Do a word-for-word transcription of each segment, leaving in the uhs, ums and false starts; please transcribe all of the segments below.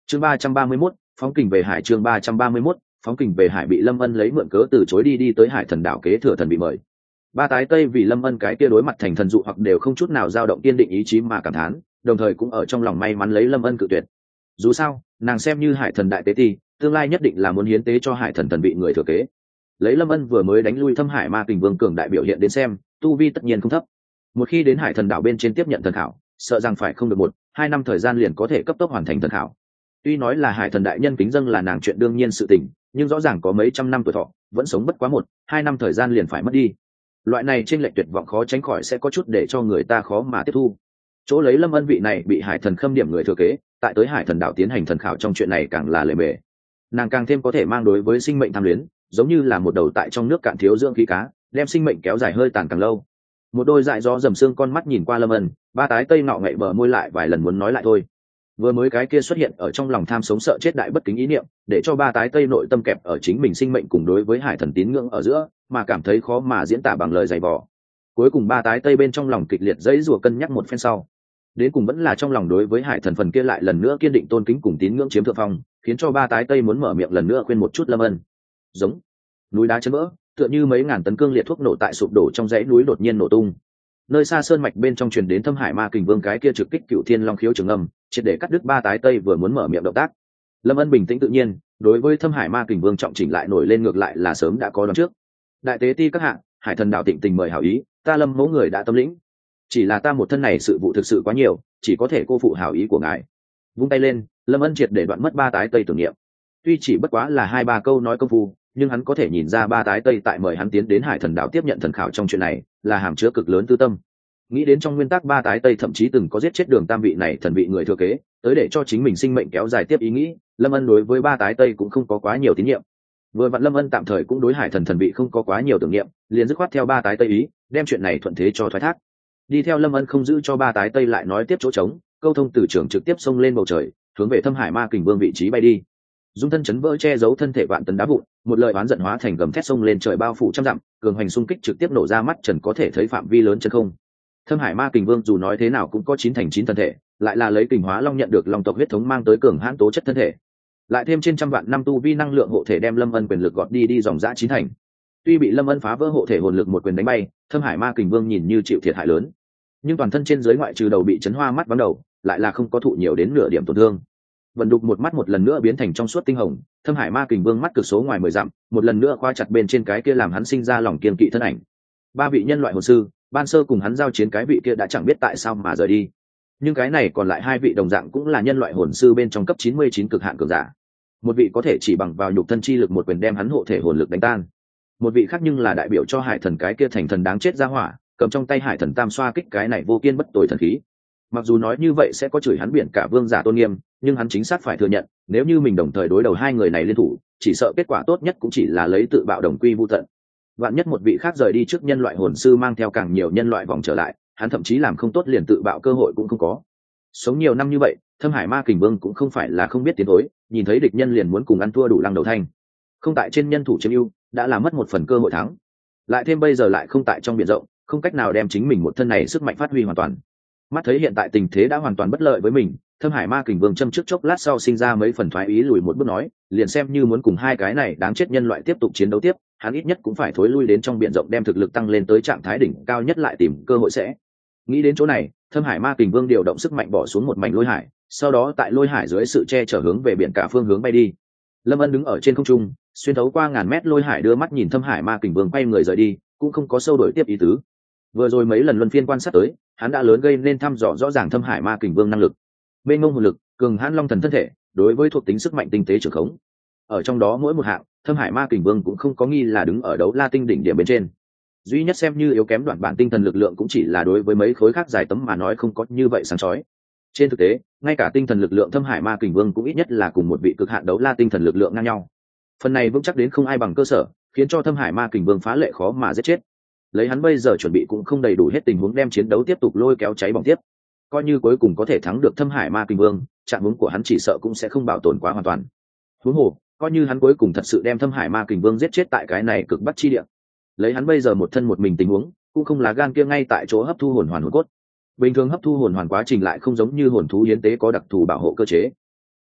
chương ba trăm ba mươi mốt phóng kình về hải chương ba trăm ba mươi mốt phóng kình về hải bị Lâm Ân lấy mượn cớ từ chối đi đi tới hải thần đảo kế thừa thần bị mời. Ba tái tây vì Lâm Ân cái kia đối mặt thành thần dụ hoặc đều không chút nào dao động kiên định ý chí mà cảm thán, đồng thời cũng ở trong lòng may mắn lấy Lâm Ân cự tuyệt. Dù sao, nàng xem như hải thần đại tế ti, tương lai nhất định là muốn hiến tế cho hải thần thần vị người thừa kế. Lấy Lâm Ân vừa mới đánh lui Thâm Hải Ma Kình Vương cường đại biểu hiện đến xem, tu vi tất nhiên không thấp. Một khi đến hải thần đảo bên trên tiếp nhận thần khảo, sợ rằng phải không được một, hai năm thời gian liền có thể cấp tốc hoàn thành thần khảo. Tuy nói là hải thần đại nhân kính dâng là nàng chuyện đương nhiên sự tình, nhưng rõ ràng có mấy trăm năm tuổi thọ, vẫn sống bất quá một, hai năm thời gian liền phải mất đi. Loại này trên lệch tuyệt vọng khó tránh khỏi sẽ có chút để cho người ta khó mà tiếp thu. Chỗ lấy Lâm Ân vị này bị hải thần khâm điểm người thừa kế, tại tới hải thần đảo tiến hành thần khảo trong chuyện này càng là lề mề. Nàng càng thêm có thể mang đối với sinh mệnh tham luyến, giống như là một đầu tại trong nước cạn thiếu dưỡng khí cá, đem sinh mệnh kéo dài hơi tàn càng lâu. Một đôi dại gió dầm xương con mắt nhìn qua Lâm Ân, ba tái tây nọ ngậy bờ môi lại vài lần muốn nói lại thôi. Vừa mới cái kia xuất hiện ở trong lòng tham sống sợ chết đại bất kính ý niệm, để cho ba tái tây nội tâm kẹp ở chính mình sinh mệnh cùng đối với hải thần tín ngưỡng ở giữa, mà cảm thấy khó mà diễn tả bằng lời dày vò. Cuối cùng ba tái tây bên trong lòng kịch liệt dãy rủa cân nhắc một phen sau, đến cùng vẫn là trong lòng đối với hải thần phần kia lại lần nữa kiên định tôn kính cùng tín ngưỡng chiếm thượng phong, khiến cho ba tái tây muốn mở miệng lần nữa khuyên một chút Lâm Ân. Giống núi đá chấn vỡ, tựa như mấy ngàn tấn cương liệt thuốc nổ tại sụp đổ trong dãy núi đột nhiên nổ tung. Nơi xa sơn mạch bên trong truyền đến Thâm Hải Ma Kình Vương cái kia trực kích cựu thiên long khiếu trường âm, triệt để cắt đứt ba tái tây vừa muốn mở miệng động tác. Lâm Ân bình tĩnh tự nhiên, đối với Thâm Hải Ma Kình Vương trọng chỉnh lại nổi lên ngược lại là sớm đã có đoán trước. Đại tế ti các hạng, hải thần đạo tịnh tình mời hảo ý, ta Lâm mẫu người đã tâm lĩnh. Chỉ là ta một thân này sự vụ thực sự quá nhiều, chỉ có thể cô phụ hảo ý của ngài. Vung tay lên, Lâm Ân triệt để đoạn mất ba tái tây tưởng niệm. Tuy chỉ bất quá là hai ba câu nói công phu, nhưng hắn có thể nhìn ra ba tái tây tại mời hắn tiến đến hải thần đảo tiếp nhận thần khảo trong chuyện này là hàm chứa cực lớn tư tâm. Nghĩ đến trong nguyên tắc ba tái tây thậm chí từng có giết chết đường tam vị này thần vị người thừa kế, tới để cho chính mình sinh mệnh kéo dài tiếp ý nghĩ, Lâm Ân đối với ba tái tây cũng không có quá nhiều tín nhiệm. Vừa vặn Lâm Ân tạm thời cũng đối hải thần thần vị không có quá nhiều tưởng niệm, liền dứt khoát theo ba tái tây ý, đem chuyện này thuận thế cho thoái thác. Đi theo Lâm Ân không giữ cho ba tái tây lại nói tiếp chỗ trống, câu thông từ trường trực tiếp xông lên bầu trời, hướng về Thâm Hải Ma Kình Vương vị trí bay đi. Dung thân chấn vỡ che giấu thân thể vạn tấn đá vụn, một lời oán giận hóa thành gầm thét xông lên trời bao phủ trăm dặm, cường hành xung kích trực tiếp nổ ra mắt trần có thể thấy phạm vi lớn chân không. Thâm Hải Ma Kình Vương dù nói thế nào cũng có chín thành chín thân thể, lại là lấy kình hóa long nhận được long tộc huyết thống mang tới cường hãn tố chất thân thể, lại thêm trên trăm vạn năm tu vi năng lượng hộ thể đem Lâm Ân quyền lực gọt đi đi dòng dã chín thành. Tuy bị Lâm Ân phá vỡ hộ thể hồn lực một quyền đánh bay, Thâm Hải Ma Kình Vương nhìn như chịu thiệt hại lớn, nhưng toàn thân trên dưới ngoại trừ đầu bị chấn hoa mắt vắng đầu, lại là không có thụ nhiều đến nửa điểm tổn thương. Vận đục một mắt một lần nữa biến thành trong suốt tinh hồng, Thâm Hải Ma Kình Vương mắt cực số ngoài mười dặm, một lần nữa khoa chặt bên trên cái kia làm hắn sinh ra lòng kiên kỵ thân ảnh. Ba vị nhân loại hồn sư, ban sơ cùng hắn giao chiến cái vị kia đã chẳng biết tại sao mà rời đi, nhưng cái này còn lại hai vị đồng dạng cũng là nhân loại hồn sư bên trong cấp chín mươi chín cực hạn cường giả. Một vị có thể chỉ bằng vào nhục thân chi lực một quyền đem hắn hộ thể hồn lực đánh tan, một vị khác nhưng là đại biểu cho hải thần cái kia thành thần đáng chết ra hỏa, cầm trong tay hải thần tam xoa kích cái này vô kiên bất tồi thần khí. Mặc dù nói như vậy sẽ có chửi hắn biển cả vương giả tôn nghiêm, nhưng hắn chính xác phải thừa nhận, nếu như mình đồng thời đối đầu hai người này liên thủ, chỉ sợ kết quả tốt nhất cũng chỉ là lấy tự bạo đồng quy vu tận. Vạn nhất một vị khác rời đi trước nhân loại hồn sư mang theo càng nhiều nhân loại vòng trở lại, hắn thậm chí làm không tốt liền tự bạo cơ hội cũng không có. Sống nhiều năm như vậy, Thâm Hải Ma Kình Vương cũng không phải là không biết tiến thối, nhìn thấy địch nhân liền muốn cùng ăn thua đủ lăng đầu thanh. Không tại trên nhân thủ chiếm ưu, đã là mất một phần cơ hội thắng. Lại thêm bây giờ lại không tại trong biển rộng, không cách nào đem chính mình một thân này sức mạnh phát huy hoàn toàn. Mắt thấy hiện tại tình thế đã hoàn toàn bất lợi với mình, Thâm Hải Ma Kình Vương châm trước chốc lát sau sinh ra mấy phần thoái ý lùi một bước nói, liền xem như muốn cùng hai cái này đáng chết nhân loại tiếp tục chiến đấu tiếp, hắn ít nhất cũng phải thối lui đến trong biển rộng đem thực lực tăng lên tới trạng thái đỉnh cao nhất lại tìm cơ hội sẽ. Nghĩ đến chỗ này, Thâm Hải Ma Kình Vương điều động sức mạnh bỏ xuống một mảnh lôi hải, sau đó tại lôi hải dưới sự che chở hướng về biển cả phương hướng bay đi. Lâm Ân đứng ở trên không trung, xuyên thấu qua ngàn mét lôi hải đưa mắt nhìn Thâm Hải Ma Kình Vương quay người rời đi, cũng không có sâu đổi tiếp ý tứ. Vừa rồi mấy lần luân phiên quan sát tới, hắn đã lớn gây nên thăm dò rõ ràng Thâm Hải Ma Kình Vương năng lực, mênh mông hồn lực, cường hãn long thần thân thể, đối với thuộc tính sức mạnh tinh tế trường khống. Ở trong đó mỗi một hạng, Thâm Hải Ma Kình Vương cũng không có nghi là đứng ở đấu la tinh đỉnh điểm bên trên. Duy nhất xem như yếu kém đoạn bản tinh thần lực lượng cũng chỉ là đối với mấy khối khác dài tấm mà nói không có như vậy sáng chói. Trên thực tế, ngay cả tinh thần lực lượng Thâm Hải Ma Kình Vương cũng ít nhất là cùng một vị cực hạn đấu la tinh thần lực lượng ngang nhau. Phần này vững chắc đến không ai bằng cơ sở, khiến cho Thâm Hải Ma Kình Vương phá lệ khó mà giết chết. Lấy hắn bây giờ chuẩn bị cũng không đầy đủ hết tình huống đem chiến đấu tiếp tục lôi kéo cháy bỏng tiếp. Coi như cuối cùng có thể thắng được Thâm Hải Ma Kình Vương, trạng huống của hắn chỉ sợ cũng sẽ không bảo tồn quá hoàn toàn. Huống hồ, coi như hắn cuối cùng thật sự đem Thâm Hải Ma Kình Vương giết chết tại cái này cực bắc chi địa, lấy hắn bây giờ một thân một mình tình huống, cũng không là gan kia ngay tại chỗ hấp thu hồn hoàn hồn cốt. Bình thường hấp thu hồn hoàn quá trình lại không giống như hồn thú hiến tế có đặc thù bảo hộ cơ chế.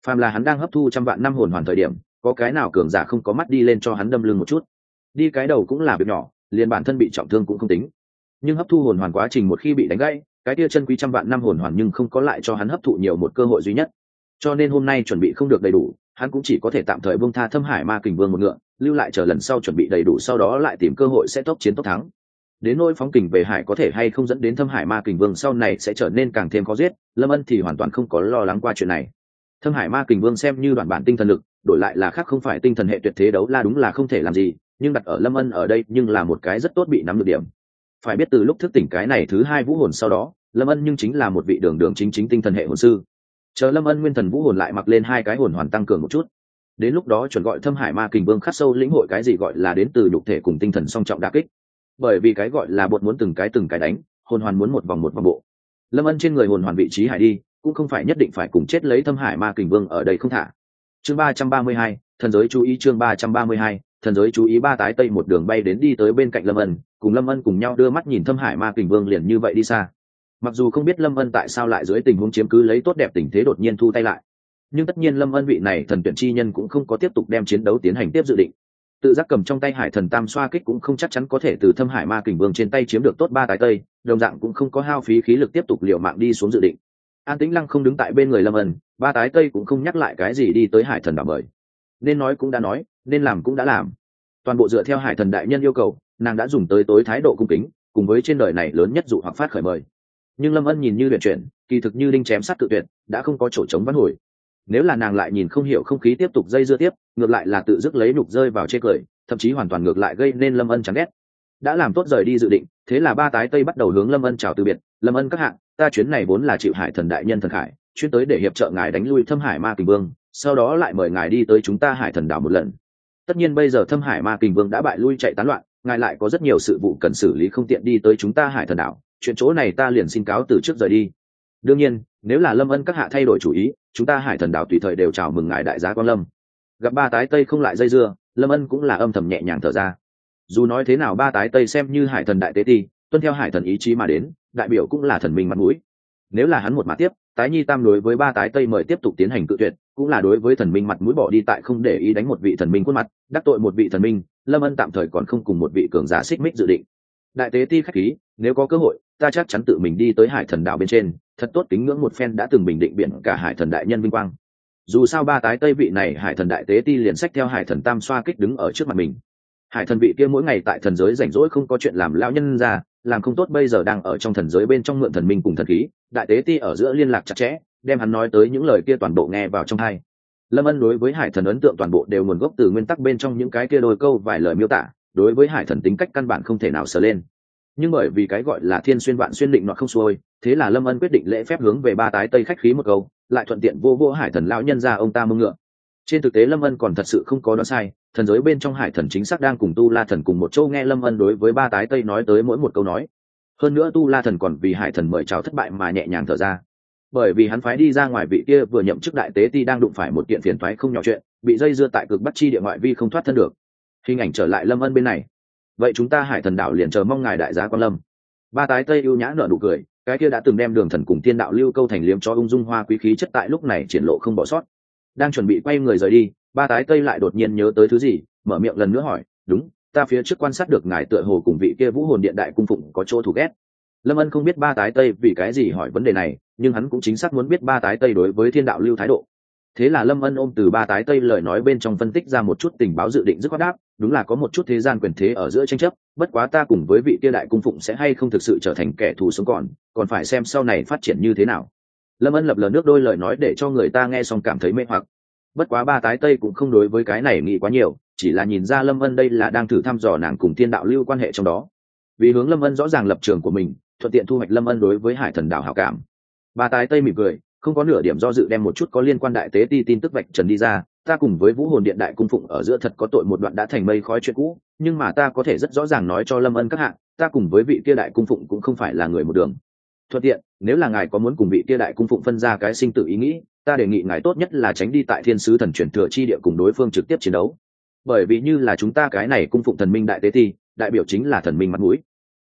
phàm là hắn đang hấp thu trăm vạn năm hồn hoàn thời điểm, có cái nào cường giả không có mắt đi lên cho hắn đâm lưng một chút. Đi cái đầu cũng là việc nhỏ, liền bản thân bị trọng thương cũng không tính, nhưng hấp thu hồn hoàn quá trình một khi bị đánh gãy, cái kia chân quý trăm vạn năm hồn hoàn nhưng không có lại cho hắn hấp thụ nhiều một cơ hội duy nhất. Cho nên hôm nay chuẩn bị không được đầy đủ, hắn cũng chỉ có thể tạm thời buông tha Thâm Hải Ma Kình Vương một ngựa, lưu lại chờ lần sau chuẩn bị đầy đủ, sau đó lại tìm cơ hội sẽ tốc chiến tốc thắng. Đến nỗi phóng kình về hải có thể hay không dẫn đến Thâm Hải Ma Kình Vương sau này sẽ trở nên càng thêm khó giết, Lâm Ân thì hoàn toàn không có lo lắng qua chuyện này. Thâm Hải Ma Kình Vương xem như đoạn bản tinh thần lực, đổi lại là khác không phải tinh thần hệ tuyệt thế đấu la đúng là không thể làm gì, nhưng đặt ở Lâm Ân ở đây nhưng là một cái rất tốt bị nắm được điểm. Phải biết từ lúc thức tỉnh cái này thứ hai vũ hồn sau đó, Lâm Ân nhưng chính là một vị đường đường chính chính tinh thần hệ hồn sư. Chờ Lâm Ân nguyên thần vũ hồn lại mặc lên hai cái hồn hoàn tăng cường một chút, đến lúc đó chuẩn gọi Thâm Hải Ma Kình Vương khắc sâu lĩnh hội cái gì gọi là đến từ nhục thể cùng tinh thần song trọng đả kích. Bởi vì cái gọi là bột muốn từng cái từng cái đánh, hồn hoàn muốn một vòng một vòng bộ. Lâm Ân trên người hồn hoàn vị trí hải đi, cũng không phải nhất định phải cùng chết lấy Thâm Hải Ma Kình Vương ở đây không thả. Chương ba trăm ba mươi hai, thần giới chú ý. Chương ba trăm ba mươi hai, thần giới chú ý. Ba tái tây một đường bay đến đi tới bên cạnh Lâm Ân, cùng Lâm Ân cùng nhau đưa mắt nhìn Thâm Hải Ma Kình Vương liền như vậy đi xa. Mặc dù không biết Lâm Ân tại sao lại dưới tình huống chiếm cứ lấy tốt đẹp tình thế đột nhiên thu tay lại, nhưng tất nhiên Lâm Ân vị này thần tuyển chi nhân cũng không có tiếp tục đem chiến đấu tiến hành tiếp dự định. Tự giác cầm trong tay Hải Thần Tam xoa kích cũng không chắc chắn có thể từ Thâm Hải Ma Kình Vương trên tay chiếm được tốt ba tái tây, đồng dạng cũng không có hao phí khí lực tiếp tục liều mạng đi xuống dự định. An Tĩnh Lăng không đứng tại bên người Lâm Ân, ba tái tây cũng không nhắc lại cái gì đi tới Hải Thần đảo mời. Nên nói cũng đã nói, nên làm cũng đã làm. Toàn bộ dựa theo Hải Thần đại nhân yêu cầu, nàng đã dùng tới tối thái độ cung kính, cùng với trên đời này lớn nhất dụ hoặc phát khởi mời. Nhưng Lâm Ân nhìn như luyện chuyển, kỳ thực như đinh chém sắt tự tuyệt, đã không có chỗ chống vãn hồi. Nếu là nàng lại nhìn không hiểu không khí tiếp tục dây dưa tiếp, ngược lại là tự dứt lấy nhục rơi vào chê cười, thậm chí hoàn toàn ngược lại gây nên Lâm Ân chán ghét. Đã làm tốt rời đi dự định, thế là ba tái tây bắt đầu hướng Lâm Ân chào từ biệt. Lâm Ân các hạng, ta chuyến này vốn là chịu Hải Thần đại nhân thần khải, chuyên tới để hiệp trợ ngài đánh lui Thâm Hải Ma Kình Vương, sau đó lại mời ngài đi tới chúng ta Hải Thần đảo một lần. Tất nhiên bây giờ Thâm Hải Ma Kình Vương đã bại lui chạy tán loạn, ngài lại có rất nhiều sự vụ cần xử lý không tiện đi tới chúng ta Hải Thần đảo, chuyện chỗ này ta liền xin cáo từ trước rời đi. Đương nhiên, nếu là Lâm Ân các hạ thay đổi chủ ý, chúng ta Hải Thần đảo tùy thời đều chào mừng ngài đại giá quan lâm. Gặp ba tái tây không lại dây dưa, Lâm Ân cũng là âm thầm nhẹ nhàng thở ra. Dù nói thế nào ba tái tây xem như Hải Thần đại tế ti, tuân theo Hải Thần ý chí mà đến, đại biểu cũng là thần minh mặt mũi. Nếu là hắn một mà tiếp, tái nhi tam đối với ba tái tây mời tiếp tục tiến hành cự tuyệt, cũng là đối với thần minh mặt mũi bỏ đi, tại không để ý đánh một vị thần minh khuôn mặt, đắc tội một vị thần minh. Lâm Ân tạm thời còn không cùng một vị cường giả xích mích dự định. Đại tế ti khách khí, nếu có cơ hội, ta chắc chắn tự mình đi tới Hải Thần đảo bên trên, thật tốt kính ngưỡng một phen đã từng bình định biển cả Hải Thần đại nhân vinh quang. Dù sao ba tái tây vị này Hải Thần đại tế ti liền sách theo Hải Thần Tam xoa kích đứng ở trước mặt mình. Hải Thần vị kia mỗi ngày tại thần giới rảnh rỗi không có chuyện làm lão nhân ra, làm không tốt bây giờ đang ở trong thần giới bên trong mượn thần minh cùng thần khí, đại tế ti ở giữa liên lạc chặt chẽ, đem hắn nói tới những lời kia toàn bộ nghe vào trong tai. Lâm Ân đối với Hải Thần ấn tượng toàn bộ đều nguồn gốc từ nguyên tắc bên trong những cái kia đôi câu vài lời miêu tả, đối với Hải Thần tính cách căn bản không thể nào sờ lên. Nhưng bởi vì cái gọi là thiên xuyên vạn xuyên định nọt không xuôi, thế là Lâm Ân quyết định lễ phép hướng về ba tái tây khách khí một câu, lại thuận tiện vô vô Hải Thần lão nhân ra ông ta mông ngựa. Trên thực tế Lâm Ân còn thật sự không có đoán sai, thần giới bên trong Hải Thần chính xác đang cùng Tu La Thần cùng một chỗ nghe Lâm Ân đối với ba tái tây nói tới mỗi một câu nói. Hơn nữa Tu La Thần còn vì Hải Thần mời chào thất bại mà nhẹ nhàng thở ra, bởi vì hắn phái đi ra ngoài vị kia vừa nhậm chức đại tế ti đang đụng phải một kiện phiền toái không nhỏ chuyện, bị dây dưa tại cực bắc chi địa ngoại vi không thoát thân được. Hình ảnh trở lại Lâm Ân bên này, vậy chúng ta Hải Thần đảo liền chờ mong ngài đại giá quan lâm. Ba tái tây ưu nhã nở nụ cười, cái kia đã từng đem Đường Thần cùng Thiên Đạo lưu câu thành liếm cho ung dung hoa quý khí chất tại lúc này triển lộ không bỏ sót. Đang chuẩn bị quay người rời đi, ba tái tây lại đột nhiên nhớ tới thứ gì, mở miệng lần nữa hỏi, đúng, ta phía trước quan sát được ngài tựa hồ cùng vị kia Vũ Hồn Điện đại cung phụng có chỗ thù ghét. Lâm Ân không biết ba tái tây vì cái gì hỏi vấn đề này, nhưng hắn cũng chính xác muốn biết ba tái tây đối với Thiên Đạo lưu thái độ. Thế là Lâm Ân ôm từ ba tái tây lời nói bên trong phân tích ra một chút tình báo dự định dứt khoát đáp, đúng là có một chút thế gian quyền thế ở giữa tranh chấp, bất quá ta cùng với vị kia đại cung phụng sẽ hay không thực sự trở thành kẻ thù sống còn, còn phải xem sau này phát triển như thế nào. Lâm Ân lập lờ nước đôi lời nói để cho người ta nghe xong cảm thấy mê hoặc. Bất quá ba tái tây cũng không đối với cái này nghĩ quá nhiều, chỉ là nhìn ra Lâm Ân đây là đang thử thăm dò nàng cùng Thiên Đạo lưu quan hệ trong đó. Vì hướng Lâm Ân rõ ràng lập trường của mình, thuận tiện thu hoạch Lâm Ân đối với Hải Thần đảo hảo cảm. Ba tái tây mỉm cười, không có nửa điểm do dự đem một chút có liên quan đại tế ti tin tức vạch trần đi ra. Ta cùng với Vũ Hồn Điện đại cung phụng ở giữa thật có tội một đoạn đã thành mây khói chuyện cũ, nhưng mà ta có thể rất rõ ràng nói cho Lâm Ân các hạ, ta cùng với vị kia đại cung phụng cũng không phải là người một đường. Thuận tiện, nếu là ngài có muốn cùng vị kia đại cung phụng phân ra cái sinh tử ý nghĩ, ta đề nghị ngài tốt nhất là tránh đi tại Thiên Sứ Thần truyền thừa chi địa cùng đối phương trực tiếp chiến đấu, bởi vì như là chúng ta cái này cung phụng thần minh đại tế ti, đại biểu chính là thần minh mặt mũi.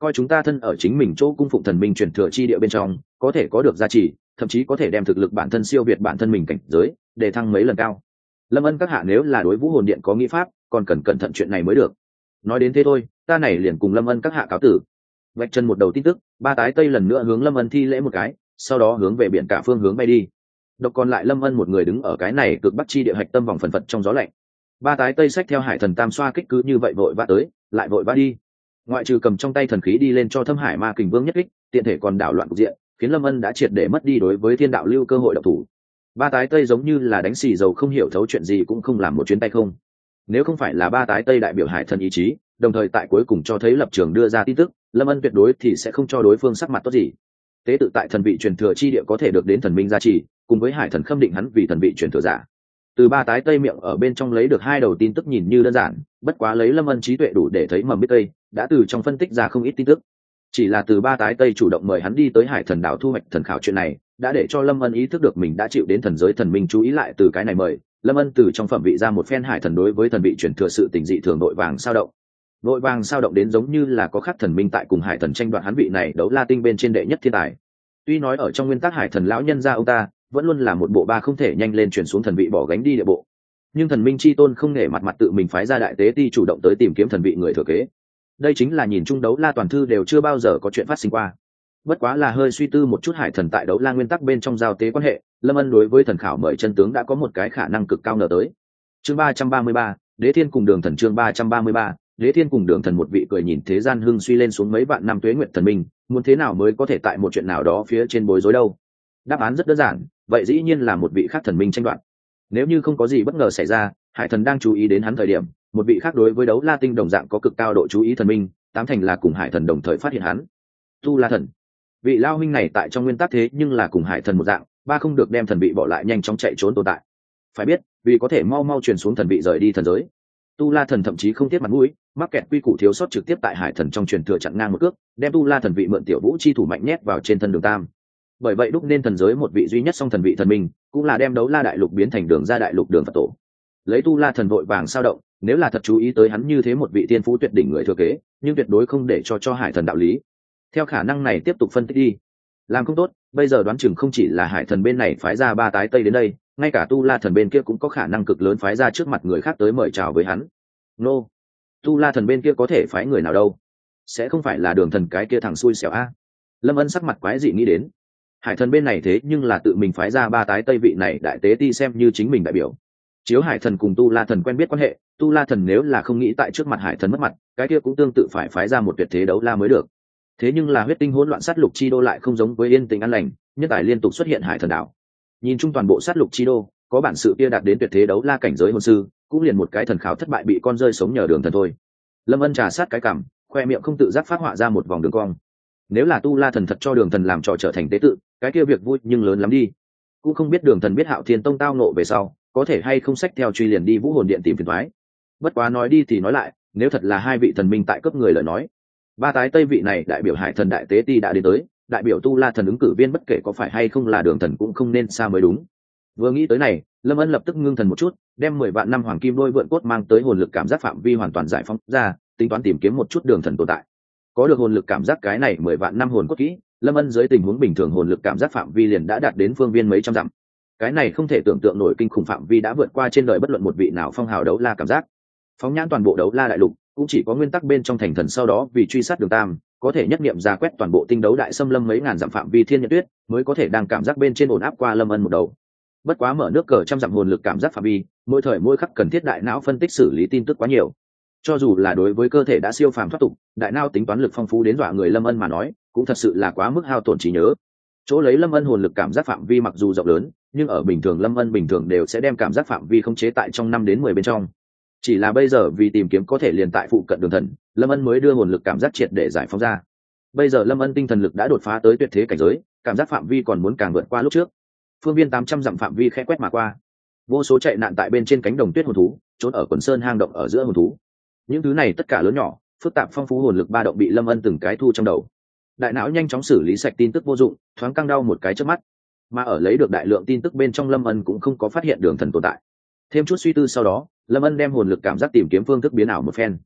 coi chúng ta thân ở chính mình chỗ cung phụng thần minh truyền thừa chi địa bên trong có thể có được giá trị, thậm chí có thể đem thực lực bản thân siêu việt bản thân mình cảnh giới để thăng mấy lần cao. Lâm Ân các hạ nếu là đối Vũ Hồn Điện có nghĩ pháp, còn cần cẩn thận chuyện này mới được. Nói đến thế thôi, ta này liền cùng Lâm Ân các hạ cáo tử. Vạch chân một đầu tin tức, ba tái tây lần nữa hướng Lâm Ân thi lễ một cái, sau đó hướng về biển cả phương hướng bay đi. Độc còn lại Lâm Ân một người đứng ở cái này cực bắc chi địa hạch tâm vòng phần phật trong gió lạnh. Ba tái tây xách theo hải thần tam xoa kích cứ như vậy vội vã tới, lại vội vã đi. Ngoại trừ cầm trong tay thần khí đi lên cho Thâm Hải Ma Kình Vương nhất kích, tiện thể còn đảo loạn cục diện, khiến Lâm Ân đã triệt để mất đi đối với Thiên Đạo Lưu cơ hội động thủ. Ba tái tây giống như là đánh xì dầu không hiểu thấu chuyện gì cũng không làm một chuyến tay không. Nếu không phải là ba tái tây đại biểu hải thần ý chí, đồng thời tại cuối cùng cho thấy lập trường đưa ra tin tức, Lâm Ân tuyệt đối thì sẽ không cho đối phương sắc mặt tốt gì. Tế tự tại thần vị truyền thừa chi địa có thể được đến thần minh gia trì, cùng với hải thần khâm định hắn vì thần vị truyền thừa giả. Từ ba tái tây miệng ở bên trong lấy được hai đầu tin tức nhìn như đơn giản, bất quá lấy Lâm Ân trí tuệ đủ để thấy mầm biết tây, đã từ trong phân tích ra không ít tin tức. Chỉ là từ ba tái tây chủ động mời hắn đi tới hải thần đảo thu hoạch thần khảo chuyện này, đã để cho Lâm Ân ý thức được mình đã chịu đến thần giới thần minh chú ý lại. Từ cái này mời, Lâm Ân từ trong phẩm vị ra một phen hải thần đối với thần vị truyền thừa sự tình dị thường nội vàng sao động. Nội vàng sao động đến giống như là có khắc thần minh tại cùng hải thần tranh đoạt hắn vị này đấu la tinh bên trên đệ nhất thiên tài. Tuy nói ở trong nguyên tắc hải thần lão nhân gia ông ta vẫn luôn là một bộ ba không thể nhanh lên chuyển xuống thần vị bỏ gánh đi địa bộ, nhưng thần minh chi tôn không nể mặt mặt tự mình phái ra đại tế ti chủ động tới tìm kiếm thần vị người thừa kế. Đây chính là nhìn chung đấu la toàn thư đều chưa bao giờ có chuyện phát sinh qua. Bất quá là hơi suy tư một chút hải thần tại đấu la nguyên tắc bên trong giao tế quan hệ, Lâm Ân đối với thần khảo mời chân tướng đã có một cái khả năng cực cao ngờ tới. Chương ba trăm ba mươi ba, Đế Thiên cùng Đường Thần. Chương ba trăm ba mươi ba, Đế Thiên cùng Đường Thần. Một vị cười nhìn thế gian hưng suy lên xuống mấy vạn năm tuế nguyện thần minh, muốn thế nào mới có thể tại một chuyện nào đó phía trên bối rối đâu? Đáp án rất đơn giản, vậy dĩ nhiên là một vị khác thần minh tranh đoạt. Nếu như không có gì bất ngờ xảy ra, hải thần đang chú ý đến hắn thời điểm, một vị khác đối với đấu la tinh đồng dạng có cực cao độ chú ý thần minh, tám thành là cùng hải thần đồng thời phát hiện hắn. Tu La Thần. Vị lao huynh này tại trong nguyên tắc thế nhưng là cùng hải thần một dạng, ba không được đem thần vị bỏ lại nhanh chóng chạy trốn tồn tại. Phải biết, vì có thể mau mau truyền xuống thần vị rời đi thần giới, Tu La Thần thậm chí không tiếc mặt mũi, mắc kẹt quy củ thiếu sót trực tiếp tại hải thần trong truyền thừa chặn ngang một cước, đem Tu La Thần vị mượn tiểu vũ chi thủ mạnh nhét vào trên thân Đường Tam. Bởi vậy đúc nên thần giới một vị duy nhất song thần vị thần minh, cũng là đem đấu la đại lục biến thành đường ra đại lục đường Phật tổ. Lấy Tu La Thần vội vàng sao động, nếu là thật chú ý tới hắn như thế một vị tiên phú tuyệt đỉnh người thừa kế, nhưng tuyệt đối không để cho cho hải thần đạo lý. Theo khả năng này tiếp tục phân tích đi, làm không tốt, bây giờ đoán chừng không chỉ là hải thần bên này phái ra ba tái tây đến đây, ngay cả Tu La Thần bên kia cũng có khả năng cực lớn phái ra trước mặt người khác tới mời chào với hắn. Nô, Tu La Thần bên kia có thể phái người nào đâu? Sẽ không phải là Đường Thần cái kia thằng xui xẻo a? Lâm Ân sắc mặt quái dị nghĩ đến. Hải thần bên này thế nhưng là tự mình phái ra ba tái tây vị này đại tế ti xem như chính mình đại biểu. Chiếu hải thần cùng Tu La Thần quen biết quan hệ, Tu La Thần nếu là không nghĩ tại trước mặt hải thần mất mặt, cái kia cũng tương tự phải phái ra một tuyệt thế đấu la mới được. Thế nhưng là huyết tinh hỗn loạn sát lục chi đô lại không giống với yên tình an lành, nhân tài liên tục xuất hiện hải thần đảo. Nhìn chung toàn bộ sát lục chi đô, có bản sự kia đạt đến tuyệt thế đấu la cảnh giới hồn sư, cũng liền một cái thần khảo thất bại bị con rơi sống nhờ Đường Thần thôi. Lâm Ân trà sát cái cằm, khoe miệng không tự giác phát họa ra một vòng đường cong. Nếu là Tu La Thần thật cho Đường Thần làm trò trở thành tế tự, cái kia việc vui nhưng lớn lắm đi. Cũng không biết Đường Thần biết Hạo Thiên Tông tao nộ về sau, có thể hay không xách theo truy liền đi Vũ Hồn Điện tìm phiền toái. Bất quá nói đi thì nói lại, nếu thật là hai vị thần minh tại cấp người lời nói, ba tái tây vị này đại biểu hải thần đại tế ti đã đến tới, đại biểu Tu La Thần ứng cử viên bất kể có phải hay không là Đường Thần cũng không nên xa mới đúng. Vừa nghĩ tới này, Lâm Ân lập tức ngưng thần một chút, đem mười vạn năm hoàng kim đôi vượn cốt mang tới hồn lực cảm giác phạm vi hoàn toàn giải phóng ra, tính toán tìm kiếm một chút Đường Thần tồn tại. Có được hồn lực cảm giác cái này mười vạn năm hồn cốt kỹ, Lâm Ân dưới tình huống bình thường hồn lực cảm giác phạm vi liền đã đạt đến phương viên mấy trăm dặm. Cái này không thể tưởng tượng nổi kinh khủng phạm vi đã vượt qua trên đời bất luận một vị nào phong hào đấu la cảm giác. Phóng nhãn toàn bộ đấu la đại lục, cũng chỉ có nguyên tắc bên trong thành thần sau đó vì truy sát Đường Tam, có thể nhất niệm ra quét toàn bộ tinh đấu đại xâm lâm mấy ngàn dặm phạm vi thiên nhật tuyết, mới có thể đang cảm giác bên trên ổn áp qua Lâm Ân một đầu. Bất quá mở nước cờ trăm dặm hồn lực cảm giác phạm vi, mỗi thời mỗi khắc cần thiết đại não phân tích xử lý tin tức quá nhiều. Cho dù là đối với cơ thể đã siêu phàm thoát tục, đại não tính toán lực phong phú đến dọa người Lâm Ân mà nói, cũng thật sự là quá mức hao tổn trí nhớ. Chỗ lấy Lâm Ân hồn lực cảm giác phạm vi mặc dù rộng lớn, nhưng ở bình thường Lâm Ân bình thường đều sẽ đem cảm giác phạm vi khống chế tại trong năm đến mười bên trong. Chỉ là bây giờ vì tìm kiếm có thể liền tại phụ cận Đường Thần, Lâm Ân mới đưa hồn lực cảm giác triệt để giải phóng ra. Bây giờ Lâm Ân tinh thần lực đã đột phá tới tuyệt thế cảnh giới, cảm giác phạm vi còn muốn càng vượt qua lúc trước. Phương viên tám trăm dặm phạm vi khẽ quét mà qua. Vô số chạy nạn tại bên trên cánh đồng tuyết hồn thú, trốn ở quần sơn hang động ở giữa hồn thú. Những thứ này tất cả lớn nhỏ, phức tạp phong phú hồn lực ba động bị Lâm Ân từng cái thu trong đầu. Đại não nhanh chóng xử lý sạch tin tức vô dụng, thoáng căng đau một cái trước mắt. Mà ở lấy được đại lượng tin tức bên trong Lâm Ân cũng không có phát hiện Đường Thần tồn tại. Thêm chút suy tư sau đó, Lâm Ân đem hồn lực cảm giác tìm kiếm phương thức biến ảo một phen.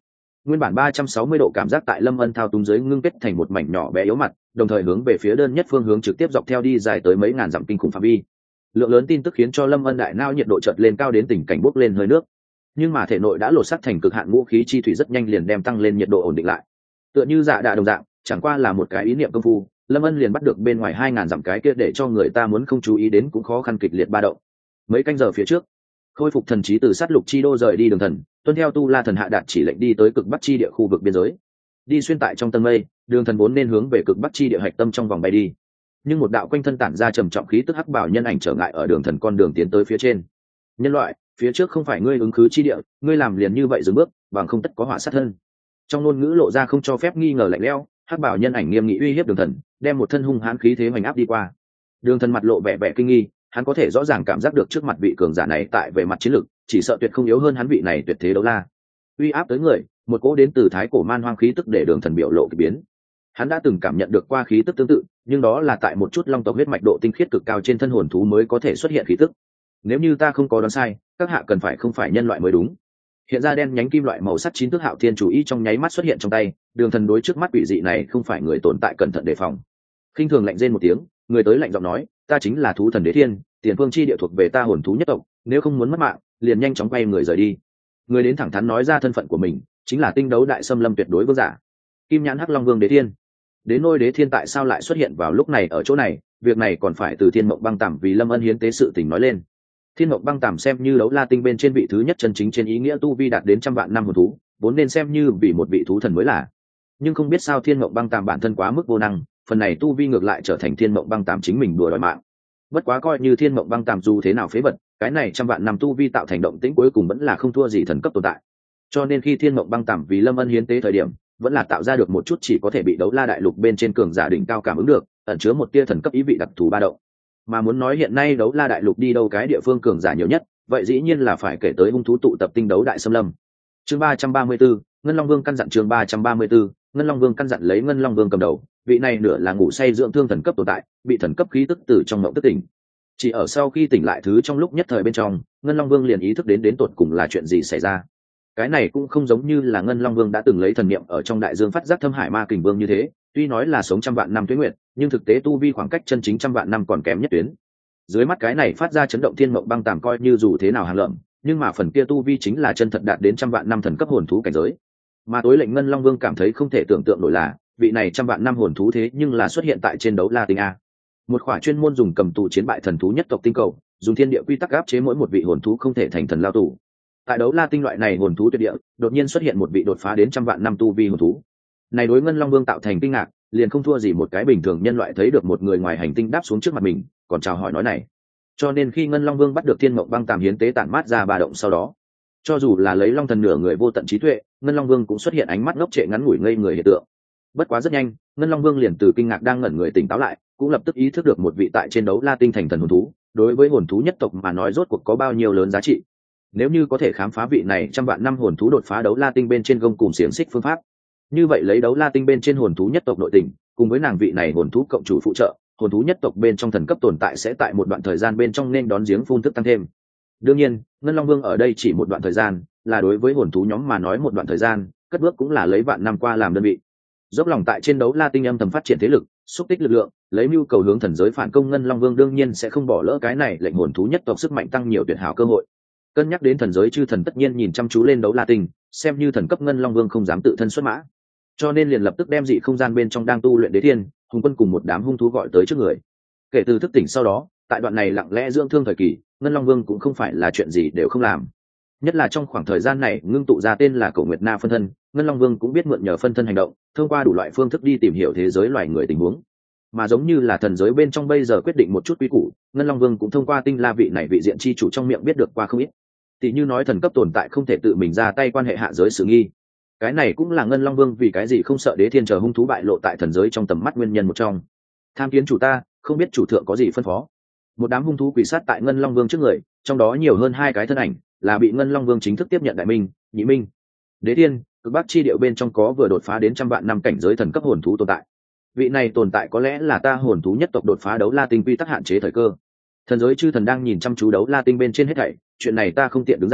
Nguyên bản ba trăm sáu mươi độ cảm giác tại Lâm Ân thao túng dưới ngưng kết thành một mảnh nhỏ bé yếu mặt, đồng thời hướng về phía đơn nhất phương hướng trực tiếp dọc theo đi dài tới mấy ngàn dặm kinh khủng phạm vi. Lượng lớn tin tức khiến cho Lâm Ân đại não nhiệt độ chợt lên cao đến tình cảnh bốc lên hơi nước. Nhưng mà thể nội đã lột xác thành cực hạn ngũ khí chi thủy rất nhanh liền đem tăng lên nhiệt độ ổn định lại. Tựa như dạ đạ đồng dạng, chẳng qua là một cái ý niệm công phu, Lâm Ân liền bắt được bên ngoài hai ngàn dặm cái kia để cho người ta muốn không chú ý đến cũng khó khăn kịch liệt ba động. Mấy canh giờ phía trước, khôi phục thần trí từ sát lục chi đô rời đi đường thần, tuân theo tu la thần hạ đạt chỉ lệnh đi tới cực bắc chi địa khu vực biên giới. Đi xuyên tại trong tầng mây, đường thần vốn nên hướng về cực bắc chi địa hạch tâm trong vòng bay đi. Nhưng một đạo quanh thân tản ra trầm trọng khí tức hắc bảo nhân ảnh trở ngại ở đường thần con đường tiến tới phía trên. Nhân loại, phía trước không phải ngươi ứng khứ chi địa, ngươi làm liền như vậy dừng bước, bằng không tất có họa sát thân. Trong ngôn ngữ lộ ra không cho phép nghi ngờ lạnh lẽo, hắc bảo nhân ảnh nghiêm nghị uy hiếp đường thần, đem một thân hung hãn khí thế hoành áp đi qua. Đường thần mặt lộ vẻ vẻ kinh nghi, hắn có thể rõ ràng cảm giác được trước mặt vị cường giả này tại về mặt chiến lược chỉ sợ tuyệt không yếu hơn hắn vị này tuyệt thế đấu la. Uy áp tới người, một cỗ đến từ thái cổ man hoang khí tức để đường thần biểu lộ kỳ biến. Hắn đã từng cảm nhận được qua khí tức tương tự, nhưng đó là tại một chút long tộc huyết mạch độ tinh khiết cực cao trên thân hồn thú mới có thể xuất hiện khí tức. Nếu như ta không có đoán sai, các hạ cần phải không phải nhân loại mới đúng. Hiện ra đen nhánh kim loại màu sắc chín thước hạo thiên chủ ý trong nháy mắt xuất hiện trong tay, đường thần đối trước mắt quỷ dị này không phải người tồn tại cẩn thận đề phòng. Khinh thường lạnh rên một tiếng, người tới lạnh giọng nói, ta chính là thú thần đế thiên, tiền phương chi địa thuộc về ta hồn thú nhất tộc, nếu không muốn mất mạng, liền nhanh chóng quay người rời đi. Người đến thẳng thắn nói ra thân phận của mình, chính là tinh đấu đại xâm lâm tuyệt đối vương giả, Kim Nhãn Hắc Long Vương Đế Thiên. Đến nôi Đế Thiên tại sao lại xuất hiện vào lúc này ở chỗ này, việc này còn phải từ Thiên Mộng Băng Tằm vì Lâm Ân hiến tế sự tình nói lên. Thiên Mộng Băng Tằm xem như đấu la tinh bên trên vị thứ nhất chân chính trên ý nghĩa tu vi đạt đến trăm vạn năm hồn thú, vốn nên xem như vì một vị thú thần mới là. Nhưng không biết sao Thiên Mộng Băng Tằm bản thân quá mức vô năng, phần này tu vi ngược lại trở thành Thiên Mộng Băng Tằm chính mình đùa đòi mạng. Bất quá coi như Thiên Mộng Băng Tằm dù thế nào phế vật, cái này trăm vạn năm tu vi tạo thành động tĩnh cuối cùng vẫn là không thua gì thần cấp tồn tại. Cho nên khi Thiên Mộng Băng Tằm vì Lâm Ân hiến tế thời điểm, vẫn là tạo ra được một chút chỉ có thể bị đấu la đại lục bên trên cường giả đỉnh cao cảm ứng được, ẩn chứa một tia thần cấp ý vị đặc thù ba động. Mà muốn nói hiện nay đấu la đại lục đi đâu cái địa phương cường giả nhiều nhất, vậy dĩ nhiên là phải kể tới hung thú tụ tập tinh đấu đại xâm lâm. Chương ba trăm ba mươi tư, Ngân Long Vương căn dặn chương ba trăm ba mươi tư, Ngân Long Vương căn dặn lấy Ngân Long Vương cầm đầu, vị này nửa là ngủ say dưỡng thương thần cấp tồn tại, bị thần cấp khí tức từ trong mộng tức tỉnh. Chỉ ở sau khi tỉnh lại thứ trong lúc nhất thời bên trong, Ngân Long Vương liền ý thức đến đến tột cùng là chuyện gì xảy ra. Cái này cũng không giống như là Ngân Long Vương đã từng lấy thần niệm ở trong đại dương phát giác thâm hải ma kình vương như thế, tuy nói là sống trăm vạn năm tuế nguyệt, nhưng thực tế tu vi khoảng cách chân chính trăm vạn năm còn kém nhất tuyến. Dưới mắt cái này phát ra chấn động thiên mộng băng tàm coi như dù thế nào hàng lợm, nhưng mà phần kia tu vi chính là chân thật đạt đến trăm vạn năm thần cấp hồn thú cảnh giới. Mà tối lệnh Ngân Long Vương cảm thấy không thể tưởng tượng nổi là, vị này trăm vạn năm hồn thú thế nhưng là xuất hiện tại trên đấu la tinh a. Một khỏa chuyên môn dùng cầm tù chiến bại thần thú nhất tộc tinh cầu, dùng thiên địa quy tắc áp chế mỗi một vị hồn thú không thể thành thần lao tù. Tại đấu la tinh loại này hồn thú tuyệt địa, đột nhiên xuất hiện một vị đột phá đến trăm vạn năm tu vi hồn thú. Này đối Ngân Long Vương tạo thành kinh ngạc, liền không thua gì một cái bình thường nhân loại thấy được một người ngoài hành tinh đáp xuống trước mặt mình, còn chào hỏi nói này. Cho nên khi Ngân Long Vương bắt được thiên mộng băng tàm hiến tế tản mát ra ba động sau đó, cho dù là lấy long thần nửa người vô tận trí tuệ, Ngân Long Vương cũng xuất hiện ánh mắt ngốc trệ ngắn ngủi ngây người hiện tượng. Bất quá rất nhanh, Ngân Long Vương liền từ kinh ngạc đang ngẩn người tỉnh táo lại, cũng lập tức ý thức được một vị tại trên đấu la tinh thành thần hồn thú, đối với hồn thú nhất tộc mà nói rốt cuộc có bao nhiêu lớn giá trị. Nếu như có thể khám phá vị này trăm vạn năm hồn thú đột phá đấu la tinh bên trên gông cùng xiềng xích phương pháp, như vậy lấy đấu la tinh bên trên hồn thú nhất tộc nội tình, cùng với nàng vị này hồn thú cộng chủ phụ trợ, hồn thú nhất tộc bên trong thần cấp tồn tại sẽ tại một đoạn thời gian bên trong nên đón giếng phun thức tăng thêm. Đương nhiên, Ngân Long Vương ở đây chỉ một đoạn thời gian, là đối với hồn thú nhóm mà nói một đoạn thời gian, cất bước cũng là lấy vạn năm qua làm đơn vị. Dốc lòng tại trên đấu la tinh âm thầm phát triển thế lực, xúc tích lực lượng, lấy mưu cầu hướng thần giới phản công, Ngân Long Vương đương nhiên sẽ không bỏ lỡ cái này lệnh hồn thú nhất tộc sức mạnh tăng nhiều tuyệt hảo cơ hội. Cân nhắc đến thần giới chư thần tất nhiên nhìn chăm chú lên đấu la tinh, xem như thần cấp Ngân Long Vương không dám tự thân xuất mã, cho nên liền lập tức đem dị không gian bên trong đang tu luyện Đế Thiên, hùng quân cùng một đám hung thú gọi tới trước người. Kể từ thức tỉnh sau đó, tại đoạn này lặng lẽ dưỡng thương thời kỳ, Ngân Long Vương cũng không phải là chuyện gì đều không làm. Nhất là trong khoảng thời gian này ngưng tụ ra tên là Cổ Nguyệt Na phân thân, Ngân Long Vương cũng biết mượn nhờ phân thân hành động, thông qua đủ loại phương thức đi tìm hiểu thế giới loài người tình huống. Mà giống như là thần giới bên trong bây giờ quyết định một chút quy củ, Ngân Long Vương cũng thông qua Tinh La vị này vị diện chi chủ trong miệng biết được qua không ít. Tỷ như nói thần cấp tồn tại không thể tự mình ra tay quan hệ hạ giới sự nghi. Cái này cũng là Ngân Long Vương vì cái gì không sợ Đế Thiên chờ hung thú bại lộ tại thần giới trong tầm mắt nguyên nhân một trong. Tham kiến chủ ta, không biết chủ thượng có gì phân phó. Một đám hung thú quỳ sát tại Ngân Long Vương trước người, trong đó nhiều hơn hai cái thân ảnh, là bị Ngân Long Vương chính thức tiếp nhận đại minh, nhị minh. Đế Thiên, cực bắc chi điệu bên trong có vừa đột phá đến trăm vạn năm cảnh giới thần cấp hồn thú tồn tại. Vị này tồn tại có lẽ là ta hồn thú nhất tộc đột phá đấu la tinh quy tắc hạn chế thời cơ. Thần giới chư thần đang nhìn chăm chú đấu la tinh bên trên hết thảy, chuyện này ta không tiện đứng ra,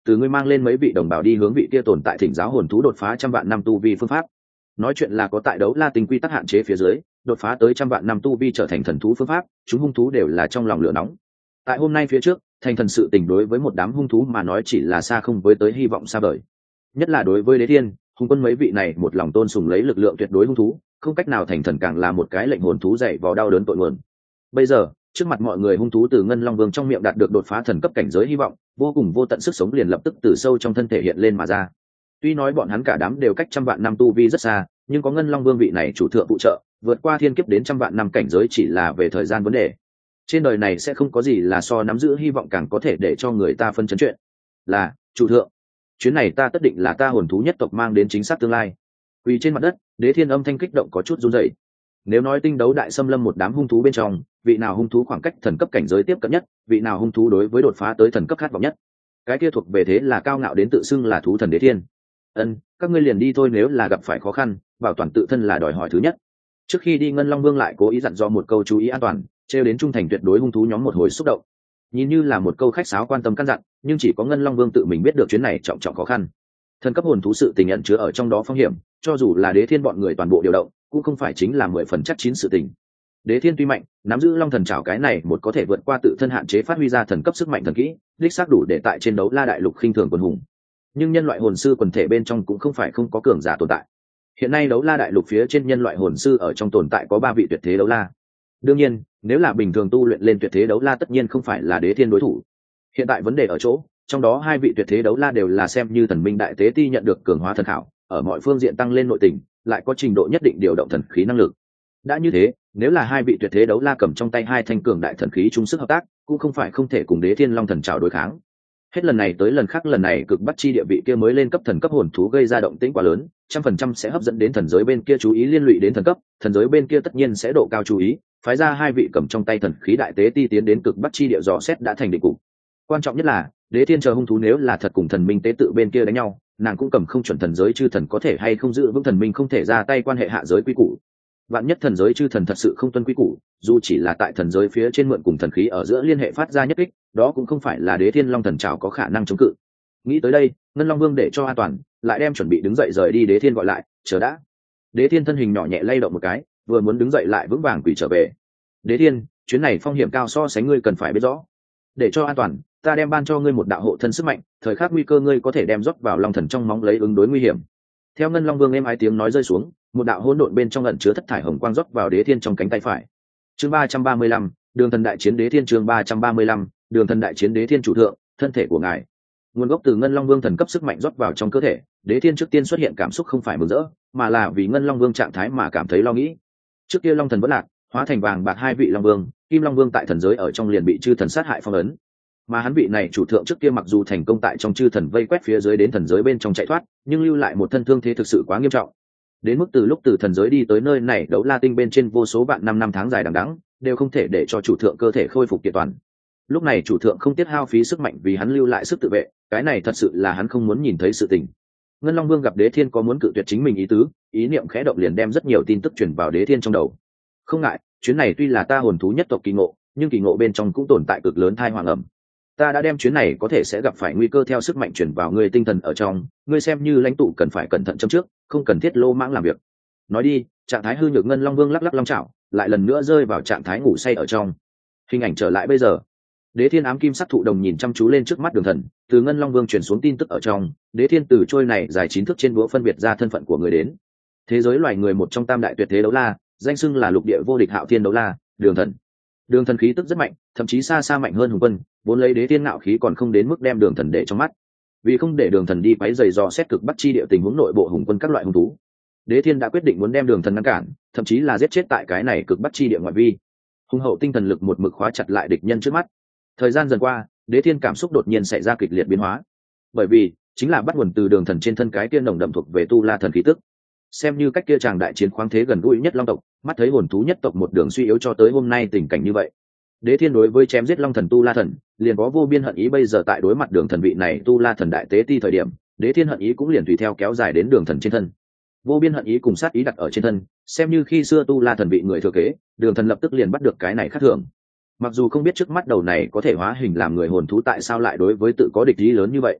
từ ngươi mang lên mấy vị đồng bào đi hướng vị kia tồn tại thỉnh giáo hồn thú đột phá trăm vạn năm tu vi phương pháp. Nói chuyện là có tại đấu la tinh quy tắc hạn chế phía dưới, đột phá tới trăm vạn năm tu vi trở thành thần thú phương pháp, chúng hung thú đều là trong lòng lửa nóng. Tại hôm nay phía trước, thành thần sự tình đối với một đám hung thú mà nói chỉ là xa không với tới hy vọng xa vời. Nhất là đối với Đế Thiên, hung quân mấy vị này một lòng tôn sùng lấy lực lượng tuyệt đối hung thú, không cách nào thành thần càng là một cái lệnh hồn thú dậy vào đau đớn tội nguồn. Bây giờ, trước mặt mọi người hung thú từ Ngân Long Vương trong miệng đạt được đột phá thần cấp cảnh giới hy vọng, vô cùng vô tận sức sống liền lập tức từ sâu trong thân thể hiện lên mà ra. Tuy nói bọn hắn cả đám đều cách trăm vạn năm tu vi rất xa, nhưng có Ngân Long Vương vị này chủ thượng phụ trợ, vượt qua thiên kiếp đến trăm vạn năm cảnh giới chỉ là về thời gian vấn đề. Trên đời này sẽ không có gì là so nắm giữ hy vọng càng có thể để cho người ta phân chấn chuyện. Là, chủ thượng, chuyến này ta tất định là ta hồn thú nhất tộc mang đến chính xác tương lai. Quỳ trên mặt đất, Đế Thiên âm thanh kích động có chút run rẩy. Nếu nói tinh đấu đại xâm lâm một đám hung thú bên trong, vị nào hung thú khoảng cách thần cấp cảnh giới tiếp cận nhất, vị nào hung thú đối với đột phá tới thần cấp khát vọng nhất, cái kia thuộc về thế là cao ngạo đến tự xưng là thú thần Đế Thiên. Ân, các ngươi liền đi thôi, nếu là gặp phải khó khăn, bảo toàn tự thân là đòi hỏi thứ nhất. Trước khi đi, Ngân Long Vương lại cố ý dặn dò một câu chú ý an toàn, trêu đến trung thành tuyệt đối hung thú nhóm một hồi xúc động. Nhìn như là một câu khách sáo quan tâm căn dặn, nhưng chỉ có Ngân Long Vương tự mình biết được chuyến này trọng trọng khó khăn. Thần cấp hồn thú sự tình nhận chứa ở trong đó phong hiểm, cho dù là Đế Thiên bọn người toàn bộ điều động, cũng không phải chính là mười phần chắc chín sự tình. Đế Thiên tuy mạnh, nắm giữ Long Thần Trảo cái này một có thể vượt qua tự thân hạn chế phát huy ra thần cấp sức mạnh thần kỹ, đích xác đủ để tại trên đấu la đại lục khinh thường quần hùng. Nhưng nhân loại hồn sư quần thể bên trong cũng không phải không có cường giả tồn tại. Hiện nay đấu la đại lục phía trên nhân loại hồn sư ở trong tồn tại có ba vị tuyệt thế đấu la. Đương nhiên, nếu là bình thường tu luyện lên tuyệt thế đấu la tất nhiên không phải là Đế Thiên đối thủ. Hiện tại vấn đề ở chỗ, trong đó hai vị tuyệt thế đấu la đều là xem như thần minh đại tế ti nhận được cường hóa thần khảo, ở mọi phương diện tăng lên nội tình, lại có trình độ nhất định điều động thần khí năng lực. Đã như thế, nếu là hai vị tuyệt thế đấu la cầm trong tay hai thanh cường đại thần khí chung sức hợp tác, cũng không phải không thể cùng Đế Thiên Long Thần Trảo đối kháng. Hết lần này tới lần khác, lần này cực bắt chi địa vị kia mới lên cấp thần cấp hồn thú gây ra động tĩnh quá lớn, trăm phần trăm sẽ hấp dẫn đến thần giới bên kia chú ý, liên lụy đến thần cấp, thần giới bên kia tất nhiên sẽ độ cao chú ý, phái ra hai vị cầm trong tay thần khí đại tế ti tiến đến cực bắt chi địa dò xét đã thành định cục. Quan trọng nhất là, Đế Thiên chờ hung thú nếu là thật cùng thần minh tế tự bên kia đánh nhau, nàng cũng cầm không chuẩn thần giới chư thần có thể hay không giữ vững thần minh không thể ra tay quan hệ hạ giới quy củ. Vạn nhất thần giới chư thần thật sự không tuân quy củ, dù chỉ là tại thần giới phía trên mượn cùng thần khí ở giữa liên hệ phát ra nhất kích, đó cũng không phải là Đế Thiên Long Thần Trảo có khả năng chống cự. Nghĩ tới đây, Ngân Long Vương để cho an toàn, lại đem chuẩn bị đứng dậy rời đi Đế Thiên gọi lại, chờ đã. Đế Thiên thân hình nhỏ nhẹ lay động một cái, vừa muốn đứng dậy lại vững vàng quỳ trở về. Đế Thiên, chuyến này phong hiểm cao, so sánh ngươi cần phải biết rõ. Để cho an toàn, ta đem ban cho ngươi một đạo hộ thân sức mạnh, thời khắc nguy cơ ngươi có thể đem rót vào Long Thần trong móng lấy ứng đối nguy hiểm. Theo Ngân Long Vương êm ái tiếng nói rơi xuống, một đạo hỗn độn bên trong ẩn chứa thất thải hồng quang rót vào Đế Thiên trong cánh tay phải. Chương ba trăm ba mươi lăm, Đường Thần Đại Chiến Đế Thiên. Chương ba trăm ba mươi lăm, Đường Thần Đại Chiến Đế Thiên. Chủ thượng, thân thể của ngài. Nguồn gốc từ Ngân Long Vương thần cấp sức mạnh rót vào trong cơ thể, Đế Thiên trước tiên xuất hiện cảm xúc không phải mừng rỡ, mà là vì Ngân Long Vương trạng thái mà cảm thấy lo nghĩ. Trước kia Long Thần vẫn lạc, hóa thành vàng bạc hai vị Long Vương, Kim Long Vương tại thần giới ở trong liền bị chư thần sát hại phong ấn. Mà hắn vị này chủ thượng trước kia mặc dù thành công tại trong chư thần vây quét phía dưới đến thần giới bên trong chạy thoát, nhưng lưu lại một thân thương thế thực sự quá nghiêm trọng. Đến mức từ lúc từ thần giới đi tới nơi này đấu la tinh bên trên vô số vạn năm năm tháng dài đằng đẵng, đều không thể để cho chủ thượng cơ thể khôi phục kiện toàn. Lúc này chủ thượng không tiết hao phí sức mạnh vì hắn lưu lại sức tự vệ, cái này thật sự là hắn không muốn nhìn thấy sự tình. Ngân Long Vương gặp Đế Thiên có muốn cự tuyệt chính mình ý tứ, ý niệm khẽ động liền đem rất nhiều tin tức truyền vào Đế Thiên trong đầu. Không ngại, chuyến này tuy là ta hồn thú nhất tộc kỳ ngộ, nhưng kỳ ngộ bên trong cũng tồn tại cực lớn tai họa ẩm. Ta đã đem chuyến này có thể sẽ gặp phải nguy cơ theo sức mạnh truyền vào ngươi tinh thần ở trong, ngươi xem như lãnh tụ cần phải cẩn thận châm trước, không cần thiết lô mãng làm việc. Nói đi, trạng thái hư nhược Ngân Long Vương lắc lắc long chảo, lại lần nữa rơi vào trạng thái ngủ say ở trong. Hình ảnh trở lại bây giờ, Đế Thiên ám kim sắc thụ đồng nhìn chăm chú lên trước mắt Đường Thần, từ Ngân Long Vương truyền xuống tin tức ở trong, Đế Thiên từ trôi này dài chín thước trên búa phân biệt ra thân phận của người đến. Thế giới loài người một trong tam đại tuyệt thế đấu la, danh xưng là lục địa vô địch Hạo Thiên đấu la, Đường Thần. Đường Thần khí tức rất mạnh, thậm chí xa xa mạnh hơn Hùng Quân, vốn lấy Đế Thiên ngạo khí còn không đến mức đem Đường Thần để trong mắt. Vì không để Đường Thần đi quấy rầy dò xét cực bắc chi địa tình huống nội bộ Hùng Quân các loại hung thú, Đế Thiên đã quyết định muốn đem Đường Thần ngăn cản, thậm chí là giết chết tại cái này cực bắc chi địa ngoại vi. Hùng hậu tinh thần lực một mực khóa chặt lại địch nhân trước mắt. Thời gian dần qua, Đế Thiên cảm xúc đột nhiên xảy ra kịch liệt biến hóa, bởi vì chính là bắt nguồn từ Đường Thần trên thân cái kia nồng đậm thuộc về tu la thần khí tức. Xem như cách kia chàng đại chiến khoáng thế gần gũi nhất long tộc, mắt thấy hồn thú nhất tộc một đường suy yếu cho tới hôm nay tình cảnh như vậy, Đế Thiên đối với chém giết long thần tu la thần liền có vô biên hận ý. Bây giờ tại đối mặt Đường Thần vị này tu la thần đại tế ti thời điểm, Đế Thiên hận ý cũng liền tùy theo kéo dài đến Đường Thần trên thân. Vô biên hận ý cùng sát ý đặt ở trên thân, xem như khi xưa tu la thần vị người thừa kế, Đường Thần lập tức liền bắt được cái này khác thường. Mặc dù không biết trước mắt đầu này có thể hóa hình làm người hồn thú tại sao lại đối với tự có địch ý lớn như vậy,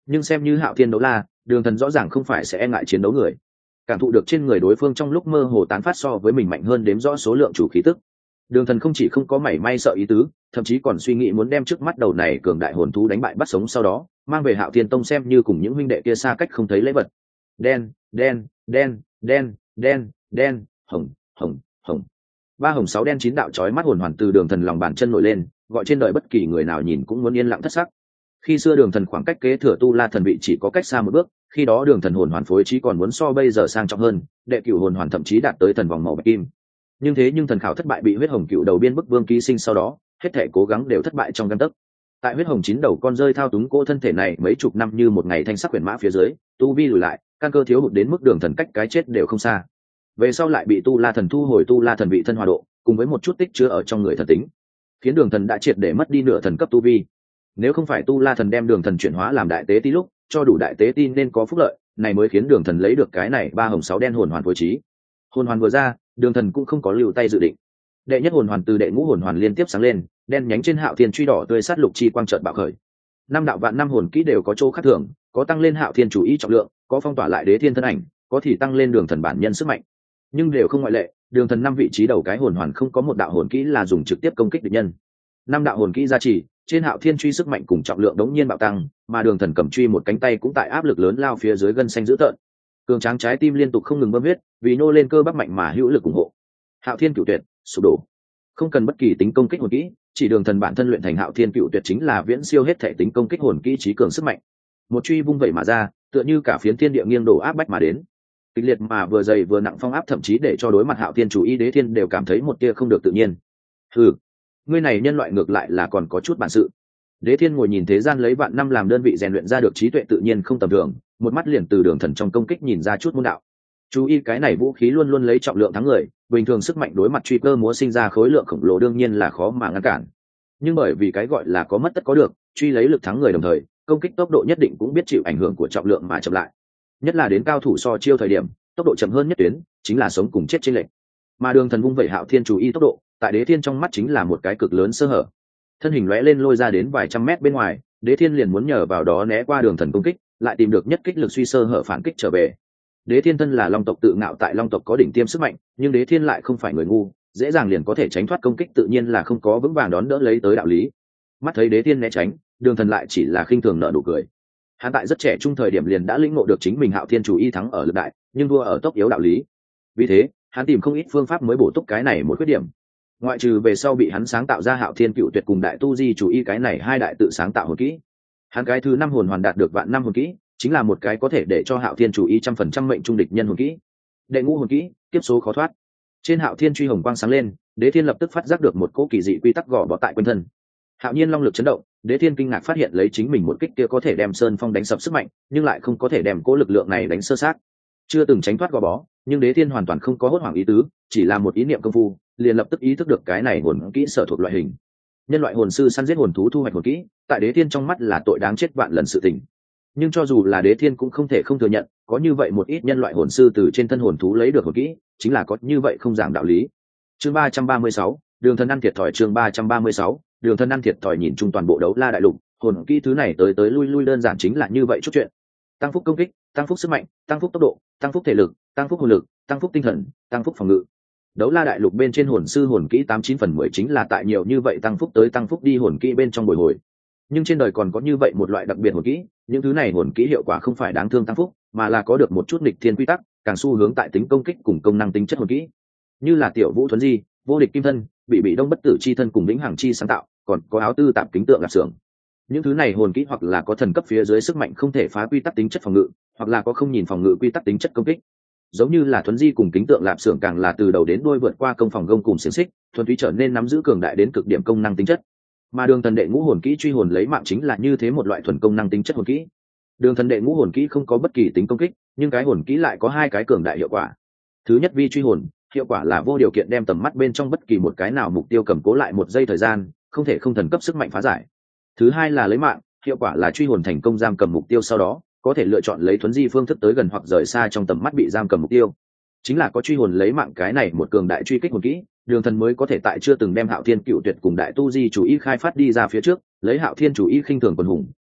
nhưng xem như Hạo Thiên đấu la, Đường Thần rõ ràng không phải sẽ e ngại chiến đấu người. Cảm thụ được trên người đối phương trong lúc mơ hồ tán phát so với mình mạnh hơn đếm rõ số lượng chủ khí tức, Đường Thần không chỉ không có mảy may sợ ý tứ, thậm chí còn suy nghĩ muốn đem trước mắt đầu này cường đại hồn thú đánh bại bắt sống, sau đó mang về Hạo Thiên Tông xem như cùng những huynh đệ kia xa cách không thấy lễ vật. Đen, đen, đen, đen, đen, đen, hồng, hồng, hồng. Ba hồng sáu đen chín đạo chói mắt hồn hoàn từ Đường Thần lòng bàn chân nổi lên, gọi trên đời bất kỳ người nào nhìn cũng muốn yên lặng thất sắc. Khi xưa Đường Thần khoảng cách kế thừa tu la thần vị chỉ có cách xa một bước, khi đó Đường Thần hồn hoàn phối trí còn muốn so bây giờ sang trọng hơn, đệ cửu hồn hoàn thậm chí đạt tới thần vòng màu bạch kim. Nhưng thế nhưng thần khảo thất bại bị huyết hồng cựu đầu biên bức vương ký sinh sau đó, hết thể cố gắng đều thất bại trong căn tấc. Tại huyết hồng chín đầu con rơi thao túng cỗ thân thể này mấy chục năm như một ngày thanh sắc quyển mã phía dưới, tu vi lùi lại, căn cơ thiếu hụt đến mức Đường Thần cách cái chết đều không xa. Về sau lại bị tu la thần thu hồi tu la thần vị thân hòa độ, cùng với một chút tích chứa ở trong người thần tính, khiến Đường Thần đã triệt để mất đi nửa thần cấp tu vi. Nếu không phải tu la thần đem Đường Thần chuyển hóa làm đại tế ti lúc cho đủ đại tế ti nên có phúc lợi, này mới khiến Đường Thần lấy được cái này ba hồng sáu đen hồn hoàn phối trí. Hồn hoàn vừa ra, Đường Thần cũng không có lưu tay dự định. Đệ nhất hồn hoàn từ đệ ngũ hồn hoàn liên tiếp sáng lên, đen nhánh trên Hạo Thiên truy đỏ tươi sát lục chi quang chợt bạo khởi. Năm đạo vạn năm hồn kỹ đều có chỗ khác thường, có tăng lên Hạo Thiên chủ ý trọng lượng, có phong tỏa lại Đế Thiên thân ảnh, có thì tăng lên Đường Thần bản nhân sức mạnh. Nhưng đều không ngoại lệ, Đường Thần năm vị trí đầu cái hồn hoàn không có một đạo hồn kỹ là dùng trực tiếp công kích địch nhân. Năm đạo hồn kỹ gia trì, trên Hạo Thiên truy sức mạnh cùng trọng lượng đống nhiên bạo tăng, mà Đường Thần cầm truy một cánh tay cũng tại áp lực lớn lao phía dưới gân xanh dữ tợn. Cường tráng trái tim liên tục không ngừng bơm huyết, vì nô lên cơ bắp mạnh mà hữu lực ủng hộ. Hạo Thiên Cửu Tuyệt sụp đổ, không cần bất kỳ tính công kích hồn kỹ, chỉ Đường Thần bản thân luyện thành Hạo Thiên Cửu Tuyệt chính là viễn siêu hết thể tính công kích hồn kỹ trí cường sức mạnh. Một truy vung vẩy mà ra, tựa như cả phiến thiên địa nghiêng đổ áp bách mà đến. Kịch liệt mà vừa dày vừa nặng phong áp thậm chí để cho đối mặt Hạo Thiên chủ ý Đế Thiên đều cảm thấy một tia không được tự nhiên. Hừ, ngươi này nhân loại ngược lại là còn có chút bản sự. Đế Thiên ngồi nhìn thế gian lấy vạn năm làm đơn vị rèn luyện ra được trí tuệ tự nhiên không tầm thường, một mắt liền từ Đường Thần trong công kích nhìn ra chút môn đạo. Chú ý cái này vũ khí luôn luôn lấy trọng lượng thắng người, bình thường sức mạnh đối mặt truy cơ múa sinh ra khối lượng khổng lồ đương nhiên là khó mà ngăn cản. Nhưng bởi vì cái gọi là có mất tất có được, truy lấy lực thắng người đồng thời, công kích tốc độ nhất định cũng biết chịu ảnh hưởng của trọng lượng mà chậm lại. Nhất là đến cao thủ so chiêu thời điểm, tốc độ chậm hơn nhất tuyến, chính là sống cùng chết chênh lệch. Mà Đường Thần vung vẩy Hạo Thiên chủ y tốc độ, tại Đế Thiên trong mắt chính là một cái cực lớn sơ hở. Thân hình lóe lên lôi ra đến vài trăm mét bên ngoài, Đế Thiên liền muốn nhờ vào đó né qua Đường Thần công kích, lại tìm được nhất kích lực suy sơ hở phản kích trở về. Đế Thiên thân là Long tộc tự ngạo, tại Long tộc có đỉnh tiêm sức mạnh, nhưng Đế Thiên lại không phải người ngu, dễ dàng liền có thể tránh thoát công kích tự nhiên là không có vững vàng đón đỡ lấy tới đạo lý. Mắt thấy Đế Thiên né tránh, Đường Thần lại chỉ là khinh thường nở nụ cười. Hắn tại rất trẻ trung thời điểm liền đã lĩnh ngộ được chính mình Hạo Thiên chủ y thắng ở lực đại, nhưng thua ở tốc yếu đạo lý. Vì thế, hắn tìm không ít phương pháp mới bổ túc cái này một khuyết điểm. Ngoại trừ về sau bị hắn sáng tạo ra Hạo Thiên Cựu Tuyệt cùng Đại Tu Di chủ y cái này hai đại tự sáng tạo hồn kỹ, hắn cái thứ năm hồn hoàn đạt được vạn năm hồn kỹ, chính là một cái có thể để cho Hạo Thiên chủ y trăm phần trăm mệnh trung địch nhân hồn kỹ. Đệ ngũ hồn kỹ, kiếp số khó thoát. Trên Hạo Thiên truy hồng quang sáng lên, Đế Thiên lập tức phát giác được một cỗ kỳ dị quy tắc gò bó tại quanh thân. Hạo nhiên long lực chấn động, Đế Thiên kinh ngạc phát hiện lấy chính mình một kích kia có thể đem sơn phong đánh sập sức mạnh, nhưng lại không có thể đem cỗ lực lượng này đánh sơ sát. Chưa từng tránh thoát gò bó, nhưng Đế Thiên hoàn toàn không có hốt hoảng ý tứ, chỉ là một ý niệm công phu, liền lập tức ý thức được cái này hồn kỹ sở thuộc loại hình. Nhân loại hồn sư săn giết hồn thú thu hoạch hồn kỹ, tại Đế Thiên trong mắt là tội đáng chết vạn lần sự tình. Nhưng cho dù là Đế Thiên cũng không thể không thừa nhận, có như vậy một ít nhân loại hồn sư từ trên thân hồn thú lấy được hồn kỹ, chính là có như vậy không giảng đạo lý. Chương ba trăm ba mươi sáu, Đường Thần ăn thiệt thòi. Chương ba trăm ba mươi sáu, Đường Thần ăn thiệt thòi. Nhìn chung toàn bộ đấu la đại lục, hồn kỹ thứ này tới tới lui lui đơn giản chính là như vậy chút chuyện. Tăng phúc công kích, tăng phúc sức mạnh, tăng phúc tốc độ, tăng phúc thể lực, tăng phúc hồn lực, tăng phúc tinh thần, tăng phúc phòng ngự. Đấu la đại lục bên trên hồn sư hồn kỹ tám chín phần mười chính là tại nhiều như vậy tăng phúc tới tăng phúc đi hồn kỹ bên trong bồi hồi. Nhưng trên đời còn có như vậy một loại đặc biệt hồn kỹ, những thứ này hồn kỹ hiệu quả không phải đáng thương tăng phúc, mà là có được một chút nghịch thiên quy tắc, càng xu hướng tại tính công kích cùng công năng tính chất hồn kỹ. Như là Tiểu Vũ Thuấn Di, Vô Địch Kim Thân, Bị Bị Đông Bất Tử Chi Thân cùng Vĩnh Hằng Chi sáng tạo, còn có Áo Tư Tạp Kính Tượng Lạp Xưởng. Những thứ này hồn kỹ hoặc là có thần cấp phía dưới sức mạnh không thể phá quy tắc tính chất phòng ngự, hoặc là có không nhìn phòng ngự quy tắc tính chất công kích. Giống như là Thuấn Di cùng Kính Tượng Lạp Xưởng càng là từ đầu đến đuôi vượt qua công phòng gông cùng xiềng xích, thuần túy trở nên nắm giữ cường đại đến cực điểm công năng tính chất. Mà Đường Thần đệ ngũ hồn kỹ truy hồn lấy mạng chính là như thế một loại thuần công năng tính chất hồn kỹ. Đường Thần đệ ngũ hồn kỹ không có bất kỳ tính công kích, nhưng cái hồn kỹ lại có hai cái cường đại hiệu quả. Thứ nhất, vi truy hồn, hiệu quả là vô điều kiện đem tầm mắt bên trong bất kỳ một cái nào mục tiêu cầm cố lại một giây thời gian, không thể không thần cấp sức mạnh phá giải. Thứ hai là lấy mạng, hiệu quả là truy hồn thành công giam cầm mục tiêu sau đó, có thể lựa chọn lấy thuấn di phương thức tới gần hoặc rời xa trong tầm mắt bị giam cầm mục tiêu. Chính là có truy hồn lấy mạng cái này một cường đại truy kích hồn kỹ, Đường Thần mới có thể tại chưa từng đem Hạo Thiên Cựu Tuyệt cùng Đại Tu Di chủ ý khai phát đi ra phía trước, lấy Hạo Thiên chủ ý khinh thường quần hùng,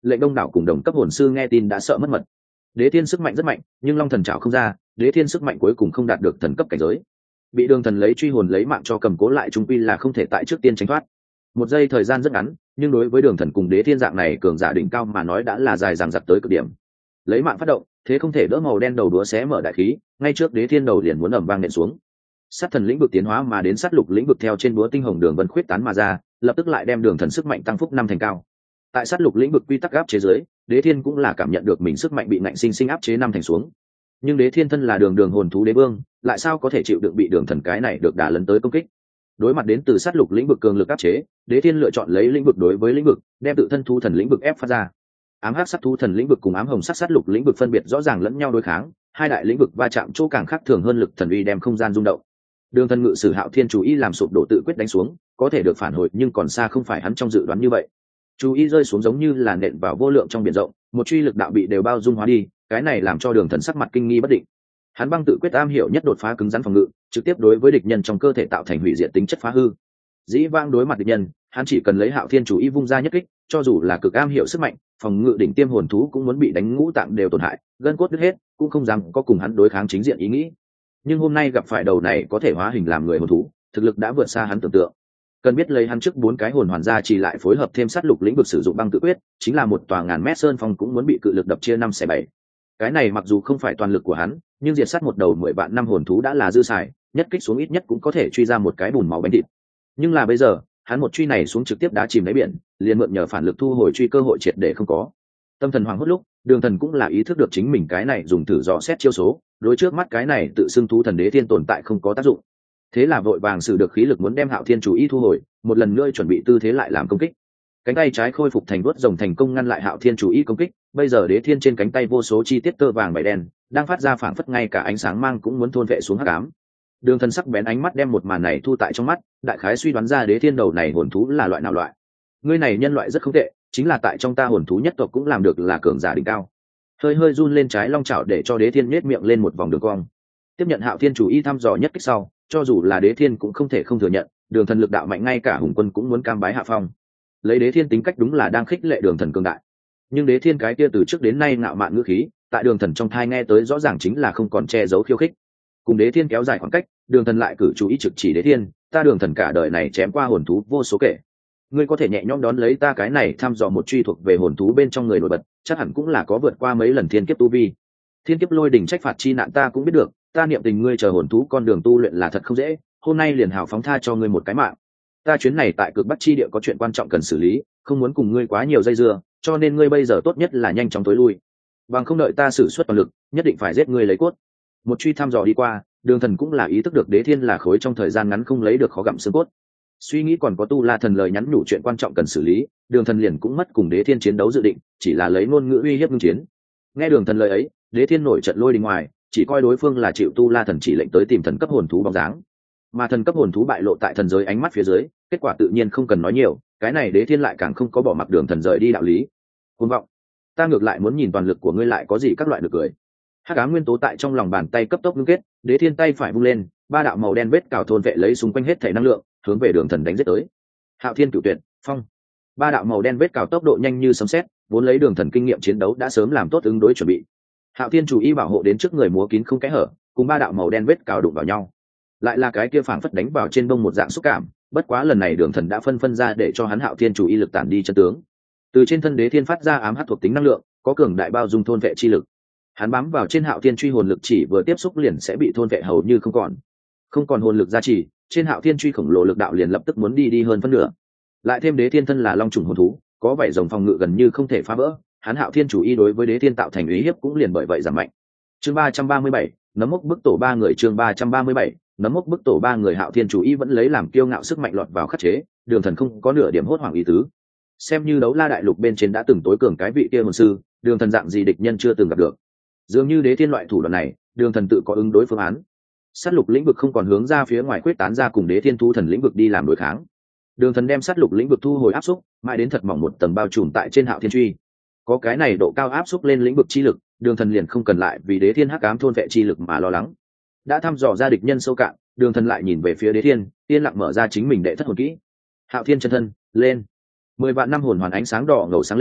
lệnh đông đảo cùng đồng cấp hồn sư nghe tin đã sợ mất mật. Đế thiên sức mạnh rất mạnh, nhưng long thần trảo không ra, đế thiên sức mạnh cuối cùng không đạt được thần cấp cảnh giới. Bị đường thần lấy truy hồn lấy mạng cho cầm cố lại trung quy là không thể tại trước tiên tránh thoát. Một giây thời gian rất ngắn, nhưng đối với đường thần cùng đế thiên dạng này cường giả đỉnh cao mà nói đã là dài dằng dặc tới cực điểm. Lấy mạng phát động, thế không thể đỡ màu đen đầu đúa xé mở đại khí, ngay trước đế thiên đầu liền muốn ầm vang nện xuống. Sát thần lĩnh vực tiến hóa mà đến sát lục lĩnh vực theo trên búa tinh hồng đường vân khuyết tán mà ra, lập tức lại đem đường thần sức mạnh tăng phúc năm thành cao. Tại sát lục lĩnh vực quy tắc áp chế dưới, đế thiên cũng là cảm nhận được mình sức mạnh bị nạnh sinh sinh áp chế năm thành xuống. Nhưng đế thiên thân là đường đường hồn thú đế vương, lại sao có thể chịu đựng bị đường thần cái này được đả lấn tới công kích. Đối mặt đến từ sát lục lĩnh vực cường lực áp chế, đế thiên lựa chọn lấy lĩnh vực đối với lĩnh vực, đem tự thân thu thần lĩnh vực ép phát ra. Ám hắc sát thu thần lĩnh vực cùng ám hồng sát sát lục lĩnh vực phân biệt rõ ràng lẫn nhau đối kháng, hai đại lĩnh vực va chạm chỗ càng khác thường hơn lực thần uy đem không gian rung động. Đường thần ngự sử Hạo Thiên chú ý làm sụp đổ tự quyết đánh xuống, có thể được phản hồi nhưng còn xa không phải hắn trong dự đoán như vậy. Chú ý rơi xuống giống như là nện vào vô lượng trong biển rộng, một truy lực đạo bị đều bao dung hóa đi, cái này làm cho đường thần sắc mặt kinh nghi bất định. Hắn băng tự quyết am hiểu nhất đột phá cứng rắn phòng ngự, trực tiếp đối với địch nhân trong cơ thể tạo thành hủy diệt tính chất phá hư. Dĩ vãng đối mặt địch nhân, hắn chỉ cần lấy Hạo Thiên chú ý vung ra nhất kích, cho dù là cực am hiểu sức mạnh, phòng ngự đỉnh tiêm hồn thú cũng muốn bị đánh ngũ tạng đều tổn hại, gân cốt đứt hết, cũng không dám có cùng hắn đối kháng chính diện ý nghĩ. Nhưng hôm nay gặp phải đầu này có thể hóa hình làm người hồn thú, thực lực đã vượt xa hắn tưởng tượng. Cần biết lấy hắn trước bốn cái hồn hoàn ra chỉ lại phối hợp thêm sát lục lĩnh vực sử dụng băng tự quyết, chính là một tòa ngàn mét sơn phong cũng muốn bị cự lực đập chia năm xẻ bảy. Cái này mặc dù không phải toàn lực của hắn, nhưng diệt sát một đầu mười vạn năm hồn thú đã là dư xài, nhất kích xuống ít nhất cũng có thể truy ra một cái bùn máu bánh thịt. Nhưng là bây giờ, hắn một truy này xuống trực tiếp đá chìm đáy biển, liền mượn nhờ phản lực thu hồi truy cơ hội triệt để không có. Tâm thần hoàng hốt lúc, đường thần cũng là ý thức được chính mình cái này dùng thử dò xét chiêu số, đối trước mắt cái này tự xưng thú thần đế thiên tồn tại không có tác dụng. Thế là vội vàng sử được khí lực muốn đem Hạo Thiên chú ý thu hồi, một lần nữa chuẩn bị tư thế lại làm công kích. Cánh tay trái khôi phục thành vuốt rồng thành công ngăn lại Hạo Thiên chú ý công kích, bây giờ đế thiên trên cánh tay vô số chi tiết tơ vàng bảy đen, đang phát ra phảng phất ngay cả ánh sáng mang cũng muốn thôn vệ xuống hắc ám. Đường thần sắc bén ánh mắt đem một màn này thu tại trong mắt, đại khái suy đoán ra đế thiên đầu này hồn thú là loại nào loại. Ngươi này nhân loại rất không tệ, chính là tại trong ta hồn thú nhất tộc cũng làm được là cường giả đỉnh cao. Hơi hơi run lên trái long chảo để cho đế thiên nhếch miệng lên một vòng đường cong. Tiếp nhận Hạo Thiên chú ý thăm dò nhất kích sau, cho dù là đế thiên cũng không thể không thừa nhận, đường thần lực đạo mạnh ngay cả hùng quân cũng muốn cam bái hạ phong. Lấy đế thiên tính cách đúng là đang khích lệ đường thần cường đại, nhưng đế thiên cái kia từ trước đến nay ngạo mạn ngữ khí, tại đường thần trong thai nghe tới rõ ràng chính là không còn che giấu khiêu khích. Cùng đế thiên kéo dài khoảng cách, đường thần lại cử chú ý trực chỉ đế thiên, ta đường thần cả đời này chém qua hồn thú vô số kể, ngươi có thể nhẹ nhõm đón lấy ta cái này thăm dò một truy thuộc về hồn thú bên trong người nổi bật, chắc hẳn cũng là có vượt qua mấy lần thiên kiếp tu vi. Thiên kiếp lôi đỉnh trách phạt chi nạn ta cũng biết được, ta niệm tình ngươi chờ hồn thú con đường tu luyện là thật không dễ, hôm nay liền hào phóng tha cho ngươi một cái mạng. Ta chuyến này tại cực bắc chi địa có chuyện quan trọng cần xử lý, không muốn cùng ngươi quá nhiều dây dưa, cho nên ngươi bây giờ tốt nhất là nhanh chóng tối lui, bằng không đợi ta sử xuất toàn lực, nhất định phải giết ngươi lấy cốt. Một truy thăm dò đi qua, đường thần cũng là ý thức được đế thiên là khối trong thời gian ngắn không lấy được khó gặm xương cốt. Suy nghĩ còn có tu la thần lời nhắn nhủ chuyện quan trọng cần xử lý, đường thần liền cũng mất cùng đế thiên chiến đấu dự định, chỉ là lấy ngôn ngữ uy hiếp ngưng chiến. Nghe đường thần lời ấy, đế thiên nổi trận lôi đình ngoài, chỉ coi đối phương là chịu tu la thần chỉ lệnh tới tìm thần cấp hồn thú bóng dáng, mà thần cấp hồn thú bại lộ tại thần giới ánh mắt phía dưới, kết quả tự nhiên không cần nói nhiều, cái này đế thiên lại càng không có bỏ mặc đường thần rời đi đạo lý. Cuồng vọng, ta ngược lại muốn nhìn toàn lực của ngươi lại có gì các loại được cười. Hắc ám nguyên tố tại trong lòng bàn tay cấp tốc ngưng kết, đế thiên tay phải vung lên, ba đạo màu đen vết cào thôn vệ lấy xung quanh hết thể năng lượng, hướng về đường thần đánh giết tới. Hạo Thiên cửu tuyệt phong, ba đạo màu đen vết cào tốc độ nhanh như sấm sét, vốn lấy đường thần kinh nghiệm chiến đấu đã sớm làm tốt ứng đối chuẩn bị. Hạo Thiên chủ ý bảo hộ đến trước người múa kín không kẽ hở, cùng ba đạo màu đen vết cào đụng vào nhau, lại là cái kia phảng phất đánh vào trên bông một dạng xúc cảm. Bất quá lần này đường thần đã phân phân ra để cho hắn Hạo Thiên chủ ý lực tản đi chân tướng. Từ trên thân đế thiên phát ra ám hắc thuộc tính năng lượng, có cường đại bao dung thôn vệ chi lực. Hắn bám vào trên Hạo Thiên truy hồn lực chỉ vừa tiếp xúc liền sẽ bị thôn vệ hầu như không còn. Không còn hồn lực gia trì, trên Hạo Thiên truy khổng lồ lực đạo liền lập tức muốn đi đi hơn phân nửa. Lại thêm đế thiên thân là long trùng hồn thú, có vảy rồng phòng ngự gần như không thể phá vỡ, hắn Hạo Thiên chủ ý đối với đế thiên tạo thành uy hiếp cũng liền bởi vậy giảm mạnh. Chương ba trăm ba mươi bảy, nấm mốc bức tổ ba người chương ba trăm ba mươi bảy, nấm mốc bức tổ ba người Hạo Thiên chủ ý vẫn lấy làm kiêu ngạo sức mạnh lọt vào khắc chế, đường thần không có nửa điểm hốt hoảng ý tứ. Xem như đấu la đại lục bên trên đã từng tối cường cái vị kia hồn sư, đường thần dạng gì địch nhân chưa từng gặp được. Dường như đế thiên loại thủ đoạn này, đường thần tự có ứng đối phương án. Sát lục lĩnh vực không còn hướng ra phía ngoài quyết tán ra cùng đế thiên thú thần lĩnh vực đi làm đối kháng. Đường thần đem sát lục lĩnh vực thu hồi áp xúc, mãi đến thật mỏng một tầng bao trùm tại trên Hạo Thiên truy. Có cái này độ cao áp xúc lên lĩnh vực chi lực, đường thần liền không cần lại vì đế thiên hắc ám thôn vệ chi lực mà lo lắng. Đã thăm dò ra địch nhân sâu cạn, đường thần lại nhìn về phía đế thiên, yên lặng mở ra chính mình đệ thất hồn kỹ. Hạo Thiên chân thân lên, mười vạn năm hồn hoàn ánh sáng đỏ ngầu sáng lên,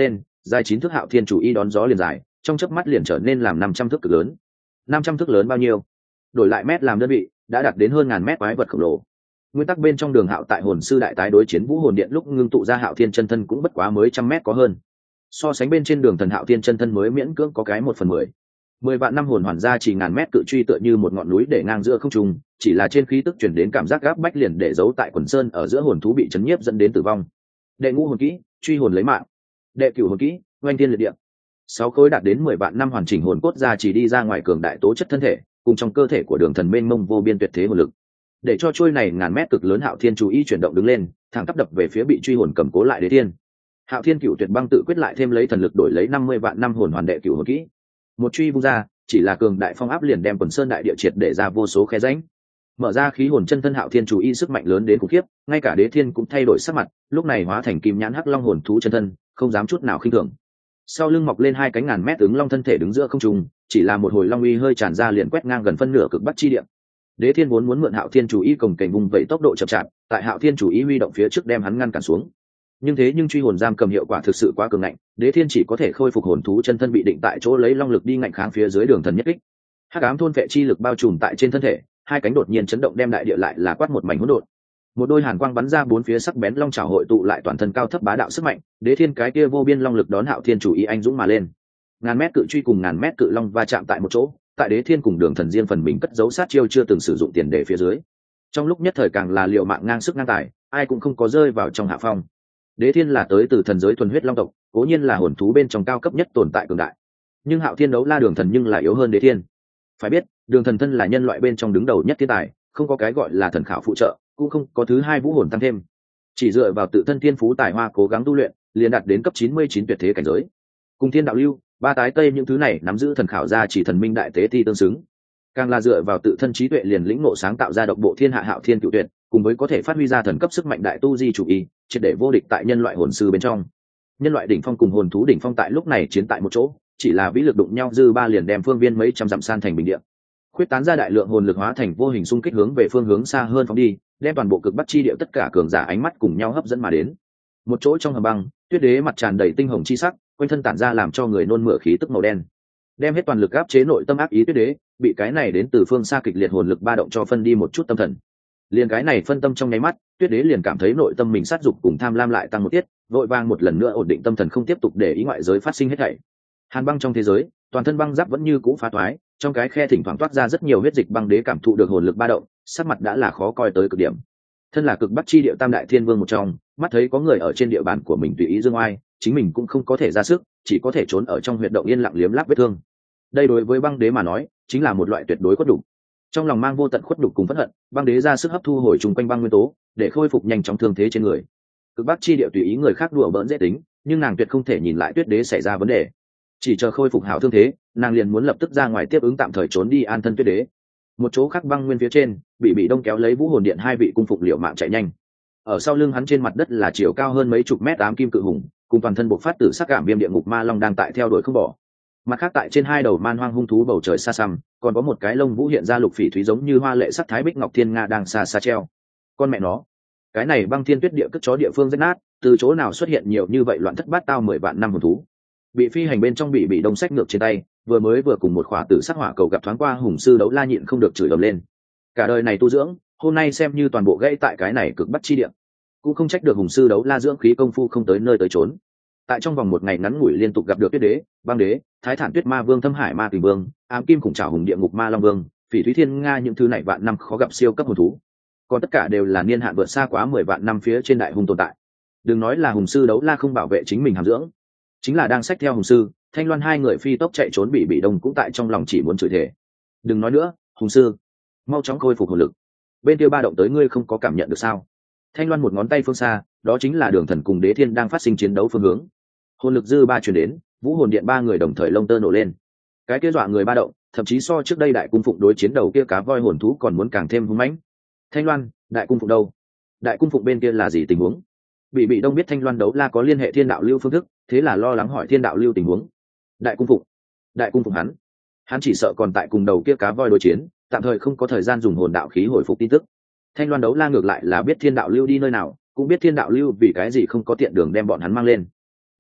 dài chín thước hạo thiên chủ y đón gió liền dài, trong chớp mắt liền trở nên làm năm trăm thước cực lớn. Năm trăm thước lớn bao nhiêu? Đổi lại mét làm đơn vị, đã đạt đến hơn ngàn mét quái vật khổng lồ. Nguyên tắc bên trong Đường Hạo tại hồn sư đại tái đối chiến Vũ Hồn Điện lúc ngưng tụ ra hạo thiên chân thân cũng bất quá mới trăm mét có hơn. So sánh bên trên Đường Thần hạo thiên chân thân mới miễn cưỡng có cái một phần mười. Mười vạn năm hồn hoàn ra chỉ ngàn mét cự truy tựa như một ngọn núi để ngang giữa không trung, chỉ là trên khí tức chuyển đến cảm giác gáp bách liền để giấu tại quần sơn ở giữa hồn thú bị chấn nhiếp dẫn đến tử vong. Đệ ngũ hồn kỹ, truy hồn lấy mạng. Đệ cửu hồn kỹ, oanh thiên liệt địa. Sáu khối đạt đến mười vạn năm hoàn chỉnh hồn cốt ra chỉ đi ra ngoài cường đại tố chất thân thể, cùng trong cơ thể của Đường Thần mênh mông vô biên tuyệt thế hồn lực. Để cho trôi này ngàn mét cực lớn hạo thiên chú ý chuyển động đứng lên, thẳng tắp đập về phía bị truy hồn cầm cố lại Đế Thiên. Hạo thiên cửu tuyệt băng tự quyết lại thêm lấy thần lực đổi lấy năm mươi vạn năm hồn hoàn đệ cửu hồn kỹ. Một truy vung ra, chỉ là cường đại phong áp liền đem quần sơn đại địa triệt để ra vô số khe rãnh. Mở ra khí hồn chân thân hạo thiên chú ý sức mạnh lớn đến khủng khiếp, ngay cả Đế Thiên cũng thay đổi sắc mặt, lúc này hóa thành kim nhãn hắc long hồn thú chân thân, không dám chút nào khinh thường. Sau lưng mọc lên hai cánh ngàn mét ứng long thân thể đứng giữa không trung, chỉ là một hồi long uy hơi tràn ra liền quét ngang gần phân nửa cực bắc chi địa. Đế Thiên vốn muốn mượn hạo thiên chú ý cồng kềnh vùng vẫy tốc độ chậm chạp, tại hạo thiên chú ý huy động phía trước đem hắn ngăn cản xuống. Nhưng thế nhưng truy hồn giam cầm hiệu quả thực sự quá cường ngạnh, Đế Thiên chỉ có thể khôi phục hồn thú chân thân bị định tại chỗ lấy long lực đi ngạnh kháng phía dưới Đường Thần nhất kích. Hắc ám thôn vệ chi lực bao trùm tại trên thân thể, hai cánh đột nhiên chấn động đem đại địa lại là quát một mảnh hỗn độn. Một đôi hàn quang bắn ra bốn phía sắc bén long chảo hội tụ lại toàn thân cao thấp bá đạo sức mạnh, Đế Thiên cái kia vô biên long lực đón hạo thiên chủ ý anh dũng mà lên. Ngàn mét cự truy cùng ngàn mét cự long va chạm tại một chỗ, tại Đế Thiên cùng Đường Thần riêng phần mình cất giấu sát chiêu chưa từng sử dụng tiền đề phía dưới. Trong lúc nhất thời càng là liều mạng ngang sức ngang tài, ai cũng không có rơi vào trong hạ phong. Đế Thiên là tới từ thần giới thuần huyết long tộc, cố nhiên là hồn thú bên trong cao cấp nhất tồn tại cường đại. Nhưng hạo thiên đấu la Đường Thần nhưng là yếu hơn Đế Thiên. Phải biết, Đường Thần thân là nhân loại bên trong đứng đầu nhất thiên tài, không có cái gọi là thần khảo phụ trợ, cũng không có thứ hai vũ hồn tăng thêm, chỉ dựa vào tự thân thiên phú tài hoa cố gắng tu luyện, liền đạt đến cấp chín mươi chín tuyệt thế cảnh giới. Cùng thiên đạo lưu, ba tái tây những thứ này nắm giữ thần khảo ra chỉ thần minh đại tế thi tương xứng, càng là dựa vào tự thân trí tuệ liền lĩnh ngộ sáng tạo ra độc bộ thiên hạ hạo thiên cựu tuyệt, cùng với có thể phát huy ra thần cấp sức mạnh đại tu di chủ ý, triệt để vô địch tại nhân loại hồn sư bên trong. Nhân loại đỉnh phong cùng hồn thú đỉnh phong tại lúc này chiến tại một chỗ, chỉ là vĩ lực đụng nhau dư ba liền đem phương viên mấy trăm dặm san thành bình địa, khuyết tán ra đại lượng hồn lực hóa thành vô hình xung kích hướng về phương hướng xa hơn phóng đi, đem toàn bộ cực bắc chi địa tất cả cường giả ánh mắt cùng nhau hấp dẫn mà đến. Một chỗ trong hầm băng, Tuyết Đế mặt tràn đầy tinh hồng chi sắc, quanh thân tản ra làm cho người nôn mửa khí tức màu đen, đem hết toàn lực áp chế nội tâm ác ý Tuyết Đế, bị cái này đến từ phương xa kịch liệt hồn lực ba động cho phân đi một chút tâm thần. Liền cái này phân tâm trong nháy mắt, Tuyết Đế liền cảm thấy nội tâm mình sát dục cùng tham lam lại tăng một tiết, vội vàng một lần nữa ổn định tâm thần không tiếp tục để ý ngoại giới phát sinh hết thảy. Hàn băng trong thế giới, toàn thân băng giáp vẫn như cũ phá toái, trong cái khe thỉnh thoảng toát ra rất nhiều huyết dịch. Băng Đế cảm thụ được hồn lực ba động, sắc mặt đã là khó coi tới cực điểm. Thân là cực bắc chi địa tam đại thiên vương một trong, mắt thấy có người ở trên địa bàn của mình tùy ý dương oai, chính mình cũng không có thể ra sức, chỉ có thể trốn ở trong huyệt động yên lặng liếm láp vết thương. Đây đối với Băng Đế mà nói, chính là một loại tuyệt đối khuất nhục. Trong lòng mang vô tận khuất nhục cùng phẫn hận, Băng Đế ra sức hấp thu hồi trùng quanh băng nguyên tố, để khôi phục nhanh chóng thương thế trên người. Cực bắc chi địa tùy ý người khác đùa bỡn dễ tính, nhưng nàng tuyệt không thể nhìn lại Tuyết Đế xảy ra vấn đề. Chỉ chờ khôi phục hảo thương thế, nàng liền muốn lập tức ra ngoài tiếp ứng tạm thời trốn đi an thân Tuyết Đế. Một chỗ khác băng nguyên phía trên, bị bị đông kéo lấy Vũ Hồn Điện hai vị cung phục liều mạng chạy nhanh. Ở sau lưng hắn trên mặt đất là chiều cao hơn mấy chục mét ám kim cự hùng, cùng toàn thân bộc phát tử sắc cảm viêm địa ngục ma long đang tại theo đuổi không bỏ. Mặt khác tại trên hai đầu man hoang hung thú bầu trời xa xăm, còn có một cái lông vũ hiện ra lục phỉ thúy giống như hoa lệ sắc thái bích ngọc thiên nga đang xa xa treo. Con mẹ nó, cái này băng thiên tuyết địa cất chó địa phương rách nát, từ chỗ nào xuất hiện nhiều như vậy loạn thất bát tao mười vạn năm hồn thú. Bị phi hành bên trong bị bị đông sách ngược trên tay, vừa mới vừa cùng một khỏa tử sắc hỏa cầu gặp thoáng qua hùng sư đấu la nhịn không được chửi ầm lên. Cả đời này tu dưỡng, hôm nay xem như toàn bộ gãy tại cái này cực bắc chi địa. Cũng không trách được hùng sư đấu la dưỡng khí công phu không tới nơi tới trốn. Tại trong vòng một ngày ngắn ngủi liên tục gặp được Tuyết Đế, Băng Đế, Thái Thản Tuyết Ma Vương, Thâm Hải Ma Kình Vương, Ám Kim Khủng Trảo Hùng Địa Ngục Ma Long Vương, Phỉ Thúy Thiên Nga những thứ này vạn năm khó gặp siêu cấp hồn thú. Còn tất cả đều là niên hạn vượt xa quá mười vạn năm phía trên đại hùng tồn tại. Đừng nói là hùng sư đấu la không bảo vệ chính mình hàm dưỡng, chính là đang xách theo hùng sư, Thanh Loan hai người phi tốc chạy trốn bị bị đông cũng tại trong lòng chỉ muốn chửi thề. Đừng nói nữa, hùng sư, mau chóng khôi phục hồn lực. Bên kia ba động tới ngươi không có cảm nhận được sao? Thanh Loan một ngón tay phương xa, đó chính là Đường Thần cùng Đế Thiên đang phát sinh chiến đấu phương hướng. Hồn lực dư ba truyền đến, Vũ Hồn Điện ba người đồng thời lông tơ nổ lên. Cái kia dọa người ba động, thậm chí so trước đây đại cung phụng đối chiến đầu kia cá voi hồn thú còn muốn càng thêm hung mãnh. Thanh Loan, đại cung phụng đâu? Đại cung phụng bên kia là gì tình huống? Bị bị đông biết Thanh Loan đấu la có liên hệ thiên đạo lưu phương thức, thế là lo lắng hỏi thiên đạo lưu tình huống. Đại cung phụng, đại cung phụng hắn, hắn chỉ sợ còn tại cùng đầu kia cá voi đối chiến, tạm thời không có thời gian dùng hồn đạo khí hồi phục tin tức. Thanh Loan đấu la ngược lại là biết thiên đạo lưu đi nơi nào, cũng biết thiên đạo lưu vì cái gì không có tiện đường đem bọn hắn mang lên.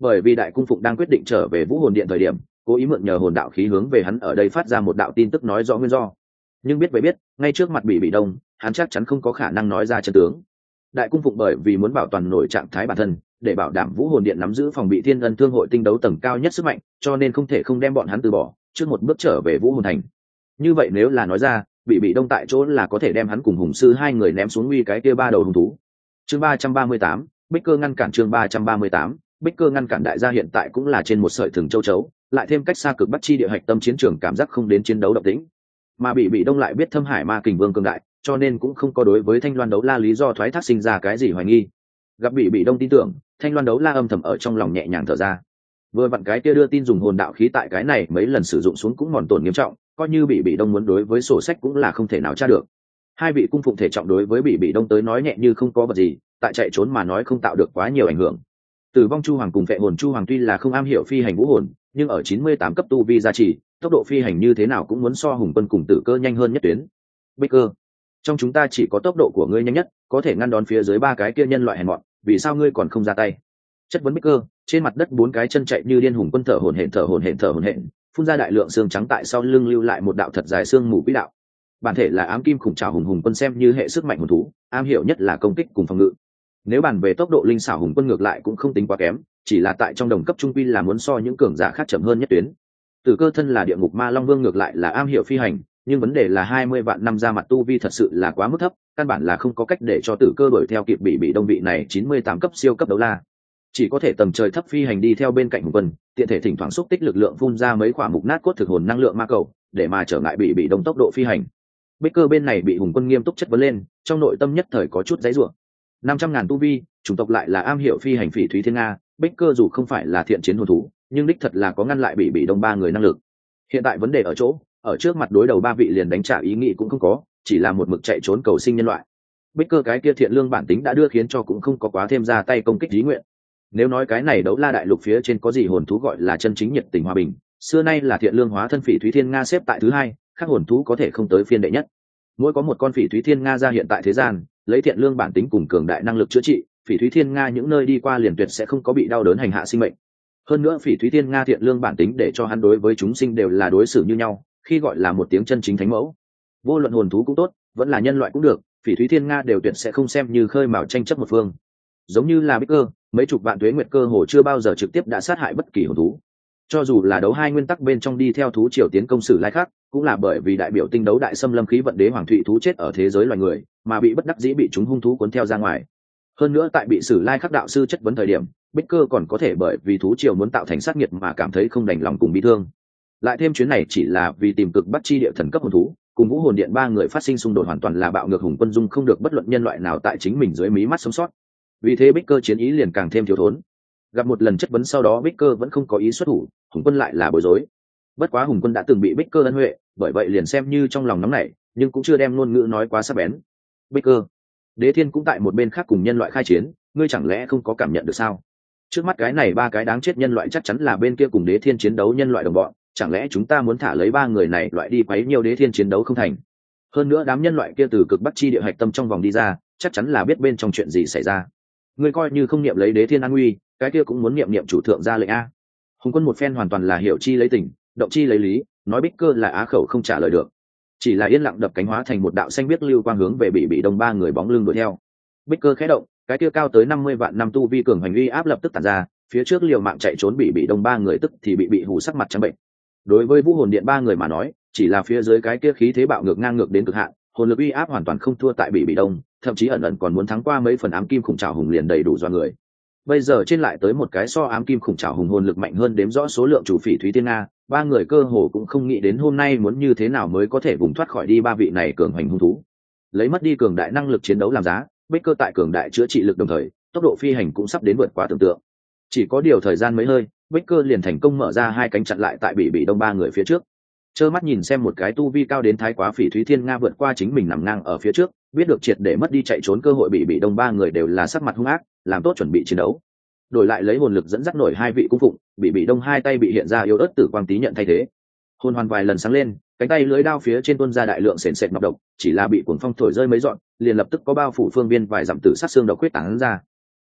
bởi vì đại cung phụng đang quyết định trở về vũ hồn điện thời điểm cố ý mượn nhờ hồn đạo khí hướng về hắn ở đây phát ra một đạo tin tức nói rõ nguyên do, nhưng biết về biết ngay trước mặt bị bị đông hắn chắc chắn không có khả năng nói ra chân tướng. Đại cung phụng bởi vì muốn bảo toàn nổi trạng thái bản thân để bảo đảm vũ hồn điện nắm giữ phòng bị thiên ân thương hội tinh đấu tầng cao nhất sức mạnh, cho nên không thể không đem bọn hắn từ bỏ trước một bước trở về vũ hồn thành. Như vậy nếu là nói ra bị bị đông tại chỗ là có thể đem hắn cùng hùng sư hai người ném xuống uy cái kia ba đầu hung thú. Chương ba trăm ba mươi tám, Bích Cơ ngăn cản. Chương ba trăm ba mươi tám, Bích Cơ ngăn cản. Đại gia hiện tại cũng là trên một sợi thừng châu chấu, lại thêm cách xa cực bắc chi địa hạch tâm chiến trường cảm giác không đến chiến đấu động tĩnh, mà bị bị đông lại biết thâm hải ma kình vương cường đại, cho nên cũng không có đối với thanh loan đấu la lý do thoái thác sinh ra cái gì hoài nghi. Gặp bị bị đông tin tưởng, thanh loan đấu la âm thầm ở trong lòng nhẹ nhàng thở ra. Vừa vặn cái kia đưa tin dùng hồn đạo khí tại cái này mấy lần sử dụng xuống cũng mòn tổn nghiêm trọng, coi như bị bị đông muốn đối với sổ sách cũng là không thể nào tra được. Hai vị cung phụng thể trọng đối với bị bị đông tới nói nhẹ như không có vật gì, tại chạy trốn mà nói không tạo được quá nhiều ảnh hưởng. Tử vong chu hoàng cùng vệ hồn chu hoàng tuy là không am hiểu phi hành vũ hồn, nhưng ở chín mươi tám cấp tu vi gia trì, tốc độ phi hành như thế nào cũng muốn so hùng quân cùng tử cơ nhanh hơn nhất tuyến. Bích Cơ, trong chúng ta chỉ có tốc độ của ngươi nhanh nhất, có thể ngăn đón phía dưới ba cái kia nhân loại hèn mọn, vì sao ngươi còn không ra tay? Chất vấn Bích Cơ, trên mặt đất bốn cái chân chạy như điên hùng quân thở hổn hển thở hổn hển thở hổn hển, phun ra đại lượng xương trắng tại sau lưng lưu lại một đạo thật dài xương mù quỹ đạo. Bản thể là ám kim khủng trảo hùng hùng quân xem như hệ sức mạnh hồn thú, am hiểu nhất là công kích cùng phòng ngự. Nếu bàn về tốc độ linh xảo hùng quân ngược lại cũng không tính quá kém, chỉ là tại trong đồng cấp trung quy là muốn so những cường giả khác chậm hơn nhất tuyến. Tử Cơ thân là địa ngục ma long vương ngược lại là am hiểu phi hành, nhưng vấn đề là hai mươi vạn năm ra mặt tu vi thật sự là quá mức thấp, căn bản là không có cách để cho Tử Cơ đuổi theo kịp bị bị đông vị này chín mươi tám cấp siêu cấp đấu la. Chỉ có thể tầm trời thấp phi hành đi theo bên cạnh hùng quân, tiện thể thỉnh thoảng xúc tích lực lượng phun ra mấy quả mục nát cốt thực hồn năng lượng ma cầu, để mà trở ngại bị bị đông tốc độ phi hành. Bích Cơ bên này bị hùng quân nghiêm túc chất vấn lên, trong nội tâm nhất thời có chút giãy giụa. năm trăm ngàn tu vi, chủng tộc lại là am hiểu phi hành phỉ thúy thiên nga, Bích Cơ dù không phải là thiện chiến hồn thú, nhưng đích thật là có ngăn lại bị bị đông ba người năng lực. Hiện tại vấn đề ở chỗ, ở trước mặt đối đầu ba vị liền đánh trả ý nghĩ cũng không có, chỉ là một mực chạy trốn cầu sinh nhân loại. Bích Cơ cái kia thiện lương bản tính đã đưa khiến cho cũng không có quá thêm ra tay công kích ý nguyện. Nếu nói cái này đấu la đại lục phía trên có gì hồn thú gọi là chân chính nhiệt tình hòa bình, xưa nay là thiện lương hóa thân phỉ thúy thiên nga xếp tại thứ hai, các hồn thú có thể không tới phiên đệ nhất. Mỗi có một con phỉ thúy thiên nga ra hiện tại thế gian, lấy thiện lương bản tính cùng cường đại năng lực chữa trị, phỉ thúy thiên nga những nơi đi qua liền tuyệt sẽ không có bị đau đớn hành hạ sinh mệnh. Hơn nữa phỉ thúy thiên nga thiện lương bản tính để cho hắn đối với chúng sinh đều là đối xử như nhau, khi gọi là một tiếng chân chính thánh mẫu. Vô luận hồn thú cũng tốt, vẫn là nhân loại cũng được, phỉ thúy thiên nga đều tuyệt sẽ không xem như khơi mào tranh chấp một phương. Giống như là Bích Cơ, mấy chục vạn tuế nguyệt cơ hồ chưa bao giờ trực tiếp đã sát hại bất kỳ hồn thú. Cho dù là đấu hai nguyên tắc bên trong đi theo thú triều tiến công sử lai khác, cũng là bởi vì đại biểu tinh đấu đại xâm lâm khí vận đế hoàng thụy thú chết ở thế giới loài người, mà bị bất đắc dĩ bị chúng hung thú cuốn theo ra ngoài. Hơn nữa tại bị sử lai khắc đạo sư chất vấn thời điểm, Bích Cơ còn có thể bởi vì thú triều muốn tạo thành sát nghiệt mà cảm thấy không đành lòng cùng bị thương. Lại thêm chuyến này chỉ là vì tìm cực bắt chi địa thần cấp hồn thú, cùng vũ hồn điện ba người phát sinh xung đột hoàn toàn là bạo ngược hùng quân dung không được bất luận nhân loại nào tại chính mình dưới mí mắt sống sót. Vì thế Bích Cơ chiến ý liền càng thêm thiếu thốn. Gặp một lần chất vấn sau đó Bích Cơ vẫn không có ý xuất thủ, hùng quân lại là bối rối. Bất quá hùng quân đã từng bị Bích Cơ ân huệ, bởi vậy liền xem như trong lòng nóng nảy, nhưng cũng chưa đem ngôn ngữ nói quá sắc bén. Bích Cơ, Đế Thiên cũng tại một bên khác cùng nhân loại khai chiến, ngươi chẳng lẽ không có cảm nhận được sao? Trước mắt cái này ba cái đáng chết nhân loại chắc chắn là bên kia cùng Đế Thiên chiến đấu nhân loại đồng bọn, chẳng lẽ chúng ta muốn thả lấy ba người này loại đi quấy nhiều Đế Thiên chiến đấu không thành? Hơn nữa đám nhân loại kia từ cực bắc chi địa hạch tâm trong vòng đi ra, chắc chắn là biết bên trong chuyện gì xảy ra. Ngươi coi như không niệm lấy Đế Thiên an nguy, cái kia cũng muốn niệm niệm chủ thượng ra lệnh a. Hùng quân một phen hoàn toàn là hiểu chi lấy tình, động chi lấy lý, nói Bích Cơ là á khẩu không trả lời được, chỉ là yên lặng đập cánh hóa thành một đạo xanh biết lưu quang hướng về bị bị đông ba người bóng lưng đuổi theo. Bích Cơ khẽ động, cái kia cao tới năm mươi vạn năm tu vi cường hành uy áp lập tức tản ra, phía trước liều mạng chạy trốn bị bị đông ba người tức thì bị bị hù sắc mặt trắng bệnh. Đối với vũ hồn điện ba người mà nói, chỉ là phía dưới cái kia khí thế bạo ngược ngang ngược đến cực hạn, hồn lực uy áp hoàn toàn không thua tại bị bị đông, thậm chí ẩn ẩn còn muốn thắng qua mấy phần ám kim khủng trảo hùng liền đầy đủ do người. Bây giờ trên lại tới một cái so ám kim khủng trảo hùng hồn lực mạnh hơn đếm rõ số lượng chủ phỉ thúy tiên nga, ba người cơ hồ cũng không nghĩ đến hôm nay muốn như thế nào mới có thể vùng thoát khỏi đi ba vị này cường hành hung thú. Lấy mất đi cường đại năng lực chiến đấu làm giá, Bích Cơ tại cường đại chữa trị lực đồng thời, tốc độ phi hành cũng sắp đến vượt quá tưởng tượng. Chỉ có điều thời gian mấy hơi, Bích Cơ liền thành công mở ra hai cánh chặn lại tại bị bị đông ba người phía trước. Trơ mắt nhìn xem một cái tu vi cao đến thái quá phỉ thúy thiên nga vượt qua chính mình nằm ngang ở phía trước, biết được triệt để mất đi chạy trốn cơ hội bị bị đông ba người đều là sắc mặt hung ác, làm tốt chuẩn bị chiến đấu. Đổi lại lấy hồn lực dẫn dắt nổi hai vị cung phụng, bị bị đông hai tay bị hiện ra yếu ớt tử quang tí nhận thay thế. Hồn hoàn vài lần sáng lên, cánh tay lưới đao phía trên tuôn ra đại lượng sền sệt nọc độc, chỉ là bị cuồng phong thổi rơi mấy dọn, liền lập tức có bao phủ phương viên vài dặm tử sát xương độc huyết tán ra.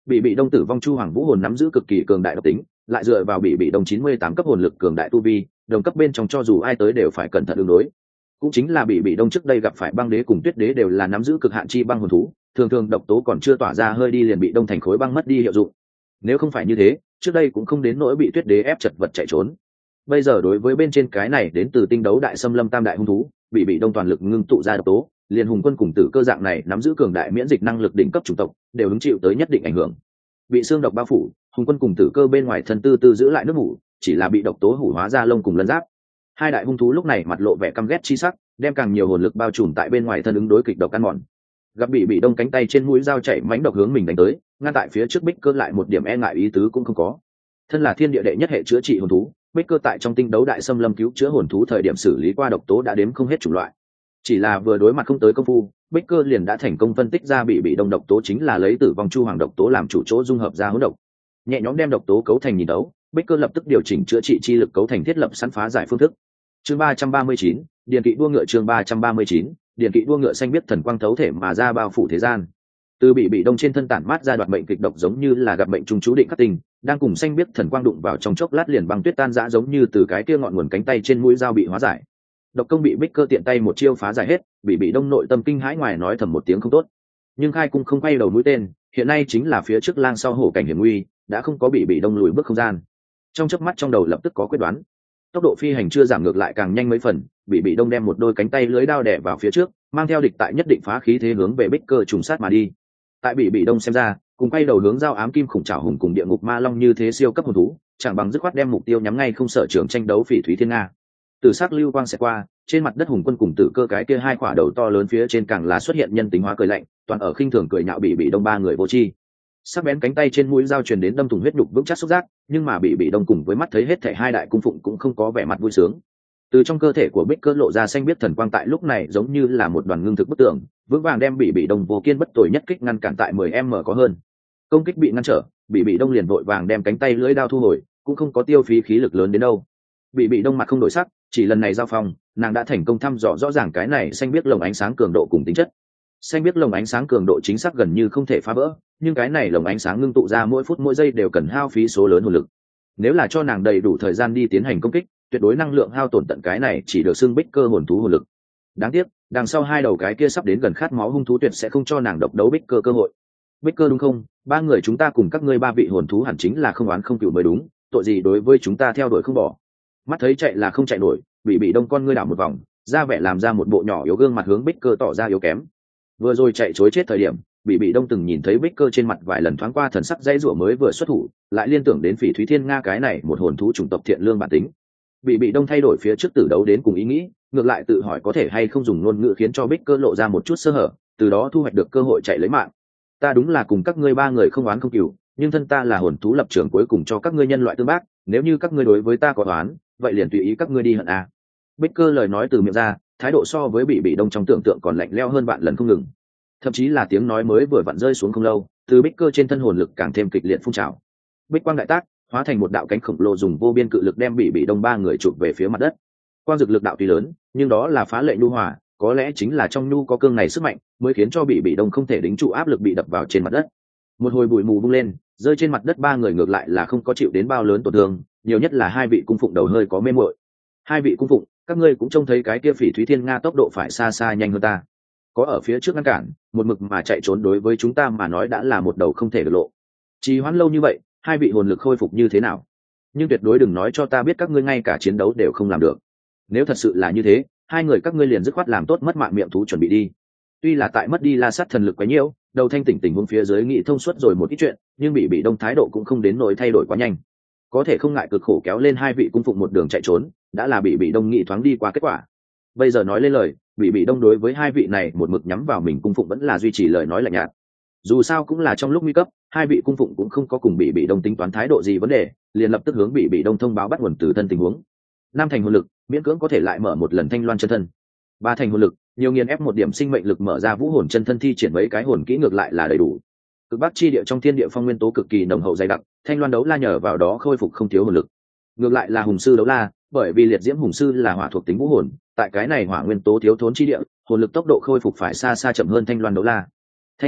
bị bị đông tử vong chu hoàng vũ hồn nắm giữ cực kỳ cường đại độc tính, lại dựa vào bị bị đông chín mươi tám cấp hồn lực cường đại tu vi, đồng cấp bên trong cho dù ai tới đều phải cẩn thận ứng đối. Cũng chính là bị bị đông trước đây gặp phải băng đế cùng tuyết đế đều là nắm giữ cực hạn chi băng hồn thú, thường thường độc tố còn chưa tỏa ra hơi đi liền bị đông thành khối băng mất đi hiệu dụng. Nếu không phải như thế, trước đây cũng không đến nỗi bị tuyết đế ép chật vật chạy trốn. Bây giờ đối với bên trên cái này đến từ tinh đấu đại xâm lâm tam đại hung thú, bị bị đông toàn lực ngưng tụ ra độc tố, liền hùng quân cùng tử cơ dạng này nắm giữ cường đại miễn dịch năng lực đỉnh cấp chủng tộc, đều hứng chịu tới nhất định ảnh hưởng. Bị xương độc bao phủ, hùng quân cùng tử cơ bên ngoài thân tư tư giữ lại nước ngủ, chỉ là bị độc tố hủ hóa ra lông cùng lân giáp. Hai đại hung thú lúc này mặt lộ vẻ căm ghét chi sắc, đem càng nhiều hồn lực bao trùm tại bên ngoài thân ứng đối kịch độc ăn mòn. Gặp bị bị đông cánh tay trên mũi dao chảy mãnh độc hướng mình đánh tới, ngăn tại phía trước Bích Cơ lại một điểm e ngại ý tứ cũng không có. Thân là thiên địa đệ nhất hệ chữa trị hồn thú, Bích Cơ tại trong tinh đấu đại xâm lâm cứu chữa hồn thú thời điểm xử lý qua độc tố đã đếm không hết chủng loại. Chỉ là vừa đối mặt không tới công phu, Bích Cơ liền đã thành công phân tích ra bị bị đông độc tố chính là lấy tử vong chu hoàng độc tố làm chủ chỗ dung hợp ra hỗn độc. Nhẹ nhõm đem độc tố cấu thành nhìn đấu, Bích Cơ lập tức điều chỉnh chữa trị chi lực cấu thành thiết lập sẵn phá giải phương thức. Chương ba trăm ba mươi chín, điền kỵ đua ngựa chương ba trăm ba mươi chín, điền kỵ đua ngựa xanh biết thần quang thấu thể mà ra bao phủ thế gian. Từ bị bị đông trên thân tản mát ra đoạt bệnh kịch độc giống như là gặp bệnh trùng chú định khắc tình, đang cùng xanh biết thần quang đụng vào trong chốc lát liền băng tuyết tan rã giống như từ cái kia ngọn nguồn cánh tay trên mũi dao bị hóa giải. Độc công bị Bích Cơ tiện tay một chiêu phá giải hết, bị bị đông nội tâm kinh hãi ngoài nói thầm một tiếng không tốt. Nhưng khai cung không quay đầu mũi tên, hiện nay chính là phía trước lang sau hổ cảnh hiểm nguy, đã không có bị bị đông lùi bước không gian. Trong chớp mắt trong đầu lập tức có quyết đoán. Tốc độ phi hành chưa giảm ngược lại càng nhanh mấy phần, bị bị đông đem một đôi cánh tay lưới đao đè vào phía trước, mang theo địch tại nhất định phá khí thế hướng về Bích Cơ trùng sát mà đi. Tại bị bị đông xem ra, cùng quay đầu hướng giao ám kim khủng trảo hùng cùng địa ngục ma long như thế siêu cấp hồn thú, chẳng bằng dứt khoát đem mục tiêu nhắm ngay không sở trường tranh đấu phỉ thúy thiên nga. Từ sắc lưu quang sẽ qua, trên mặt đất hùng quân cùng tử cơ cái kia hai quả đầu to lớn phía trên càng là xuất hiện nhân tính hóa cười lạnh, toàn ở khinh thường cười nhạo bị bị đông ba người vô tri. Sắc bén cánh tay trên mũi dao truyền đến đâm thủng huyết đục vững chắc xúc giác, nhưng mà bị bị đông cùng với mắt thấy hết thảy hai đại cung phụng cũng không có vẻ mặt vui sướng. Từ trong cơ thể của Bích Cơ lộ ra xanh biết thần quang tại lúc này giống như là một đoàn ngưng thực bức tượng, vững vàng đem bị bị đông vô kiên bất tồi nhất kích ngăn cản tại mười m có hơn. Công kích bị ngăn trở, bị bị đông liền vội vàng đem cánh tay lưỡi đao thu hồi, cũng không có tiêu phí khí lực lớn đến đâu. Bị bị đông mặt không đổi sắc, chỉ lần này giao phong, nàng đã thành công thăm dò rõ ràng cái này xanh biết lồng ánh sáng cường độ cùng tính chất. Xanh biết lồng ánh sáng cường độ chính xác gần như không thể phá vỡ, nhưng cái này lồng ánh sáng ngưng tụ ra mỗi phút mỗi giây đều cần hao phí số lớn hồn lực. Nếu là cho nàng đầy đủ thời gian đi tiến hành công kích, tuyệt đối năng lượng hao tổn tận cái này chỉ được xưng Bích Cơ hồn thú hồn lực. Đáng tiếc, đằng sau hai đầu cái kia sắp đến gần khát máu hung thú tuyệt sẽ không cho nàng độc đấu Bích Cơ cơ hội. Bích Cơ đúng không? Ba người chúng ta cùng các ngươi ba vị hồn thú hẳn chính là không oán không cừu mới đúng, tội gì đối với chúng ta theo đuổi không bỏ. Mắt thấy chạy là không chạy nổi, bị bị đông con ngươi đảo một vòng, ra vẻ làm ra một bộ nhỏ yếu gương mặt hướng Bích Cơ tỏ ra yếu kém. Vừa rồi chạy chối chết thời điểm, bị bị đông từng nhìn thấy Bích Cơ trên mặt vài lần thoáng qua thần sắc dãy rủa mới vừa xuất thủ, lại liên tưởng đến phỉ thúy thiên nga cái này một hồn thú chủng tộc thiện lương bản tính. Bị bị đông thay đổi phía trước tử đấu đến cùng ý nghĩ, ngược lại tự hỏi có thể hay không dùng ngôn ngữ khiến cho Bích Cơ lộ ra một chút sơ hở, từ đó thu hoạch được cơ hội chạy lấy mạng. Ta đúng là cùng các ngươi ba người không oán không cừu, nhưng thân ta là hồn thú lập trường cuối cùng cho các ngươi nhân loại tương bác, nếu như các ngươi đối với ta có oán, vậy liền tùy ý các ngươi đi hận a. Bích Cơ lời nói từ miệng ra, thái độ so với bị bị đông trong tưởng tượng còn lạnh lẽo hơn vạn lần không ngừng. Thậm chí là tiếng nói mới vừa vặn rơi xuống không lâu, từ Bích Cơ trên thân hồn lực càng thêm kịch liệt phun trào. Bích quang đại tác, hóa thành một đạo cánh khổng lồ dùng vô biên cự lực đem bị bị đông ba người chụp về phía mặt đất. Quang dực lực đạo tuy lớn, nhưng đó là phá lệ nhu hòa, có lẽ chính là trong nhu có cương này sức mạnh, mới khiến cho bị bị đông không thể đính trụ áp lực bị đập vào trên mặt đất. Một hồi bụi mù bung lên, rơi trên mặt đất ba người ngược lại là không có chịu đến bao lớn tổn thương, nhiều nhất là hai vị cung phụng đầu hơi có mê muội. Hai vị cung phụng, các ngươi cũng trông thấy cái kia phỉ thúy thiên nga tốc độ phải xa xa nhanh hơn ta. Có ở phía trước ngăn cản, một mực mà chạy trốn đối với chúng ta mà nói đã là một đầu không thể được lộ. Trì hoãn lâu như vậy, hai vị hồn lực khôi phục như thế nào? Nhưng tuyệt đối đừng nói cho ta biết các ngươi ngay cả chiến đấu đều không làm được. Nếu thật sự là như thế, hai người các ngươi liền dứt khoát làm tốt mất mạng miệng thú chuẩn bị đi. Tuy là tại mất đi la sát thần lực quá nhiều, đầu thanh tỉnh tình huống phía dưới nghị thông suốt rồi một ít chuyện, nhưng bị bị đông thái độ cũng không đến nỗi thay đổi quá nhanh. Có thể không ngại cực khổ kéo lên hai vị cung phụng một đường chạy trốn, đã là bị bị đông nghị thoáng đi qua kết quả. Bây giờ nói lên lời, bị bị đông đối với hai vị này một mực nhắm vào mình cung phụng vẫn là duy trì lời nói lạnh nhạt. Dù sao cũng là trong lúc nguy cấp, hai vị cung phụng cũng không có cùng bị bị đông tính toán thái độ gì vấn đề, liền lập tức hướng bị bị đông thông báo bắt nguồn từ thân tình huống. Năm thành hồn lực, miễn cưỡng có thể lại mở một lần thanh loan chân thân. Ba thành hồn lực, nhiều nghiền ép một điểm sinh mệnh lực mở ra vũ hồn chân thân thi triển mấy cái hồn kỹ ngược lại là đầy đủ. Cực bắc chi địa trong thiên địa phong nguyên tố cực kỳ nồng hậu dày đặc, thanh loan đấu la nhờ vào đó khôi phục không thiếu hồn lực. Ngược lại là hùng sư đấu la, bởi vì liệt diễm hùng sư là hỏa thuộc tính vũ hồn, tại cái này hỏa nguyên tố thiếu thốn chi địa, hồn lực tốc độ khôi phục phải xa xa chậm hơn thanh loan đấu la. Thanh loan,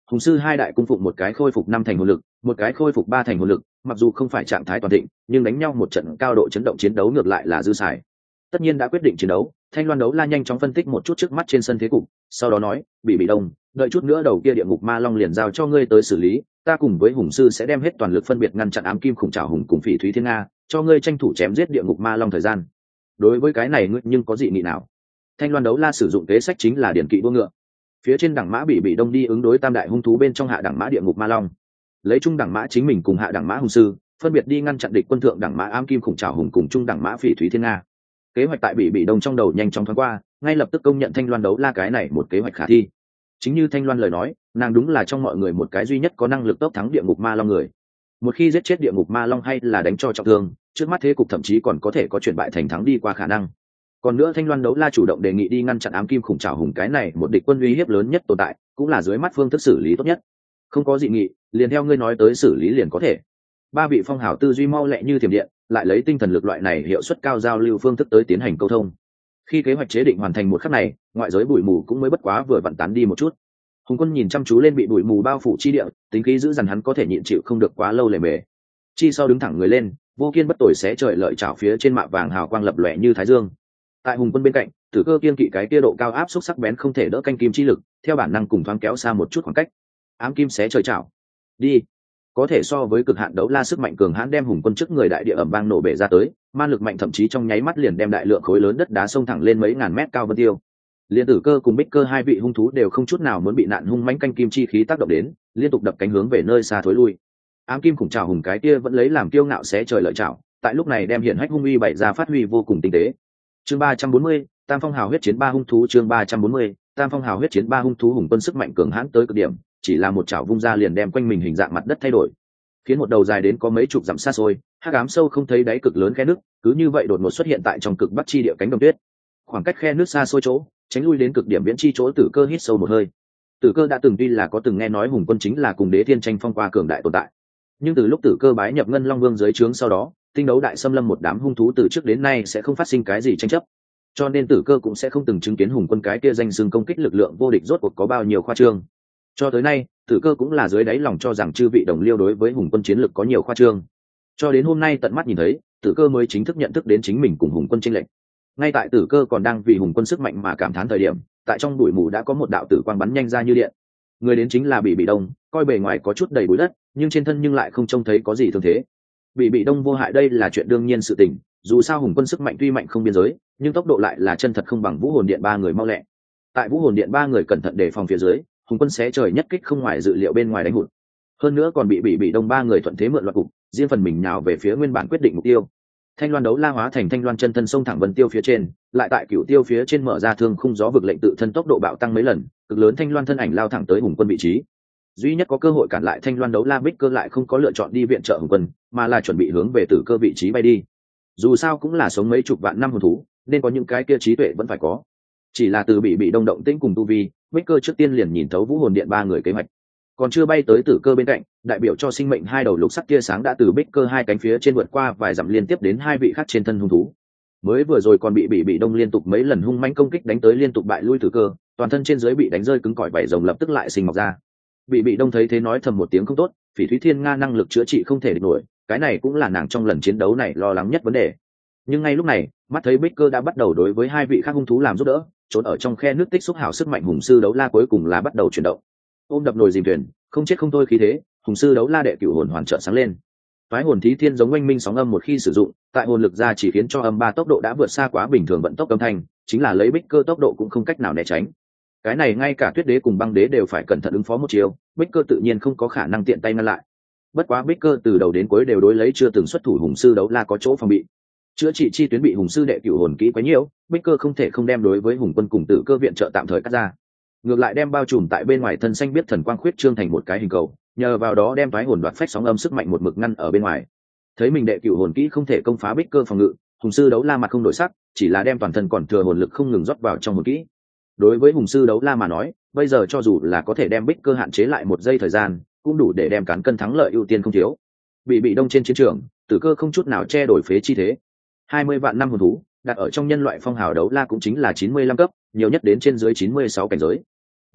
Hùng sư hai đại cung phụng một cái khôi phục năm thành hồn lực, một cái khôi phục ba thành hồn lực, mặc dù không phải trạng thái toàn thịnh, nhưng đánh nhau một trận cao độ chấn động chiến đấu ngược lại là dư xài. Tất nhiên đã quyết định chiến đấu, Thanh Loan Đấu La nhanh chóng phân tích một chút trước mắt trên sân thế cục, sau đó nói, "Bị bị đông, đợi chút nữa đầu kia địa ngục ma long liền giao cho ngươi tới xử lý, ta cùng với hùng sư sẽ đem hết toàn lực phân biệt ngăn chặn ám kim khủng trảo hùng cùng phỉ thúy thiên nga, cho ngươi tranh thủ chém giết địa ngục ma long thời gian." Đối với cái này ngươi nhưng có dị nghị nào? Thanh Loan Đấu La sử dụng kế sách chính là điển kỵ đua ngựa. Phía trên đẳng mã bị bị đông đi ứng đối tam đại hung thú bên trong hạ đẳng mã địa ngục ma long, lấy trung đẳng mã chính mình cùng hạ đẳng mã hùng sư phân biệt đi ngăn chặn địch quân thượng đẳng mã ám kim khủng trảo hùng cùng trung đẳng mã phỉ thúy thiên nga. Kế hoạch tại bị bị đông trong đầu nhanh chóng thoáng qua, ngay lập tức công nhận Thanh Loan Đấu La cái này một kế hoạch khả thi. Chính như Thanh Loan lời nói, nàng đúng là trong mọi người một cái duy nhất có năng lực tốc thắng địa ngục ma long người. Một khi giết chết địa ngục ma long hay là đánh cho trọng thương, trước mắt thế cục thậm chí còn có thể có chuyển bại thành thắng đi qua khả năng. Còn nữa Thanh Loan Đấu La chủ động đề nghị đi ngăn chặn ám kim khủng trảo hùng cái này một địch quân uy hiếp lớn nhất tồn tại, cũng là dưới mắt phương thức xử lý tốt nhất. Không có dị nghị, liền theo ngươi nói tới xử lý liền có thể. Ba vị phong hào tư duy mau lẹ như thiểm điện, lại lấy tinh thần lực loại này hiệu suất cao giao lưu phương thức tới tiến hành câu thông. Khi kế hoạch chế định hoàn thành một khắc này, ngoại giới bụi mù cũng mới bất quá vừa vặn tán đi một chút. Hùng Quân nhìn chăm chú lên bị bụi mù bao phủ chi địa, tính khí giữ dằn hắn có thể nhịn chịu không được quá lâu lề mề. Chi sau đứng thẳng người lên, vô kiên bất tồi xé trời lợi chảo phía trên mạ vàng hào quang lập lòe như thái dương. Tại Hùng Quân bên cạnh, Tử Cơ kiên kỵ cái kia độ cao áp xúc sắc bén không thể đỡ canh kim chi lực, theo bản năng cùng thoáng kéo xa một chút khoảng cách. Ám kim xé trời chảo, đi. Có thể so với cực hạn đấu la sức mạnh cường hãn đem Hùng Quân trước người đại địa ẩm vang nổ bể ra tới, man lực mạnh thậm chí trong nháy mắt liền đem đại lượng khối lớn đất đá xông thẳng lên mấy ngàn mét cao vân tiêu. Liên Tử Cơ cùng Bích Cơ hai vị hung thú đều không chút nào muốn bị nạn hung mãnh canh kim chi khí tác động đến, liên tục đập cánh hướng về nơi xa thối lui. Ám kim khủng trảo hùng cái kia vẫn lấy làm kiêu ngạo xé trời lợi chảo, tại lúc này đem hiện hách hung uy bày ra phát huy vô cùng tinh tế. Chương ba trăm bốn mươi, Tam Phong Hào huyết chiến ba hung thú. Chương ba trăm bốn mươi, Tam Phong Hào huyết chiến ba hung thú. Hùng Quân sức mạnh cường hãn tới cực điểm, chỉ là một chảo vung ra liền đem quanh mình hình dạng mặt đất thay đổi, khiến một đầu dài đến có mấy chục dặm xa xôi, hắc ám sâu không thấy đáy cực lớn khe nước, cứ như vậy đột ngột xuất hiện tại trong cực bắc chi địa cánh đồng tuyết. Khoảng cách khe nước xa xôi chỗ, tránh lui đến cực điểm viễn chi chỗ, Tử Cơ hít sâu một hơi. Tử Cơ đã từng tuy là có từng nghe nói Hùng Quân chính là cùng Đế Thiên tranh phong qua cường đại tồn tại, nhưng từ lúc Tử Cơ bái nhập Ngân Long Vương dưới trướng sau đó, tinh đấu đại xâm lâm một đám hung thú từ trước đến nay sẽ không phát sinh cái gì tranh chấp, cho nên Tử Cơ cũng sẽ không từng chứng kiến Hùng Quân cái kia danh xưng công kích lực lượng vô địch rốt cuộc có bao nhiêu khoa trương. Cho tới nay, Tử Cơ cũng là dưới đáy lòng cho rằng chư vị đồng liêu đối với Hùng Quân chiến lực có nhiều khoa trương. Cho đến hôm nay tận mắt nhìn thấy, Tử Cơ mới chính thức nhận thức đến chính mình cùng Hùng Quân chênh lệch. Ngay tại Tử Cơ còn đang vì Hùng Quân sức mạnh mà cảm thán thời điểm, tại trong bụi mù đã có một đạo tử quang bắn nhanh ra như điện. Người đến chính là Bị Bị Đông, coi bề ngoài có chút đầy bụi đất, nhưng trên thân nhưng lại không trông thấy có gì thương thế. Bị Bị Đông vô hại đây là chuyện đương nhiên sự tình, dù sao Hùng Quân sức mạnh tuy mạnh không biên giới, nhưng tốc độ lại là chân thật không bằng Vũ Hồn Điện ba người mau lẹ. Tại Vũ Hồn Điện ba người cẩn thận đề phòng phía dưới, Hùng Quân xé trời nhất kích không ngoài dự liệu bên ngoài đánh hụt. Hơn nữa còn bị bị bị đông ba người thuận thế mượn loạt cục, riêng phần mình nhào về phía nguyên bản quyết định mục tiêu. Thanh Loan Đấu La hóa thành Thanh Loan chân thân sông thẳng vân tiêu phía trên, lại tại cửu tiêu phía trên mở ra thương khung gió vực lệnh tự thân tốc độ bạo tăng mấy lần, cực lớn Thanh Loan thân ảnh lao thẳng tới Hùng Quân vị trí. Duy nhất có cơ hội cản lại Thanh Loan Đấu La Bích Cơ lại không có lựa chọn đi viện trợ Hùng Quân, mà là chuẩn bị hướng về Tử Cơ vị trí bay đi. Dù sao cũng là sống mấy chục vạn năm hồn thú, nên có những cái kia trí tuệ vẫn phải có. Chỉ là từ bị bị đông động tĩnh cùng tu vi, Bích Cơ trước tiên liền nhìn thấu Vũ Hồn Điện ba người kế hoạch, còn chưa bay tới Tử Cơ bên cạnh, đại biểu cho sinh mệnh hai đầu lục sắc tia sáng đã từ Bích Cơ hai cánh phía trên vượt qua vài dặm liên tiếp đến hai vị khác trên thân hung thú. Mới vừa rồi còn bị bị bị đông liên tục mấy lần hung mãnh công kích đánh tới liên tục bại lui Tử Cơ, toàn thân trên dưới bị đánh rơi cứng cỏi vảy rồng lập tức lại sinh mọc ra. Bị bị đông thấy thế nói thầm một tiếng không tốt, Phỉ Thúy Thiên Nga năng lực chữa trị không thể địch nổi, cái này cũng là nàng trong lần chiến đấu này lo lắng nhất vấn đề. Nhưng ngay lúc này, mắt thấy Bích Cơ đã bắt đầu đối với hai vị khác hung thú làm giúp đỡ, trốn ở trong khe nước tích xúc hảo sức mạnh hùng sư đấu la cuối cùng là bắt đầu chuyển động. Ôm đập nồi dìm thuyền, không chết không thôi khí thế, hùng sư đấu la đệ cửu hồn hoàn trợ sáng lên. Phái hồn thí thiên giống oanh minh sóng âm một khi sử dụng, tại hồn lực ra chỉ khiến cho âm ba tốc độ đã vượt xa quá bình thường vận tốc âm thanh, chính là lấy Bích Cơ tốc độ cũng không cách nào né tránh. Cái này ngay cả Tuyết Đế cùng Băng Đế đều phải cẩn thận ứng phó một chiều, Bích Cơ tự nhiên không có khả năng tiện tay ngăn lại. Bất quá Bích Cơ từ đầu đến cuối đều đối lấy chưa từng xuất thủ hùng sư đấu la có chỗ phòng bị. Chữa trị chi tuyến bị hùng sư đệ cửu hồn kỹ quá nhiều, Bích Cơ không thể không đem đối với Hùng Quân cùng Tử Cơ viện trợ tạm thời cắt ra, ngược lại đem bao trùm tại bên ngoài thân xanh biết thần quang khuyết trương thành một cái hình cầu, nhờ vào đó đem thoái hồn đoạt phách sóng âm sức mạnh một mực ngăn ở bên ngoài. Thấy mình đệ cửu hồn kỹ không thể công phá Bích Cơ phòng ngự, hùng sư đấu la mặt không đổi sắc, chỉ là đem toàn thân còn thừa hồn lực không ngừng rót vào trong hồn kỹ. Đối với hùng sư đấu la mà nói, bây giờ cho dù là có thể đem Bích Cơ hạn chế lại một giây thời gian, cũng đủ để đem cán cân thắng lợi ưu tiên không thiếu. Bị bị đông trên chiến trường, Tử Cơ không chút nào che đổi phế chi thế. Hai mươi vạn năm hồn thú, đặt ở trong nhân loại phong hào đấu la cũng chính là chín mươi lăm cấp, nhiều nhất đến trên dưới chín mươi sáu cảnh giới.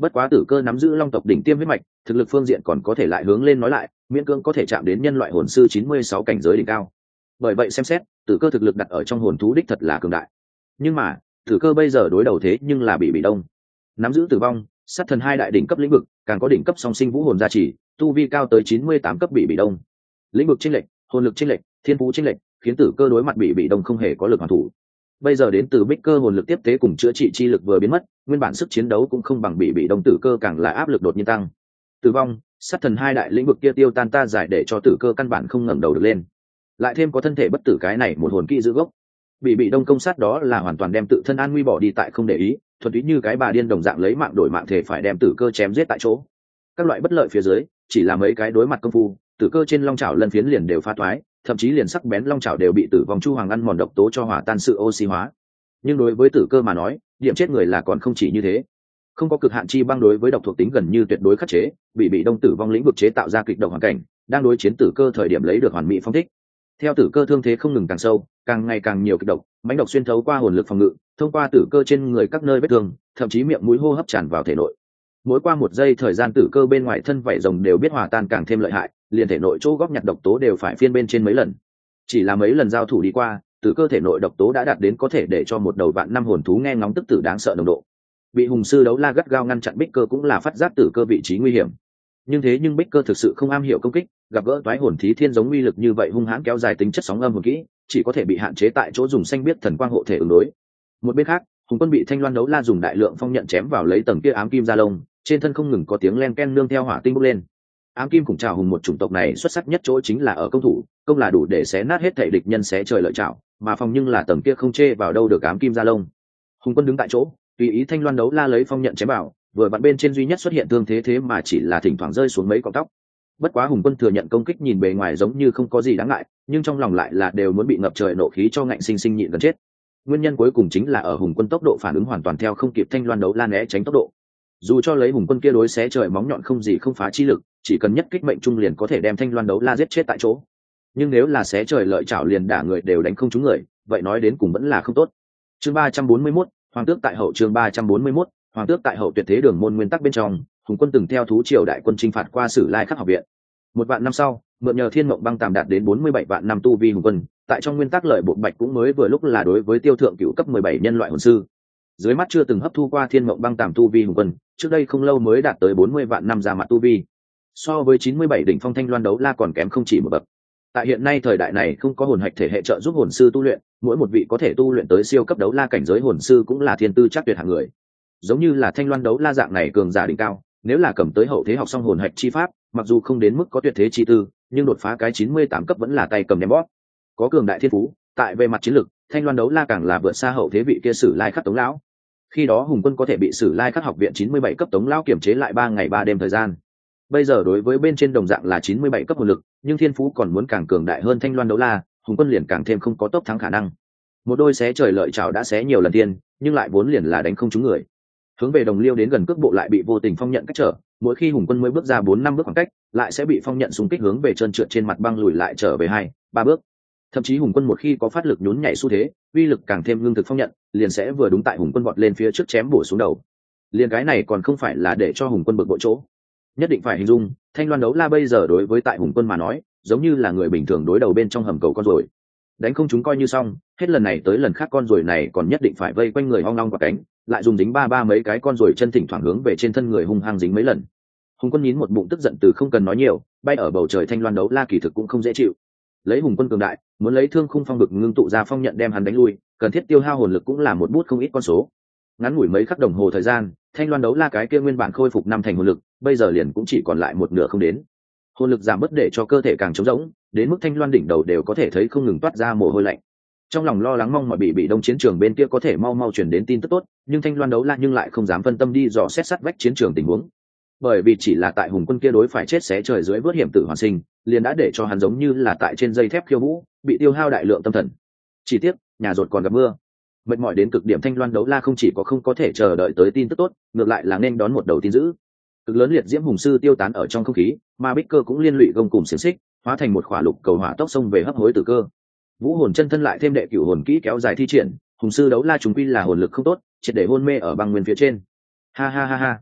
Bất quá tử cơ nắm giữ long tộc đỉnh tiêm huyết mạch, thực lực phương diện còn có thể lại hướng lên nói lại, miễn cưỡng có thể chạm đến nhân loại hồn sư chín mươi sáu cảnh giới đỉnh cao. Bởi vậy xem xét, tử cơ thực lực đặt ở trong hồn thú đích thật là cường đại. Nhưng mà, tử cơ bây giờ đối đầu thế nhưng là bị bị đông, nắm giữ tử vong, sát thần hai đại đỉnh cấp lĩnh vực, càng có đỉnh cấp song sinh vũ hồn gia trì, tu vi cao tới chín mươi tám cấp bị bị đông. Lĩnh vực chênh lệch, hồn lực chênh lệch, thiên phú chênh lệch, khiến tử cơ đối mặt bị bị đông không hề có lực hoàn thủ. Bây giờ đến từ bích cơ hồn lực tiếp tế cùng chữa trị chi lực vừa biến mất, nguyên bản sức chiến đấu cũng không bằng bị bị đông, tử cơ càng là áp lực đột nhiên tăng. Tử vong, sát thần hai đại lĩnh vực kia tiêu tan ta giải để cho tử cơ căn bản không ngẩng đầu được lên. Lại thêm có thân thể bất tử cái này một hồn kỹ giữ gốc, bị bị đông công sát đó là hoàn toàn đem tự thân an nguy bỏ đi tại không để ý, thuần túy như cái bà điên đồng dạng lấy mạng đổi mạng thể phải đem tử cơ chém giết tại chỗ. Các loại bất lợi phía dưới, chỉ là mấy cái đối mặt công phu, tử cơ trên long chảo lân phiến liền đều phá toái, thậm chí liền sắc bén long chảo đều bị tử vong chu hoàng ăn mòn độc tố cho hòa tan sự oxy hóa. Nhưng đối với tử cơ mà nói, điểm chết người là còn không chỉ như thế. Không có cực hạn chi băng đối với độc thuộc tính gần như tuyệt đối khắc chế, bị bị đông tử vong lĩnh vực chế tạo ra kịch độc hoàn cảnh, đang đối chiến tử cơ thời điểm lấy được hoàn mỹ phong thích. Theo tử cơ thương thế không ngừng càng sâu, càng ngày càng nhiều kịch độc, mãnh độc xuyên thấu qua hồn lực phòng ngự, thông qua tử cơ trên người các nơi vết thương, thậm chí miệng mũi hô hấp tràn vào thể nội. Mỗi qua một giây thời gian tử cơ bên ngoài thân vảy rồng đều biết hòa tan càng thêm lợi hại, liền thể nội chỗ góp nhặt độc tố đều phải phiên bên trên mấy lần. Chỉ là mấy lần giao thủ đi qua, tử cơ thể nội độc tố đã đạt đến có thể để cho một đầu vạn năm hồn thú nghe ngóng tức tử đáng sợ nồng độ. Bị hùng sư đấu la gắt gao ngăn chặn bích cơ cũng là phát giác tử cơ vị trí nguy hiểm. Nhưng thế nhưng bích cơ thực sự không am hiểu công kích, gặp gỡ toái hồn thí thiên giống uy lực như vậy hung hãn kéo dài tính chất sóng âm hồn kỹ, chỉ có thể bị hạn chế tại chỗ dùng xanh biết thần quang hộ thể ứng đối. Một bên khác, hùng quân bị thanh loan đấu la dùng đại lượng phong nhận chém vào lấy tầng kia ám kim da lông, trên thân không ngừng có tiếng len ken nương theo hỏa tinh bốc lên. Ám kim cùng trào hùng một chủng tộc này xuất sắc nhất chỗ chính là ở công thủ, công là đủ để xé nát hết thể địch nhân xé trời lợi trảo, mà phòng nhưng là tầng kia không chê vào đâu được ám kim da lông. Hùng quân đứng tại chỗ, tùy ý thanh loan đấu la lấy phong nhận chém vào, vừa vặn bên trên duy nhất xuất hiện thương thế thế mà chỉ là thỉnh thoảng rơi xuống mấy cọng tóc. Bất quá hùng quân thừa nhận công kích nhìn bề ngoài giống như không có gì đáng ngại, nhưng trong lòng lại là đều muốn bị ngập trời nộ khí cho ngạnh sinh sinh nhịn gần chết. Nguyên nhân cuối cùng chính là ở hùng quân tốc độ phản ứng hoàn toàn theo không kịp thanh loan đấu la né tránh tốc độ. Dù cho lấy hùng quân kia đối xé trời móng nhọn không gì không phá chi lực, chỉ cần nhất kích mệnh trung liền có thể đem thanh loan đấu la giết chết tại chỗ. Nhưng nếu là xé trời lợi chảo liền đả người đều đánh không trúng người, vậy nói đến cùng vẫn là không tốt. Chương ba trăm bốn mươi mốt, hoàng tước tại hậu. Chương ba trăm bốn mươi mốt, hoàng tước tại hậu. Tuyệt thế đường môn nguyên tắc bên trong, hùng quân từng theo thú triều đại quân chinh phạt qua Sử Lai Khắc học viện. Một vạn năm sau, mượn nhờ thiên mộng băng tàm đạt đến bốn mươi bảy vạn năm tu vi hùng quân, tại trong nguyên tắc lợi bộ bạch cũng mới vừa lúc là đối với tiêu thượng cựu cấp mười bảy nhân loại hồn sư. Dưới mắt chưa từng hấp thu qua thiên mộng băng tàm tu vi hùng quân, trước đây không lâu mới đạt tới bốn mươi vạn năm ra mặt tu vi. So với chín mươi bảy đỉnh phong thanh loan đấu la còn kém không chỉ một bậc. Tại hiện nay thời đại này không có hồn hạch thể hệ trợ giúp hồn sư tu luyện, mỗi một vị có thể tu luyện tới siêu cấp đấu la cảnh giới hồn sư cũng là thiên tư chắc tuyệt hạng người. Giống như là thanh loan đấu la dạng này cường giả đỉnh cao, nếu là cầm tới hậu thế học xong hồn hạch chi pháp, mặc dù không đến mức có tuyệt thế chi tư, nhưng đột phá cái chín mươi tám cấp vẫn là tay cầm ném bóp. Có cường đại thiên phú, tại về mặt chiến lược, thanh loan đấu la càng là vượt xa hậu thế vị kia Sử Lai Khắc Tống lão. Khi đó hùng quân có thể bị Sử Lai Khắc học viện chín mươi bảy cấp Tống lão kiểm chế lại ba ngày ba đêm thời gian. Bây giờ đối với bên trên đồng dạng là chín mươi bảy cấp hồn lực, nhưng thiên phú còn muốn càng cường đại hơn thanh loan đấu la, hùng quân liền càng thêm không có tốc thắng khả năng. Một đôi xé trời lợi chảo đã xé nhiều lần tiên, nhưng lại vốn liền là đánh không trúng người. Hướng về đồng liêu đến gần cước bộ lại bị vô tình phong nhận cách trở, mỗi khi hùng quân mới bước ra bốn năm bước khoảng cách, lại sẽ bị phong nhận xung kích hướng về trơn trượt trên mặt băng lùi lại trở về hai ba bước. Thậm chí hùng quân một khi có phát lực nhún nhảy xu thế, uy lực càng thêm ngưng thực phong nhận, liền sẽ vừa đúng tại hùng quân vọt lên phía trước chém bổ xuống đầu. Liền cái này còn không phải là để cho hùng quân bực bội chỗ. Nhất định phải hình dung, thanh loan đấu la bây giờ đối với tại hùng quân mà nói, giống như là người bình thường đối đầu bên trong hầm cầu con rồi. Đánh không chúng coi như xong, hết lần này tới lần khác con rồi này còn nhất định phải vây quanh người hoang long và cánh, lại dùng dính ba ba mấy cái con rồi chân thỉnh thoảng hướng về trên thân người hung hăng dính mấy lần. Hùng quân nhín một bụng tức giận từ không cần nói nhiều, bay ở bầu trời thanh loan đấu la kỳ thực cũng không dễ chịu. Lấy hùng quân cường đại, muốn lấy thương khung phong bực ngưng tụ ra phong nhận đem hắn đánh lui, cần thiết tiêu hao hồn lực cũng là một bút không ít con số. Ngắn ngủi mấy khắc đồng hồ thời gian, thanh loan đấu la cái kia nguyên bản khôi phục năm thành hồn lực, bây giờ liền cũng chỉ còn lại một nửa không đến. Hồn lực giảm bớt để cho cơ thể càng trống rỗng, đến mức thanh loan đỉnh đầu đều có thể thấy không ngừng toát ra mồ hôi lạnh. Trong lòng lo lắng mong mọi bị bị đông chiến trường bên kia có thể mau mau chuyển đến tin tức tốt, nhưng thanh loan đấu la nhưng lại không dám phân tâm đi dò xét sát vách chiến trường tình huống. Bởi vì chỉ là tại hùng quân kia đối phải chết xé trời dưới vớt hiểm tử hoàn sinh, liền đã để cho hắn giống như là tại trên dây thép khiêu vũ, bị tiêu hao đại lượng tâm thần. Chỉ tiếc, nhà rột còn gặp mưa. Mệt mỏi đến cực điểm thanh loan đấu la không chỉ có không có thể chờ đợi tới tin tức tốt, ngược lại là nên đón một đầu tin dữ. Cực lớn liệt diễm hùng sư tiêu tán ở trong không khí, mà bích cơ cũng liên lụy gông cùng xiềng xích, hóa thành một khỏa lục cầu hỏa tốc sông về hấp hối tử cơ. Vũ hồn chân thân lại thêm đệ cửu hồn kỹ kéo dài thi triển, hùng sư đấu la chúng quy là hồn lực không tốt, triệt để hôn mê ở băng nguyên phía trên. Ha ha ha ha.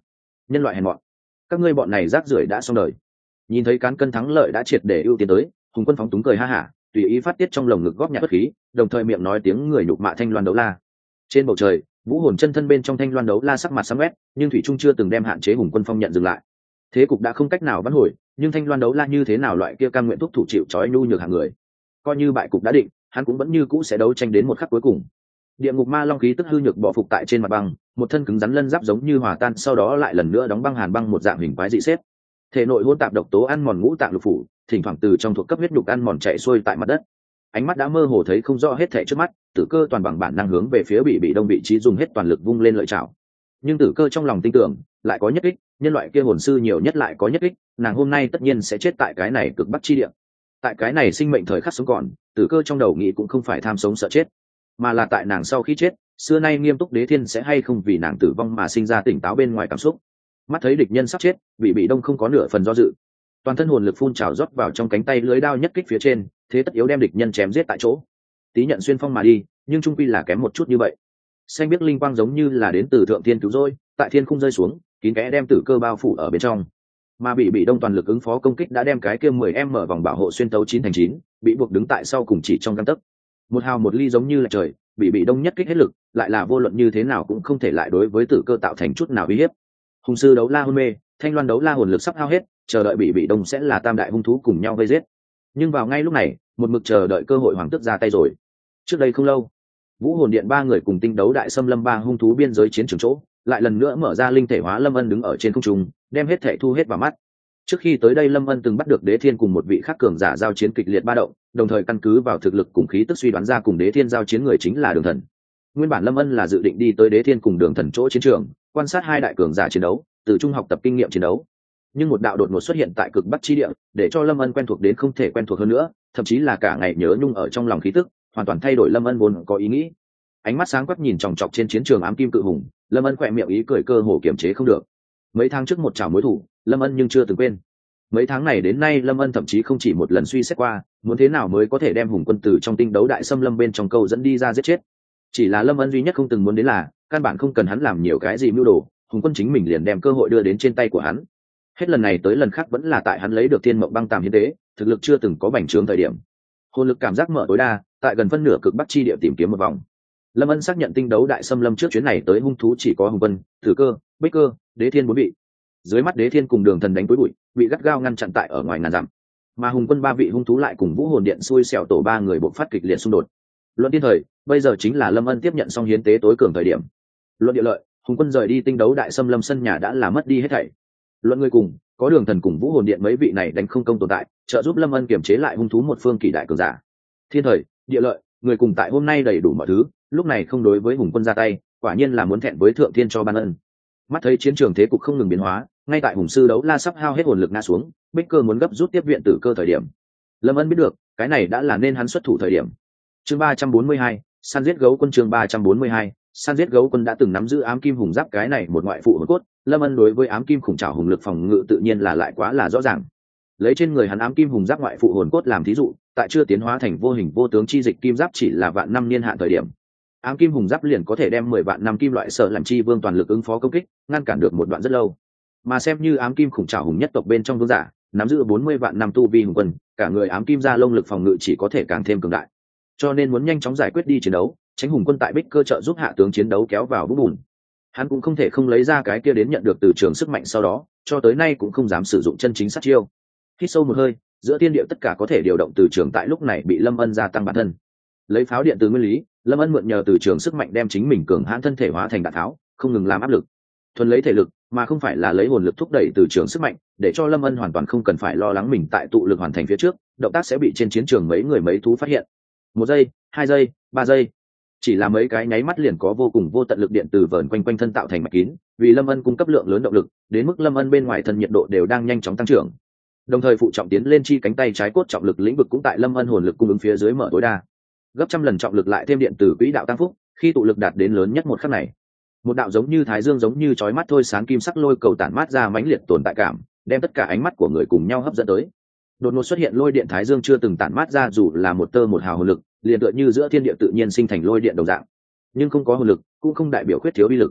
nhân loại hèn mọn, các ngươi bọn này rác rưởi đã xong đời. Nhìn thấy cán cân thắng lợi đã triệt để ưu tiên tới, Hùng Quân phóng túng cười ha hả, tùy ý phát tiết trong lồng ngực góp nhặt bất khí, đồng thời miệng nói tiếng người nhục mạ thanh loan đấu la. Trên bầu trời, vũ hồn chân thân bên trong thanh loan đấu la sắc mặt sáng quét, nhưng thủy trung chưa từng đem hạn chế Hùng Quân phong nhận dừng lại. Thế cục đã không cách nào vãn hồi, nhưng thanh loan đấu la như thế nào loại kia cam nguyện thúc thủ chịu trói nhu nhược hạng người, coi như bại cục đã định, hắn cũng vẫn như cũ sẽ đấu tranh đến một khắc cuối cùng. Địa ngục ma long khí tức hư nhược bỏ phục tại trên mặt băng, một thân cứng rắn lân giáp giống như hòa tan, sau đó lại lần nữa đóng băng hàn băng một dạng hình quái dị xếp. Thể nội hỗn tạp độc tố ăn mòn ngũ tạng lục phủ, thỉnh thoảng từ trong thuộc cấp huyết nhục ăn mòn chạy xuôi tại mặt đất. Ánh mắt đã mơ hồ thấy không rõ hết thảy trước mắt, Tử Cơ toàn bằng bản năng hướng về phía bị bị đông vị trí dùng hết toàn lực vung lên lợi chảo. Nhưng Tử Cơ trong lòng tin tưởng, lại có nhất kích, nhân loại kia hồn sư nhiều nhất lại có nhất kích, nàng hôm nay tất nhiên sẽ chết tại cái này cực bắc chi địa. Tại cái này sinh mệnh thời khắc sống còn, Tử Cơ trong đầu nghĩ cũng không phải tham sống sợ chết, mà là tại nàng sau khi chết, xưa nay nghiêm túc Đế Thiên sẽ hay không vì nàng tử vong mà sinh ra tỉnh táo bên ngoài cảm xúc. Mắt thấy địch nhân sắp chết, bị bị đông không có nửa phần do dự, toàn thân hồn lực phun trào rót vào trong cánh tay lưới đao nhất kích phía trên, thế tất yếu đem địch nhân chém giết tại chỗ. Tí nhận xuyên phong mà đi, nhưng trung quy là kém một chút như vậy. Xanh biết linh quang giống như là đến từ thượng thiên cứu rỗi, tại thiên khung rơi xuống, kín kẽ đem Tử Cơ bao phủ ở bên trong. Mà bị bị đông toàn lực ứng phó công kích đã đem cái kia mười em mở vòng bảo hộ xuyên tấu chín thành chín, bị buộc đứng tại sau cùng chỉ trong gang tấc. Một hào một ly giống như là trời, bị bị đông nhất kích hết lực, lại là vô luận như thế nào cũng không thể lại đối với Tử Cơ tạo thành chút nào uy hiếp. Hùng sư đấu la hôn mê, thanh loan đấu la hồn lực sắp hao hết, chờ đợi bị bị đông sẽ là tam đại hung thú cùng nhau vây giết. Nhưng vào ngay lúc này, một mực chờ đợi cơ hội hoàng tước ra tay rồi. Trước đây không lâu, vũ hồn điện ba người cùng tinh đấu đại xâm lâm ba hung thú biên giới chiến trường chỗ, lại lần nữa mở ra linh thể hóa Lâm Ân đứng ở trên không trung, đem hết thể thu hết vào mắt. Trước khi tới đây Lâm Ân từng bắt được Đế Thiên cùng một vị khác cường giả giao chiến kịch liệt ba động, đồng thời căn cứ vào thực lực cùng khí tức suy đoán ra cùng Đế Thiên giao chiến người chính là Đường Thần. Nguyên bản Lâm Ân là dự định đi tới Đế Thiên cùng Đường Thần chỗ chiến trường, quan sát hai đại cường giả chiến đấu, từ trung học tập kinh nghiệm chiến đấu. Nhưng một đạo đột ngột xuất hiện tại cực bắc chi địa, để cho Lâm Ân quen thuộc đến không thể quen thuộc hơn nữa, thậm chí là cả ngày nhớ nhung ở trong lòng khí tức, hoàn toàn thay đổi Lâm Ân vốn có ý nghĩ. Ánh mắt sáng quắc nhìn chòng chọc trên chiến trường ám kim cự hùng, Lâm Ân khỏe miệng ý cười cơ hồ kiềm chế không được. Mấy tháng trước một chảo mối thủ, Lâm Ân nhưng chưa từng quên. Mấy tháng này đến nay Lâm Ân thậm chí không chỉ một lần suy xét qua, muốn thế nào mới có thể đem hùng quân từ trong tinh đấu đại xâm lâm bên trong câu dẫn đi ra giết chết. Chỉ là Lâm Ân duy nhất không từng muốn đến là, căn bản không cần hắn làm nhiều cái gì mưu đồ, hùng quân chính mình liền đem cơ hội đưa đến trên tay của hắn. Hết lần này tới lần khác vẫn là tại hắn lấy được thiên mộng băng tàm hiến tế, thực lực chưa từng có bành trướng thời điểm. Hồn lực cảm giác mở tối đa, tại gần phân nửa cực bắc chi địa tìm kiếm một vòng. Lâm Ân xác nhận tinh đấu đại xâm lâm trước chuyến này tới hung thú chỉ có Hùng Vân, Tử Cơ, Bích Cơ, Đế Thiên bốn vị. Dưới mắt Đế Thiên cùng Đường Thần đánh cuối bụi, bị gắt gao ngăn chặn tại ở ngoài ngàn dặm. Mà Hùng Quân ba vị hung thú lại cùng Vũ Hồn Điện xui xẻo tổ ba người bộc phát kịch liệt xung đột. Luận tiên thời, bây giờ chính là Lâm Ân tiếp nhận xong hiến tế tối cường thời điểm. Luận địa lợi, Hùng Quân rời đi tinh đấu đại xâm lâm sân nhà đã là mất đi hết thảy. Luận người cùng, có Đường Thần cùng Vũ Hồn Điện mấy vị này đánh không công tồn tại, trợ giúp Lâm Ân kiểm chế lại hung thú một phương kỳ đại cường giả. Thiên thời, địa lợi, người cùng tại hôm nay đầy đủ mọi thứ, lúc này không đối với Hùng Quân ra tay, quả nhiên là muốn thẹn với thượng thiên cho ban ân. Mắt thấy chiến trường thế cục không ngừng biến hóa, ngay tại hùng sư đấu la sắp hao hết hồn lực ngã xuống, Bích Cơ muốn gấp rút tiếp viện Tử Cơ thời điểm, Lâm Ân biết được, cái này đã là nên hắn xuất thủ thời điểm. Chương ba trăm bốn mươi hai, săn giết gấu quân. Chương ba trăm bốn mươi hai, săn giết gấu quân đã từng nắm giữ ám kim hùng giáp cái này một ngoại phụ hồn cốt, Lâm Ân đối với ám kim khủng trảo hùng lực phòng ngự tự nhiên là lại quá là rõ ràng. Lấy trên người hắn ám kim hùng giáp ngoại phụ hồn cốt làm thí dụ, tại chưa tiến hóa thành vô hình vô tướng chi dịch kim giáp chỉ là vạn năm niên hạn thời điểm, ám kim hùng giáp liền có thể đem mười vạn năm kim loại sở làm chi vương toàn lực ứng phó công kích, ngăn cản được một đoạn rất lâu. Mà xem như ám kim khủng trảo hùng nhất tộc bên trong vương giả, nắm giữ bốn mươi vạn năm tu vi hùng quân, cả người ám kim gia lông lực phòng ngự chỉ có thể càng thêm cường đại. Cho nên muốn nhanh chóng giải quyết đi chiến đấu, tránh hùng quân tại Bích Cơ trợ giúp hạ tướng chiến đấu kéo vào vũng bùn. Hắn cũng không thể không lấy ra cái kia đến nhận được từ trường sức mạnh, sau đó cho tới nay cũng không dám sử dụng chân chính sát chiêu. Hít sâu một hơi, giữa thiên địa tất cả có thể điều động từ trường tại lúc này bị Lâm Ân gia tăng bản thân. Lấy pháo điện từ nguyên lý, Lâm Ân mượn nhờ từ trường sức mạnh đem chính mình cường hãn thân thể hóa thành đạn tháo, không ngừng làm áp lực. Thuần lấy thể lực, mà không phải là lấy hồn lực thúc đẩy từ trường sức mạnh, để cho Lâm Ân hoàn toàn không cần phải lo lắng mình tại tụ lực hoàn thành phía trước, động tác sẽ bị trên chiến trường mấy người mấy thú phát hiện. Một giây, hai giây, ba giây, chỉ là mấy cái nháy mắt liền có vô cùng vô tận lực điện từ vờn quanh quanh thân tạo thành mạch kín, vì Lâm Ân cung cấp lượng lớn động lực, đến mức Lâm Ân bên ngoài thân nhiệt độ đều đang nhanh chóng tăng trưởng. Đồng thời phụ trọng tiến lên chi cánh tay trái cốt trọng lực lĩnh vực cũng tại Lâm Ân hồn lực cung ứng phía dưới mở tối đa, gấp trăm lần trọng lực lại thêm điện từ quỹ đạo tăng phúc, khi tụ lực đạt đến lớn nhất một khắc này, một đạo giống như thái dương giống như chói mắt thôi sáng kim sắc lôi cầu tản mát ra mãnh liệt tồn tại cảm, đem tất cả ánh mắt của người cùng nhau hấp dẫn tới. Đột ngột xuất hiện lôi điện thái dương chưa từng tản mát ra dù là một tơ một hào hồn lực, liền tựa như giữa thiên địa tự nhiên sinh thành lôi điện đồng dạng, nhưng không có hồn lực cũng không đại biểu khuyết thiếu uy lực.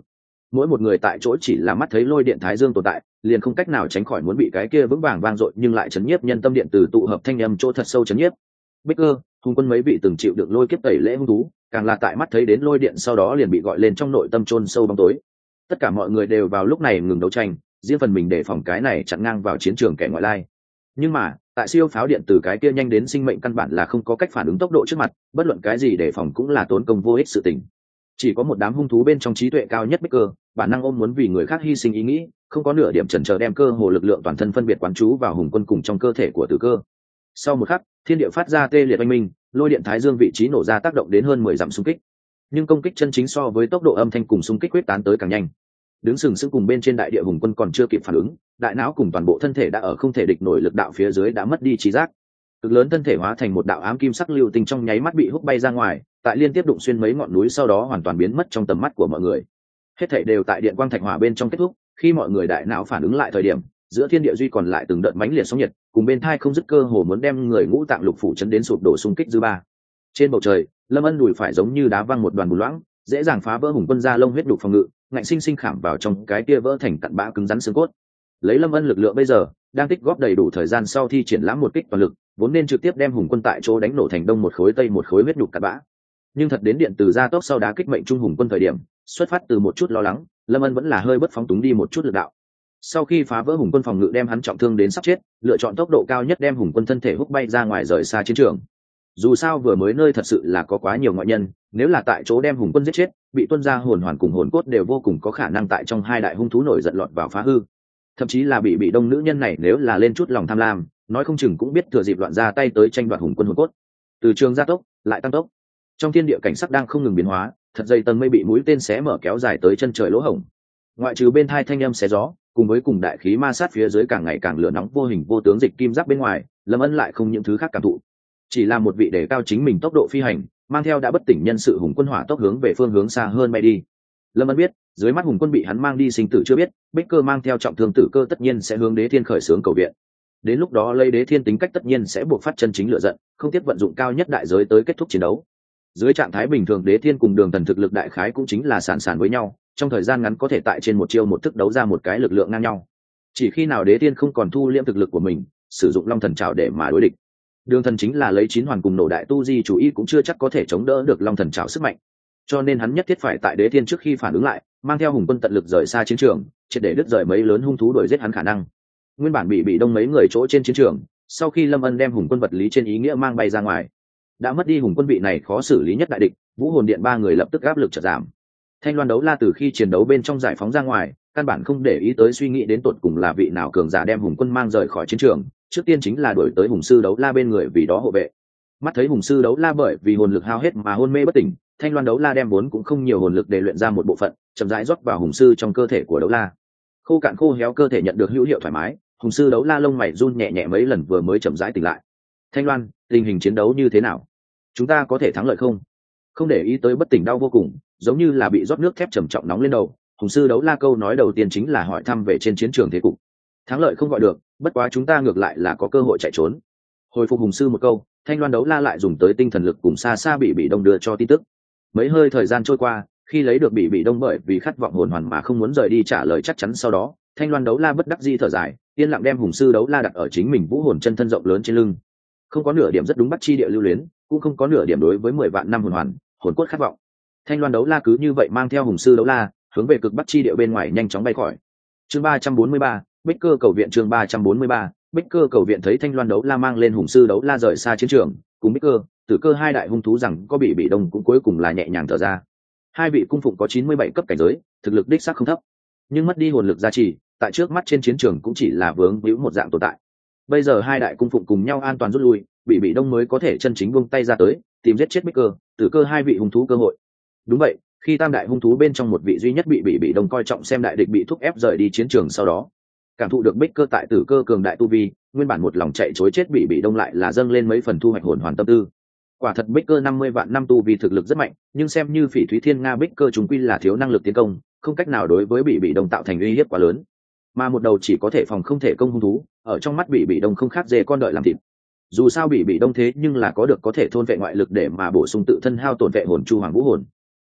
mỗi một người tại chỗ chỉ là mắt thấy lôi điện thái dương tồn tại, liền không cách nào tránh khỏi muốn bị cái kia vững vàng vang dội nhưng lại chấn nhiếp nhân tâm điện từ tụ hợp thanh âm chỗ thật sâu chấn nhiếp. Bích Cơ, Hùng Quân mấy vị từng chịu được lôi kiếp tẩy lễ hung thú, càng là tại mắt thấy đến lôi điện sau đó liền bị gọi lên trong nội tâm chôn sâu bóng tối. Tất cả mọi người đều vào lúc này ngừng đấu tranh, riêng phần mình để phòng cái này chặn ngang vào chiến trường kẻ ngoại lai. Nhưng mà tại siêu pháo điện từ cái kia nhanh đến sinh mệnh căn bản là không có cách phản ứng tốc độ trước mặt, bất luận cái gì để phòng cũng là tốn công vô ích sự tình. Chỉ có một đám hung thú bên trong trí tuệ cao nhất Bích Cơ, bản năng ôm muốn vì người khác hy sinh ý nghĩ, không có nửa điểm chần chờ đem cơ hồ lực lượng toàn thân phân biệt quán chú vào Hùng Quân cùng trong cơ thể của Tử Cơ. Sau một khắc, thiên địa phát ra tê liệt oanh minh, lôi điện thái dương vị trí nổ ra tác động đến hơn mười dặm xung kích. Nhưng công kích chân chính so với tốc độ âm thanh cùng xung kích quyết tán tới càng nhanh. Đứng sừng sững cùng bên trên đại địa Hùng Quân còn chưa kịp phản ứng, đại não cùng toàn bộ thân thể đã ở không thể địch nổi lực đạo phía dưới đã mất đi trí giác. Cực lớn thân thể hóa thành một đạo ám kim sắc lưu tinh trong nháy mắt bị húc bay ra ngoài, tại liên tiếp đụng xuyên mấy ngọn núi sau đó hoàn toàn biến mất trong tầm mắt của mọi người. Hết thảy đều tại điện quang thạch hỏa bên trong kết thúc, khi mọi người đại não phản ứng lại thời điểm, giữa thiên địa duy còn lại từng đợt mãnh liệt sóng nhiệt, cùng bên thai không dứt cơ hồ muốn đem người ngũ tạng lục phủ chấn đến sụp đổ xung kích dư ba. Trên bầu trời, Lâm Ân đùi phải giống như đá văng một đoàn bùn loãng, dễ dàng phá vỡ Hùng Quân da lông huyết đục phòng ngự, ngạnh sinh sinh khảm vào trong cái kia vỡ thành tận bã cứng rắn xương cốt. Lấy Lâm Ân lực lượng bây giờ, đang tích góp đầy đủ thời gian sau thi triển lãm một kích toàn lực, vốn nên trực tiếp đem Hùng Quân tại chỗ đánh nổ thành đông một khối tây một khối huyết đục cặn bã. Nhưng thật đến điện từ gia tốc sau đá kích mệnh trung Hùng Quân thời điểm, xuất phát từ một chút lo lắng, Lâm Ân vẫn là hơi bất phóng túng đi một chút lực đạo. Sau khi phá vỡ Hùng Quân phòng ngự đem hắn trọng thương đến sắp chết, lựa chọn tốc độ cao nhất đem Hùng Quân thân thể húc bay ra ngoài rời xa chiến trường. Dù sao vừa mới nơi thật sự là có quá nhiều ngoại nhân, nếu là tại chỗ đem Hùng Quân giết chết, bị tuân ra hồn hoàn cùng hồn cốt đều vô cùng có khả năng tại trong hai đại hung thú nổi giận lọt vào phá hư. Thậm chí là bị bị đông nữ nhân này nếu là lên chút lòng tham lam, nói không chừng cũng biết thừa dịp loạn ra tay tới tranh đoạt Hùng Quân hồn cốt. Từ trường gia tốc lại tăng tốc, trong thiên địa cảnh sắc đang không ngừng biến hóa, thật dày tầng mây bị mũi tên xé mở kéo dài tới chân trời lỗ hổng. Ngoại trừ bên thai thanh âm xé gió, cùng với cùng đại khí ma sát phía dưới càng ngày càng lửa nóng vô hình vô tướng dịch kim giáp bên ngoài, Lâm Ân lại không những thứ khác cảm thụ, chỉ là một vị đề cao chính mình tốc độ phi hành, mang theo đã bất tỉnh nhân sự Hùng Quân hỏa tốc hướng về phương hướng xa hơn bay đi. Lâm Ân biết, dưới mắt Hùng Quân bị hắn mang đi sinh tử chưa biết, Bích Cơ mang theo trọng thương Tử Cơ tất nhiên sẽ hướng Đế Thiên khởi xướng cầu viện. Đến lúc đó lấy Đế Thiên tính cách tất nhiên sẽ buộc phát chân chính lửa giận, không tiếp vận dụng cao nhất đại giới tới kết thúc chiến đấu. Dưới trạng thái bình thường Đế Thiên cùng Đường Thần thực lực đại khái cũng chính là sàn sàn với nhau, trong thời gian ngắn có thể tại trên một chiêu một thức đấu ra một cái lực lượng ngang nhau. Chỉ khi nào Đế Thiên không còn thu liễm thực lực của mình, sử dụng Long Thần Trảo để mà đối địch, Đường Thần chính là lấy chín hoàn cùng nổ đại tu di chủ ý cũng chưa chắc có thể chống đỡ được Long Thần Trảo sức mạnh. Cho nên hắn nhất thiết phải tại Đế Thiên trước khi phản ứng lại, mang theo Hùng Quân tận lực rời xa chiến trường, triệt để đứt rời mấy lớn hung thú đuổi giết hắn khả năng. Nguyên bản bị bị đông mấy người chỗ trên chiến trường, sau khi Lâm Ân đem Hùng Quân vật lý trên ý nghĩa mang bay ra ngoài, đã mất đi Hùng Quân vị này khó xử lý nhất đại địch, Vũ Hồn Điện ba người lập tức áp lực chợt giảm. Thanh Loan Đấu La từ khi chiến đấu bên trong giải phóng ra ngoài, căn bản không để ý tới suy nghĩ đến tột cùng là vị nào cường giả đem Hùng Quân mang rời khỏi chiến trường, trước tiên chính là đuổi tới Hùng Sư Đấu La bên người vì đó hộ vệ. Mắt thấy Hùng Sư Đấu La bởi vì hồn lực hao hết mà hôn mê bất tỉnh, Thanh Loan Đấu La đem vốn cũng không nhiều hồn lực để luyện ra một bộ phận, chậm rãi rót vào Hùng Sư trong cơ thể của Đấu La. Khô cạn khô héo cơ thể nhận được hữu hiệu thoải mái, Hùng Sư Đấu La lông mày run nhẹ nhẹ mấy lần vừa mới chậm rãi tỉnh lại. Thanh Loan, tình hình chiến đấu như thế nào? Chúng ta có thể thắng lợi không? Không để ý tới bất tỉnh đau vô cùng, giống như là bị rót nước thép trầm trọng nóng lên đầu, Hùng Sư Đấu La câu nói đầu tiên chính là hỏi thăm về trên chiến trường thế cục. Thắng lợi không gọi được, bất quá chúng ta ngược lại là có cơ hội chạy trốn. Hồi phục Hùng Sư một câu, Thanh Loan Đấu La lại dùng tới tinh thần lực cùng xa xa bị bị đông đưa cho tin tức. Mấy hơi thời gian trôi qua, khi lấy được bị bị đông bởi vì khát vọng hồn hoàn mà không muốn rời đi trả lời chắc chắn sau đó, Thanh Loan Đấu La bất đắc dĩ thở dài, yên lặng đem Hùng Sư Đấu La đặt ở chính mình vũ hồn chân thân rộng lớn trên lưng. Không có nửa điểm rất đúng bắt chi địa lưu luyến, cũng không có nửa điểm đối với mười vạn năm hồn hoàn, hồn cốt khát vọng. Thanh Loan Đấu La cứ như vậy mang theo Hùng Sư Đấu La, hướng về cực bắc chi địa bên ngoài nhanh chóng bay khỏi. Chương ba trăm bốn mươi ba, Bích Cơ cầu viện. Chương ba trăm bốn mươi ba, Bích Cơ cầu viện. Thấy Thanh Loan Đấu La mang lên Hùng Sư Đấu La rời xa chiến trường, cùng Bích Cơ, Tử Cơ hai đại hung thú rằng có bị bị đông cũng cuối cùng là nhẹ nhàng thở ra. Hai vị cung phụng có chín mươi bảy cấp cảnh giới, thực lực đích xác không thấp, nhưng mất đi hồn lực gia trì, tại trước mắt trên chiến trường cũng chỉ là vướng víu một dạng tồn tại. Bây giờ hai đại cung phụng cùng nhau an toàn rút lui, bị bị đông mới có thể chân chính buông tay ra tới, tìm giết chết Bích Cơ, Tử Cơ hai vị hung thú cơ hội. Đúng vậy, khi tam đại hung thú bên trong một vị duy nhất bị bị bị đông coi trọng xem đại địch bị thúc ép rời đi chiến trường sau đó, cảm thụ được Bích Cơ tại Tử Cơ cường đại tu vi, nguyên bản một lòng chạy chối chết bị bị đông lại là dâng lên mấy phần thu hoạch hồn hoàn tâm tư. Quả thật Bích Cơ năm mươi vạn năm tu vi thực lực rất mạnh, nhưng xem như Phỉ Thúy Thiên Nga Bích Cơ chúng quy là thiếu năng lực tiến công, không cách nào đối với bị bị đông tạo thành uy hiếp quá lớn. Mà một đầu chỉ có thể phòng không thể công hung thú, ở trong mắt bị bị đông không khác dê con đợi làm thịt. Dù sao bị bị đông thế nhưng là có được có thể thôn vệ ngoại lực để mà bổ sung tự thân hao tổn vệ hồn chu hoàng vũ hồn.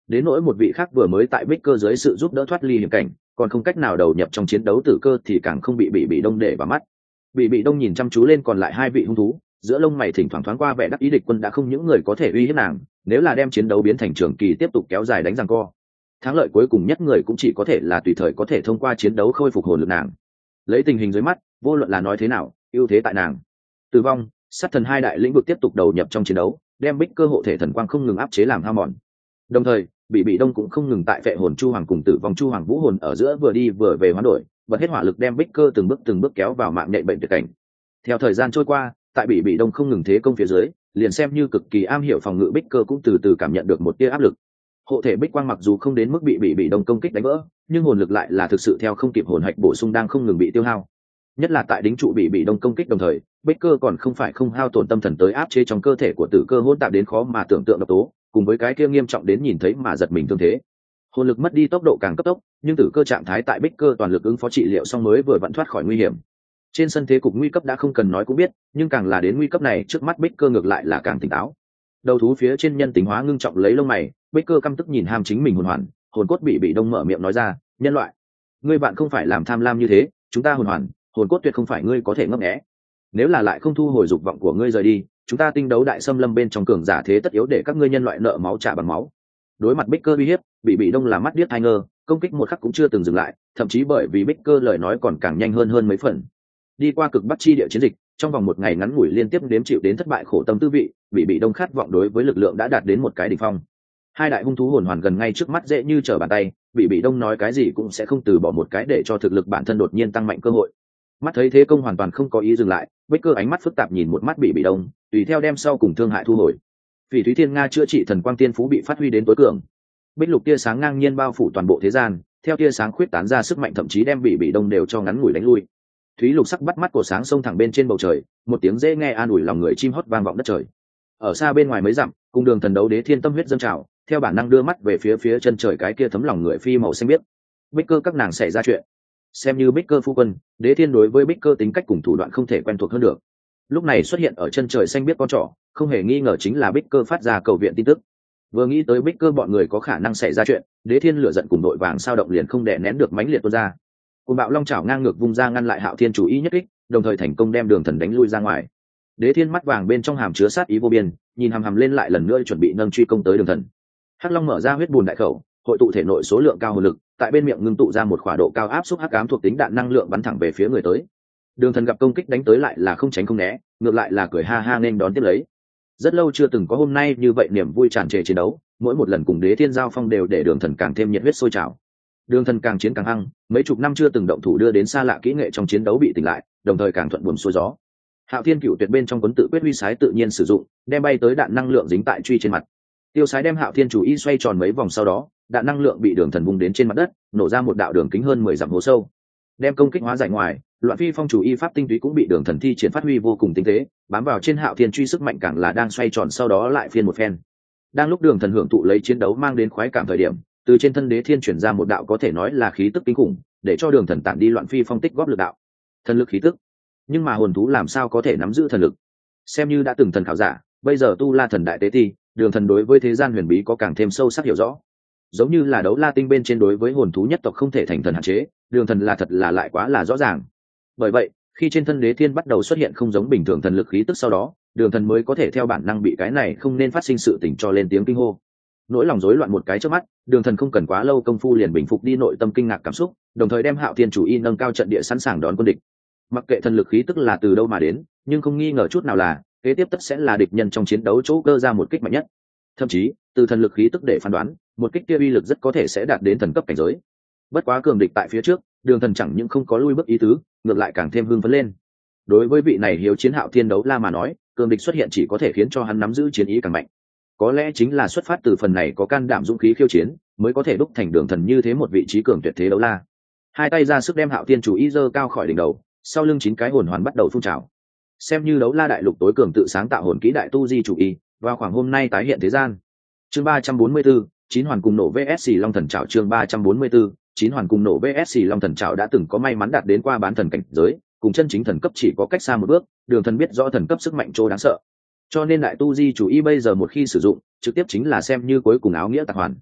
Đến nỗi một vị khác vừa mới tại Bích Cơ dưới sự giúp đỡ thoát ly hiểm cảnh, còn không cách nào đầu nhập trong chiến đấu Tử Cơ thì càng không bị bị bị đông để vào mắt. Bị bị đông nhìn chăm chú lên còn lại hai vị hung thú, giữa lông mày thỉnh thoảng thoáng qua vẻ đắc ý, địch quân đã không những người có thể uy hiếp nàng, nếu là đem chiến đấu biến thành trường kỳ tiếp tục kéo dài đánh giằng co, thắng lợi cuối cùng nhất người cũng chỉ có thể là tùy thời có thể thông qua chiến đấu khôi phục hồn lực nàng. Lấy tình hình dưới mắt, vô luận là nói thế nào, ưu thế tại nàng. Tử vong, sát thần hai đại lĩnh vực tiếp tục đầu nhập trong chiến đấu, đem Bích Cơ hộ thể thần quang không ngừng áp chế làm hao mòn. Đồng thời, bị bị đông cũng không ngừng tại vệ hồn chu hoàng cùng tử vong chu hoàng vũ hồn ở giữa vừa đi vừa về hoán đổi, bật hết hỏa lực đem Bích Cơ từng bước từng bước kéo vào mạng nhện bệnh tuyệt cảnh. Theo thời gian trôi qua, tại bị bị đông không ngừng thế công phía dưới, liền xem như cực kỳ am hiểu phòng ngự Bích Cơ cũng từ từ cảm nhận được một tia áp lực. Hộ thể bích quang mặc dù không đến mức bị bị bị đông công kích đánh vỡ, nhưng hồn lực lại là thực sự theo không kịp hồn hạch bổ sung đang không ngừng bị tiêu hao. Nhất là tại đính trụ bị bị đông công kích đồng thời, Bích Cơ còn không phải không hao tổn tâm thần tới áp chế trong cơ thể của Tử Cơ hỗn tạp đến khó mà tưởng tượng độc tố, cùng với cái kia nghiêm trọng đến nhìn thấy mà giật mình tương thế. Hồn lực mất đi tốc độ càng cấp tốc, nhưng Tử Cơ trạng thái tại Bích Cơ toàn lực ứng phó trị liệu xong mới vừa vặn thoát khỏi nguy hiểm. Trên sân thế cục nguy cấp đã không cần nói cũng biết, nhưng càng là đến nguy cấp này, trước mắt Bích Cơ ngược lại là càng tỉnh táo. Đầu thú phía trên nhân tính hóa ngưng trọng lấy lông mày, Bích Cơ căm tức nhìn ham chính mình hồn hoàn, hồn cốt bị bị đông mở miệng nói ra, nhân loại, ngươi bạn không phải làm tham lam như thế, chúng ta hồn hoàn, hồn cốt tuyệt không phải ngươi có thể ngấp nghé. Nếu là lại không thu hồi dục vọng của ngươi rời đi, chúng ta tinh đấu đại xâm lâm bên trong cường giả thế tất yếu để các ngươi nhân loại nợ máu trả bằng máu. Đối mặt Bích Cơ uy hiếp, bị bị đông là mắt điếc hai ngơ, công kích một khắc cũng chưa từng dừng lại, thậm chí bởi vì Bích Cơ lời nói còn càng nhanh hơn hơn mấy phần. Đi qua cực bắc chi địa chiến dịch, trong vòng một ngày ngắn ngủi liên tiếp đếm chịu đến thất bại khổ tâm tư vị, bị bị đông khát vọng đối với lực lượng đã đạt đến một cái đỉnh phong. Hai đại hung thú hồn hoàn gần ngay trước mắt dễ như trở bàn tay, bị bị đông nói cái gì cũng sẽ không từ bỏ một cái để cho thực lực bản thân đột nhiên tăng mạnh cơ hội. Mắt thấy thế công hoàn toàn không có ý dừng lại, Bích Cơ ánh mắt phức tạp nhìn một mắt bị bị đông, tùy theo đem sau cùng thương hại thu hồi. Phỉ Thúy Thiên Nga chữa trị thần quang tiên phú bị phát huy đến tối cường. Bích lục tia sáng ngang nhiên bao phủ toàn bộ thế gian, theo tia sáng khuyết tán ra sức mạnh thậm chí đem bị bị đông đều cho ngắn ngủi đánh lui. Thúy lục sắc bắt mắt của sáng sông thẳng bên trên bầu trời, một tiếng dễ nghe an ủi lòng người chim hót vang vọng đất trời. Ở xa bên ngoài mấy dặm, cùng đường thần đấu đế thiên tâm huyết dâng trào, theo bản năng đưa mắt về phía phía chân trời cái kia thấm lòng người phi màu xanh biếc. Bích Cơ các nàng xảy ra chuyện. Xem như Bích Cơ phu quân, đế thiên đối với Bích Cơ tính cách cùng thủ đoạn không thể quen thuộc hơn được. Lúc này xuất hiện ở chân trời xanh biếc con trỏ, không hề nghi ngờ chính là Bích Cơ phát ra cầu viện tin tức. Vừa nghĩ tới Bích Cơ bọn người có khả năng xảy ra chuyện, đế thiên lửa giận cùng đội vàng sao động liền không đè nén được mãnh liệt tuôn ra. Cùng bạo long chảo ngang ngược vung ra ngăn lại Hạo Thiên chủ ý nhất kích, đồng thời thành công đem đường thần đánh lui ra ngoài. Đế thiên mắt vàng bên trong hàm chứa sát ý vô biên, nhìn hằm hằm lên lại lần nữa chuẩn bị nâng truy công tới đường thần. Hắc long mở ra huyết bùn đại khẩu, hội tụ thể nội số lượng cao hồn lực, tại bên miệng ngưng tụ ra một khỏa độ cao áp suất hắc ám thuộc tính đạn năng lượng bắn thẳng về phía người tới. Đường thần gặp công kích đánh tới lại là không tránh không né, ngược lại là cười ha ha nên đón tiếp lấy. Rất lâu chưa từng có hôm nay như vậy niềm vui tràn trề chiến đấu, mỗi một lần cùng đế thiên giao phong đều để đường thần càng thêm nhiệt huyết sôi trào. Đường thần càng chiến càng hăng, mấy chục năm chưa từng động thủ đưa đến xa lạ kỹ nghệ trong chiến đấu bị tỉnh lại, đồng thời càng thuận buồm xuôi gió. Hạo Thiên Cửu Tuyệt bên trong cuốn tự quyết huy sái tự nhiên sử dụng, đem bay tới đạn năng lượng dính tại truy trên mặt. Tiêu sái đem Hạo Thiên chủ y xoay tròn mấy vòng sau đó, đạn năng lượng bị đường thần vung đến trên mặt đất, nổ ra một đạo đường kính hơn mười dặm hố sâu. Đem công kích hóa giải ngoài, Loạn Phi Phong chủ y pháp tinh túy cũng bị đường thần thi triển phát huy vô cùng tinh tế, bám vào trên Hạo Thiên truy sức mạnh càng là đang xoay tròn sau đó lại phiên một phen. Đang lúc đường thần hưởng thụ lấy chiến đấu mang đến khoái cảm thời điểm, từ trên thân đế thiên chuyển ra một đạo có thể nói là khí tức kinh khủng, để cho đường thần tản đi Loạn Phi Phong tích góp lực đạo. Thần lực khí tức, nhưng mà hồn thú làm sao có thể nắm giữ thần lực? Xem như đã từng thần khảo giả, bây giờ tu La thần đại tế ti, đường thần đối với thế gian huyền bí có càng thêm sâu sắc hiểu rõ. Giống như là đấu la tinh bên trên đối với hồn thú nhất tộc không thể thành thần hạn chế, đường thần là thật là lại quá là rõ ràng. Bởi vậy, khi trên thân đế thiên bắt đầu xuất hiện không giống bình thường thần lực khí tức sau đó, đường thần mới có thể theo bản năng bị cái này không nên phát sinh sự tình cho lên tiếng kinh hô. Nỗi lòng rối loạn một cái trước mắt, đường thần không cần quá lâu công phu liền bình phục đi nội tâm kinh ngạc cảm xúc, đồng thời đem Hạo Thiên chủ y nâng cao trận địa sẵn sàng đón quân địch. Mặc kệ thần lực khí tức là từ đâu mà đến, nhưng không nghi ngờ chút nào là kế tiếp tất sẽ là địch nhân trong chiến đấu chỗ cơ ra một kích mạnh nhất. Thậm chí từ thần lực khí tức để phán đoán, một kích kia uy lực rất có thể sẽ đạt đến thần cấp cảnh giới. Bất quá cường địch tại phía trước, đường thần chẳng những không có lui bước ý tứ, ngược lại càng thêm hưng phấn lên. Đối với vị này hiếu chiến Hạo Thiên đấu la mà nói, cường địch xuất hiện chỉ có thể khiến cho hắn nắm giữ chiến ý càng mạnh. Có lẽ chính là xuất phát từ phần này có can đảm dũng khí khiêu chiến, mới có thể đúc thành đường thần như thế một vị trí cường tuyệt thế đấu la. Hai tay ra sức đem Hạo Thiên chủ ý giơ cao khỏi đỉnh đầu, sau lưng chín cái hồn hoàn bắt đầu phun trào. Xem như đấu la đại lục tối cường tự sáng tạo hồn kỹ đại tu di chủ y, vào khoảng hôm nay tái hiện thế gian. Chương ba trăm bốn mươi tư, chín hoàn cùng nổ vs xì long thần trảo. Chương ba trăm bốn mươi tư, chín hoàn cùng nổ vs xì long thần trảo đã từng có may mắn đạt đến qua bán thần cảnh giới, cùng chân chính thần cấp chỉ có cách xa một bước, đường thần biết rõ thần cấp sức mạnh chỗ đáng sợ. Cho nên đại tu di chủ y bây giờ một khi sử dụng, trực tiếp chính là xem như cuối cùng áo nghĩa tạc hoàn.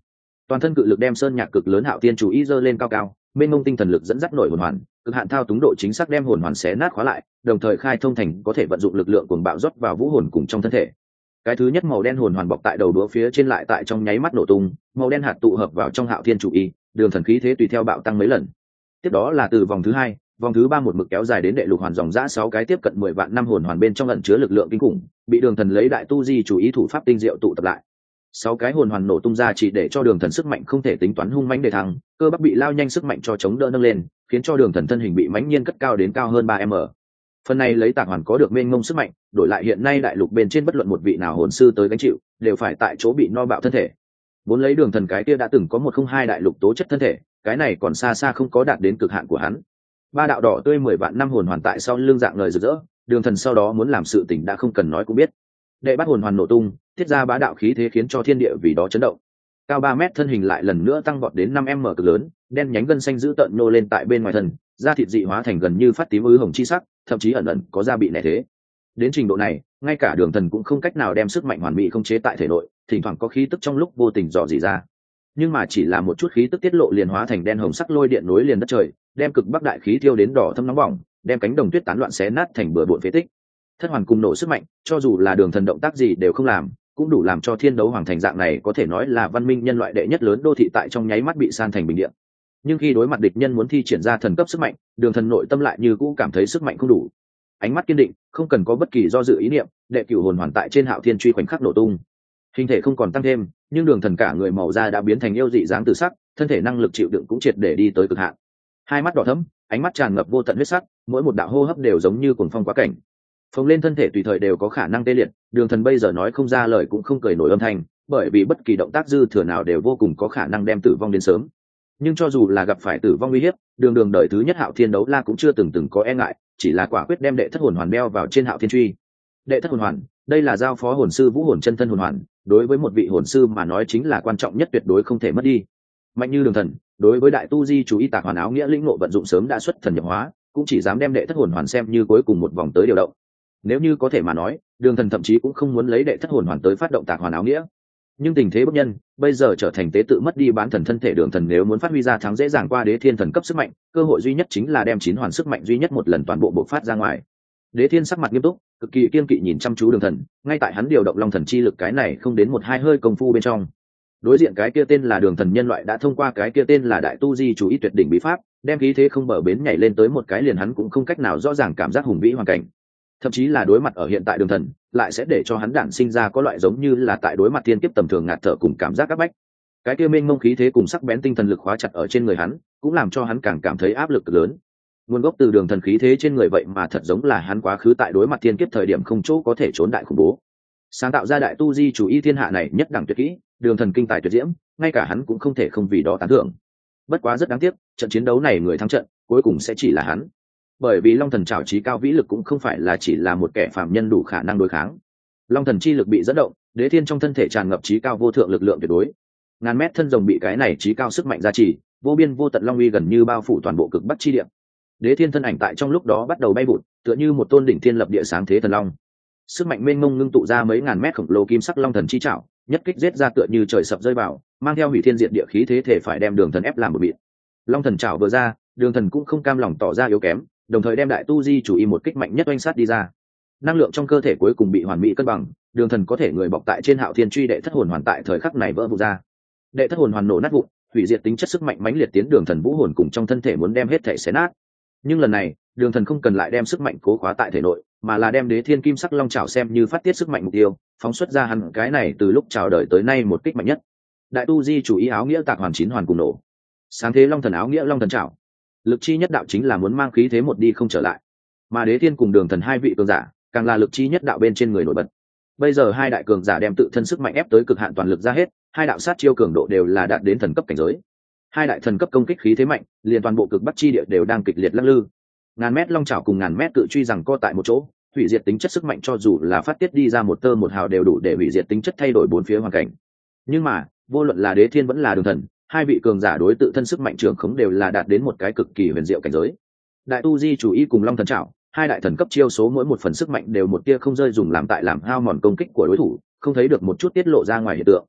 Toàn thân cự lực đem sơn nhạc cực lớn hạo thiên chủ ý giơ lên cao cao, mênh mông tinh thần lực dẫn dắt nổi hồn hoàn, cực hạn thao túng độ chính xác đem hồn hoàn xé nát khóa lại, đồng thời khai thông thành có thể vận dụng lực lượng cuồng bạo rót vào vũ hồn cùng trong thân thể. Cái thứ nhất màu đen hồn hoàn bọc tại đầu đũa phía trên lại tại trong nháy mắt nổ tung, màu đen hạt tụ hợp vào trong hạo thiên chủ y, đường thần khí thế tùy theo bạo tăng mấy lần. Tiếp đó là từ vòng thứ hai, vòng thứ ba một mực kéo dài đến đệ lục hoàn dòng dã sáu cái tiếp cận mười vạn năm hồn hoàn bên trong ẩn chứa lực lượng kinh khủng, bị đường thần lấy đại tu di chủ ý thủ pháp tinh diệu tụ tập lại. Sáu cái hồn hoàn nổ tung ra chỉ để cho đường thần sức mạnh không thể tính toán hung mãnh để thăng, cơ bắp bị lao nhanh sức mạnh cho chống đỡ nâng lên, khiến cho đường thần thân hình bị mãnh nhiên cất cao đến cao hơn ba m. Phần này lấy tạc hoàn có được mênh mông sức mạnh, đổi lại hiện nay đại lục bên trên bất luận một vị nào hồn sư tới gánh chịu, đều phải tại chỗ bị no bạo thân thể. Vốn lấy đường thần cái kia đã từng có một không hai đại lục tố chất thân thể, cái này còn xa xa không có đạt đến cực hạn của hắn. Ba đạo đỏ tươi mười vạn năm hồn hoàn tại sau lưng dạng lời rực rỡ, đường thần sau đó muốn làm sự tình đã không cần nói cũng biết. Đệ bắt hồn hoàn nổ tung, thiết ra bá đạo khí thế khiến cho thiên địa vì đó chấn động. Cao ba mét thân hình lại lần nữa tăng vọt đến năm m cực lớn, đen nhánh gân xanh giữ tợn nô lên tại bên ngoài thân, da thịt dị hóa thành gần như phát tím ứ hồng chi sắc, thậm chí ẩn ẩn có da bị nẻ thế. Đến trình độ này, ngay cả đường thần cũng không cách nào đem sức mạnh hoàn mỹ không chế tại thể nội, thỉnh thoảng có khí tức trong lúc vô tình dò dỉ ra. Nhưng mà chỉ là một chút khí tức tiết lộ liền hóa thành đen hồng sắc lôi điện nối liền đất trời, đem cực bắc đại khí thiêu đến đỏ thâm nóng bỏng, đem cánh đồng tuyết tán loạn xé nát thành bừa bộn phế tích. Thất hoàn cùng nổ sức mạnh, cho dù là đường thần động tác gì đều không làm, cũng đủ làm cho thiên đấu hoàng thành dạng này có thể nói là văn minh nhân loại đệ nhất lớn đô thị tại trong nháy mắt bị san thành bình địa. Nhưng khi đối mặt địch nhân muốn thi triển ra thần cấp sức mạnh, đường thần nội tâm lại như cũ cảm thấy sức mạnh không đủ. Ánh mắt kiên định, không cần có bất kỳ do dự ý niệm, đệ cửu hồn hoàn tại trên hạo thiên truy khoảnh khắc nổ tung. Hình thể không còn tăng thêm, nhưng đường thần cả người màu da đã biến thành yêu dị dáng tự sắc, thân thể năng lực chịu đựng cũng triệt để đi tới cực hạn. Hai mắt đỏ thẫm, ánh mắt tràn ngập vô tận huyết sắc, mỗi một đạo hô hấp đều giống như cuồng phong quá cảnh. Phồng lên thân thể tùy thời đều có khả năng tê liệt, đường thần bây giờ nói không ra lời cũng không cười nổi âm thanh, bởi vì bất kỳ động tác dư thừa nào đều vô cùng có khả năng đem tử vong đến sớm. Nhưng cho dù là gặp phải tử vong uy hiếp, đường đường đời thứ nhất hạo thiên đấu la cũng chưa từng từng có e ngại, chỉ là quả quyết đem đệ thất hồn hoàn đeo vào trên hạo thiên truy. Đệ thất hồn hoàn, đây là giao phó hồn sư vũ hồn chân thân hồn hoàn, đối với một vị hồn sư mà nói chính là quan trọng nhất, tuyệt đối không thể mất đi. Mạnh như đường thần, đối với đại tu di chủ y tạc hoàn áo nghĩa lĩnh ngộ vận dụng sớm đã xuất thần nhập hóa, cũng chỉ dám đem đệ thất hồn hoàn xem như cuối cùng một vòng tới điều động. Nếu như có thể mà nói, đường thần thậm chí cũng không muốn lấy đệ thất hồn hoàn tới phát động tạc hoàn áo nghĩa. Nhưng tình thế bất nhân, bây giờ trở thành tế tự mất đi bán thần thân thể đường thần, nếu muốn phát huy ra thắng dễ dàng qua đế thiên thần cấp sức mạnh, cơ hội duy nhất chính là đem chín hoàn sức mạnh duy nhất một lần toàn bộ bộc phát ra ngoài. Đế thiên sắc mặt nghiêm túc, cực kỳ kiên kỵ nhìn chăm chú đường thần, ngay tại hắn điều động long thần chi lực cái này không đến một hai hơi công phu bên trong. Đối diện cái kia tên là đường thần nhân loại đã thông qua cái kia tên là đại tu di chủ ý tuyệt đỉnh bí pháp, đem khí thế không bờ bến nhảy lên tới một cái liền hắn cũng không cách nào rõ ràng cảm giác hùng vĩ hoàn cảnh. Thậm chí là đối mặt ở hiện tại đường thần, lại sẽ để cho hắn đản sinh ra có loại giống như là tại đối mặt thiên kiếp tầm thường ngạt thở cùng cảm giác áp bách. Cái kia mênh mông khí thế cùng sắc bén tinh thần lực khóa chặt ở trên người hắn, cũng làm cho hắn càng cảm thấy áp lực lớn. Nguồn gốc từ đường thần khí thế trên người vậy mà thật giống là hắn quá khứ tại đối mặt thiên kiếp thời điểm không chỗ có thể trốn đại khủng bố. Sáng tạo ra đại tu di chủ y thiên hạ này nhất đẳng tuyệt kỹ, đường thần kinh tài tuyệt diễm, ngay cả hắn cũng không thể không vì đó tán thưởng. Bất quá rất đáng tiếc, trận chiến đấu này người thắng trận cuối cùng sẽ chỉ là hắn. Bởi vì long thần trảo trí cao vĩ lực cũng không phải là chỉ là một kẻ phàm nhân đủ khả năng đối kháng. Long thần chi lực bị dẫn động, đế thiên trong thân thể tràn ngập trí cao vô thượng lực lượng tuyệt đối. Ngàn mét thân rồng bị cái này trí cao sức mạnh gia trì, vô biên vô tận long uy gần như bao phủ toàn bộ cực bắc chi địa. Đế thiên thân ảnh tại trong lúc đó bắt đầu bay vụt, tựa như một tôn đỉnh thiên lập địa sáng thế thần long. Sức mạnh mênh mông ngưng tụ ra mấy ngàn mét khổng lồ kim sắc long thần chi trảo, nhất kích giết ra tựa như trời sập rơi vào, mang theo hủy thiên diệt địa khí thế thể phải đem đường thần ép làm một bịt. Long thần trảo vừa ra, đường thần cũng không cam lòng tỏ ra yếu kém, đồng thời đem đại tu di chủ y một kích mạnh nhất oanh sát đi ra. Năng lượng trong cơ thể cuối cùng bị hoàn mỹ cân bằng, đường thần có thể người bọc tại trên hạo thiên truy đệ thất hồn hoàn tại thời khắc này vỡ vụn ra. Đệ thất hồn hoàn nổ nát vụn, hủy diệt tính chất sức mạnh mãnh liệt tiến đường thần vũ hồn cùng trong thân thể muốn đem hết thể xé nát. Nhưng lần này, đường thần không cần lại đem sức mạnh cố khóa tại thể nội, mà là đem đế thiên kim sắc long chảo xem như phát tiết sức mạnh mục tiêu, phóng xuất ra hẳn cái này từ lúc chào đời tới nay một kích mạnh nhất. Đại tu di chủ ý áo nghĩa tạc hoàn chín hoàn cùng nổ. Sáng thế long thần áo nghĩa long thần chảo. Lực chi nhất đạo chính là muốn mang khí thế một đi không trở lại, mà đế thiên cùng đường thần hai vị cường giả càng là lực chi nhất đạo bên trên người nổi bật. Bây giờ hai đại cường giả đem tự thân sức mạnh ép tới cực hạn toàn lực ra hết, hai đạo sát chiêu cường độ đều là đạt đến thần cấp cảnh giới. Hai đại thần cấp công kích khí thế mạnh, liền toàn bộ cực bắc chi địa đều đang kịch liệt lắc lư. Ngàn mét long chảo cùng ngàn mét cự truy rằng co tại một chỗ, hủy diệt tính chất sức mạnh cho dù là phát tiết đi ra một tơ một hào đều đủ để hủy diệt tính chất thay đổi bốn phía hoàn cảnh. Nhưng mà vô luận là đế thiên vẫn là đường thần, hai vị cường giả đối tự thân sức mạnh trưởng khống đều là đạt đến một cái cực kỳ huyền diệu cảnh giới. Đại tu di chủ y cùng long thần trảo, hai đại thần cấp chiêu số mỗi một phần sức mạnh đều một tia không rơi dùng làm tại làm hao mòn công kích của đối thủ, không thấy được một chút tiết lộ ra ngoài hiện tượng.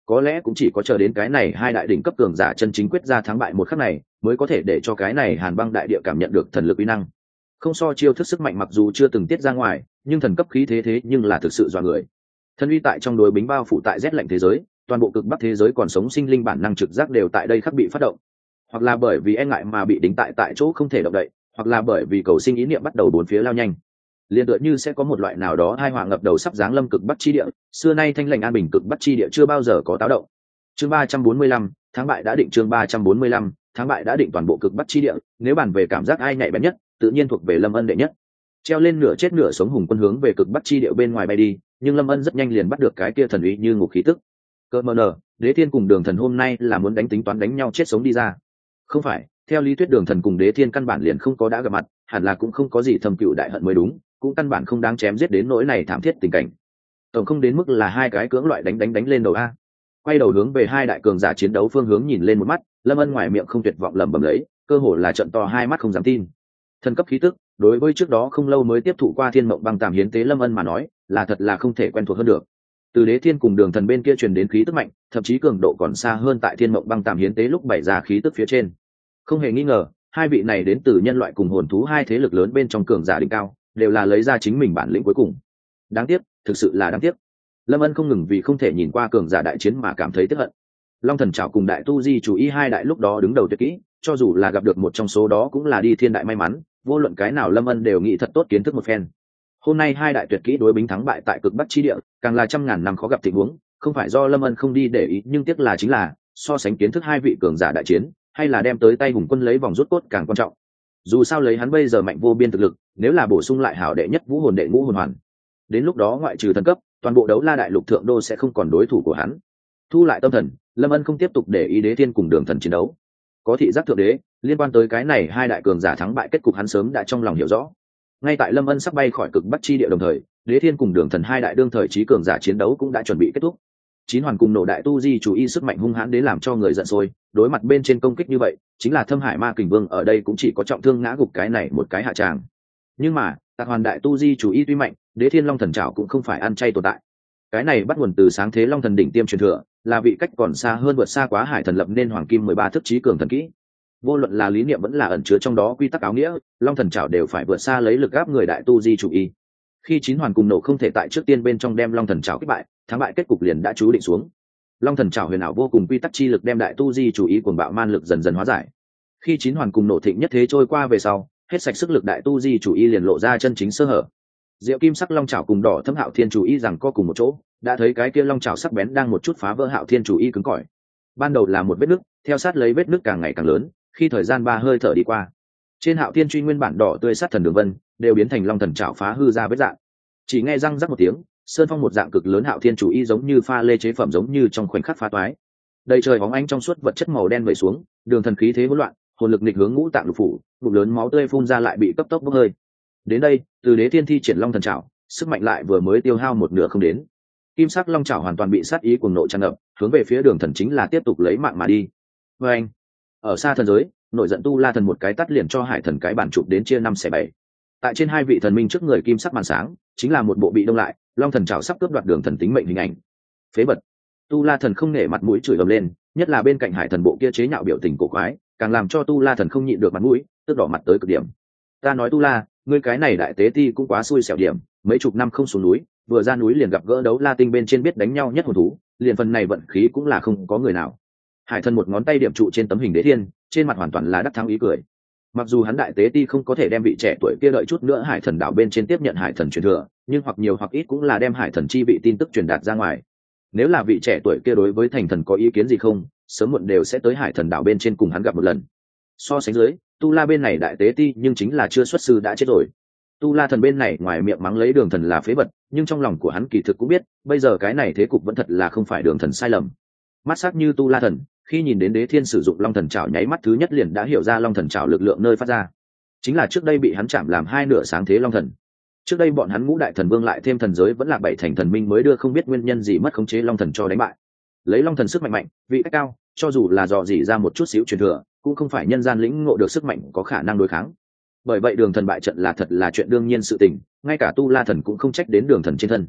có lẽ cũng chỉ có chờ đến cái này hai đại đỉnh cấp cường giả chân chính quyết ra thắng bại một khắc này mới có thể để cho cái này Hàn Băng đại địa cảm nhận được thần lực uy năng. Không so chiêu thức sức mạnh mặc dù chưa từng tiết ra ngoài, nhưng thần cấp khí thế thế nhưng là thực sự dọa người. Thần uy tại trong đối bính bao phủ tại rét lạnh thế giới, toàn bộ cực bắc thế giới còn sống sinh linh bản năng trực giác đều tại đây khắc bị phát động, hoặc là bởi vì e ngại mà bị đính tại tại chỗ không thể động đậy, hoặc là bởi vì cầu sinh ý niệm bắt đầu bốn phía lao nhanh. Liên tựa như sẽ có một loại nào đó hai họa ngập đầu sắp giáng lâm cực bắc chi địa, xưa nay thanh lành an bình cực bắc chi địa chưa bao giờ có táo động. Chương ba trăm bốn mươi lăm, tháng bại đã định. Chương ba trăm bốn mươi lăm, tháng bại đã định. Toàn bộ cực bắc chi địa, nếu bàn về cảm giác ai nhạy bén nhất, tự nhiên thuộc về Lâm Ân đệ nhất. Treo lên nửa chết nửa sống hùng quân hướng về cực bắc chi địa bên ngoài bay đi, nhưng Lâm Ân rất nhanh liền bắt được cái kia thần uy như ngục khí tức. Cơ mờ nở, Đế Thiên cùng Đường Thần hôm nay là muốn đánh tính toán đánh nhau chết sống đi ra. Không phải, theo lý thuyết Đường Thần cùng Đế Thiên căn bản liền không có đã gặp mặt, hẳn là cũng không có gì thâm cựu đại hận mới đúng, cũng căn bản không đáng chém giết đến nỗi này thảm thiết tình cảnh. Tổng không đến mức là hai cái cưỡng loại đánh đánh đánh lên đầu a. Quay đầu hướng về hai đại cường giả chiến đấu phương hướng nhìn lên một mắt, Lâm Ân ngoài miệng không tuyệt vọng lẩm bẩm lấy, cơ hồ là trợn to hai mắt không dám tin. Thần cấp khí tức, đối với trước đó không lâu mới tiếp thụ qua Thiên Mộng Băng Tàm hiến tế Lâm Ân mà nói, là thật là không thể quen thuộc hơn được. Từ Đế Thiên cùng Đường Thần bên kia truyền đến khí tức mạnh, thậm chí cường độ còn xa hơn tại Thiên Mộng Băng Tàm hiến tế lúc bày ra khí tức phía trên. Không hề nghi ngờ, hai vị này đến từ nhân loại cùng hồn thú hai thế lực lớn bên trong cường giả đỉnh cao, đều là lấy ra chính mình bản lĩnh cuối cùng. Đáng tiếc, thực sự là đáng tiếc. Lâm Ân không ngừng vì không thể nhìn qua cường giả đại chiến mà cảm thấy tiếc hận. Long Thần Trảo cùng Đại Tu Di chủ ý hai đại lúc đó đứng đầu tuyệt kỹ, cho dù là gặp được một trong số đó cũng là đi thiên đại may mắn, vô luận cái nào Lâm Ân đều nghĩ thật tốt kiến thức một phen. Hôm nay hai đại tuyệt kỹ đối bính thắng bại tại cực bắc chi địa, càng là trăm ngàn năm khó gặp tình huống, không phải do Lâm Ân không đi để ý, nhưng tiếc là chính là so sánh kiến thức hai vị cường giả đại chiến, hay là đem tới tay hùng quân lấy vòng rút cốt càng quan trọng. Dù sao lấy hắn bây giờ mạnh vô biên thực lực, nếu là bổ sung lại hảo đệ nhất vũ hồn đệ ngũ hồn hoàn, đến lúc đó ngoại trừ thần cấp, toàn bộ đấu la đại lục thượng đô sẽ không còn đối thủ của hắn. Thu lại tâm thần, Lâm Ân không tiếp tục để ý Đế Thiên cùng Đường Thần chiến đấu. Có thị giác thượng đế, liên quan tới cái này hai đại cường giả thắng bại kết cục hắn sớm đã trong lòng hiểu rõ. Ngay tại Lâm Ân sắp bay khỏi cực bắc chi địa đồng thời, Đế Thiên cùng Đường Thần hai đại đương thời trí cường giả chiến đấu cũng đã chuẩn bị kết thúc. Chín hoàn cùng nổ đại tu di chủ y sức mạnh hung hãn đến làm cho người giận sôi, đối mặt bên trên công kích như vậy, chính là Thâm Hải Ma Kình Vương ở đây cũng chỉ có trọng thương ngã gục cái này một cái hạ tràng. Nhưng mà, Tạc Hoàn đại tu di chủ y tuy mạnh, Đế Thiên Long Thần Trảo cũng không phải ăn chay tồn tại. Cái này bắt nguồn từ sáng thế Long Thần đỉnh tiêm truyền thừa, là vị cách còn xa hơn vượt xa quá Hải Thần lập nên Hoàng Kim mười ba thức trí cường thần kỹ. Vô luận là lý niệm vẫn là ẩn chứa trong đó quy tắc áo nghĩa, Long Thần Trảo đều phải vượt xa lấy lực áp người đại tu di chủ y. Khi chín hoàn cùng nổ không thể tại trước tiên bên trong đem Long Thần Trảo kích bại, thắng bại kết cục liền đã chú định xuống. Long Thần Trảo huyền ảo vô cùng quy tắc chi lực đem đại tu di chủ ý cuồng bạo man lực dần dần hóa giải. Khi chín hoàn cùng nổ thịnh nhất thế trôi qua về sau, hết sạch sức lực đại tu di chủ ý liền lộ ra chân chính sơ hở. Diệu kim sắc long trảo cùng đỏ thâm hạo thiên chủ ý rằng co cùng một chỗ, đã thấy cái kia long trảo sắc bén đang một chút phá vỡ hạo thiên chủ ý cứng cỏi. Ban đầu là một vết nứt, theo sát lấy vết nứt càng ngày càng lớn, khi thời gian ba hơi thở đi qua, trên hạo thiên truy nguyên bản đỏ tươi sát thần đường vân đều biến thành long thần trảo phá hư ra vết dạng. Chỉ nghe răng rắc một tiếng, sơn phong một dạng cực lớn hạo thiên chủ y giống như pha lê chế phẩm giống như trong khoảnh khắc phá toái. Đầy trời bóng ánh trong suốt vật chất màu đen vẩy xuống, đường thần khí thế hỗn loạn, hồn lực nghịch hướng ngũ tạng lục phủ, ngụm lớn máu tươi phun ra lại bị cấp tốc bốc hơi. Đến đây, từ Đế Thiên thi triển long thần trảo, sức mạnh lại vừa mới tiêu hao một nửa không đến. Kim sắc long trảo hoàn toàn bị sát ý cuồng nộ tràn ngập, hướng về phía đường thần chính là tiếp tục lấy mạng mà đi. Và anh, ở xa thần giới, nổi giận tu la thần một cái tắt liền cho Hải Thần cái bản chụp đến chia năm xẻ bảy. Tại trên hai vị thần minh trước người kim sắc màn sáng, chính là một bộ bị đông lại, long thần trảo sắp cướp đoạt đường thần tính mệnh hình ảnh. Phế vật. Tu la thần không nể mặt mũi chửi ầm lên, nhất là bên cạnh Hải Thần bộ kia chế nhạo biểu tình cổ quái, càng làm cho tu la thần không nhịn được mặt mũi, tức đỏ mặt tới cực điểm. Ta nói tu la, ngươi cái này đại tế ti cũng quá xui xẻo điểm, mấy chục năm không xuống núi, vừa ra núi liền gặp gỡ đấu la tinh bên trên biết đánh nhau nhất hồn thú, liền phần này vận khí cũng là không có người nào. Hải Thần một ngón tay điểm trụ trên tấm hình Đế Thiên, trên mặt hoàn toàn là đắc thắng ý cười. Mặc dù hắn đại tế ti không có thể đem vị trẻ tuổi kia đợi chút nữa Hải Thần đảo bên trên tiếp nhận Hải Thần truyền thừa, nhưng hoặc nhiều hoặc ít cũng là đem Hải Thần chi vị tin tức truyền đạt ra ngoài. Nếu là vị trẻ tuổi kia đối với thành thần có ý kiến gì không, sớm muộn đều sẽ tới Hải Thần đảo bên trên cùng hắn gặp một lần. So sánh dưới, tu la bên này đại tế ti nhưng chính là chưa xuất sư đã chết rồi. Tu la thần bên này ngoài miệng mắng lấy đường thần là phế vật, nhưng trong lòng của hắn kỳ thực cũng biết, bây giờ cái này thế cục vẫn thật là không phải đường thần sai lầm. Mắt sắc như tu la thần, khi nhìn đến Đế Thiên sử dụng long thần trảo nháy mắt thứ nhất liền đã hiểu ra long thần trảo lực lượng nơi phát ra, chính là trước đây bị hắn chạm làm hai nửa sáng thế long thần. Trước đây bọn hắn ngũ đại thần vương lại thêm thần giới vẫn là bảy thành thần minh mới đưa không biết nguyên nhân gì mất khống chế long thần cho đánh bại. Lấy long thần sức mạnh mạnh, vị cách cao, cho dù là dò dỉ ra một chút xíu truyền thừa, cũng không phải nhân gian lĩnh ngộ được sức mạnh có khả năng đối kháng. Bởi vậy đường thần bại trận là thật là chuyện đương nhiên sự tình, ngay cả tu la thần cũng không trách đến đường thần trên thân.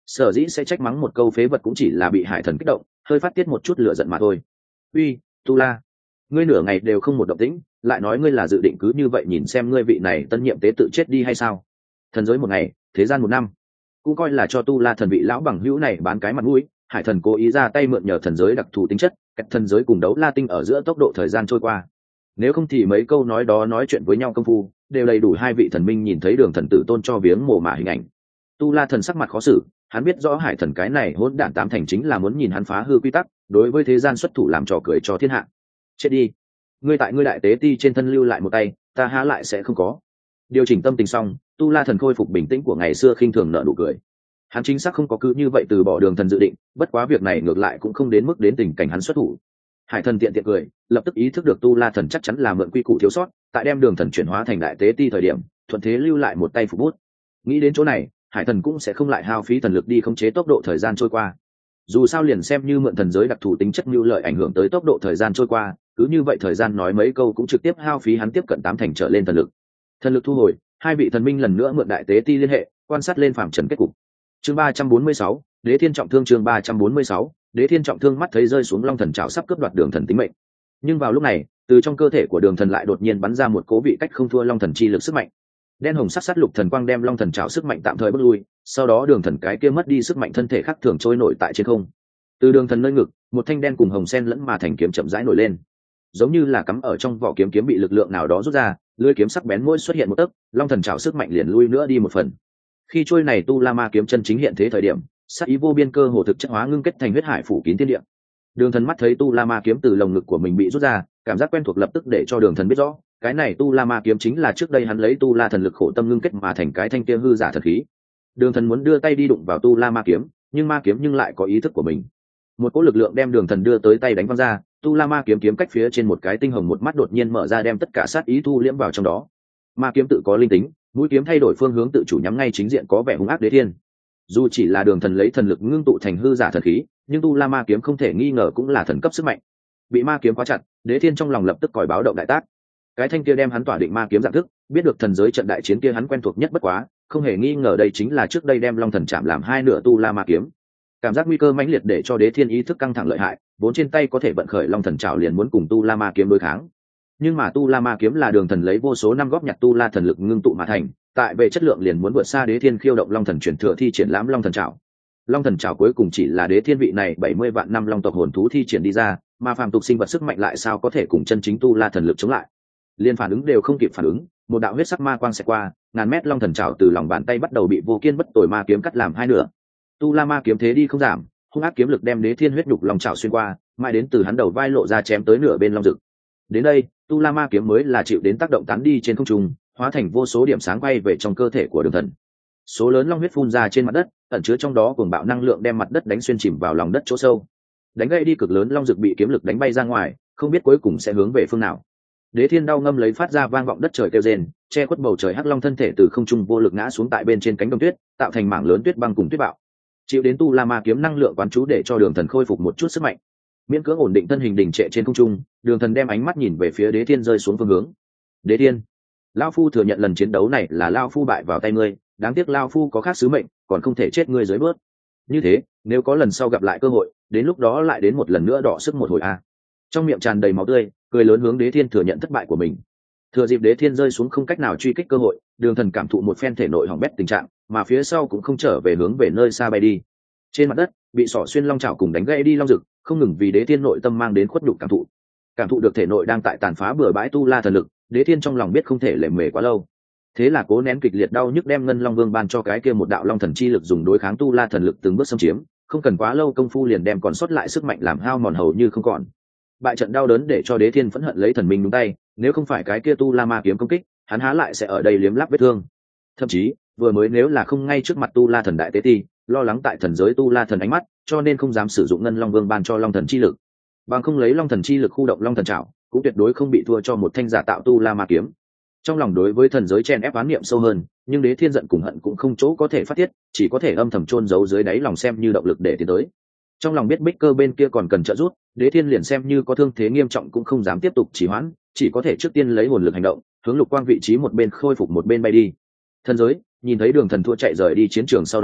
sở dĩ sẽ trách mắng một câu phế vật cũng chỉ là bị hải thần kích động, hơi phát tiết một chút lửa giận mà thôi. Uy, tu la, ngươi nửa ngày đều không một động tĩnh, lại nói ngươi là dự định cứ như vậy nhìn xem ngươi vị này tân nhiệm tế tự chết đi hay sao? Thần giới một ngày, thế gian một năm, cũng coi là cho tu la thần vị lão bằng hữu này bán cái mặt mũi. Hải thần cố ý ra tay mượn nhờ thần giới đặc thù tính chất, cách thần giới cùng đấu la tinh ở giữa tốc độ thời gian trôi qua. Nếu không thì mấy câu nói đó nói chuyện với nhau công phu đều đầy đủ hai vị thần minh nhìn thấy đường thần tử tôn cho viếng mồ mả hình ảnh. Tu la thần sắc mặt khó xử, hắn biết rõ hải thần cái này hỗn đản tám thành chính là muốn nhìn hắn phá hư quy tắc, đối với thế gian xuất thủ làm trò cười cho thiên hạ. Chết đi, ngươi tại ngươi đại tế ti trên thân lưu lại một tay, ta há lại sẽ không có. Điều chỉnh tâm tình xong, tu la thần khôi phục bình tĩnh của ngày xưa khinh thường nở nụ cười. Hắn chính xác không có cứ như vậy từ bỏ đường thần dự định, bất quá việc này ngược lại cũng không đến mức đến tình cảnh hắn xuất thủ. Hải thần tiện tiện cười, lập tức ý thức được tu la thần chắc chắn là mượn quy củ thiếu sót, tại đem đường thần chuyển hóa thành đại tế ti thời điểm thuận thế lưu lại một tay phục bút. Nghĩ đến chỗ này, hải thần cũng sẽ không lại hao phí thần lực đi khống chế tốc độ thời gian trôi qua. Dù sao liền xem như mượn thần giới đặc thù tính chất mưu lợi ảnh hưởng tới tốc độ thời gian trôi qua, cứ như vậy thời gian nói mấy câu cũng trực tiếp hao phí hắn tiếp cận tám thành trở lên thần lực. Thần lực thu hồi, hai vị thần minh lần nữa mượn đại tế ti liên hệ, quan sát lên phàm trần kết cục. Chương ba trăm bốn mươi sáu, Đế Thiên trọng thương. Chương ba trăm bốn mươi sáu, Đế Thiên trọng thương. Mắt thấy rơi xuống long thần trảo sắp cướp đoạt đường thần tính mệnh, nhưng vào lúc này, từ trong cơ thể của đường thần lại đột nhiên bắn ra một cố vị cách không thua long thần chi lực sức mạnh. Đen hồng sắc sát lục thần quang đem long thần trảo sức mạnh tạm thời bước lui, sau đó đường thần cái kia mất đi sức mạnh thân thể khác thường trôi nổi tại trên không. Từ đường thần nơi ngực, một thanh đen cùng hồng sen lẫn mà thành kiếm chậm rãi nổi lên, giống như là cắm ở trong vỏ kiếm kiếm bị lực lượng nào đó rút ra, lưỡi kiếm sắc bén mỗi xuất hiện một tấc, long thần trảo sức mạnh liền lui nữa đi một phần. Khi trôi này tu la ma kiếm chân chính hiện thế thời điểm, sát ý vô biên cơ hồ thực chất hóa ngưng kết thành huyết hải phủ kín thiên địa. Đường thần mắt thấy tu la ma kiếm từ lồng ngực của mình bị rút ra, cảm giác quen thuộc lập tức để cho đường thần biết rõ, cái này tu la ma kiếm chính là trước đây hắn lấy tu la thần lực khổ tâm ngưng kết mà thành cái thanh kia hư giả thần khí. Đường thần muốn đưa tay đi đụng vào tu la ma kiếm, nhưng ma kiếm nhưng lại có ý thức của mình. Một cỗ lực lượng đem đường thần đưa tới tay đánh văng ra, tu la ma kiếm kiếm cách phía trên một cái tinh hồng một mắt đột nhiên mở ra đem tất cả sát ý thu liễm vào trong đó. Ma kiếm tự có linh tính, mũi kiếm thay đổi phương hướng tự chủ nhắm ngay chính diện có vẻ hung ác Đế Thiên. Dù chỉ là đường thần lấy thần lực ngưng tụ thành hư giả thần khí, nhưng tu la ma kiếm không thể nghi ngờ cũng là thần cấp sức mạnh. Bị ma kiếm khóa chặt, Đế Thiên trong lòng lập tức còi báo động đại tác. Cái thanh kia đem hắn tỏa định ma kiếm dạng thức, biết được thần giới trận đại chiến kia hắn quen thuộc nhất bất quá, không hề nghi ngờ đây chính là trước đây đem long thần chạm làm hai nửa tu la ma kiếm. Cảm giác nguy cơ mãnh liệt để cho Đế Thiên ý thức căng thẳng lợi hại, vốn trên tay có thể vận khởi long thần trảo liền muốn cùng tu la ma kiếm đối kháng. Nhưng mà tu la ma kiếm là đường thần lấy vô số năm góp nhặt tu la thần lực ngưng tụ mà thành, tại về chất lượng liền muốn vượt xa Đế Thiên khiêu động long thần truyền thừa thi triển lãm long thần trảo. Long thần trảo cuối cùng chỉ là Đế Thiên vị này bảy mươi vạn năm long tộc hồn thú thi triển đi ra, mà phàm tục sinh vật sức mạnh lại sao có thể cùng chân chính tu la thần lực chống lại. Liên phản ứng đều không kịp phản ứng, một đạo huyết sắc ma quang xẹt qua, ngàn mét long thần trảo từ lòng bàn tay bắt đầu bị vô kiên bất tồi ma kiếm cắt làm hai nửa. Tu la ma kiếm thế đi không giảm, hung ác kiếm lực đem Đế Thiên huyết nhục long trảo xuyên qua, mãi đến từ hắn đầu vai lộ ra chém tới nửa bên long rực. Đến đây, tu la ma kiếm mới là chịu đến tác động tán đi trên không trung, hóa thành vô số điểm sáng quay về trong cơ thể của đường thần. Số lớn long huyết phun ra trên mặt đất, ẩn chứa trong đó cuồng bạo năng lượng đem mặt đất đánh xuyên chìm vào lòng đất chỗ sâu. Đánh gãy đi cực lớn long rực bị kiếm lực đánh bay ra ngoài, không biết cuối cùng sẽ hướng về phương nào. Đế Thiên đau ngâm lấy phát ra vang vọng đất trời kêu rền, che khuất bầu trời hắc long thân thể từ không trung vô lực ngã xuống tại bên trên cánh đồng tuyết, tạo thành mảng lớn tuyết băng cùng tuyết bạo. Chịu đến tu la ma kiếm năng lượng quán chú để cho đường thần khôi phục một chút sức mạnh. Miễn cưỡng ổn định thân hình đỉnh trệ trên không trung, đường thần đem ánh mắt nhìn về phía Đế Thiên rơi xuống phương hướng. Đế Thiên, lão phu thừa nhận lần chiến đấu này là lão phu bại vào tay ngươi, đáng tiếc lão phu có khác sứ mệnh, còn không thể chết ngươi dưới bước. Như thế, nếu có lần sau gặp lại cơ hội, đến lúc đó lại đến một lần nữa đọ sức một hồi a. Trong miệng tràn đầy máu tươi, cười lớn hướng Đế Thiên thừa nhận thất bại của mình. Thừa dịp Đế Thiên rơi xuống không cách nào truy kích cơ hội, đường thần cảm thụ một phen thể nội hỏng bét tình trạng, mà phía sau cũng không trở về hướng về nơi xa bay đi. Trên mặt đất, bị sỏ xuyên long chảo cùng đánh gãy đi long rực, không ngừng vì Đế Thiên nội tâm mang đến khuất nhục cảm thụ. Cảm thụ được thể nội đang tại tàn phá bừa bãi tu la thần lực, Đế Thiên trong lòng biết không thể lề mề quá lâu. Thế là cố nén kịch liệt đau nhức đem Ngân Long Vương ban cho cái kia một đạo long thần chi lực dùng đối kháng tu la thần lực từng bước xâm chiếm, không cần quá lâu công phu liền đem còn sót lại sức mạnh làm hao mòn hầu như không còn. Bại trận đau đớn để cho Đế Thiên phẫn hận lấy thần minh đúng tay, nếu không phải cái kia tu la ma kiếm công kích, hắn há lại sẽ ở đây liếm láp vết thương. Thậm chí, vừa mới nếu là không ngay trước mặt tu la thần đại tế ti, lo lắng tại thần giới tu la thần ánh mắt, cho nên không dám sử dụng Ngân Long Vương ban cho long thần chi lực. Bằng không lấy long thần chi lực khu động long thần trảo, cũng tuyệt đối không bị thua cho một thanh giả tạo tu la ma kiếm. Trong lòng đối với thần giới chen ép oán niệm sâu hơn, nhưng Đế Thiên giận cùng hận cũng không chỗ có thể phát tiết, chỉ có thể âm thầm chôn giấu dưới đáy lòng xem như động lực để tiến tới. Trong lòng biết Bích Cơ bên kia còn cần trợ giúp, Đế Thiên liền xem như có thương thế nghiêm trọng cũng không dám tiếp tục trì hoãn, chỉ có thể trước tiên lấy hồn lực hành động, hướng Lục Quang vị trí một bên khôi phục một bên bay đi. Thần giới, nhìn thấy đường thần thua chạy rời đi chiến trường sau đó,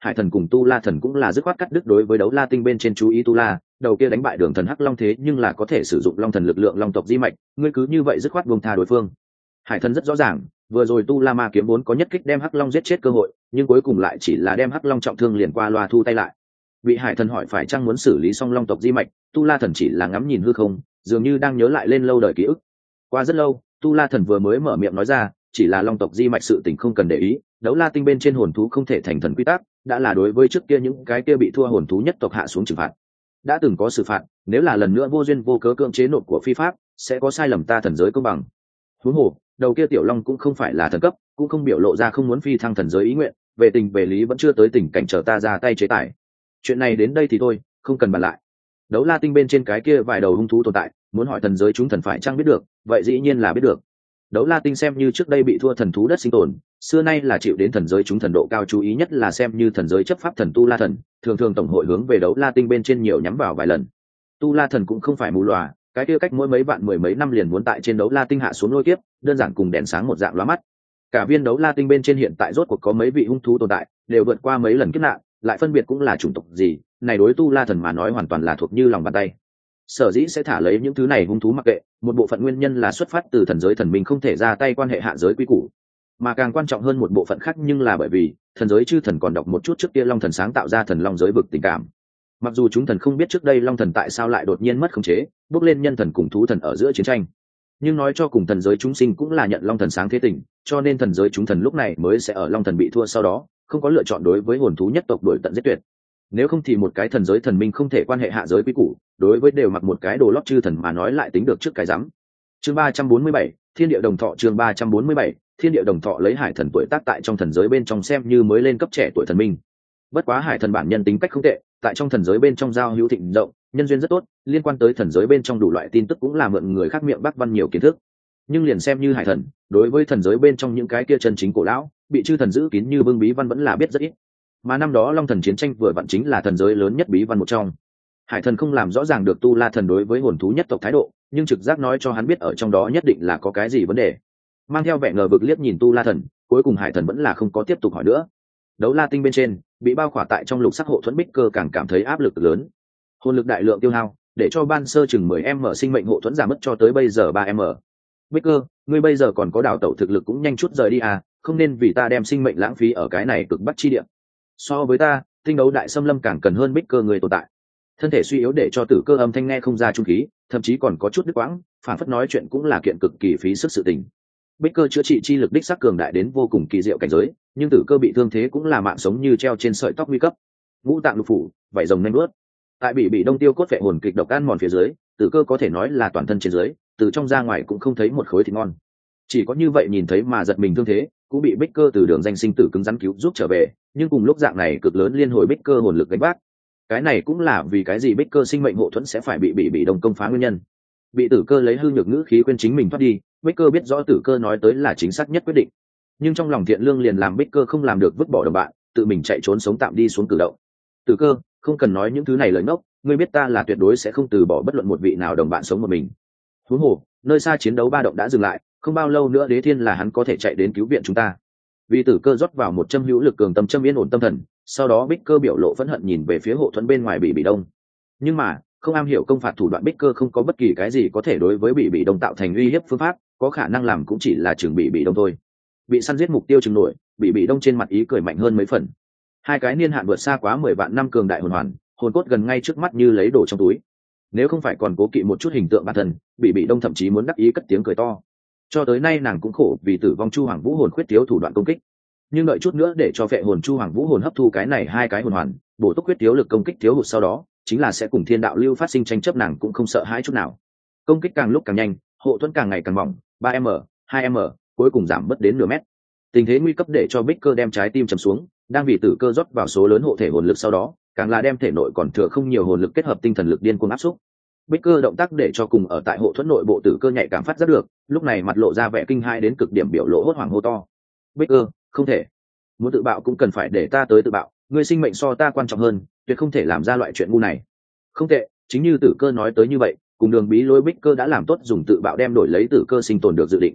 hải thần cùng tu la thần cũng là dứt khoát cắt đứt đối với đấu la tinh bên trên chú ý tu la, đầu kia đánh bại đường thần hắc long thế nhưng là có thể sử dụng long thần lực lượng long tộc di mạch, ngươi cứ như vậy dứt khoát buông tha đối phương. Hải thần rất rõ ràng, vừa rồi tu la ma kiếm vốn có nhất kích đem hắc long giết chết cơ hội, nhưng cuối cùng lại chỉ là đem hắc long trọng thương liền qua loa thu tay lại. Vị hải thần hỏi phải chăng muốn xử lý xong long tộc di mạch, tu la thần chỉ là ngắm nhìn hư không, dường như đang nhớ lại lên lâu đời ký ức. Qua rất lâu, tu la thần vừa mới mở miệng nói ra, chỉ là long tộc di mạch sự tình không cần để ý, đấu la tinh bên trên hồn thú không thể thành thần quy tắc, đã là đối với trước kia những cái kia bị thua hồn thú nhất tộc hạ xuống trừng phạt. Đã từng có xử phạt, nếu là lần nữa vô duyên vô cớ cưỡng chế nộp của phi pháp, sẽ có sai lầm ta thần giới công bằng. Huống hồ, đầu kia tiểu long cũng không phải là thần cấp, cũng không biểu lộ ra không muốn phi thăng thần giới ý nguyện, về tình về lý vẫn chưa tới tình cảnh chờ ta ra tay chế tài. Chuyện này đến đây thì thôi, không cần bàn lại. Đấu la tinh bên trên cái kia vài đầu hung thú tồn tại, muốn hỏi thần giới chúng thần phải chăng biết được, vậy dĩ nhiên là biết được. Đấu la tinh xem như trước đây bị thua thần thú đất sinh tồn, xưa nay là chịu đến thần giới chúng thần độ cao chú ý, nhất là xem như thần giới chấp pháp thần tu la thần, thường thường tổng hội hướng về đấu la tinh bên trên nhiều nhắm vào vài lần. Tu la thần cũng không phải mù lòa, cái kia cách mỗi mấy vạn mười mấy năm liền muốn tại trên đấu la tinh hạ xuống lôi kiếp, đơn giản cùng đèn sáng một dạng lóa mắt. Cả viên đấu la tinh bên trên hiện tại rốt cuộc có mấy vị hung thú tồn tại, đều vượt qua mấy lần kiếp nạn, lại phân biệt cũng là chủng tộc gì, này đối tu la thần mà nói hoàn toàn là thuộc như lòng bàn tay. Sở dĩ sẽ thả lấy những thứ này hung thú mặc kệ, một bộ phận nguyên nhân là xuất phát từ thần giới thần minh không thể ra tay quan hệ hạ giới quy củ, mà càng quan trọng hơn một bộ phận khác nhưng là bởi vì thần giới chư thần còn đọc một chút trước kia long thần sáng tạo ra thần long giới vực tình cảm. Mặc dù chúng thần không biết trước đây long thần tại sao lại đột nhiên mất khống chế, bước lên nhân thần cùng thú thần ở giữa chiến tranh, nhưng nói cho cùng thần giới chúng sinh cũng là nhận long thần sáng thế tình, cho nên thần giới chúng thần lúc này mới sẽ ở long thần bị thua sau đó không có lựa chọn đối với hồn thú nhất tộc đuổi tận giết tuyệt. Nếu không thì một cái thần giới thần minh không thể quan hệ hạ giới quy củ, đối với đều mặc một cái đồ lót chư thần mà nói lại tính được trước cái rắm. Chương ba trăm bốn mươi bảy, thiên địa đồng thọ. Chương ba trăm bốn mươi bảy, thiên địa đồng thọ. Lấy hải thần tuổi tác tại trong thần giới bên trong xem như mới lên cấp trẻ tuổi thần minh. Bất quá hải thần bản nhân tính cách không tệ, tại trong thần giới bên trong giao hữu thịnh rộng, nhân duyên rất tốt, liên quan tới thần giới bên trong đủ loại tin tức cũng là mượn người khác miệng bác văn nhiều kiến thức. Nhưng liền xem như hải thần, đối với thần giới bên trong những cái kia chân chính cổ lão, bị chư thần giữ kín như bưng bí văn vẫn là biết rất ít. Mà năm đó long thần chiến tranh vừa vặn chính là thần giới lớn nhất bí văn một trong. Hải thần không làm rõ ràng được tu la thần đối với hồn thú nhất tộc thái độ, nhưng trực giác nói cho hắn biết ở trong đó nhất định là có cái gì vấn đề. Mang theo vẻ ngờ vực liếc nhìn tu la thần, cuối cùng hải thần vẫn là không có tiếp tục hỏi nữa. Đấu la tinh bên trên bị bao khỏa tại trong lục sắc hộ thuẫn bích cơ càng cảm thấy áp lực lớn, hồn lực đại lượng tiêu hao để cho ban sơ chừng mười m sinh mệnh hộ thuẫn giảm mất cho tới bây giờ ba m. Bích cơ, ngươi bây giờ còn có đảo tẩu thực lực cũng nhanh chút rời đi à, không nên vì ta đem sinh mệnh lãng phí ở cái này cực bắc chi địa. So với ta, tinh đấu đại xâm lâm càng cần hơn bích cơ người tồn tại. Thân thể suy yếu để cho tử cơ âm thanh nghe không ra trung khí, thậm chí còn có chút đứt quãng, phản phất nói chuyện cũng là kiện cực kỳ phí sức sự tình. Bích cơ chữa trị chi lực đích sắc cường đại đến vô cùng kỳ diệu cảnh giới, nhưng tử cơ bị thương thế cũng là mạng sống như treo trên sợi tóc nguy cấp. Ngũ tạng lục phủ, vảy rồng nhanh nuốt. Tại bị bị đông tiêu cốt vệ hồn kịch độc ăn mòn phía dưới, tử cơ có thể nói là toàn thân trên dưới, từ trong ra ngoài cũng không thấy một khối thịt ngon. Chỉ có như vậy nhìn thấy mà giật mình thương thế, cũng bị bích cơ từ đường danh sinh tử cứng rắn cứu giúp trở về, nhưng cùng lúc dạng này cực lớn liên hồi bích cơ hồn lực gánh vác. Cái này cũng là vì cái gì bích cơ sinh mệnh hộ thuẫn sẽ phải bị bị bị đông công phá nguyên nhân. Bị tử cơ lấy hư nhược ngữ khí khuyên chính mình thoát đi, bích cơ biết rõ tử cơ nói tới là chính xác nhất quyết định, nhưng trong lòng thiện lương liền làm bích cơ không làm được vứt bỏ đồng bạn, tự mình chạy trốn sống tạm đi xuống cử động. Tử cơ, không cần nói những thứ này lời ngốc, ngươi biết ta là tuyệt đối sẽ không từ bỏ bất luận một vị nào đồng bạn sống một mình. Huống hồ, nơi xa chiến đấu ba động đã dừng lại, không bao lâu nữa đế thiên là hắn có thể chạy đến cứu viện chúng ta. Vì tử cơ rót vào một châm hữu lực cường tâm châm yên ổn tâm thần, sau đó bích cơ biểu lộ phẫn hận nhìn về phía hộ thuẫn bên ngoài bị bị đông. Nhưng mà không am hiểu công phạt thủ đoạn bích cơ không có bất kỳ cái gì có thể đối với bị bị đông tạo thành uy hiếp phương pháp, có khả năng làm cũng chỉ là trường bị bị đông thôi. Bị săn giết mục tiêu chừng nổi, bị bị đông trên mặt ý cười mạnh hơn mấy phần. Hai cái niên hạn vượt xa quá mười vạn năm cường đại hồn hoàn, hồn cốt gần ngay trước mắt như lấy đồ trong túi. Nếu không phải còn cố kỵ một chút hình tượng bản thân, bị bị đông thậm chí muốn đắc ý cất tiếng cười to. Cho tới nay nàng cũng khổ vì tử vong chu hoàng vũ hồn khuyết thiếu thủ đoạn công kích, nhưng đợi chút nữa để cho phệ hồn chu hoàng vũ hồn hấp thu cái này hai cái hồn hoàn, bổ túc khuyết thiếu lực công kích thiếu hụt sau đó chính là sẽ cùng thiên đạo lưu phát sinh tranh chấp, nàng cũng không sợ hãi chút nào. Công kích càng lúc càng nhanh, hộ thuẫn càng ngày càng mỏng, ba m, hai m, cuối cùng giảm bớt đến nửa mét. Tình thế nguy cấp để cho bích cơ đem trái tim trầm xuống, đang vì tử cơ rót vào số lớn hộ thể hồn lực sau đó càng là đem thể nội còn thừa không nhiều hồn lực kết hợp tinh thần lực điên cuồng áp xúc. Bích cơ động tác để cho cùng ở tại hộ thuẫn nội bộ tử cơ nhạy cảm phát giác được, lúc này mặt lộ ra vẻ kinh hai đến cực điểm, biểu lộ hốt hoảng hô to: Bích cơ, không thể, muốn tự bạo cũng cần phải để ta tới tự bạo, ngươi sinh mệnh so ta quan trọng hơn, tuyệt không thể làm ra loại chuyện ngu này. Không tệ, chính như tử cơ nói tới như vậy, cùng đường bí lối bích cơ đã làm tốt dùng tự bạo đem đổi lấy tử cơ sinh tồn được dự định.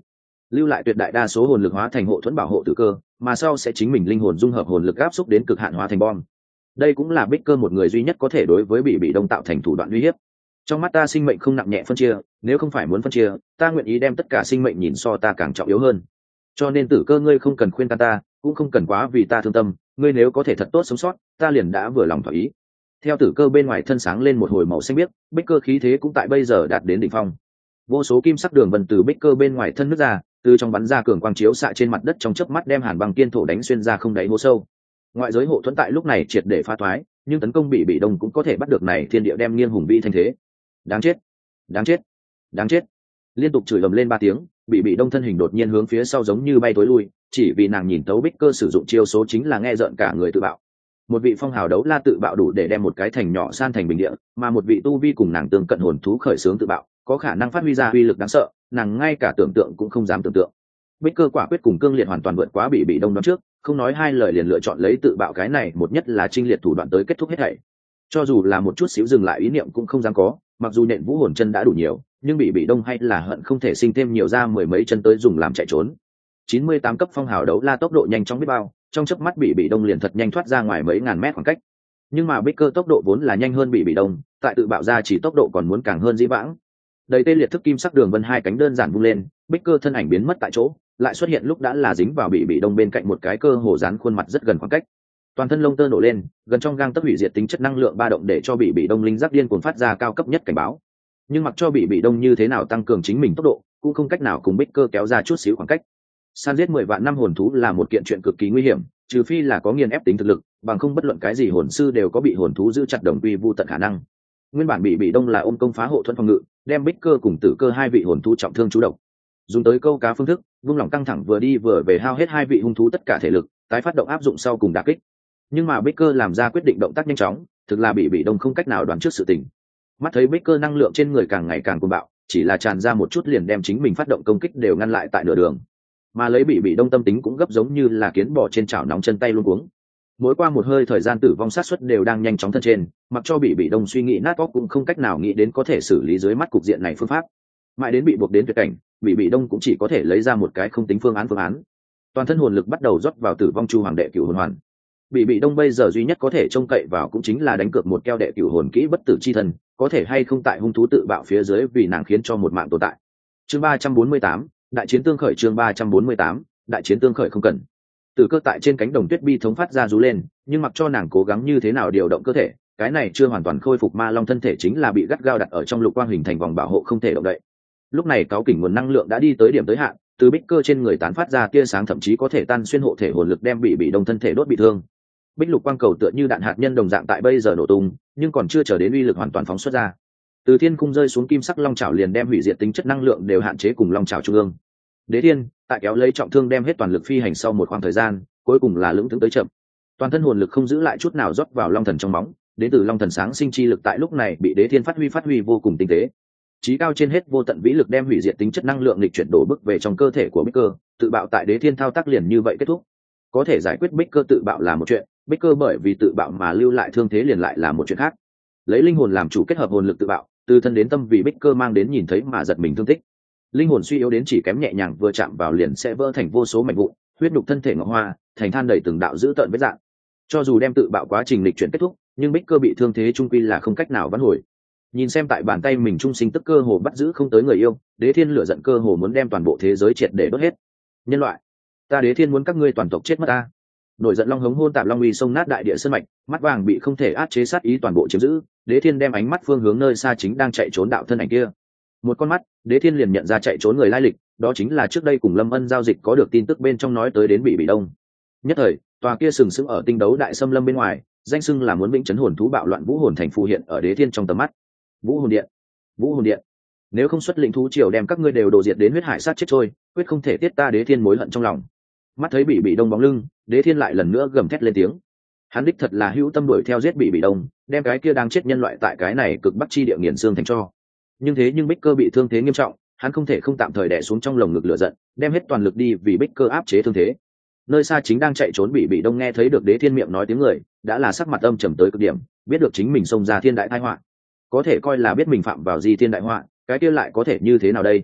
lưu lại tuyệt đại đa số hồn lực hóa thành hộ thuẫn bảo hộ tử cơ, mà sau sẽ chính mình linh hồn dung hợp hồn lực áp xúc đến cực hạn hóa thành bom. Đây cũng là Bích Cơ một người duy nhất có thể đối với bị bị đông tạo thành thủ đoạn uy hiếp. Trong mắt ta sinh mệnh không nặng nhẹ phân chia, nếu không phải muốn phân chia, ta nguyện ý đem tất cả sinh mệnh nhìn so ta càng trọng yếu hơn. Cho nên tử cơ ngươi không cần khuyên can ta, cũng không cần quá vì ta thương tâm, ngươi nếu có thể thật tốt sống sót, ta liền đã vừa lòng thỏa ý. Theo tử cơ bên ngoài thân sáng lên một hồi màu xanh biếc, Bích Cơ khí thế cũng tại bây giờ đạt đến đỉnh phong. Vô số kim sắc đường vân từ Bích Cơ bên ngoài thân nứt ra, từ trong bắn ra cường quang chiếu xạ trên mặt đất trong chớp mắt đem hàn băng kiên thổ đánh xuyên ra không đáy hố sâu. Ngoại giới hộ thuẫn tại lúc này triệt để phá thoái, nhưng tấn công bị bị đông cũng có thể bắt được này thiên địa đem nghiêng hùng vĩ thành thế. Đáng chết, đáng chết, đáng chết! Liên tục chửi ầm lên ba tiếng, bị bị đông thân hình đột nhiên hướng phía sau giống như bay tối lui, chỉ vì nàng nhìn tấu Bích Cơ sử dụng chiêu số chính là nghe rợn cả người tự bạo. Một vị phong hào đấu la tự bạo đủ để đem một cái thành nhỏ san thành bình địa, mà một vị tu vi cùng nàng tương cận hồn thú khởi xướng tự bạo, có khả năng phát huy ra uy lực đáng sợ, nàng ngay cả tưởng tượng cũng không dám tưởng tượng. Bích Cơ quả quyết cùng cương liệt hoàn toàn vượt quá bị bị đông đón trước, không nói hai lời liền lựa chọn lấy tự bạo cái này một nhất là trinh liệt thủ đoạn tới kết thúc hết thảy. Cho dù là một chút xíu dừng lại ý niệm cũng không dám có, mặc dù nện vũ hồn chân đã đủ nhiều, nhưng bị bị đông hay là hận không thể sinh thêm nhiều ra mười mấy chân tới dùng làm chạy trốn. chín mươi tám cấp phong hào đấu la tốc độ nhanh chóng biết bao, trong chớp mắt bị bị đông liền thật nhanh thoát ra ngoài mấy ngàn mét khoảng cách. Nhưng mà Bích Cơ tốc độ vốn là nhanh hơn bị bị đông, tại tự bạo ra chỉ tốc độ còn muốn càng hơn dĩ vãng. Đầy tê liệt thức kim sắc đường vân hai cánh đơn giản vung lên, Bích Cơ thân ảnh biến mất tại chỗ, lại xuất hiện lúc đã là dính vào bị bị đông bên cạnh một cái cơ hồ dán khuôn mặt rất gần khoảng cách. Toàn thân lông tơ nổ lên, gần trong gang tấc hủy diệt tính chất năng lượng ba động để cho bị bị đông linh giác điên cuồng phát ra cao cấp nhất cảnh báo. Nhưng mặc cho bị bị đông như thế nào tăng cường chính mình tốc độ, cũng không cách nào cùng Bích Cơ kéo ra chút xíu khoảng cách. San giết mười vạn năm hồn thú là một kiện chuyện cực kỳ nguy hiểm, trừ phi là có nghiền ép tính thực lực, bằng không bất luận cái gì hồn sư đều có bị hồn thú giữ chặt đồng quy vu tận khả năng. Nguyên bản bị bị đông là ôm công phá hộ thuẫn phòng ngự, đem Bích Cơ cùng tử cơ hai vị hồn thú trọng thương chú độc. Dùng tới câu cá phương thức, vung lòng căng thẳng vừa đi vừa về hao hết hai vị hung thú tất cả thể lực, tái phát động áp dụng sau cùng đả kích. Nhưng mà Bích Cơ làm ra quyết định động tác nhanh chóng, thực là bị bị đông không cách nào đoán trước sự tình. Mắt thấy Bích Cơ năng lượng trên người càng ngày càng cuồng bạo, chỉ là tràn ra một chút liền đem chính mình phát động công kích đều ngăn lại tại nửa đường. Mà lấy bị bị đông tâm tính cũng gấp giống như là kiến bò trên chảo nóng chân tay luôn cuống. Mỗi qua một hơi thời gian tử vong sát suất đều đang nhanh chóng thân trên, mặc cho bị bị đông suy nghĩ nát óc cũng không cách nào nghĩ đến có thể xử lý dưới mắt cục diện này phương pháp. Mãi đến bị buộc đến tuyệt cảnh, bị bị đông cũng chỉ có thể lấy ra một cái không tính phương án phương án. Toàn thân hồn lực bắt đầu rót vào tử vong chu hoàng đệ cửu hồn hoàn. Bị bị đông bây giờ duy nhất có thể trông cậy vào cũng chính là đánh cược một keo đệ cửu hồn kỹ bất tử chi thần, có thể hay không tại hung thú tự bạo phía dưới vì nàng khiến cho một mạng tồn tại. Chương ba trăm bốn mươi tám, đại chiến tương khởi. Chương ba trăm bốn mươi tám, đại chiến tương khởi không cần. Tử cơ tại trên cánh đồng tuyết bi thống phát ra rú lên, nhưng mặc cho nàng cố gắng như thế nào điều động cơ thể, cái này chưa hoàn toàn khôi phục ma long thân thể chính là bị gắt gao đặt ở trong lục quang hình thành vòng bảo hộ không thể động đậy. Lúc này cáo kỉnh nguồn năng lượng đã đi tới điểm tới hạn, từ Bích Cơ trên người tán phát ra tia sáng thậm chí có thể tan xuyên hộ thể hồn lực đem bị bị đông thân thể đốt bị thương. Bích lục quang cầu tựa như đạn hạt nhân đồng dạng tại bây giờ nổ tung, nhưng còn chưa chờ đến uy lực hoàn toàn phóng xuất ra. Từ thiên cung rơi xuống kim sắc long chảo liền đem hủy diệt tính chất năng lượng đều hạn chế cùng long chảo trung ương. Đế Thiên tại kéo lấy trọng thương đem hết toàn lực phi hành sau một khoảng thời gian, cuối cùng là lững thững tới chậm. Toàn thân hồn lực không giữ lại chút nào rót vào long thần trong bóng, đến từ long thần sáng sinh chi lực tại lúc này bị Đế Thiên phát huy phát huy vô cùng tinh tế. Chí cao trên hết vô tận vĩ lực đem hủy diệt tính chất năng lượng lịch chuyển đổ bức về trong cơ thể của Bích Cơ, tự bạo tại Đế Thiên thao tác liền như vậy kết thúc. Có thể giải quyết Bích Cơ tự bạo là một chuyện, Bích Cơ bởi vì tự bạo mà lưu lại thương thế liền lại là một chuyện khác. Lấy linh hồn làm chủ kết hợp hồn lực tự bạo, từ thân đến tâm vì Bích Cơ mang đến nhìn thấy mà giật mình thương tích. Linh hồn suy yếu đến chỉ kém nhẹ nhàng vừa chạm vào liền sẽ vỡ thành vô số mảnh vụn, huyết nhục thân thể ngọc hoa, thành than đầy từng đạo dữ tợn vết dạng. Cho dù đem tự bạo quá trình lịch chuyển kết thúc, nhưng Bích Cơ bị thương thế trung quy là không cách nào vãn hồi. Nhìn xem tại bàn tay mình trung sinh tức cơ hồ bắt giữ không tới người yêu, Đế Thiên lửa giận cơ hồ muốn đem toàn bộ thế giới triệt để đốt hết. Nhân loại, ta Đế Thiên muốn các ngươi toàn tộc chết mất ta. Nổi giận long hống hôn tạp long uy sông nát đại địa sơn mạch, mắt vàng bị không thể át chế sát ý toàn bộ chiếm giữ. Đế Thiên đem ánh mắt phương hướng nơi xa chính đang chạy trốn đạo thân ảnh kia. Một con mắt, Đế Thiên liền nhận ra chạy trốn người lai lịch, đó chính là trước đây cùng Lâm Ân giao dịch có được tin tức bên trong nói tới đến bị bị đông. Nhất thời, tòa kia sừng sững ở tinh đấu đại xâm lâm bên ngoài, danh xưng là muốn vĩnh chấn hồn thú bạo loạn vũ hồn thành phù hiện ở Đế Thiên trong tầm mắt. Vũ hồn điện, Vũ hồn điện, nếu không xuất lĩnh thú triều đem các ngươi đều đổ diệt đến huyết hải sát chết trôi, quyết không thể tiết ta Đế Thiên mối hận trong lòng. Mắt thấy bị bị đông bóng lưng, Đế Thiên lại lần nữa gầm thét lên tiếng. Hắn đích thật là hữu tâm đuổi theo giết bị bị đông, đem cái kia đang chết nhân loại tại cái này cực bắc chi địa nghiền xương thành cho. Nhưng thế nhưng Bích Cơ bị thương thế nghiêm trọng, hắn không thể không tạm thời đè xuống trong lồng ngực lửa giận, đem hết toàn lực đi vì Bích Cơ áp chế thương thế. Nơi xa chính đang chạy trốn bị bị đông nghe thấy được Đế Thiên miệng nói tiếng người, đã là sắc mặt âm trầm tới cực điểm, biết được chính mình xông ra thiên đại tai họa. Có thể coi là biết mình phạm vào gì thiên đại họa, cái kia lại có thể như thế nào đây?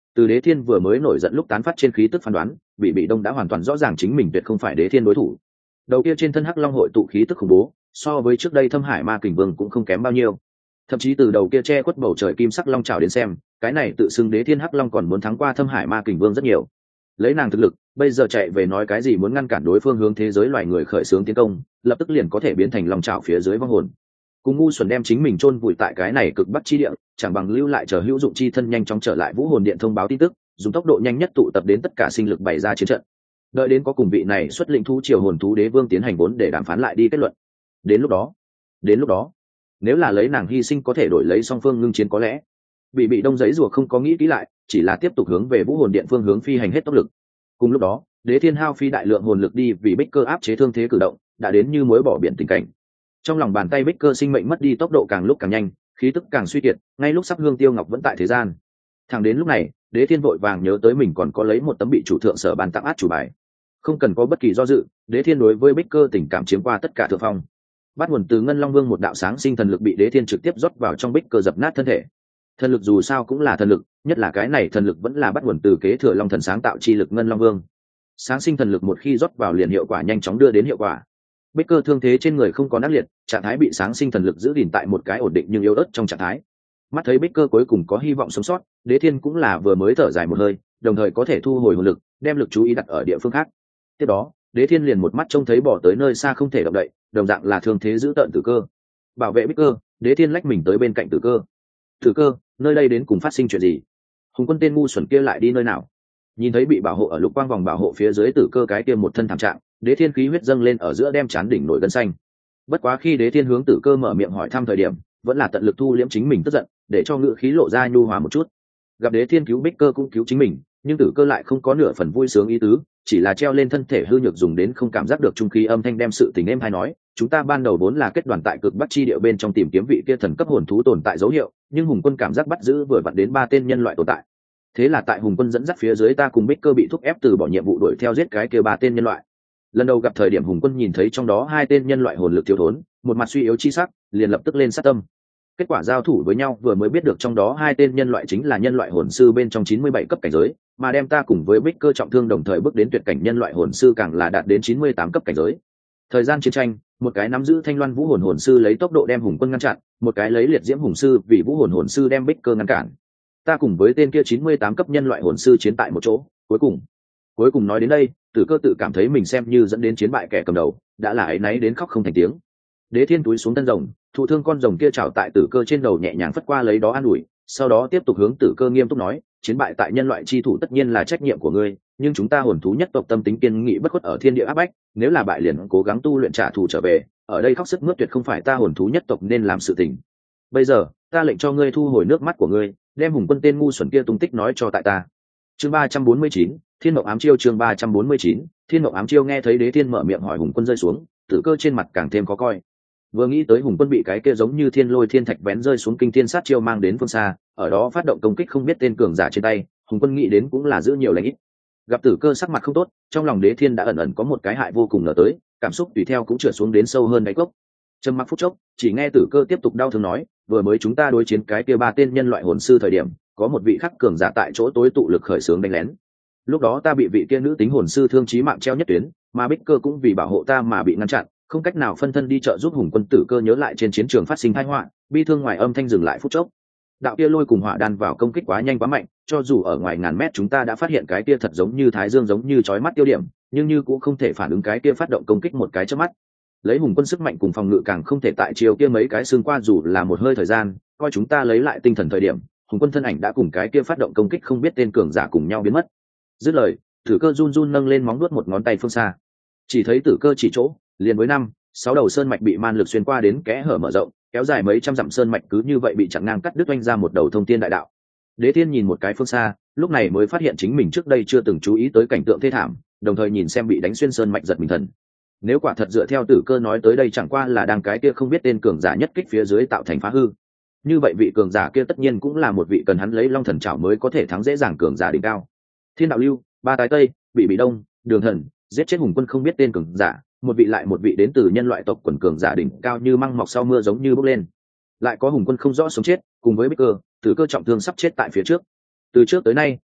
Từ Đế Thiên vừa mới nổi giận lúc tán phát trên khí tức phán đoán, Bị Bị Đông đã hoàn toàn rõ ràng chính mình tuyệt không phải Đế Thiên đối thủ. Đầu kia trên thân Hắc Long hội tụ khí tức khủng bố, so với trước đây Thâm Hải Ma Kình Vương cũng không kém bao nhiêu. Thậm chí từ đầu kia che khuất bầu trời kim sắc long trảo đến xem, cái này tự xưng Đế Thiên Hắc Long còn muốn thắng qua Thâm Hải Ma Kình Vương rất nhiều. Lấy nàng thực lực, bây giờ chạy về nói cái gì muốn ngăn cản đối phương hướng thế giới loài người khởi xướng tiến công, lập tức liền có thể biến thành long trảo phía dưới vong hồn. Cùng ngu xuẩn đem chính mình chôn vùi tại cái này cực bắc chi địa, chẳng bằng lưu lại chờ hữu dụng chi thân nhanh chóng trở lại Vũ Hồn Điện thông báo tin tức, dùng tốc độ nhanh nhất tụ tập đến tất cả sinh lực bày ra chiến trận. Đợi đến có cùng vị này xuất lĩnh thú triều hồn thú đế vương tiến hành vốn để đàm phán lại đi kết luận. Đến lúc đó, đến lúc đó, nếu là lấy nàng hy sinh có thể đổi lấy song phương ngưng chiến có lẽ. Bị Bị Đông giấy rùa không có nghĩ kỹ lại, chỉ là tiếp tục hướng về Vũ Hồn Điện phương hướng phi hành hết tốc lực. Cùng lúc đó, Đế Thiên hao phi đại lượng hồn lực đi vì Bích Cơ áp chế thương thế cử động, đã đến như muối bỏ biển tình cảnh. Trong lòng bàn tay Bích Cơ sinh mệnh mất đi tốc độ càng lúc càng nhanh, khí tức càng suy kiệt, ngay lúc sắp hương tiêu ngọc vẫn tại thế gian. Thẳng đến lúc này, Đế Thiên vội vàng nhớ tới mình còn có lấy một tấm bị chủ thượng sở ban tặng át chủ bài. Không cần có bất kỳ do dự, Đế Thiên đối với Bích Cơ tình cảm chiếm qua tất cả thượng phong. Bắt nguồn từ Ngân Long Vương một đạo sáng sinh thần lực bị Đế Thiên trực tiếp rót vào trong Bích Cơ dập nát thân thể. Thần lực dù sao cũng là thần lực, nhất là cái này thần lực vẫn là bắt nguồn từ kế thừa Long Thần sáng tạo chi lực Ngân Long Vương. Sáng sinh thần lực một khi rót vào liền hiệu quả nhanh chóng đưa đến hiệu quả. Bích Cơ thương thế trên người không có ác liệt, trạng thái bị sáng sinh thần lực giữ gìn tại một cái ổn định nhưng yếu ớt trong trạng thái. Mắt thấy Bích Cơ cuối cùng có hy vọng sống sót, Đế Thiên cũng là vừa mới thở dài một hơi, đồng thời có thể thu hồi hồn lực, đem lực chú ý đặt ở địa phương khác. Tiếp đó, Đế Thiên liền một mắt trông thấy bỏ tới nơi xa không thể động đậy, đồng dạng là thương thế giữ tận Tử Cơ. Bảo vệ Bích Cơ, Đế Thiên lách mình tới bên cạnh Tử Cơ. Tử Cơ, nơi đây đến cùng phát sinh chuyện gì? Hùng Quân tên ngu xuẩn kia lại đi nơi nào? Nhìn thấy bị bảo hộ ở lục quang vòng bảo hộ phía dưới Tử Cơ cái kia một thân thảm trạng, Đế Thiên khí huyết dâng lên ở giữa đem chán đỉnh nổi gân xanh. Bất quá khi Đế Thiên hướng Tử Cơ mở miệng hỏi thăm thời điểm, vẫn là tận lực thu liễm chính mình tức giận, để cho ngữ khí lộ ra nhu hòa một chút. Gặp Đế Thiên cứu Bích Cơ cũng cứu chính mình, nhưng Tử Cơ lại không có nửa phần vui sướng ý tứ, chỉ là treo lên thân thể hư nhược dùng đến không cảm giác được trung khí âm thanh đem sự tình em hay nói, chúng ta ban đầu vốn là kết đoàn tại cực bắc chi địa bên trong tìm kiếm vị kia thần cấp hồn thú tồn tại dấu hiệu, nhưng Hùng Quân cảm giác bắt giữ vừa vặn đến ba tên nhân loại tồn tại. Thế là tại Hùng Quân dẫn dắt phía dưới ta cùng Bích Cơ bị thúc ép từ bỏ nhiệm vụ đuổi theo giết cái kia ba tên nhân loại. Lần đầu gặp thời điểm Hùng Quân nhìn thấy trong đó hai tên nhân loại hồn lực thiếu thốn, một mặt suy yếu chi sắc, liền lập tức lên sát tâm. Kết quả giao thủ với nhau vừa mới biết được trong đó hai tên nhân loại chính là nhân loại hồn sư bên trong chín mươi bảy cấp cảnh giới, mà đem ta cùng với Bích Cơ trọng thương đồng thời bước đến tuyệt cảnh nhân loại hồn sư càng là đạt đến chín mươi tám cấp cảnh giới. Thời gian chiến tranh, một cái nắm giữ Thanh Loan Vũ Hồn hồn sư lấy tốc độ đem Hùng Quân ngăn chặn, một cái lấy Liệt Diễm hồn sư vì Vũ Hồn hồn sư đem Bích Cơ ngăn cản. Ta cùng với tên kia chín mươi tám cấp nhân loại hồn sư chiến tại một chỗ, cuối cùng, cuối cùng nói đến đây, Tử Cơ tự cảm thấy mình xem như dẫn đến chiến bại kẻ cầm đầu, đã là ấy náy đến khóc không thành tiếng. Đế Thiên túi xuống thân rồng, thụ thương con rồng kia trảo tại Tử Cơ trên đầu nhẹ nhàng phất qua lấy đó an ủi, sau đó tiếp tục hướng Tử Cơ nghiêm túc nói, chiến bại tại nhân loại chi thủ tất nhiên là trách nhiệm của ngươi, nhưng chúng ta hồn thú nhất tộc tâm tính kiên nghị bất khuất ở thiên địa áp bách, nếu là bại liền cố gắng tu luyện trả thù trở về, ở đây khóc sức mướt tuyệt không phải ta hồn thú nhất tộc nên làm sự tình. Bây giờ, ta lệnh cho ngươi thu hồi nước mắt của ngươi, đem Hùng Quân tên ngu xuẩn kia tung tích nói cho tại ta. Chương ba trăm bốn mươi chín, Thiên Mộng Ám Chiêu chương ba trăm bốn mươi chín, Thiên Mộng Ám Chiêu nghe thấy Đế Thiên mở miệng hỏi Hùng Quân rơi xuống, Tử Cơ trên mặt càng thêm khó coi. Vừa nghĩ tới Hùng Quân bị cái kia giống như thiên lôi thiên thạch vén rơi xuống kinh thiên sát chiêu mang đến phương xa, ở đó phát động công kích không biết tên cường giả trên tay, Hùng Quân nghĩ đến cũng là giữ nhiều lành ít. Gặp Tử Cơ sắc mặt không tốt, trong lòng Đế Thiên đã ẩn ẩn có một cái hại vô cùng ngờ tới, cảm xúc tùy theo cũng trượt xuống đến sâu hơn đáy cốc. Trầm mặc phút chốc, chỉ nghe Tử Cơ tiếp tục đau thương nói, vừa mới chúng ta đối chiến cái kia ba tên nhân loại hồn sư thời điểm, có một vị khắc cường giả tại chỗ tối tụ lực khởi xướng đánh lén. Lúc đó ta bị vị kia nữ tính hồn sư thương chí mạng treo nhất tuyến, mà Bích Cơ cũng vì bảo hộ ta mà bị ngăn chặn, không cách nào phân thân đi trợ giúp Hùng Quân. Tử Cơ nhớ lại trên chiến trường phát sinh tai họa, bi thương ngoài âm thanh dừng lại phút chốc. Đạo kia lôi cùng hỏa đan vào công kích quá nhanh quá mạnh, cho dù ở ngoài ngàn mét chúng ta đã phát hiện cái kia thật giống như thái dương giống như chói mắt tiêu điểm, nhưng như cũng không thể phản ứng cái kia phát động công kích một cái chớp mắt. Lấy Hùng Quân sức mạnh cùng phòng ngự càng không thể tại chiều kia mấy cái xương qua dù là một hơi thời gian, coi chúng ta lấy lại tinh thần thời điểm, Hùng Quân thân ảnh đã cùng cái kia phát động công kích không biết tên cường giả cùng nhau biến mất. Dứt lời, Tử Cơ run run nâng lên móng vuốt một ngón tay phương xa, chỉ thấy Tử Cơ chỉ chỗ liền với năm sáu đầu sơn mạch bị man lực xuyên qua đến kẽ hở mở rộng, kéo dài mấy trăm dặm sơn mạch cứ như vậy bị chặn ngang cắt đứt oanh ra một đầu thông thiên đại đạo. Đế Thiên nhìn một cái phương xa, lúc này mới phát hiện chính mình trước đây chưa từng chú ý tới cảnh tượng thê thảm, đồng thời nhìn xem bị đánh xuyên sơn mạch giật mình thần. Nếu quả thật dựa theo Tử Cơ nói tới đây chẳng qua là đang cái kia không biết tên cường giả nhất kích phía dưới tạo thành phá hư, như vậy vị cường giả kia tất nhiên cũng là một vị cần hắn lấy long thần trảo mới có thể thắng dễ dàng cường giả đỉnh cao. Thiên đạo lưu, ba tái tây, bị bị đông, đường thần, giết chết Hùng Quân không biết tên cường giả, một vị lại một vị đến từ nhân loại tộc quần cường giả đỉnh cao như măng mọc sau mưa giống như bốc lên. Lại có Hùng Quân không rõ sống chết, cùng với Bích Cơ, Tử Cơ trọng thương sắp chết tại phía trước. Từ trước tới nay,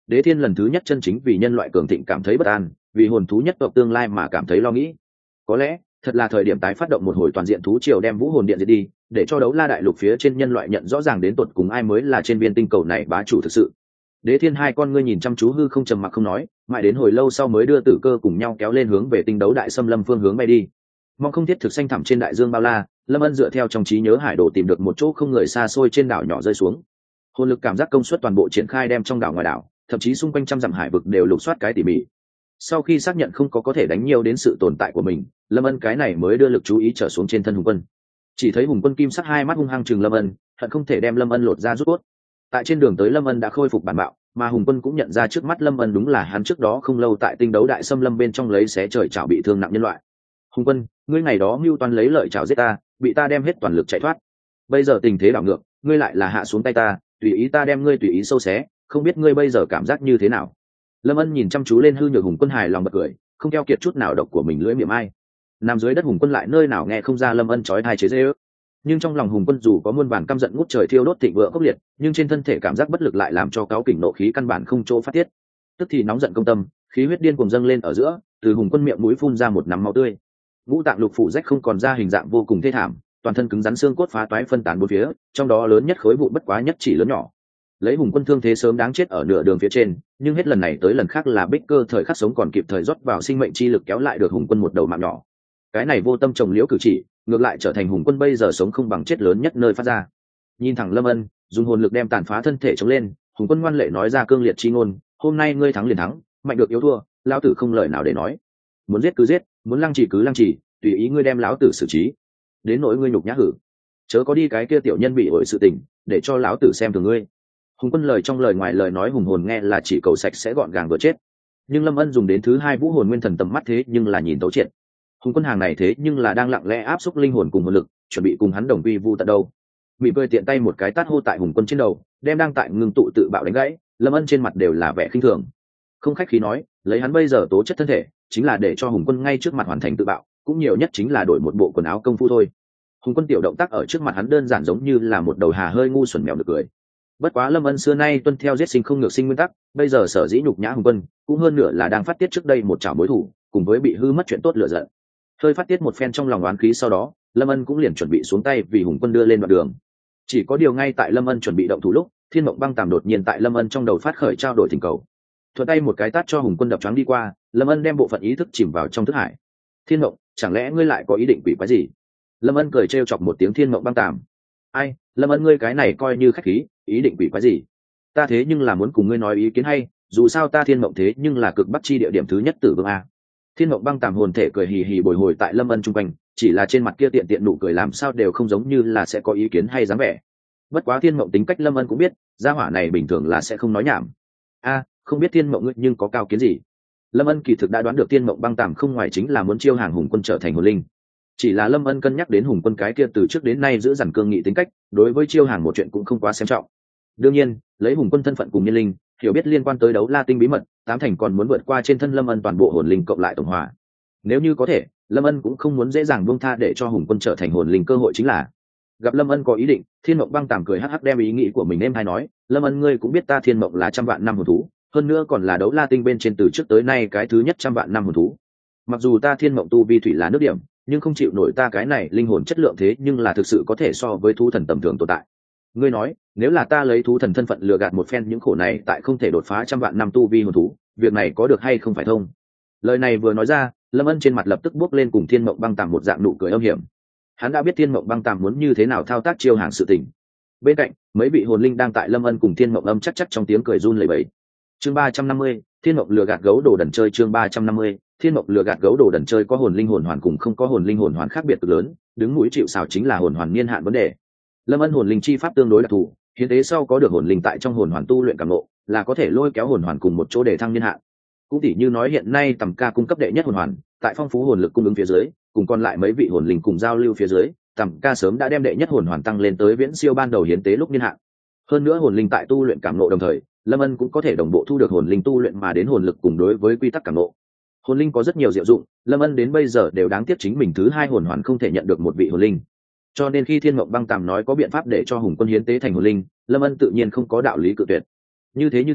Đế Thiên lần thứ nhất chân chính vì nhân loại cường thịnh cảm thấy bất an, vì hồn thú nhất tộc tương lai mà cảm thấy lo nghĩ. Có lẽ thật là thời điểm tái phát động một hồi toàn diện thú triều đem vũ hồn điện diệt đi, để cho đấu la đại lục phía trên nhân loại nhận rõ ràng đến tột cùng ai mới là trên viên tinh cầu này bá chủ thực sự. Đế Thiên hai con ngươi nhìn chăm chú hư không, trầm mặc không nói, mãi đến hồi lâu sau mới đưa Tử Cơ cùng nhau kéo lên hướng về tinh đấu đại xâm lâm phương hướng bay đi. Mong không thiết thực xanh thẳm trên đại dương bao la, Lâm Ân dựa theo trong trí nhớ hải đồ tìm được một chỗ không người xa xôi trên đảo nhỏ rơi xuống. Hồn lực cảm giác công suất toàn bộ triển khai đem trong đảo ngoài đảo, thậm chí xung quanh trăm dặm hải vực đều lục soát cái tỉ mỉ. Sau khi xác nhận không có có thể đánh nhiều đến sự tồn tại của mình, Lâm Ân cái này mới đưa lực chú ý trở xuống trên thân Hùng Quân. Chỉ thấy Hùng Quân kim sắc hai mắt hung hăng chừng Lâm Ân, hận không thể đem Lâm Ân lột ra rút cốt. Tại trên đường tới Lâm Ân đã khôi phục bản bạo, mà Hùng Quân cũng nhận ra trước mắt Lâm Ân đúng là hắn trước đó không lâu tại tinh đấu đại xâm lâm bên trong lấy xé trời chảo bị thương nặng nhân loại. Hùng Quân, ngươi ngày đó mưu toan lấy lợi chảo giết ta, bị ta đem hết toàn lực chạy thoát. Bây giờ tình thế đảo ngược, ngươi lại là hạ xuống tay ta, tùy ý ta đem ngươi tùy ý sâu xé, không biết ngươi bây giờ cảm giác như thế nào? Lâm Ân nhìn chăm chú lên hư nhược Hùng Quân, hài lòng bật cười, không keo kiệt chút nào độc của mình lưỡi miệng ai. Nằm dưới đất Hùng Quân lại nơi nào nghe không ra Lâm Ân chói tai chế giễu. Nhưng trong lòng Hùng Quân dù có muôn vàn căm giận ngút trời thiêu đốt thịnh vượng khốc liệt, nhưng trên thân thể cảm giác bất lực lại làm cho cáo kỉnh nộ khí căn bản không chỗ phát tiết. Tức thì nóng giận công tâm, khí huyết điên cuồng dâng lên ở giữa, từ Hùng Quân miệng mũi phun ra một nắm máu tươi. Ngũ tạng lục phủ rách không còn ra hình dạng vô cùng thê thảm, toàn thân cứng rắn xương cốt phá toái phân tán bốn phía, trong đó lớn nhất khối vụn bất quá nhất chỉ lớn nhỏ. Lấy Hùng Quân thương thế sớm đáng chết ở nửa đường phía trên, nhưng hết lần này tới lần khác là Bích Cơ thời khắc sống còn kịp thời rót vào sinh mệnh chi lực kéo lại được Hùng Quân một đầu mạng nhỏ. Cái này vô tâm trồng liễu cử chỉ, ngược lại trở thành Hùng Quân bây giờ sống không bằng chết lớn nhất nơi phát ra. Nhìn thẳng Lâm Ân, dùng hồn lực đem tàn phá thân thể chống lên, Hùng Quân ngoan lệ nói ra cương liệt chi ngôn, hôm nay ngươi thắng liền thắng, mạnh được yếu thua, lão tử không lời nào để nói. Muốn giết cứ giết, muốn lăng trì cứ lăng trì, tùy ý ngươi đem lão tử xử trí. Đến nỗi ngươi nhục nhã hử, chớ có đi cái kia tiểu nhân bị ổi sự tình, để cho lão tử xem thường ngươi. Hùng Quân lời trong lời ngoài lời nói hùng hồn nghe là chỉ cầu sạch sẽ gọn gàng vừa chết, nhưng Lâm Ân dùng đến thứ hai vũ hồn nguyên thần tầm mắt thế nhưng là nhìn tấu triệt. Hùng Quân hàng này thế nhưng là đang lặng lẽ áp xúc linh hồn cùng hồn lực, chuẩn bị cùng hắn đồng quy vu tận đâu. Bị cười tiện tay một cái tát hô tại Hùng Quân trên đầu, đem đang tại ngưng tụ tự bạo đánh gãy. Lâm Ân trên mặt đều là vẻ khinh thường, không khách khí nói, lấy hắn bây giờ tố chất thân thể, chính là để cho Hùng Quân ngay trước mặt hoàn thành tự bạo, cũng nhiều nhất chính là đổi một bộ quần áo công phu thôi. Hùng Quân tiểu động tác ở trước mặt hắn đơn giản giống như là một đầu hà hơi ngu xuẩn mèo được cười. Bất quá Lâm Ân xưa nay tuân theo giết sinh không ngược sinh nguyên tắc, bây giờ sở dĩ nhục nhã Hùng Quân, cũng hơn nửa là đang phát tiết trước đây một chảo mối thù, cùng với bị hư mất chuyện tốt lựa giận. Hơi phát tiết một phen trong lòng oán khí sau đó, Lâm Ân cũng liền chuẩn bị xuống tay vì Hùng Quân đưa lên đoạn đường. Chỉ có điều ngay tại Lâm Ân chuẩn bị động thủ lúc, Thiên Mộng Băng Tàm đột nhiên tại Lâm Ân trong đầu phát khởi trao đổi thỉnh cầu. Thuận tay một cái tát cho Hùng Quân đập choáng đi qua, Lâm Ân đem bộ phận ý thức chìm vào trong thức hải. Thiên Mộng, chẳng lẽ ngươi lại có ý định quỷ quái gì? Lâm Ân cười trêu chọc một tiếng Thiên Mộng Băng Tàm. Ai, Lâm Ân ngươi cái này coi như khách khí, ý định quỷ quái gì? Ta thế nhưng là muốn cùng ngươi nói ý kiến hay, dù sao ta Thiên Mộng thế nhưng là cực bắc chi địa điểm thứ nhất tử vương a. Thiên Mộng Băng Tàm hồn thể cười hì hì bồi hồi tại Lâm Ân trung quanh, chỉ là trên mặt kia tiện tiện nụ cười làm sao đều không giống như là sẽ có ý kiến hay dáng vẻ. Bất quá Thiên Mộng tính cách Lâm Ân cũng biết, gia hỏa này bình thường là sẽ không nói nhảm. A, không biết Thiên Mộng ngươi nhưng có cao kiến gì? Lâm Ân kỳ thực đã đoán được Thiên Mộng Băng Tàm không ngoài chính là muốn chiêu hàng Hùng Quân trở thành hồn linh. Chỉ là Lâm Ân cân nhắc đến Hùng Quân cái kia từ trước đến nay giữ dằn cương nghị tính cách, đối với chiêu hàng một chuyện cũng không quá xem trọng. Đương nhiên, lấy Hùng Quân thân phận cùng nhân linh, hiểu biết liên quan tới đấu la tinh bí mật, tám thành còn muốn vượt qua trên thân Lâm Ân toàn bộ hồn linh cộng lại tổng hòa. Nếu như có thể, Lâm Ân cũng không muốn dễ dàng buông tha để cho Hùng Quân trở thành hồn linh cơ hội chính là. Gặp Lâm Ân có ý định, Thiên Mộng Băng Tàm cười hắc hắc đem ý nghĩ của mình em hay nói, Lâm Ân ngươi cũng biết ta Thiên Mộng là trăm vạn năm hồn thú, hơn nữa còn là đấu la tinh bên trên từ trước tới nay cái thứ nhất trăm vạn năm hồn thú. Mặc dù ta Thiên Mộng tu vi thủy là nước điểm, nhưng không chịu nổi ta cái này linh hồn chất lượng thế nhưng là thực sự có thể so với thú thần tầm thường tồn tại. Ngươi nói, nếu là ta lấy thú thần thân phận lừa gạt một phen những khổ này tại không thể đột phá trăm vạn năm tu vi hồn thú, việc này có được hay không phải thông? Lời này vừa nói ra, Lâm Ân trên mặt lập tức bước lên cùng Thiên Mộng Băng Tàm một dạng nụ cười âm hiểm. Hắn đã biết Thiên Mộng Băng Tàm muốn như thế nào thao tác chiêu hàng sự tình. Bên cạnh, mấy vị hồn linh đang tại Lâm Ân cùng Thiên Mộng âm chắc chắc trong tiếng cười run lẩy bẩy. Chương ba trăm năm mươi, Thiên Mộng lừa gạt gấu đồ đần chơi chương ba trăm năm mươi, Thiên Mộng lừa gạt gấu đồ đần chơi có hồn linh hồn hoàn cùng không có hồn linh hồn hoàn khác biệt cực lớn, đứng mũi chịu sào chính là hồn hoàn niên hạn vấn đề. Lâm Ân hồn linh chi pháp tương đối đặc thù, hiến tế sau có được hồn linh tại trong hồn hoàn tu luyện cảm ngộ, là có thể lôi kéo hồn hoàn cùng một chỗ để thăng niên hạn. Cũng tỉ như nói hiện nay Tầm Ca cung cấp đệ nhất hồn hoàn, tại phong phú hồn lực cung ứng phía dưới, cùng còn lại mấy vị hồn linh cùng giao lưu phía dưới, Tầm Ca sớm đã đem đệ nhất hồn hoàn tăng lên tới viễn siêu ban đầu hiến tế lúc niên hạn. Hơn nữa hồn linh tại tu luyện cảm ngộ đồng thời, Lâm Ân cũng có thể đồng bộ thu được hồn linh tu luyện mà đến hồn lực cùng đối với quy tắc cảm ngộ. Hồn linh có rất nhiều diệu dụng, Lâm Ân đến bây giờ đều đáng tiếc chính mình thứ hai hồn hoàn không thể nhận được một vị hồn linh. Cho nên khi Thiên Mộng Băng Tàm nói có biện pháp để cho Hùng Quân hiến tế thành hồn linh, Lâm Ân tự nhiên không có đạo lý cự tuyệt. Như thế như thế,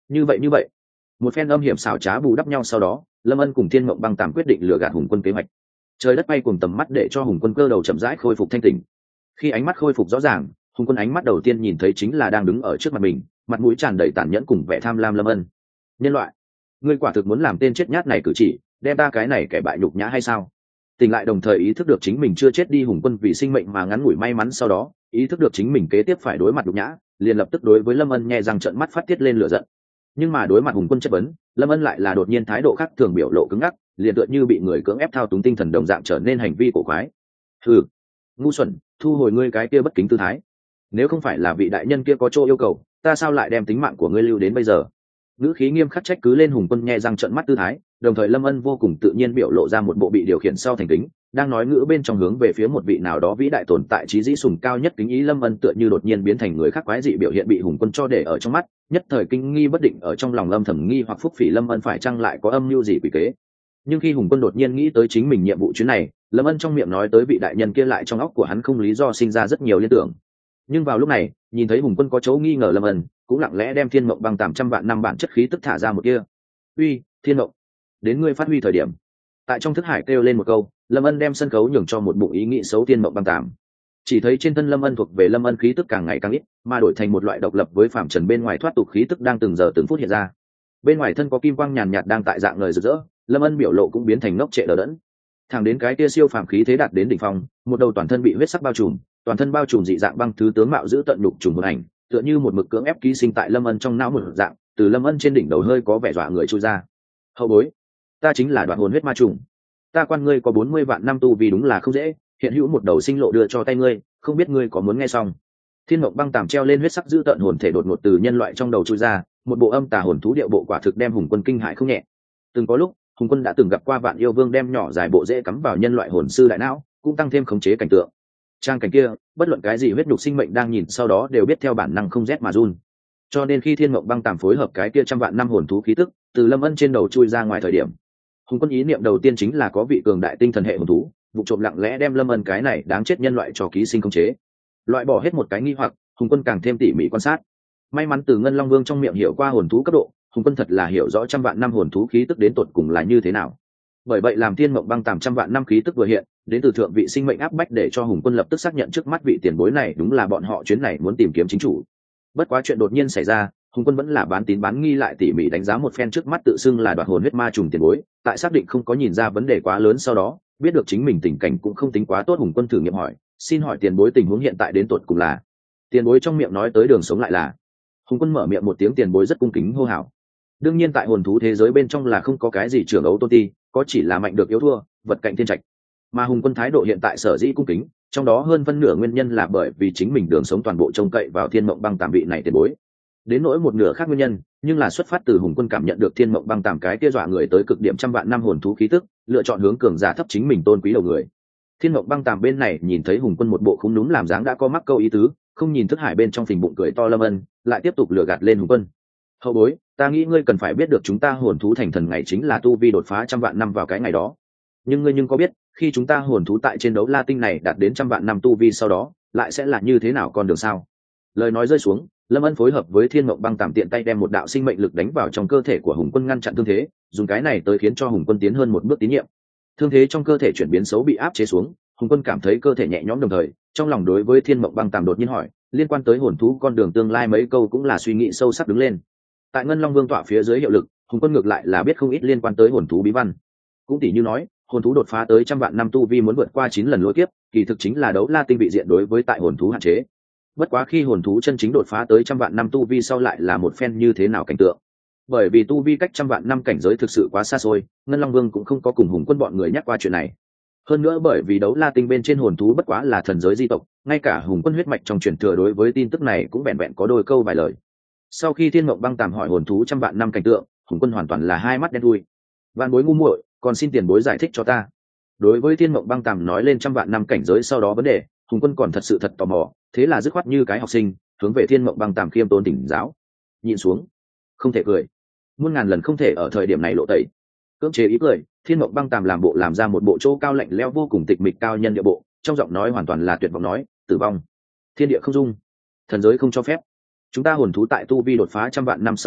như vậy như vậy một phen âm hiểm xảo trá bù đắp nhau sau đó, lâm ân cùng thiên mộng băng tàm quyết định lừa gạt hùng quân kế hoạch. Trời đất bay cùng tầm mắt để cho hùng quân cơ đầu chậm rãi khôi phục thanh tỉnh. Khi ánh mắt khôi phục rõ ràng, hùng quân ánh mắt đầu tiên nhìn thấy chính là đang đứng ở trước mặt mình, mặt mũi tràn đầy tàn nhẫn cùng vẻ tham lam lâm ân. Nhân loại, ngươi quả thực muốn làm tên chết nhát này cử chỉ, đem ta cái này kẻ bại nhục nhã hay sao? Tỉnh lại đồng thời ý thức được chính mình chưa chết đi, hùng quân vì sinh mệnh mà ngắn ngủi may mắn, sau đó ý thức được chính mình kế tiếp phải đối mặt nhục nhã, liền lập tức đối với lâm ân nhẹ răng trợn mắt phát tiết lên lửa giận. Nhưng mà đối mặt hùng quân chất vấn, lâm ân lại là đột nhiên thái độ khác thường, biểu lộ cứng ngắc, liền tựa như bị người cưỡng ép thao túng tinh thần đồng dạng, trở nên hành vi cổ quái. Ừ, ngu xuẩn, thu hồi ngươi cái kia bất kính tư thái. Nếu không phải là vị đại nhân kia có chỗ yêu cầu, ta sao lại đem tính mạng của ngươi lưu đến bây giờ? Ngữ khí nghiêm khắc trách cứ lên hùng quân nhẹ răng trợn mắt tư thái, đồng thời lâm ân vô cùng tự nhiên biểu lộ ra một bộ bị điều khiển sau thành kính, đang nói ngữ bên trong hướng về phía một vị nào đó vĩ đại tồn tại trí dĩ sùng cao nhất kính ý. Lâm ân tựa như đột nhiên biến thành người khác quái dị biểu hiện bị hùng quân cho để ở trong mắt, nhất thời kinh nghi bất định, ở trong lòng lâm thầm nghi hoặc phúc phỉ lâm ân phải chăng lại có âm mưu gì quỷ kế. Nhưng khi hùng quân đột nhiên nghĩ tới chính mình nhiệm vụ chuyến này, lâm ân trong miệng nói tới vị đại nhân kia lại trong óc của hắn không lý do sinh ra rất nhiều liên tưởng. Nhưng vào lúc này nhìn thấy hùng quân có chỗ nghi ngờ, lâm ân cũng lặng lẽ đem thiên mộng băng tám trăm vạn năm bản chất khí tức thả ra một kia. Uy, thiên mộng, đến ngươi phát huy thời điểm. Tại trong thức hải kêu lên một câu, lâm ân đem sân khấu nhường cho một bụng ý nghĩ xấu thiên mộng băng tám. Chỉ thấy trên thân lâm ân thuộc về lâm ân khí tức càng ngày càng ít, mà đổi thành một loại độc lập với phạm trần bên ngoài thoát tục khí tức đang từng giờ từng phút hiện ra. Bên ngoài thân có kim quang nhàn nhạt đang tại dạng lời rực rỡ, lâm ân biểu lộ cũng biến thành ngốc trệ đờ đẫn. Thẳng đến cái kia siêu phàm khí thế đạt đến đỉnh phong, một đầu toàn thân bị huyết sắc bao trùm, toàn thân bao trùm dị dạng băng thứ tướng mạo giữ tận đục trùng một ảnh, tựa như một mực cưỡng ép ký sinh tại lâm ân trong não một dạng, từ lâm ân trên đỉnh đầu hơi có vẻ dọa người chui ra. Hậu bối, ta chính là đoạn hồn huyết ma trùng. Ta quan ngươi có bốn mươi vạn năm tu vì đúng là không dễ, hiện hữu một đầu sinh lộ đưa cho tay ngươi, không biết ngươi có muốn nghe xong? Thiên mộng băng tàm treo lên huyết sắc giữ tận hồn thể đột ngột từ nhân loại trong đầu chui ra, một bộ âm tà hồn thú điệu bộ quả thực đem hùng quân kinh hại không nhẹ. Từng có lúc hùng quân đã từng gặp qua vạn yêu vương đem nhỏ dài bộ dễ cắm vào nhân loại hồn sư đại não, cũng tăng thêm khống chế cảnh tượng. Trang cảnh kia bất luận cái gì huyết nhục sinh mệnh đang nhìn sau đó đều biết theo bản năng không rét mà run. Cho nên khi thiên mộng băng tàm phối hợp cái kia trăm vạn năm hồn thú khí tức từ lâm ân trên đầu chui ra ngoài thời điểm, hùng quân ý niệm đầu tiên chính là có vị cường đại tinh thần hệ hồn thú vụ trộm lặng lẽ đem lâm ân cái này đáng chết nhân loại cho ký sinh khống chế. Loại bỏ hết một cái nghi hoặc, hùng quân càng thêm tỉ mỉ quan sát. May mắn từ ngân long vương trong miệng hiểu qua hồn thú cấp độ, hùng quân thật là hiểu rõ trăm vạn năm hồn thú khí tức đến tột cùng là như thế nào. Bởi vậy làm thiên mộng băng tàm trăm vạn năm khí tức vừa hiện đến từ thượng vị sinh mệnh áp bách, để cho hùng quân lập tức xác nhận trước mắt vị tiền bối này đúng là bọn họ chuyến này muốn tìm kiếm chính chủ. Bất quá chuyện đột nhiên xảy ra, hùng quân vẫn là bán tín bán nghi, lại tỉ mỉ đánh giá một phen trước mắt tự xưng là đoạt hồn huyết ma trùng tiền bối. Tại xác định không có nhìn ra vấn đề quá lớn sau đó, biết được chính mình tình cảnh cũng không tính quá tốt, hùng quân thử nghiệm hỏi, xin hỏi tiền bối tình huống hiện tại đến tột cùng là? Tiền bối trong miệng nói tới đường sống lại là? Hùng quân mở miệng một tiếng tiền bối rất cung kính hô hào. Đương nhiên tại hồn thú thế giới bên trong là không có cái gì trưởng ấu tôn ti, có chỉ là mạnh được yếu thua, vật cạnh thiên trạch. Mà hùng quân thái độ hiện tại sở dĩ cung kính, trong đó hơn phân nửa nguyên nhân là bởi vì chính mình đường sống toàn bộ trông cậy vào thiên mộng băng tàm vị này tiền bối. Đến nỗi một nửa khác nguyên nhân, nhưng là xuất phát từ hùng quân cảm nhận được thiên mộng băng tàm cái kia dọa người tới cực điểm trăm vạn năm hồn thú khí tức, lựa chọn hướng cường giả thấp chính mình tôn quý đầu người. Thiên mộng băng tàm bên này nhìn thấy hùng quân một bộ không đúng làm dáng đã có mắc câu ý tứ, không nhìn thức hải bên trong phình bụng cười to lâm ân, lại tiếp tục lừa gạt lên hùng quân. Hậu bối, ta nghĩ ngươi cần phải biết được chúng ta hồn thú thành thần ngày chính là tu vi đột phá trăm vạn năm vào cái ngày đó. Nhưng ngươi nhưng có biết, khi chúng ta hồn thú tại trên đấu la tinh này đạt đến trăm vạn năm tu vi sau đó, lại sẽ là như thế nào con đường sao? Lời nói rơi xuống, lâm ân phối hợp với thiên mộng băng tàm tiện tay đem một đạo sinh mệnh lực đánh vào trong cơ thể của hùng quân, ngăn chặn thương thế, dùng cái này tới khiến cho hùng quân tiến hơn một bước tín nhiệm. Thương thế trong cơ thể chuyển biến xấu bị áp chế xuống, hùng quân cảm thấy cơ thể nhẹ nhõm, đồng thời trong lòng đối với thiên mộng băng tàm đột nhiên hỏi liên quan tới hồn thú con đường tương lai mấy câu cũng là suy nghĩ sâu sắc đứng lên. Tại ngân long vương tọa phía dưới hiệu lực, hùng quân ngược lại là biết không ít liên quan tới hồn thú bí văn. Cũng tỷ như nói hồn thú đột phá tới trăm vạn năm tu vi muốn vượt qua chín lần lôi kiếp, kỳ thực chính là đấu la tinh vị diện đối với tại hồn thú hạn chế. Bất quá khi hồn thú chân chính đột phá tới trăm vạn năm tu vi sau lại là một phen như thế nào cảnh tượng. Bởi vì tu vi cách trăm vạn năm cảnh giới thực sự quá xa xôi, ngân long vương cũng không có cùng hùng quân bọn người nhắc qua chuyện này. Hơn nữa bởi vì đấu la tinh bên trên hồn thú bất quá là thần giới di tộc, ngay cả hùng quân huyết mạch trong truyền thừa đối với tin tức này cũng vẹn vẹn có đôi câu vài lời. Sau khi thiên mộng băng tàm hỏi hồn thú trăm vạn năm cảnh tượng, hùng quân hoàn toàn là hai mắt đen thui. Vạn bối ngu muội, còn xin tiền bối giải thích cho ta. Đối với thiên mộng băng tàm nói lên trăm vạn năm cảnh giới sau đó vấn đề, hùng quân còn thật sự thật tò mò, thế là dứt khoát như cái học sinh hướng về thiên mộng băng tàm khiêm tốn tỉnh giáo. Nhìn xuống, không thể cười, muôn ngàn lần không thể ở thời điểm này lộ tẩy. Cưỡng chế ý cười, thiên mộng băng tàm làm bộ làm ra một bộ chỗ cao lạnh lẽo vô cùng tịch mịch cao nhân địa bộ, trong giọng nói hoàn toàn là tuyệt vọng nói, tử vong, thiên địa không dung, thần giới không cho phép. Chúng ta hồn thú tại tu vi đột phá trăm vạn năm sau đó,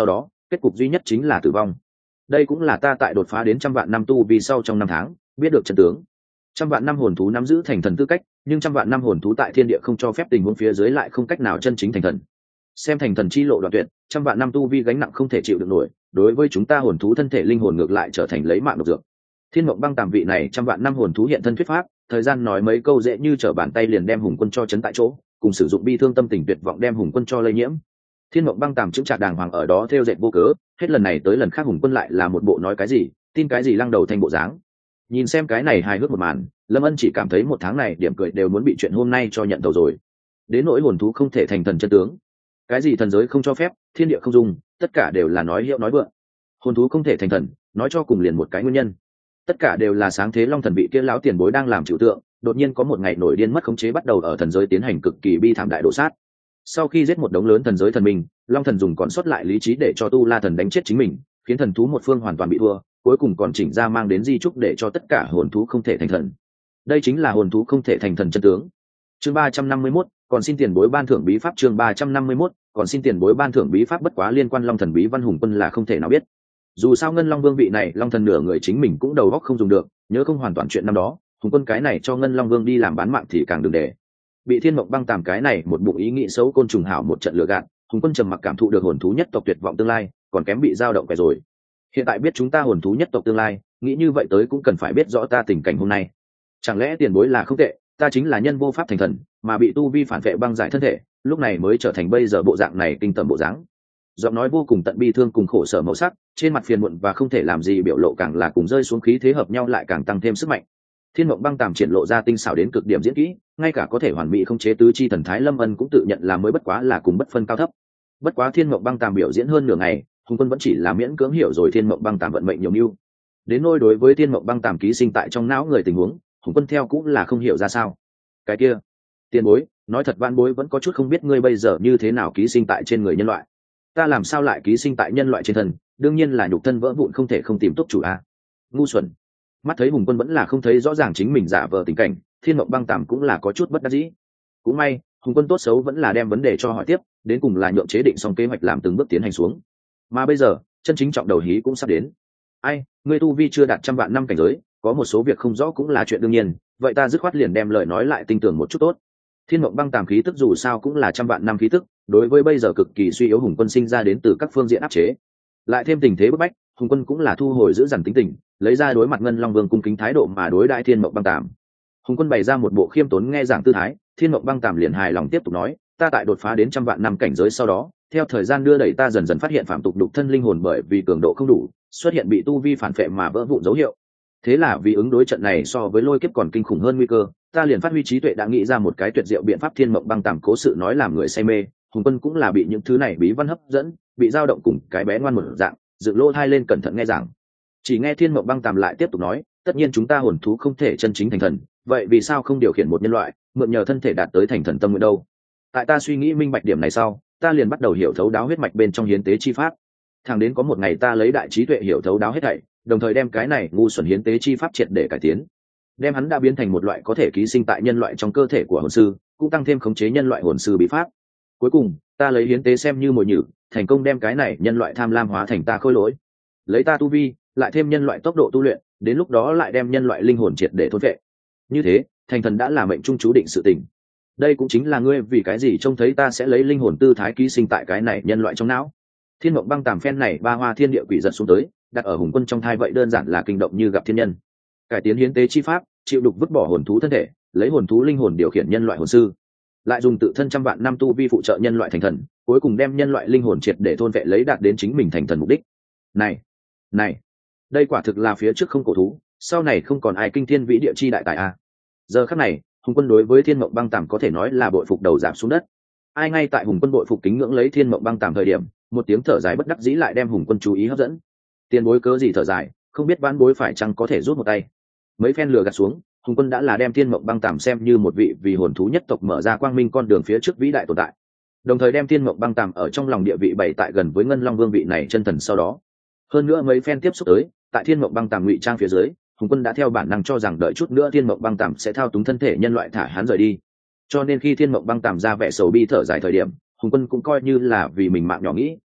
kết cục duy nhất chính là tử vong. Đây cũng là ta tại đột phá đến trăm vạn năm tu vì sau trong năm tháng biết được chân tướng. Trăm vạn năm hồn thú nắm giữ thành thần tư cách, nhưng trăm vạn năm hồn thú tại thiên địa không cho phép tình huống phía dưới lại không cách nào chân chính thành thần. Xem thành thần chi lộ đoạn tuyệt, trăm vạn năm tu vi gánh nặng không thể chịu được nổi, đối với chúng ta hồn thú thân thể linh hồn ngược lại trở thành lấy mạng độc dược. Thiên Mộng Băng Tàm vị này trăm vạn năm hồn thú hiện thân thuyết pháp, thời gian nói mấy câu dễ như trở bàn tay liền đem Hùng Quân cho chấn tại chỗ, cùng sử dụng bi thương tâm tình tuyệt vọng đem Hùng Quân cho lây nhiễm. Thiên Mộng Băng Tàm chứng trạc đàng hoàng ở đó theo dệt vô cớ, hết lần này tới lần khác Hùng Quân lại là một bộ nói cái gì, tin cái gì lăng đầu thành bộ dáng. Nhìn xem cái này hài hước một màn, Lâm Ân chỉ cảm thấy một tháng này điểm cười đều muốn bị chuyện hôm nay cho nhận tàu rồi. Đến nỗi hồn thú không thể thành thần chân tướng, cái gì thần giới không cho phép, thiên địa không dung, tất cả đều là nói hiệu nói vượng. Hồn thú không thể thành thần, nói cho cùng liền một cái nguyên nhân, tất cả đều là sáng thế long thần vị kia lão tiền bối đang làm trừu tượng, đột nhiên có một ngày nổi điên mất khống chế bắt đầu ở thần giới tiến hành cực kỳ bi thảm đại độ sát. Sau khi giết một đống lớn thần giới thần minh, long thần dùng còn sót lại lý trí để cho tu la thần đánh chết chính mình, khiến thần thú một phương hoàn toàn bị thua, cuối cùng còn chỉnh ra mang đến di trúc để cho tất cả hồn thú không thể thành thần. Đây chính là hồn thú không thể thành thần chân tướng. Chương ba trăm năm mươi mốt, còn xin tiền bối ban thưởng bí pháp. Chương ba trăm năm mươi mốt, còn xin tiền bối ban thưởng bí pháp. Bất quá liên quan long thần bí văn Hùng Quân là không thể nào biết. Dù sao Ngân Long Vương vị này long thần nửa người chính mình cũng đầu óc không dùng được, nhớ không hoàn toàn chuyện năm đó, Hùng Quân cái này cho Ngân Long Vương đi làm bán mạng thì càng đừng để. Bị Thiên Mộng Băng Tàm cái này một bụng ý nghĩ xấu côn trùng hảo một trận lừa gạt, Hùng Quân trầm mặc cảm thụ được hồn thú nhất tộc tuyệt vọng tương lai, còn kém bị dao động phải rồi. Hiện tại biết chúng ta hồn thú nhất tộc tương lai, nghĩ như vậy tới cũng cần phải biết rõ ta tình cảnh hôm nay. Chẳng lẽ tiền bối là không tệ, ta chính là nhân vô pháp thành thần, mà bị tu vi phản vệ băng giải thân thể, lúc này mới trở thành bây giờ bộ dạng này kinh tởm bộ dáng. Giọng nói vô cùng tận bi thương cùng khổ sở màu sắc, trên mặt phiền muộn và không thể làm gì biểu lộ càng là cùng rơi xuống khí thế hợp nhau lại càng tăng thêm sức mạnh. Thiên Mộng Băng Tàm triển lộ ra tinh xảo đến cực điểm diễn kỹ, ngay cả có thể hoàn mỹ không chế tứ chi thần thái Lâm Ân cũng tự nhận là mới bất quá là cùng bất phân cao thấp. Bất quá Thiên Mộng Băng Tàm biểu diễn hơn nửa ngày, Hùng Quân vẫn chỉ là miễn cưỡng hiểu rồi Thiên Mộng Băng Tàm vận mệnh nhiều mưu. Đến nỗi đối với Thiên Mộng Băng Tàm ký sinh tại trong não người tình huống, Hùng Quân theo cũng là không hiểu ra sao. Cái kia, tiền bối, nói thật vãn bối vẫn có chút không biết ngươi bây giờ như thế nào ký sinh tại trên người nhân loại. Ta làm sao lại ký sinh tại nhân loại trên thân, đương nhiên là nhục thân vỡ vụn không thể không tìm túc chủ a. Ngu xuẩn. Mắt thấy Hùng Quân vẫn là không thấy rõ ràng chính mình giả vờ tình cảnh, Thiên Mộng Băng Tàm cũng là có chút bất đắc dĩ. Cũng may, Hùng Quân tốt xấu vẫn là đem vấn đề cho hỏi tiếp, đến cùng là nhượng chế định xong kế hoạch làm từng bước tiến hành xuống. Mà bây giờ, chân chính trọng đầu hí cũng sắp đến. Ai, ngươi tu vi chưa đạt trăm vạn năm cảnh giới, có một số việc không rõ cũng là chuyện đương nhiên, vậy ta dứt khoát liền đem lời nói lại tinh tường một chút tốt. Thiên Mộng Băng Tàm khí tức dù sao cũng là trăm vạn năm khí tức, đối với bây giờ cực kỳ suy yếu Hùng Quân sinh ra đến từ các phương diện áp chế. Lại thêm tình thế bức bách, Hùng Quân cũng là thu hồi giữ dằn tính tình, lấy ra đối mặt Ngân Long Vương cung kính thái độ mà đối đãi Thiên Mộng Băng Tàm. Hùng Quân bày ra một bộ khiêm tốn nghe giảng tư thái, Thiên Mộng Băng Tàm liền hài lòng tiếp tục nói, ta tại đột phá đến trăm vạn năm cảnh giới sau đó, theo thời gian đưa đẩy ta dần dần phát hiện phạm tục đục thân linh hồn bởi vì cường độ không đủ, xuất hiện bị tu vi phản phệ mà vỡ vụn dấu hiệu. Thế là vì ứng đối trận này so với lôi kiếp còn kinh khủng hơn nguy cơ, ta liền phát huy trí tuệ đã nghĩ ra một cái tuyệt diệu biện pháp. Thiên Mộng Băng Tàm cố sự nói làm người say mê, Hùng Quân cũng là bị những thứ này bí văn hấp dẫn, bị dao động cùng cái bé ngoan một dạng, dựng lỗ thai lên cẩn thận nghe giảng. Chỉ nghe Thiên Mộng Băng Tàm lại tiếp tục nói, tất nhiên chúng ta hồn thú không thể chân chính thành thần, vậy vì sao không điều khiển một nhân loại, mượn nhờ thân thể đạt tới thành thần tâm nguyện đâu? Tại ta suy nghĩ minh bạch điểm này sau, ta liền bắt đầu hiểu thấu đáo huyết mạch bên trong hiến tế chi pháp. Thẳng đến có một ngày ta lấy đại trí tuệ hiểu thấu đáo hết thảy, đồng thời đem cái này ngu xuẩn hiến tế chi pháp triệt để cải tiến, đem hắn đã biến thành một loại có thể ký sinh tại nhân loại trong cơ thể của hồn sư, cũng tăng thêm khống chế nhân loại hồn sư bí pháp. Cuối cùng, ta lấy hiến tế xem như mồi nhử, thành công đem cái này nhân loại tham lam hóa thành ta khôi lỗi, lấy ta tu vi, lại thêm nhân loại tốc độ tu luyện, đến lúc đó lại đem nhân loại linh hồn triệt để thôn vệ. Như thế, thành thần đã là mệnh trung chú định sự tình. Đây cũng chính là ngươi vì cái gì trông thấy ta sẽ lấy linh hồn tư thái ký sinh tại cái này nhân loại trong não. Thiên Mộng Băng Tàm phen này ba hoa thiên địa quỷ giật xuống tới, đặt ở Hùng Quân trong thai vậy đơn giản là kinh động như gặp thiên nhân. Cải tiến hiến tế chi pháp, chịu đục vứt bỏ hồn thú thân thể, lấy hồn thú linh hồn điều khiển nhân loại hồn sư, lại dùng tự thân trăm vạn năm tu vi phụ trợ nhân loại thành thần, cuối cùng đem nhân loại linh hồn triệt để thôn vệ lấy đạt đến chính mình thành thần mục đích. Này, này, đây quả thực là phía trước không cổ thú, sau này không còn ai kinh thiên vĩ địa chi đại tài a. Giờ khắc này, Hùng Quân đối với Thiên Mộng Băng Tàm có thể nói là bội phục đầu giảm xuống đất. Ai ngay tại Hùng Quân bội phục kính ngưỡng lấy Thiên Mộng Băng Tàm thời điểm, một tiếng thở dài bất đắc dĩ lại đem Hùng Quân chú ý hấp dẫn. Tiền bối cớ gì thở dài, không biết vãn bối phải chăng có thể rút một tay. Mấy phen lừa gạt xuống, Hùng Quân đã là đem Thiên Mộng Băng Tàm xem như một vị vì hồn thú nhất tộc mở ra quang minh con đường phía trước vĩ đại tồn tại, đồng thời đem Thiên Mộng Băng Tàm ở trong lòng địa vị bày tại gần với Ngân Long Vương vị này chân thần sau đó. Hơn nữa mấy phen tiếp xúc tới, tại Thiên Mộng Băng Tàm ngụy trang phía dưới, Hùng Quân đã theo bản năng cho rằng đợi chút nữa Thiên Mộng Băng Tàm sẽ thao túng thân thể nhân loại thả hắn rời đi. Cho nên khi Thiên Mộng Băng Tàm ra vẻ sầu bi thở dài thời điểm, Hùng Quân cũng coi như là vì mình mạng nhỏ nghĩ,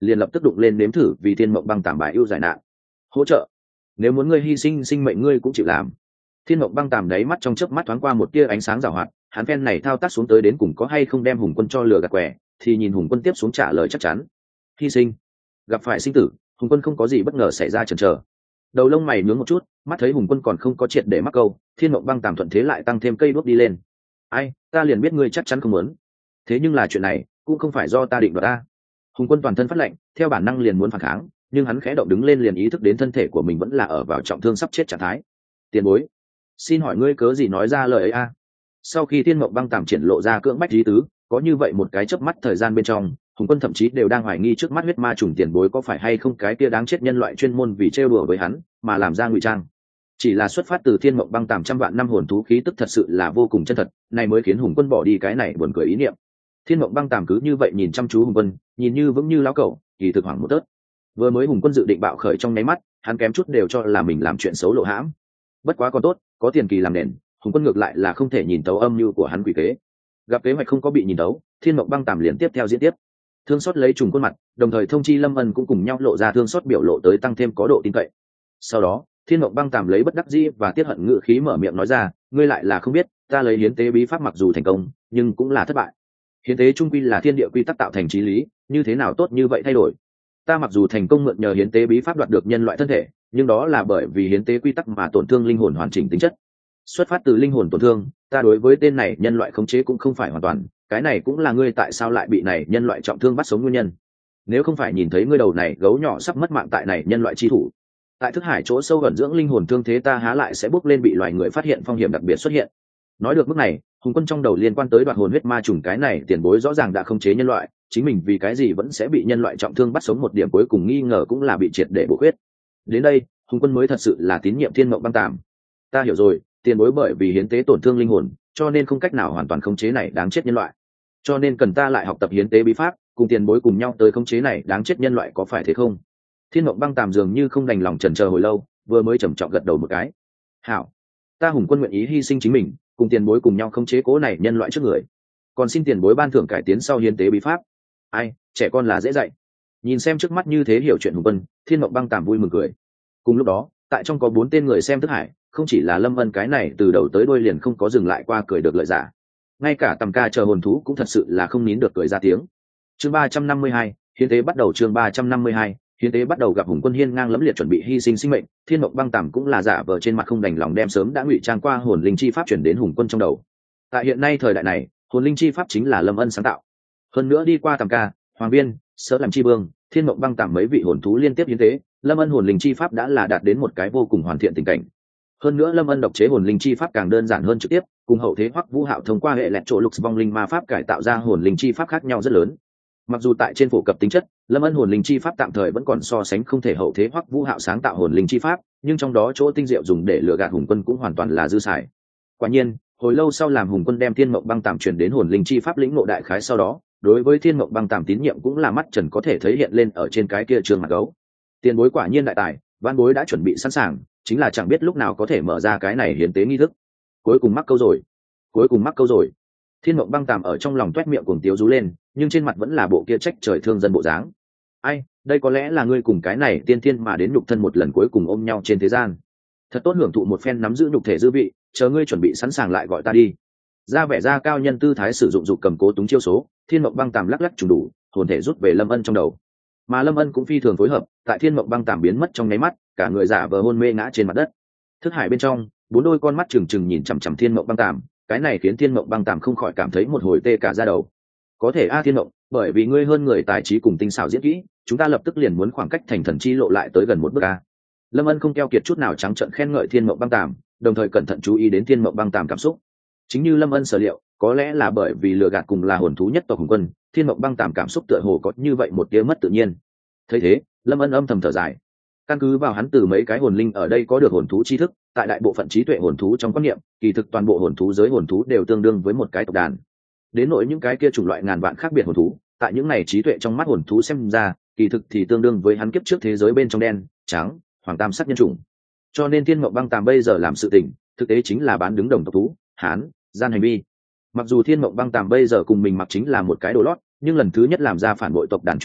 liền lập tức đụng lên nếm thử vì thiên mộng băng tàm bài ưu giải nạn. Hỗ trợ, nếu muốn ngươi hy sinh sinh mệnh ngươi cũng chịu làm. Thiên mộng băng tàm đáy mắt trong chớp mắt thoáng qua một tia ánh sáng giảo hoạt, hắn phen này thao tác xuống tới đến cùng có hay không đem Hùng Quân cho lừa gạt quẻ, thì nhìn Hùng Quân tiếp xuống trả lời chắc chắn. Hy sinh, gặp phải sinh tử, Hùng Quân không có gì bất ngờ xảy ra chần chờ. Đầu lông mày nhướng một chút, mắt thấy Hùng Quân còn không có triệt để mắc câu, thiên mộng băng tàm thuận thế lại tăng thêm cây đuốc đi lên. Ai, ta liền biết ngươi chắc chắn không muốn. Thế nhưng là chuyện này cũng không phải do ta định đoạt ta. Hùng Quân toàn thân phát lạnh, theo bản năng liền muốn phản kháng, nhưng hắn khẽ động đứng lên liền ý thức đến thân thể của mình vẫn là ở vào trọng thương sắp chết trạng thái. Tiền bối, xin hỏi ngươi cớ gì nói ra lời ấy a? Sau khi thiên mộng băng tàm triển lộ ra cưỡng bách lý tứ, có như vậy một cái chớp mắt thời gian bên trong, Hùng Quân thậm chí đều đang hoài nghi trước mắt huyết ma trùng tiền bối có phải hay không cái kia đáng chết nhân loại chuyên môn vì trêu đùa với hắn mà làm ra ngụy trang. Chỉ là xuất phát từ thiên mộng băng tàm trăm vạn năm hồn thú khí tức thật sự là vô cùng chân thật, này mới khiến Hùng Quân bỏ đi cái này buồn cười ý niệm. Thiên mộng băng tàm cứ như vậy nhìn chăm chú Hùng Quân, nhìn như vững như lão cẩu, kỳ thực hoảng một tớt. Vừa mới Hùng Quân dự định bạo khởi trong nháy mắt, hắn kém chút đều cho là mình làm chuyện xấu lộ hãm. Bất quá còn tốt, có tiền kỳ làm nền, Hùng Quân ngược lại là không thể nhìn tấu âm mưu của hắn quỷ kế. Gặp kế hoạch không có bị nhìn tấu, thiên mộng băng tàm liền tiếp theo diễn tiếp. Thương xót lấy trùng khuôn mặt, đồng thời thông chi Lâm Ân cũng cùng nhau lộ ra thương xót biểu lộ tới tăng thêm có độ tin cậy. Sau đó, thiên mộng băng tàm lấy bất đắc dĩ và tiết hận ngự khí mở miệng nói ra, ngươi lại là không biết, ta lấy hiến tế bí pháp mặc dù thành công, nhưng cũng là thất bại. Hiến tế trung quy là thiên địa quy tắc tạo thành chí lý, như thế nào tốt như vậy thay đổi. Ta mặc dù thành công mượn nhờ hiến tế bí pháp đoạt được nhân loại thân thể, nhưng đó là bởi vì hiến tế quy tắc mà tổn thương linh hồn hoàn chỉnh tính chất. Xuất phát từ linh hồn tổn thương, ta đối với tên này nhân loại khống chế cũng không phải hoàn toàn, cái này cũng là ngươi tại sao lại bị này nhân loại trọng thương bắt sống nguyên nhân. Nếu không phải nhìn thấy ngươi đầu này gấu nhỏ sắp mất mạng tại này nhân loại chi thủ, tại thức hải chỗ sâu gần dưỡng linh hồn thương thế ta há lại sẽ bước lên bị loài người phát hiện phong hiểm đặc biệt xuất hiện. Nói được mức này, Hùng Quân trong đầu liên quan tới đoạt hồn huyết ma trùng cái này tiền bối rõ ràng đã khống chế nhân loại, chính mình vì cái gì vẫn sẽ bị nhân loại trọng thương bắt sống một điểm cuối cùng nghi ngờ cũng là bị triệt để bổ khuyết. Đến đây, Hùng Quân mới thật sự là tín nhiệm thiên mộng băng tàm. Ta hiểu rồi, tiền bối bởi vì hiến tế tổn thương linh hồn, cho nên không cách nào hoàn toàn khống chế này đáng chết nhân loại. Cho nên cần ta lại học tập hiến tế bí pháp, cùng tiền bối cùng nhau tới khống chế này đáng chết nhân loại, có phải thế không? Thiên mộng băng tàm dường như không đành lòng chần chờ hồi lâu, vừa mới trầm trọng gật đầu một cái. Hảo, ta Hùng Quân nguyện ý hy sinh chính mình, cùng tiền bối cùng nhau khống chế cố này nhân loại trước người. Còn xin tiền bối ban thưởng cải tiến sau hiến tế bí pháp. Ai, trẻ con là dễ dạy. Nhìn xem trước mắt như thế hiểu chuyện Hùng Quân, thiên mộng băng tàm vui mừng cười. Cùng lúc đó, tại trong có bốn tên người xem thức hải, không chỉ là Lâm Ân cái này từ đầu tới đuôi liền không có dừng lại qua cười được lợi giả, ngay cả Tầm Ca chờ hồn thú cũng thật sự là không nín được cười ra tiếng. Chương ba trăm năm mươi hai, hiến tế bắt đầu. Chương ba trăm năm mươi hai, hiến tế bắt đầu. Gặp Hùng Quân hiên ngang lẫm liệt chuẩn bị hy sinh sinh mệnh, thiên mộng băng tàm cũng là giả vờ trên mặt không đành lòng đem sớm đã ngụy trang qua hồn linh chi pháp chuyển đến Hùng Quân trong đầu. Tại hiện nay thời đại này, hồn linh chi pháp chính là Lâm Ân sáng tạo, hơn nữa đi qua Tầm Ca, Hoàng Biên, Sở làm chi bương, thiên mộng băng tàm mấy vị hồn thú liên tiếp hiến tế, Lâm Ân hồn linh chi pháp đã là đạt đến một cái vô cùng hoàn thiện tình cảnh. Hơn nữa Lâm Ân độc chế hồn linh chi pháp càng đơn giản hơn trực tiếp, cùng hậu thế Hoắc Vũ Hạo thông qua hệ lẹt chỗ lục vong linh ma pháp cải tạo ra hồn linh chi pháp khác nhau rất lớn. Mặc dù tại trên phổ cập tính chất, Lâm Ân hồn linh chi pháp tạm thời vẫn còn so sánh không thể hậu thế Hoắc Vũ Hạo sáng tạo hồn linh chi pháp, nhưng trong đó chỗ tinh diệu dùng để lừa gạt Hùng Quân cũng hoàn toàn là dư xài. Quả nhiên, hồi lâu sau làm Hùng Quân đem Thiên Mộng Băng Tàm truyền đến hồn linh chi pháp lĩnh ngộ đại khái sau đó, đối với Thiên Mộng Băng Tàm tín nhiệm cũng là mắt trần có thể thấy hiện lên ở trên cái kia trường mặt gấu. Tiền bối quả nhiên đại tài, văn bối đã chuẩn bị sẵn sàng, chính là chẳng biết lúc nào có thể mở ra cái này hiến tế nghi thức. Cuối cùng mắc câu rồi, cuối cùng mắc câu rồi. Thiên Mộng Băng Tàm ở trong lòng toét miệng cuồng tiếu rú lên, nhưng trên mặt vẫn là bộ kia trách trời thương dân bộ dáng. Ai, đây có lẽ là ngươi cùng cái này tiên thiên mà đến nhục thân một lần cuối cùng ôm nhau trên thế gian. Thật tốt hưởng thụ một phen nắm giữ nhục thể dư vị, chờ ngươi chuẩn bị sẵn sàng lại gọi ta đi. Ra vẻ ra cao nhân tư thái sử dụng dục cầm cố túng chiêu số, Thiên Mộng Băng Tàm lắc lắc trùng đủ, hồn thể rút về Lâm Ân trong đầu. Mà Lâm Ân cũng phi thường phối hợp, tại Thiên Mộng Băng Tàm biến mất trong nháy mắt, cả người giả vờ hôn mê ngã trên mặt đất. Thức hải bên trong, bốn đôi con mắt trừng trừng nhìn chằm chằm Thiên Mộng Băng Tàm, cái này khiến Thiên Mộng Băng Tàm không khỏi cảm thấy một hồi tê cả da đầu. Có thể a Thiên Mộng, bởi vì ngươi hơn người tài trí cùng tinh xảo diễn kỹ, chúng ta lập tức liền muốn khoảng cách thành thần chi lộ lại tới gần một bước a. Lâm Ân không keo kiệt chút nào trắng trợn khen ngợi Thiên Mộng Băng Tàm, đồng thời cẩn thận chú ý đến Thiên Mộng Băng Tàm cảm xúc. Chính như Lâm Ân sở liệu, có lẽ là bởi vì lừa gạt cùng là hồn thú nhất tộc Hùng Quân, Thiên Mộng Băng Tàm cảm xúc tựa hồ có như vậy một tia mất tự nhiên. Thấy thế, Lâm Ân âm thầm thở dài. Căn cứ vào hắn từ mấy cái hồn linh ở đây có được hồn thú tri thức, tại đại bộ phận trí tuệ hồn thú trong quan niệm, kỳ thực toàn bộ hồn thú giới hồn thú đều tương đương với một cái tộc đàn. Đến nỗi những cái kia chủng loại ngàn vạn khác biệt hồn thú, tại những này trí tuệ trong mắt hồn thú xem ra, kỳ thực thì tương đương với hắn kiếp trước thế giới bên trong đen, trắng, hoàng tam sắc nhân chủng. Cho nên Thiên Mộng Băng Tàm bây giờ làm sự tình, thực tế chính là bán đứng đồng tộc thú, hán, gian hành vi. Mặc dù Thiên Mộng Băng Tàm bây giờ cùng mình mặc chính là một cái đồ lót, nhưng lần thứ nhất làm ra phản bội tộc đàn chuyện này,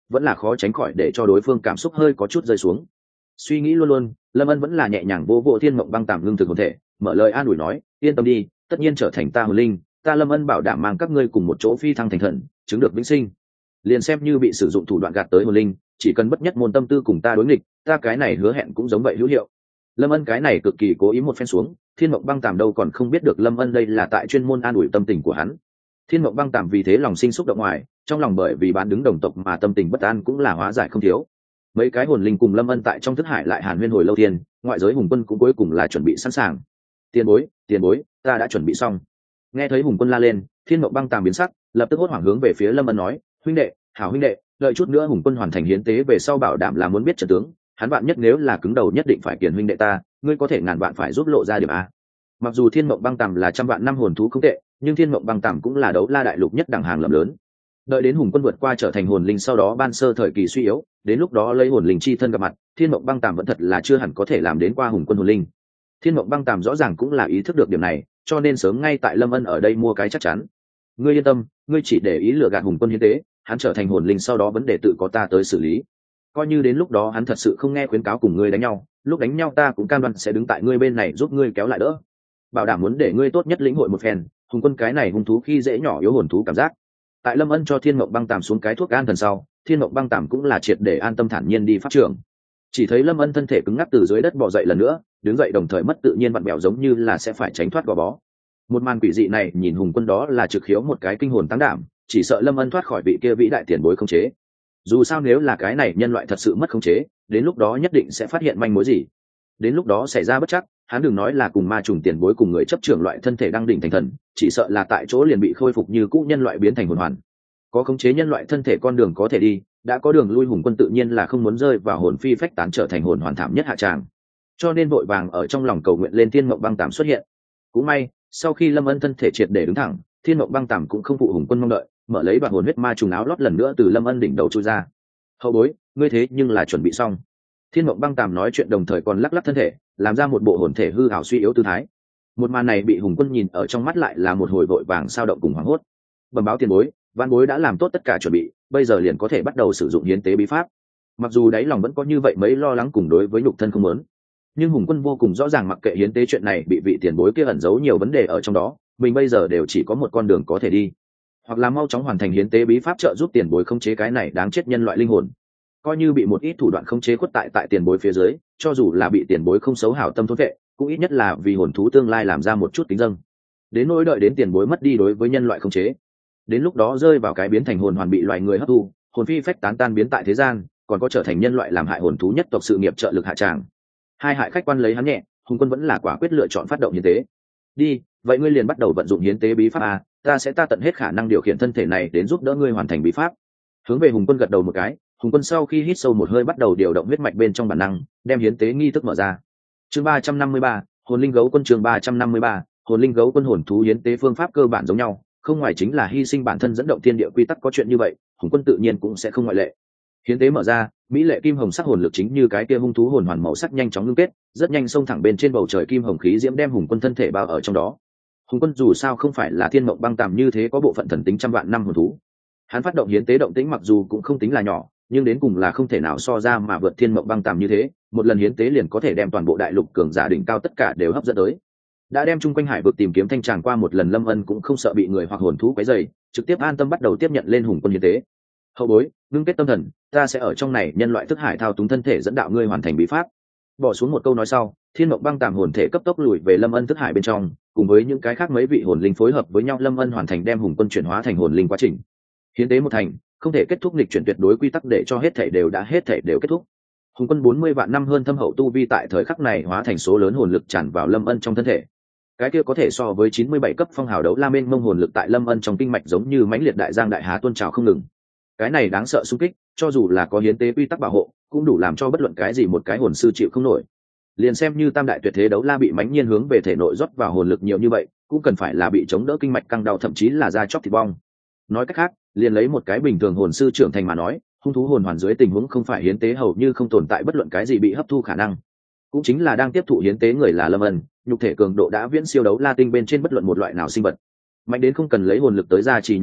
vẫn là khó tránh khỏi để cho đối phương cảm xúc hơi có chút rơi xuống. Suy nghĩ luôn luôn, Lâm Ân vẫn là nhẹ nhàng vô vô thiên mộng băng tạm ngưng thực hồn thể, mở lời an ủi nói, yên tâm đi, tất nhiên trở thành ta hồn linh, ta Lâm Ân bảo đảm mang các ngươi cùng một chỗ phi thăng thành thần, chứng được vĩnh sinh. Liền xem như bị sử dụng thủ đoạn gạt tới hồn linh, chỉ cần bất nhất môn tâm tư cùng ta đối nghịch, ta cái này hứa hẹn cũng giống vậy hữu hiệu. Lâm Ân cái này cực kỳ cố ý một phen xuống, thiên mộng băng tạm đâu còn không biết được Lâm Ân đây là tại chuyên môn an ủi tâm tình của hắn. Thiên mộng băng tạm vì thế lòng sinh xúc động ngoài, trong lòng bởi vì bán đứng đồng tộc mà tâm tình bất an cũng là hóa giải không thiếu. Mấy cái hồn linh cùng Lâm Ân tại trong thức hải lại hàn huyên hồi lâu tiền, ngoại giới hùng quân cũng cuối cùng là chuẩn bị sẵn sàng. Tiền bối, tiền bối, ta đã chuẩn bị xong. Nghe thấy hùng quân la lên, thiên mộng băng tạm biến sắc, lập tức hốt hoảng hướng về phía Lâm Ân nói, huynh đệ, hảo huynh đệ, đợi chút nữa hùng quân hoàn thành hiến tế về sau bảo đảm là muốn biết trận tướng, hắn bạn nhất nếu là cứng đầu nhất định phải kiền huynh đệ ta, ngươi có thể ngàn bạn phải giúp lộ ra điểm a. Mặc dù thiên mộng băng tạm là trăm vạn năm hồn thú không tệ, nhưng thiên mộng băng tạm cũng là đấu la đại lục nhất đẳng hàng lầm lớn. Đợi đến hùng quân vượt qua trở thành hồn linh sau đó ban sơ thời kỳ suy yếu, đến lúc đó lấy hồn linh chi thân gặp mặt, thiên mộng băng tạm vẫn thật là chưa hẳn có thể làm đến qua hùng quân hồn linh. Thiên mộng băng tạm rõ ràng cũng là ý thức được điểm này, cho nên sớm ngay tại Lâm Ân ở đây mua cái chắc chắn. Ngươi yên tâm, ngươi chỉ để ý lừa gạt hùng quân hiến tế, hắn trở thành hồn linh sau đó vấn đề tự có ta tới xử lý. Coi như đến lúc đó hắn thật sự không nghe khuyến cáo cùng ngươi đánh nhau, lúc đánh nhau ta cũng cam đoan sẽ đứng tại ngươi bên này giúp ngươi kéo lại đỡ, bảo đảm muốn để ngươi tốt nhất lĩnh hội một phen hùng quân cái này hung thú khi dễ nhỏ yếu hồn thú cảm giác. Tại Lâm Ân cho thiên mộng băng tạm xuống cái thuốc an thần sau, thiên mộng băng tạm cũng là triệt để an tâm thản nhiên đi pháp trường. Chỉ thấy Lâm Ân thân thể cứng ngắc từ dưới đất bò dậy lần nữa, đứng dậy đồng thời mất tự nhiên vặn bẹo giống như là sẽ phải tránh thoát gò bó. Một màn quỷ dị này nhìn hùng quân đó là trực khiếu một cái kinh hồn tăng đảm, chỉ sợ Lâm Ân thoát khỏi vị kia vĩ đại tiền bối không chế. Dù sao nếu là cái này nhân loại thật sự mất khống chế, đến lúc đó nhất định sẽ phát hiện manh mối gì. Đến lúc đó xảy ra bất chắc, hắn đừng nói là cùng ma trùng tiền bối cùng người chấp trưởng loại thân thể đang đỉnh thành thần, chỉ sợ là tại chỗ liền bị khôi phục như cũ nhân loại biến thành hồn hoàn. Có khống chế nhân loại thân thể con đường có thể đi, đã có đường lui hùng quân tự nhiên là không muốn rơi vào hồn phi phách tán trở thành hồn hoàn thảm nhất hạ tràng, cho nên vội vàng ở trong lòng cầu nguyện lên thiên mộng băng tạm xuất hiện. Cũng may sau khi Lâm Ân thân thể triệt để đứng thẳng, thiên mộng băng tạm cũng không phụ hùng quân mong đợi, mở lấy đoạn hồn huyết ma trùng áo lót lần nữa từ Lâm Ân đỉnh đầu chui ra. Hậu bối, ngươi thế nhưng là chuẩn bị xong. Thiên mộng băng tạm nói chuyện đồng thời còn lắc lắc thân thể, làm ra một bộ hồn thể hư ảo suy yếu tư thái. Một màn này bị hùng quân nhìn ở trong mắt lại là một hồi vội vàng sao động cùng hoảng hốt. Bẩm báo tiền bối, văn bối đã làm tốt tất cả chuẩn bị, bây giờ liền có thể bắt đầu sử dụng hiến tế bí pháp. Mặc dù đáy lòng vẫn có như vậy mấy lo lắng cùng đối với nhục thân không muốn, nhưng hùng quân vô cùng rõ ràng mặc kệ hiến tế chuyện này bị vị tiền bối kia ẩn giấu nhiều vấn đề ở trong đó, mình bây giờ đều chỉ có một con đường có thể đi, hoặc là mau chóng hoàn thành hiến tế bí pháp trợ giúp tiền bối khống chế cái này đáng chết nhân loại linh hồn. Coi như bị một ít thủ đoạn khống chế khuất tại tại tiền bối phía dưới, cho dù là bị tiền bối không xấu hảo tâm thôn vệ, cũng ít nhất là vì hồn thú tương lai làm ra một chút kính dâng. Đến nỗi đợi đến tiền bối mất đi đối với nhân loại khống chế, đến lúc đó rơi vào cái biến thành hồn hoàn bị loài người hấp thu, hồn phi phách tán tan biến tại thế gian, còn có trở thành nhân loại làm hại hồn thú nhất tộc sự nghiệp trợ lực hạ tràng. Hai hại khách quan lấy hắn nhẹ, hùng quân vẫn là quả quyết lựa chọn phát động hiến tế. Đi, vậy ngươi liền bắt đầu vận dụng hiến tế bí pháp a, ta sẽ ta tận hết khả năng điều khiển thân thể này đến giúp đỡ ngươi hoàn thành bí pháp. Hướng về hùng quân gật đầu một cái, hùng quân sau khi hít sâu một hơi bắt đầu điều động huyết mạch bên trong bản năng, đem hiến tế nghi thức mở ra. Chương ba trăm năm mươi ba, hồn linh gấu quân. Chương ba trăm năm mươi ba, hồn linh gấu quân. Hồn thú hiến tế phương pháp cơ bản giống nhau, không ngoài chính là hy sinh bản thân dẫn động thiên địa quy tắc có chuyện như vậy, hùng quân tự nhiên cũng sẽ không ngoại lệ. Hiến tế mở ra, mỹ lệ kim hồng sắc hồn lực chính như cái kia hung thú hồn hoàn màu sắc nhanh chóng ngưng kết, rất nhanh xông thẳng bên trên bầu trời kim hồng khí diễm đem hùng quân thân thể bao ở trong đó. Hùng quân dù sao không phải là thiên mộng băng tạm như thế có bộ phận thần tính trăm vạn năm hồn thú, hắn phát động hiến tế động tĩnh mặc dù cũng không tính là nhỏ, nhưng đến cùng là không thể nào so ra mà vượt thiên mộng băng tạm như thế, một lần hiến tế liền có thể đem toàn bộ đại lục cường giả đỉnh cao tất cả đều hấp dẫn tới. Đã đem chung quanh hải vực tìm kiếm thanh tràng qua một lần, Lâm Ân cũng không sợ bị người hoặc hồn thú quấy rầy, trực tiếp an tâm bắt đầu tiếp nhận lên hùng quân hiến tế. Hậu bối, ngưng kết tâm thần, ta sẽ ở trong này nhân loại thức hải thao túng thân thể dẫn đạo ngươi hoàn thành bí pháp. Bỏ xuống một câu nói sau, thiên mộng băng tạm hồn thể cấp tốc lùi về Lâm Ân thức hải bên trong, cùng với những cái khác mấy vị hồn linh phối hợp với nhau, Lâm Ân hoàn thành đem hùng quân chuyển hóa thành hồn linh quá trình. Hiến tế một thành, không thể kết thúc nghịch chuyển tuyệt đối quy tắc để cho hết thể đều đã hết thể đều kết thúc. Hùng quân bốn mươi vạn năm hơn thâm hậu tu vi tại thời khắc này hóa thành số lớn hồn lực tràn vào Lâm Ân trong thân thể. Cái kia có thể so với chín mươi bảy cấp phong hào đấu la mênh mông hồn lực tại Lâm Ân trong kinh mạch giống như mãnh liệt đại giang đại hà tuôn trào không ngừng. Cái này đáng sợ xung kích, cho dù là có hiến tế quy tắc bảo hộ, cũng đủ làm cho bất luận cái gì một cái hồn sư chịu không nổi. Liền xem như tam đại tuyệt thế đấu la bị mãnh nhiên hướng về thể nội rót vào hồn lực nhiều như vậy, cũng cần phải là bị chống đỡ kinh mạch căng đau, thậm chí là da chóc thịt bong. Nói cách khác, liền lấy một cái bình thường hồn sư trưởng thành mà nói, hung thú hồn hoàn dưới tình huống không phải hiến tế hầu như không tồn tại bất luận cái gì bị hấp thu khả năng. Cũng chính là đang tiếp thụ hiến tế người là Lâm Ân, nhục thể cường độ đã viễn siêu đấu la tinh bên trên bất luận một loại nào sinh vật. Mạnh đến không cần lấy hồn lực tới gia trì nhục thể,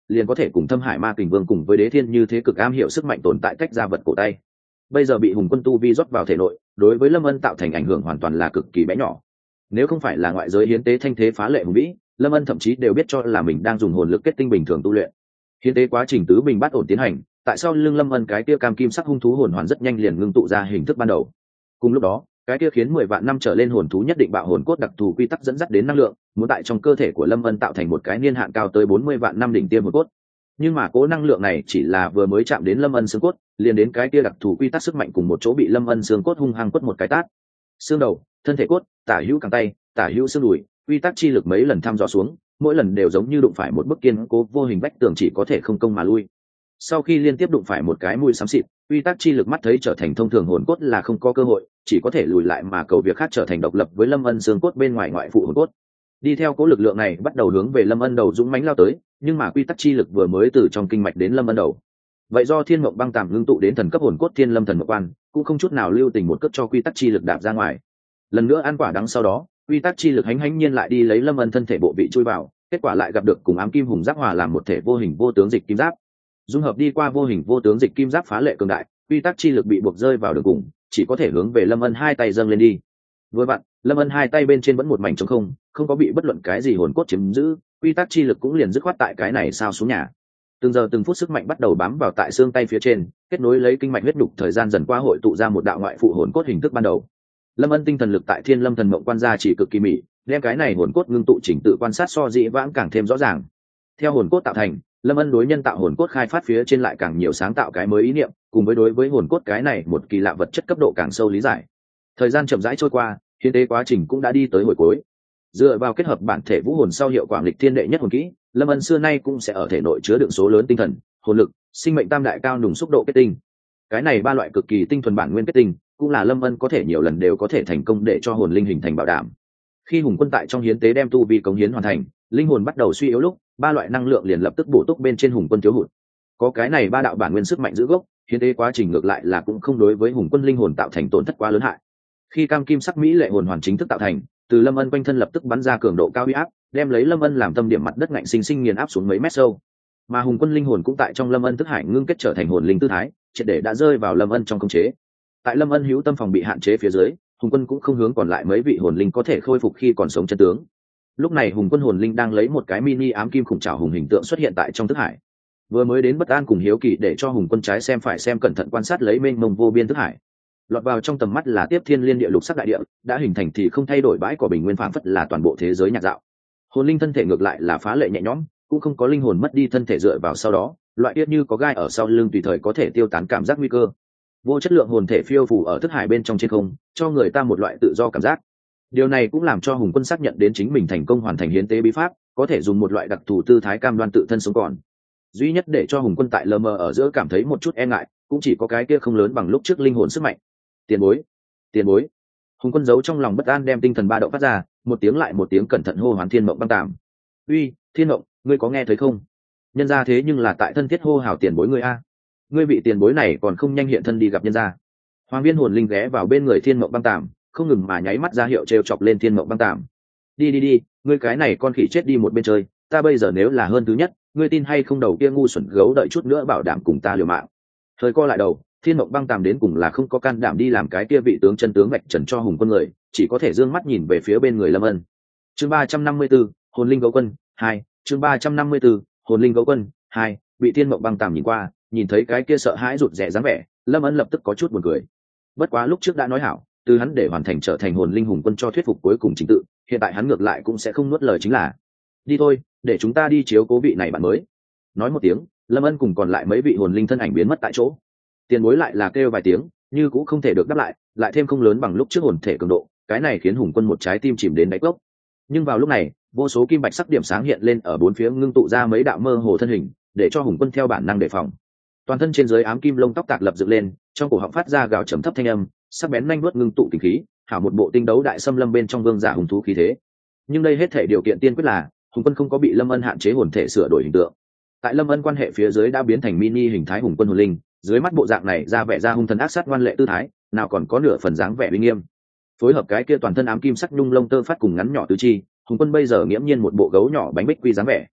liền có thể cùng Thâm Hải Ma Kình Vương cùng với Đế Thiên như thế cực am hiểu sức mạnh tồn tại tách ra vật cổ tay. Bây giờ bị Hùng Quân tu vi rót vào thể nội, đối với Lâm Ân tạo thành ảnh hưởng hoàn toàn là cực kỳ bé nhỏ. Nếu không phải là ngoại giới hiến tế thanh thế phá lệ hùng vĩ, Lâm Ân thậm chí đều biết cho là mình đang dùng hồn lực kết tinh bình thường tu luyện. Hiến tế quá trình tứ bình bát ổn tiến hành, tại sao lưng Lâm Ân cái kia cam kim sắc hung thú hồn hoàn rất nhanh liền ngưng tụ ra hình thức ban đầu. Cùng lúc đó, cái kia khiến mười vạn năm trở lên hồn thú nhất định bạo hồn cốt đặc thù quy tắc dẫn dắt đến năng lượng, muốn tại trong cơ thể của Lâm Ân tạo thành một cái niên hạn cao tới bốn mươi vạn năm đỉnh tiêm hồn cốt. Nhưng mà cố năng lượng này chỉ là vừa mới chạm đến Lâm Ân xương cốt, liền đến cái kia đặc thù quy tắc sức mạnh cùng một chỗ bị Lâm Ân xương cốt hung hăng quất một cái tát. Xương đầu, thân thể cốt, tả hữu cẳng tay, tả hữu xương đùi, quy tắc chi lực mấy lần thăm dò xuống, mỗi lần đều giống như đụng phải một bức kiên cố vô hình vách tường chỉ có thể không công mà lui. Sau khi liên tiếp đụng phải một cái mũi xám xịt, quy tắc chi lực mắt thấy trở thành thông thường hồn cốt là không có cơ hội, chỉ có thể lùi lại mà cầu việc khác trở thành độc lập với Lâm Ân xương cốt bên ngoài ngoại phụ hồn cốt. Đi theo cố lực lượng này bắt đầu hướng về Lâm Ân đầu dũng mãnh lao tới, nhưng mà quy tắc chi lực vừa mới từ trong kinh mạch đến Lâm Ân đầu. Vậy do Thiên Mộng Băng Tàm ngưng tụ đến thần cấp hồn cốt Thiên Lâm Thần Mộng Quan, cũng không chút nào lưu tình một cước cho quy tắc chi lực đạp ra ngoài. Lần nữa ăn quả đắng sau đó, quy tắc chi lực hánh hánh nhiên lại đi lấy Lâm Ân thân thể bộ vị chui vào, kết quả lại gặp được cùng ám kim hùng giáp hòa làm một thể vô hình vô tướng dịch kim giáp. Dung hợp đi qua vô hình vô tướng dịch kim giáp phá lệ cường đại, quy tắc chi lực bị buộc rơi vào đường cùng, chỉ có thể hướng về Lâm Ân hai tay dâng lên đi. Vừa vặn, Lâm Ân hai tay bên trên vẫn một mảnh trống không, không có bị bất luận cái gì hồn cốt chiếm giữ, quy tắc chi lực cũng liền dứt khoát tại cái này sao xuống nhà. Từng giờ từng phút sức mạnh bắt đầu bám vào tại xương tay phía trên, kết nối lấy kinh mạch huyết đục, thời gian dần qua hội tụ ra một đạo ngoại phụ hồn cốt hình thức ban đầu. Lâm Ân tinh thần lực tại Thiên Lâm Thần Mộng Quan gia chỉ cực kỳ mỹ, đem cái này hồn cốt ngưng tụ chỉnh tự quan sát so dĩ vãng càng thêm rõ ràng. Theo hồn cốt tạo thành, Lâm Ân đối nhân tạo hồn cốt khai phát phía trên lại càng nhiều sáng tạo cái mới ý niệm, cùng với đối với hồn cốt cái này một kỳ lạ vật chất cấp độ càng sâu lý giải. Thời gian chậm rãi trôi qua, hiến tế quá trình cũng đã đi tới hồi cuối. Dựa vào kết hợp bản thể vũ hồn sau hiệu quả nghịch thiên đệ nhất hồn kỹ, Lâm Ân xưa nay cũng sẽ ở thể nội chứa đựng số lớn tinh thần, hồn lực, sinh mệnh tam đại cao nùng xúc độ kết tinh. Cái này ba loại cực kỳ tinh thuần bản nguyên kết tinh, cũng là Lâm Ân có thể nhiều lần đều có thể thành công để cho hồn linh hình thành bảo đảm. Khi Hùng Quân tại trong hiến tế đem tu vi cống hiến hoàn thành, linh hồn bắt đầu suy yếu lúc, ba loại năng lượng liền lập tức bổ túc bên trên Hùng Quân thiếu hụt. Có cái này ba đạo bản nguyên sức mạnh giữ gốc, hiến tế quá trình ngược lại là cũng không đối với Hùng Quân linh hồn tạo thành tổn thất quá lớn hại. Khi cam kim sắc mỹ lệ hồn hoàn chính thức tạo thành, từ Lâm Ân quanh thân lập tức bắn ra cường độ cao uy áp, đem lấy Lâm Ân làm tâm điểm mặt đất ngạnh sinh sinh nghiền áp xuống mấy mét sâu. Mà Hùng Quân linh hồn cũng tại trong Lâm Ân thức hải ngưng kết trở thành hồn linh tư thái, triệt để đã rơi vào Lâm Ân trong khống chế. Tại Lâm Ân hữu tâm phòng bị hạn chế phía dưới, Hùng Quân cũng không hướng còn lại mấy vị hồn linh có thể khôi phục khi còn sống chân tướng. Lúc này Hùng Quân hồn linh đang lấy một cái mini ám kim khủng trảo hùng hình tượng xuất hiện tại trong thức hải. Vừa mới đến bất an cùng hiếu kỳ để cho Hùng Quân trái xem phải xem cẩn thận quan sát lấy mênh mông vô biên thức hải. Lọt vào trong tầm mắt là tiếp thiên liên địa lục sắc đại địa, đã hình thành thì không thay đổi bãi cỏ bình nguyên phảng phất là toàn bộ thế giới nhạc dạo. Hồn linh thân thể ngược lại là phá lệ nhẹ nhõm, cũng không có linh hồn mất đi thân thể dựa vào sau đó, loại tiết như có gai ở sau lưng tùy thời có thể tiêu tán cảm giác nguy cơ. Vô chất lượng hồn thể phiêu phù ở thức hải bên trong trên không, cho người ta một loại tự do cảm giác. Điều này cũng làm cho Hùng Quân xác nhận đến chính mình thành công hoàn thành hiến tế bí pháp, có thể dùng một loại đặc thù tư thái cam đoan tự thân sống còn. Duy nhất để cho Hùng Quân tại lờ mờ ở giữa cảm thấy một chút e ngại, cũng chỉ có cái kia không lớn bằng lúc trước linh hồn sức mạnh. Tiền bối, tiền bối. Hùng Quân giấu trong lòng bất an đem tinh thần ba động phát ra, một tiếng lại một tiếng cẩn thận hô hoán Thiên Mộng Băng Tàm. Uy, Thiên Mộng, ngươi có nghe thấy không? Nhân gia thế nhưng là tại thân thiết hô hào tiền bối ngươi a. Ngươi vị tiền bối này còn không nhanh hiện thân đi gặp nhân gia. Hoàng Viên hồn linh ghé vào bên người Thiên Mộng Băng Tàm, không ngừng mà nháy mắt ra hiệu trêu chọc lên Thiên Mộng Băng Tàm. Đi đi đi, ngươi cái này con khỉ chết đi một bên chơi, ta bây giờ nếu là hơn thứ nhất, ngươi tin hay không đầu kia ngu xuẩn gấu đợi chút nữa bảo đảm cùng ta liều mạng. Thời co lại đầu, Thiên Mộng Băng Tàm đến cùng là không có can đảm đi làm cái kia vị tướng chân tướng vạch trần cho Hùng Quân người, chỉ có thể dương mắt nhìn về phía bên người Lâm Ân. Chương ba trăm năm mươi 4, Hồn linh gấu quân hai, chương ba trăm năm mươi 4, Hồn linh gấu quân hai, bị Thiên Mộng Băng Tàm nhìn qua, nhìn thấy cái kia sợ hãi rụt rè dáng vẻ, Lâm Ân lập tức có chút buồn cười. Bất quá lúc trước đã nói hảo, từ hắn để hoàn thành trở thành hồn linh hùng quân cho thuyết phục cuối cùng chính tự, hiện tại hắn ngược lại cũng sẽ không nuốt lời chính là. Đi thôi, để chúng ta đi chiếu cố vị này bạn mới. Nói một tiếng, Lâm Ân cùng còn lại mấy vị hồn linh thân ảnh biến mất tại chỗ. Tiền bối lại là kêu vài tiếng, như cũng không thể được đáp lại, lại thêm không lớn bằng lúc trước hồn thể cường độ, cái này khiến Hùng Quân một trái tim chìm đến đáy cốc. Nhưng vào lúc này, vô số kim bạch sắc điểm sáng hiện lên ở bốn phía ngưng tụ ra mấy đạo mơ hồ thân hình, để cho Hùng Quân theo bản năng đề phòng. Toàn thân trên dưới ám kim lông tóc tạc lập dựng lên, trong cổ họng phát ra gào trầm thấp thanh âm, sắc bén nhanh vuốt ngưng tụ tinh khí, hảo một bộ tinh đấu đại xâm lâm bên trong vương giả hùng thú khí thế. Nhưng đây hết thể điều kiện tiên quyết là Hùng Quân không có bị Lâm Ân hạn chế hồn thể sửa đổi hình tượng. Tại Lâm Ân quan hệ phía dưới đã biến thành mini hình thái Hùng Quân hồn linh, dưới mắt bộ dạng này ra vẻ ra hung thần ác sát ngoan lệ tư thái, nào còn có nửa phần dáng vẻ uy nghiêm. Phối hợp cái kia toàn thân ám kim sắc nhung lông tơ phát cùng ngắn nhỏ tứ chi, Hùng Quân bây giờ nghiễm nhiên một bộ gấu nhỏ bánh bích quy dáng vẻ.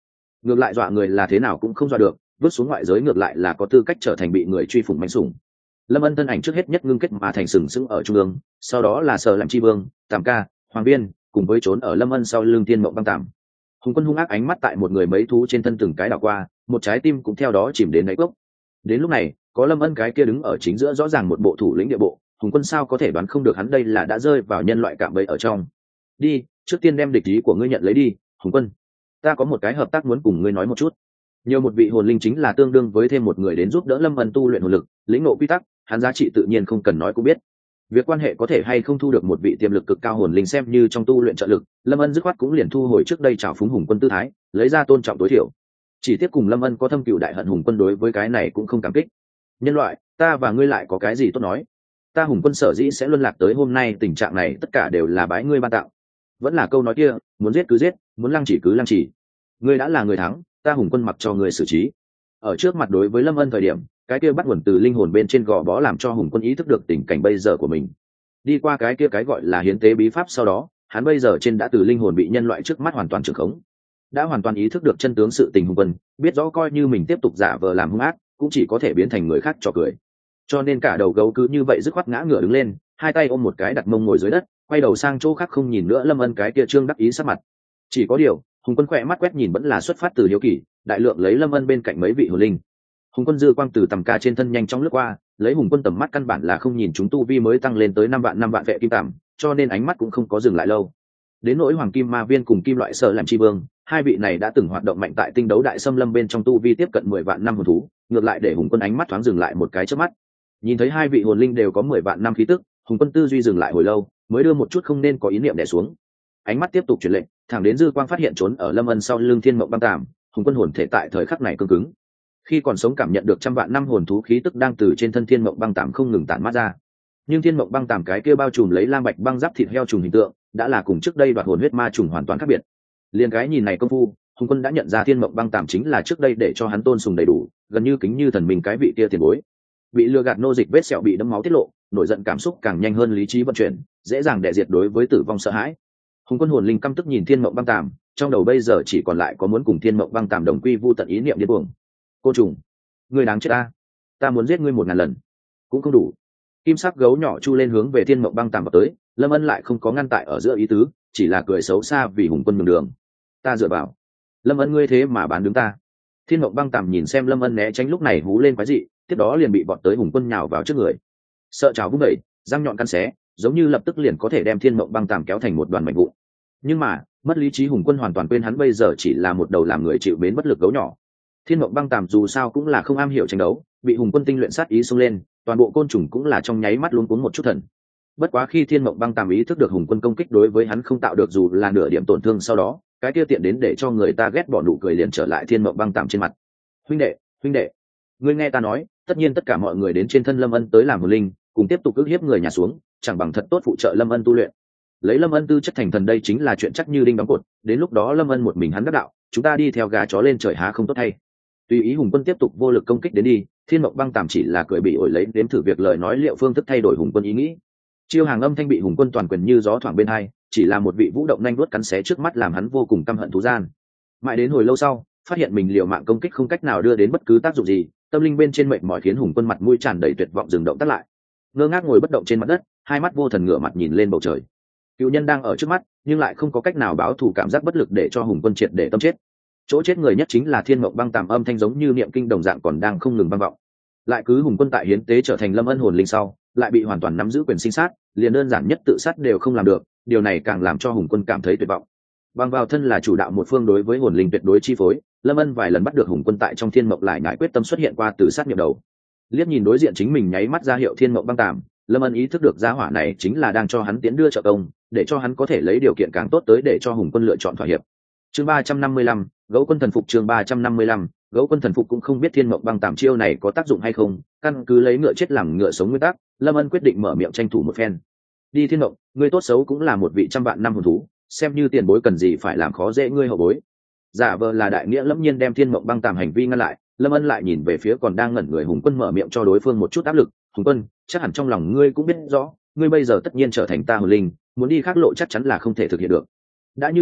ngược lại dọa người là thế nào cũng không dọa được, vứt xuống ngoại giới ngược lại là có tư cách trở thành bị người truy phủng mánh sủng. Lâm Ân thân ảnh trước hết nhất ngưng kết mà thành sừng sững ở trung ương, sau đó là Sở Làm Chi Vương, Tàm Ca, Hoàng Viên, cùng với trốn ở Lâm Ân sau lưng Tiên Mộng Băng Tàm. Hùng Quân hung ác ánh mắt tại một người mấy thú trên thân từng cái đảo qua, một trái tim cũng theo đó chìm đến đáy cốc. Đến lúc này, có Lâm Ân cái kia đứng ở chính giữa rõ ràng một bộ thủ lĩnh địa bộ, Hùng Quân sao có thể đoán không được hắn đây là đã rơi vào nhân loại cạm bẫy ở trong. Đi, trước tiên đem địch ý của ngươi nhận lấy đi, Hùng Quân. Ta có một cái hợp tác muốn cùng ngươi nói một chút. Nhiều một vị hồn linh chính là tương đương với thêm một người đến giúp đỡ Lâm Ân tu luyện hồn lực, lĩnh ngộ quy tắc, hắn giá trị tự nhiên không cần nói cũng biết. Việc quan hệ có thể hay không thu được một vị tiềm lực cực cao hồn linh xem như trong tu luyện trợ lực, Lâm Ân dứt khoát cũng liền thu hồi trước đây trào phúng Hùng Quân tư thái, lấy ra tôn trọng tối thiểu. Chỉ tiếc cùng Lâm Ân có thâm cừu đại hận, Hùng Quân đối với cái này cũng không cảm kích. Nhân loại, ta và ngươi lại có cái gì tốt nói? Ta Hùng Quân sở dĩ sẽ luân lạc tới hôm nay tình trạng này tất cả đều là bái ngươi ban tạo. Vẫn là câu nói kia, muốn giết cứ giết, muốn lăng chỉ cứ lăng chỉ. Ngươi đã là người thắng, ta Hùng Quân mặc cho ngươi xử trí. Ở trước mặt đối với Lâm Ân thời điểm, cái kia bắt nguồn từ linh hồn bên trên gò bó làm cho Hùng Quân ý thức được tình cảnh bây giờ của mình. Đi qua cái kia cái gọi là hiến tế bí pháp sau đó, hắn bây giờ trên đã từ linh hồn bị nhân loại trước mắt hoàn toàn trưởng khống, đã hoàn toàn ý thức được chân tướng sự tình Hùng Quân, biết rõ coi như mình tiếp tục giả vờ làm hung ác, cũng chỉ có thể biến thành người khác trò cười. Cho nên cả đầu gấu cứ như vậy dứt khoát ngã ngửa đứng lên, hai tay ôm một cái đặt mông ngồi dưới đất, quay đầu sang chỗ khác không nhìn nữa Lâm Ân cái kia trương đắc ý sắc mặt. Chỉ có điều, Hùng Quân khỏe mắt quét nhìn vẫn là xuất phát từ hiếu kỳ, đại lượng lấy Lâm Ân bên cạnh mấy vị hồn linh. Hùng Quân dư quang từ Tầm Ca trên thân nhanh chóng lướt qua, lấy Hùng Quân tầm mắt căn bản là không nhìn chúng tu vi mới tăng lên tới năm vạn năm vạn vệ kim tằm, cho nên ánh mắt cũng không có dừng lại lâu. Đến nỗi Hoàng Kim Ma Viên cùng Kim Loại Sở Làm Chi Vương, hai vị này đã từng hoạt động mạnh tại Tinh Đấu Đại Xâm Lâm bên trong tu vi tiếp cận mười vạn năm hồn thú, ngược lại để Hùng Quân ánh mắt thoáng dừng lại một cái chớp mắt. Nhìn thấy hai vị hồn linh đều có mười vạn năm khí tức, Hùng Quân tư duy dừng lại hồi lâu, mới đưa một chút không nên có ý niệm đè xuống. Ánh mắt tiếp tục chuyển lệnh, thẳng đến dư quang phát hiện trốn ở Lâm Ân sau lưng Thiên Mộng Băng Tàm, Hùng Quân hồn thể tại thời khắc này cứng cứng. Khi còn sống cảm nhận được trăm vạn năm hồn thú khí tức đang từ trên thân Thiên Mộng Băng Tàm không ngừng tản mát ra. Nhưng Thiên Mộng Băng Tàm cái kia bao trùm lấy lam bạch băng giáp thịt heo trùng hình tượng, đã là cùng trước đây đoạt hồn huyết ma trùng hoàn toàn khác biệt. Liên cái nhìn này công phu, Hùng Quân đã nhận ra Thiên Mộng Băng Tàm chính là trước đây để cho hắn tôn sùng đầy đủ, gần như kính như thần mình cái vị kia tiền bối. Bị lừa gạt nô dịch vết sẹo bị đẫm máu tiết lộ, nổi giận cảm xúc càng nhanh hơn lý trí vận chuyển, dễ dàng đè diệt đối với tử vong sợ hãi. Hùng Quân hồn linh căm tức nhìn Thiên Mộng Băng Tàm, trong đầu bây giờ chỉ còn lại có muốn cùng Thiên Mộng Băng Tàm đồng quy vu tận ý niệm điên cuồng. Cô trùng, ngươi đáng chết ta, ta muốn giết ngươi một ngàn lần cũng không đủ. Kim sắc gấu nhỏ chu lên hướng về Thiên Mộng Băng Tàm vào tới, Lâm Ân lại không có ngăn tại ở giữa ý tứ, chỉ là cười xấu xa vì Hùng Quân nhường đường. Ta dựa vào, Lâm Ân ngươi thế mà bán đứng ta. Thiên Mộng Băng Tàm nhìn xem Lâm Ân né tránh lúc này hú lên quái dị, tiếp đó liền bị bọn tới Hùng Quân nhào vào trước người, sợ chảo vung đẩy, răng nhọn căn xé, giống như lập tức liền có thể đem Thiên Mộng Băng Tàm kéo thành một đoàn mảnh vụn. Nhưng mà mất lý trí Hùng Quân hoàn toàn quên hắn bây giờ chỉ là một đầu làm người chịu mến bất lực gấu nhỏ. Thiên Mộng Băng Tàm dù sao cũng là không am hiểu tranh đấu, bị Hùng Quân tinh luyện sát ý xông lên, toàn bộ côn trùng cũng là trong nháy mắt luống cuống một chút thần. Bất quá khi Thiên Mộng Băng Tàm ý thức được Hùng Quân công kích đối với hắn không tạo được dù là nửa điểm tổn thương, sau đó cái kia tiện đến để cho người ta ghét bỏ nụ cười liền trở lại Thiên Mộng Băng Tàm trên mặt. Huynh đệ, huynh đệ, ngươi nghe ta nói, tất nhiên tất cả mọi người đến trên thân Lâm Ân tới làm hồn linh, cùng tiếp tục ức hiếp người nhà xuống, chẳng bằng thật tốt phụ trợ Lâm Ân tu luyện. Lấy Lâm Ân tư chất thành thần đây chính là chuyện chắc như đinh đóng cột, đến lúc đó Lâm Ân một mình hắn đắc đạo, chúng ta đi theo gà chó lên trời há không tốt hay. Tùy ý Hùng Quân tiếp tục vô lực công kích đến đi, Thiên Mộng Băng Tàm chỉ là cười bị ổi lấy đếm thử việc lời nói liệu phương thức thay đổi Hùng Quân ý nghĩ. Chiêu hàng âm thanh bị Hùng Quân toàn quyền như gió thoảng bên hai, chỉ là một vị vũ động nhanh vuốt cắn xé trước mắt làm hắn vô cùng căm hận thú gian. Mãi đến hồi lâu sau, phát hiện mình liều mạng công kích không cách nào đưa đến bất cứ tác dụng gì, tâm linh bên trên mệt mỏi khiến Hùng Quân mặt mũi tràn đầy tuyệt vọng dừng động tắt lại. Ngơ ngác ngồi bất động trên mặt đất, hai mắt vô thần ngửa mặt nhìn lên bầu trời. Cựu nhân đang ở trước mắt, nhưng lại không có cách nào báo thù, cảm giác bất lực để cho Hùng Quân triệt để tâm chết. Chỗ chết người nhất chính là Thiên Mộng Băng Tàm âm thanh giống như niệm kinh đồng dạng còn đang không ngừng vang vọng. Lại cứ Hùng Quân tại hiến tế trở thành Lâm Ân hồn linh sau, lại bị hoàn toàn nắm giữ quyền sinh sát, liền đơn giản nhất tự sát đều không làm được, điều này càng làm cho Hùng Quân cảm thấy tuyệt vọng. Bằng vào thân là chủ đạo một phương đối với hồn linh tuyệt đối chi phối, Lâm Ân vài lần bắt được Hùng Quân tại trong Thiên Mộng lại ngại quyết tâm xuất hiện qua tự sát nhập đầu. Liếc nhìn đối diện chính mình nháy mắt ra hiệu Thiên Mộng Băng Tàm, Lâm Ân ý thức được gia hỏa này chính là đang cho hắn tiến đưa trợ công, để cho hắn có thể lấy điều kiện càng tốt tới để cho Hùng Quân lựa chọn thỏa hiệp. Chương ba trăm năm mươi lăm, Gấu Quân thần phục. Chương ba trăm năm mươi lăm, Gấu Quân thần phục. Cũng không biết Thiên Mộng Băng Tàm chiêu này có tác dụng hay không, căn cứ lấy ngựa chết làm ngựa sống nguyên tắc, Lâm Ân quyết định mở miệng tranh thủ một phen. Đi Thiên Mộng, ngươi tốt xấu cũng là một vị trăm vạn năm hồn thú, xem như tiền bối cần gì phải làm khó dễ ngươi hậu bối. Giả vờ là đại nghĩa lâm nhiên đem Thiên Mộng Băng Tàm hành vi ngăn lại, Lâm Ân lại nhìn về phía còn đang ngẩn người Hùng Quân mở miệng cho đối phương một chút áp lực. Hùng Quân, chắc hẳn trong lòng ngươi cũng biết rõ, ngươi bây giờ tất nhiên trở thành ta hồn linh, muốn đi khác lộ chắc chắn là không thể thực hiện được. Đã như vậy,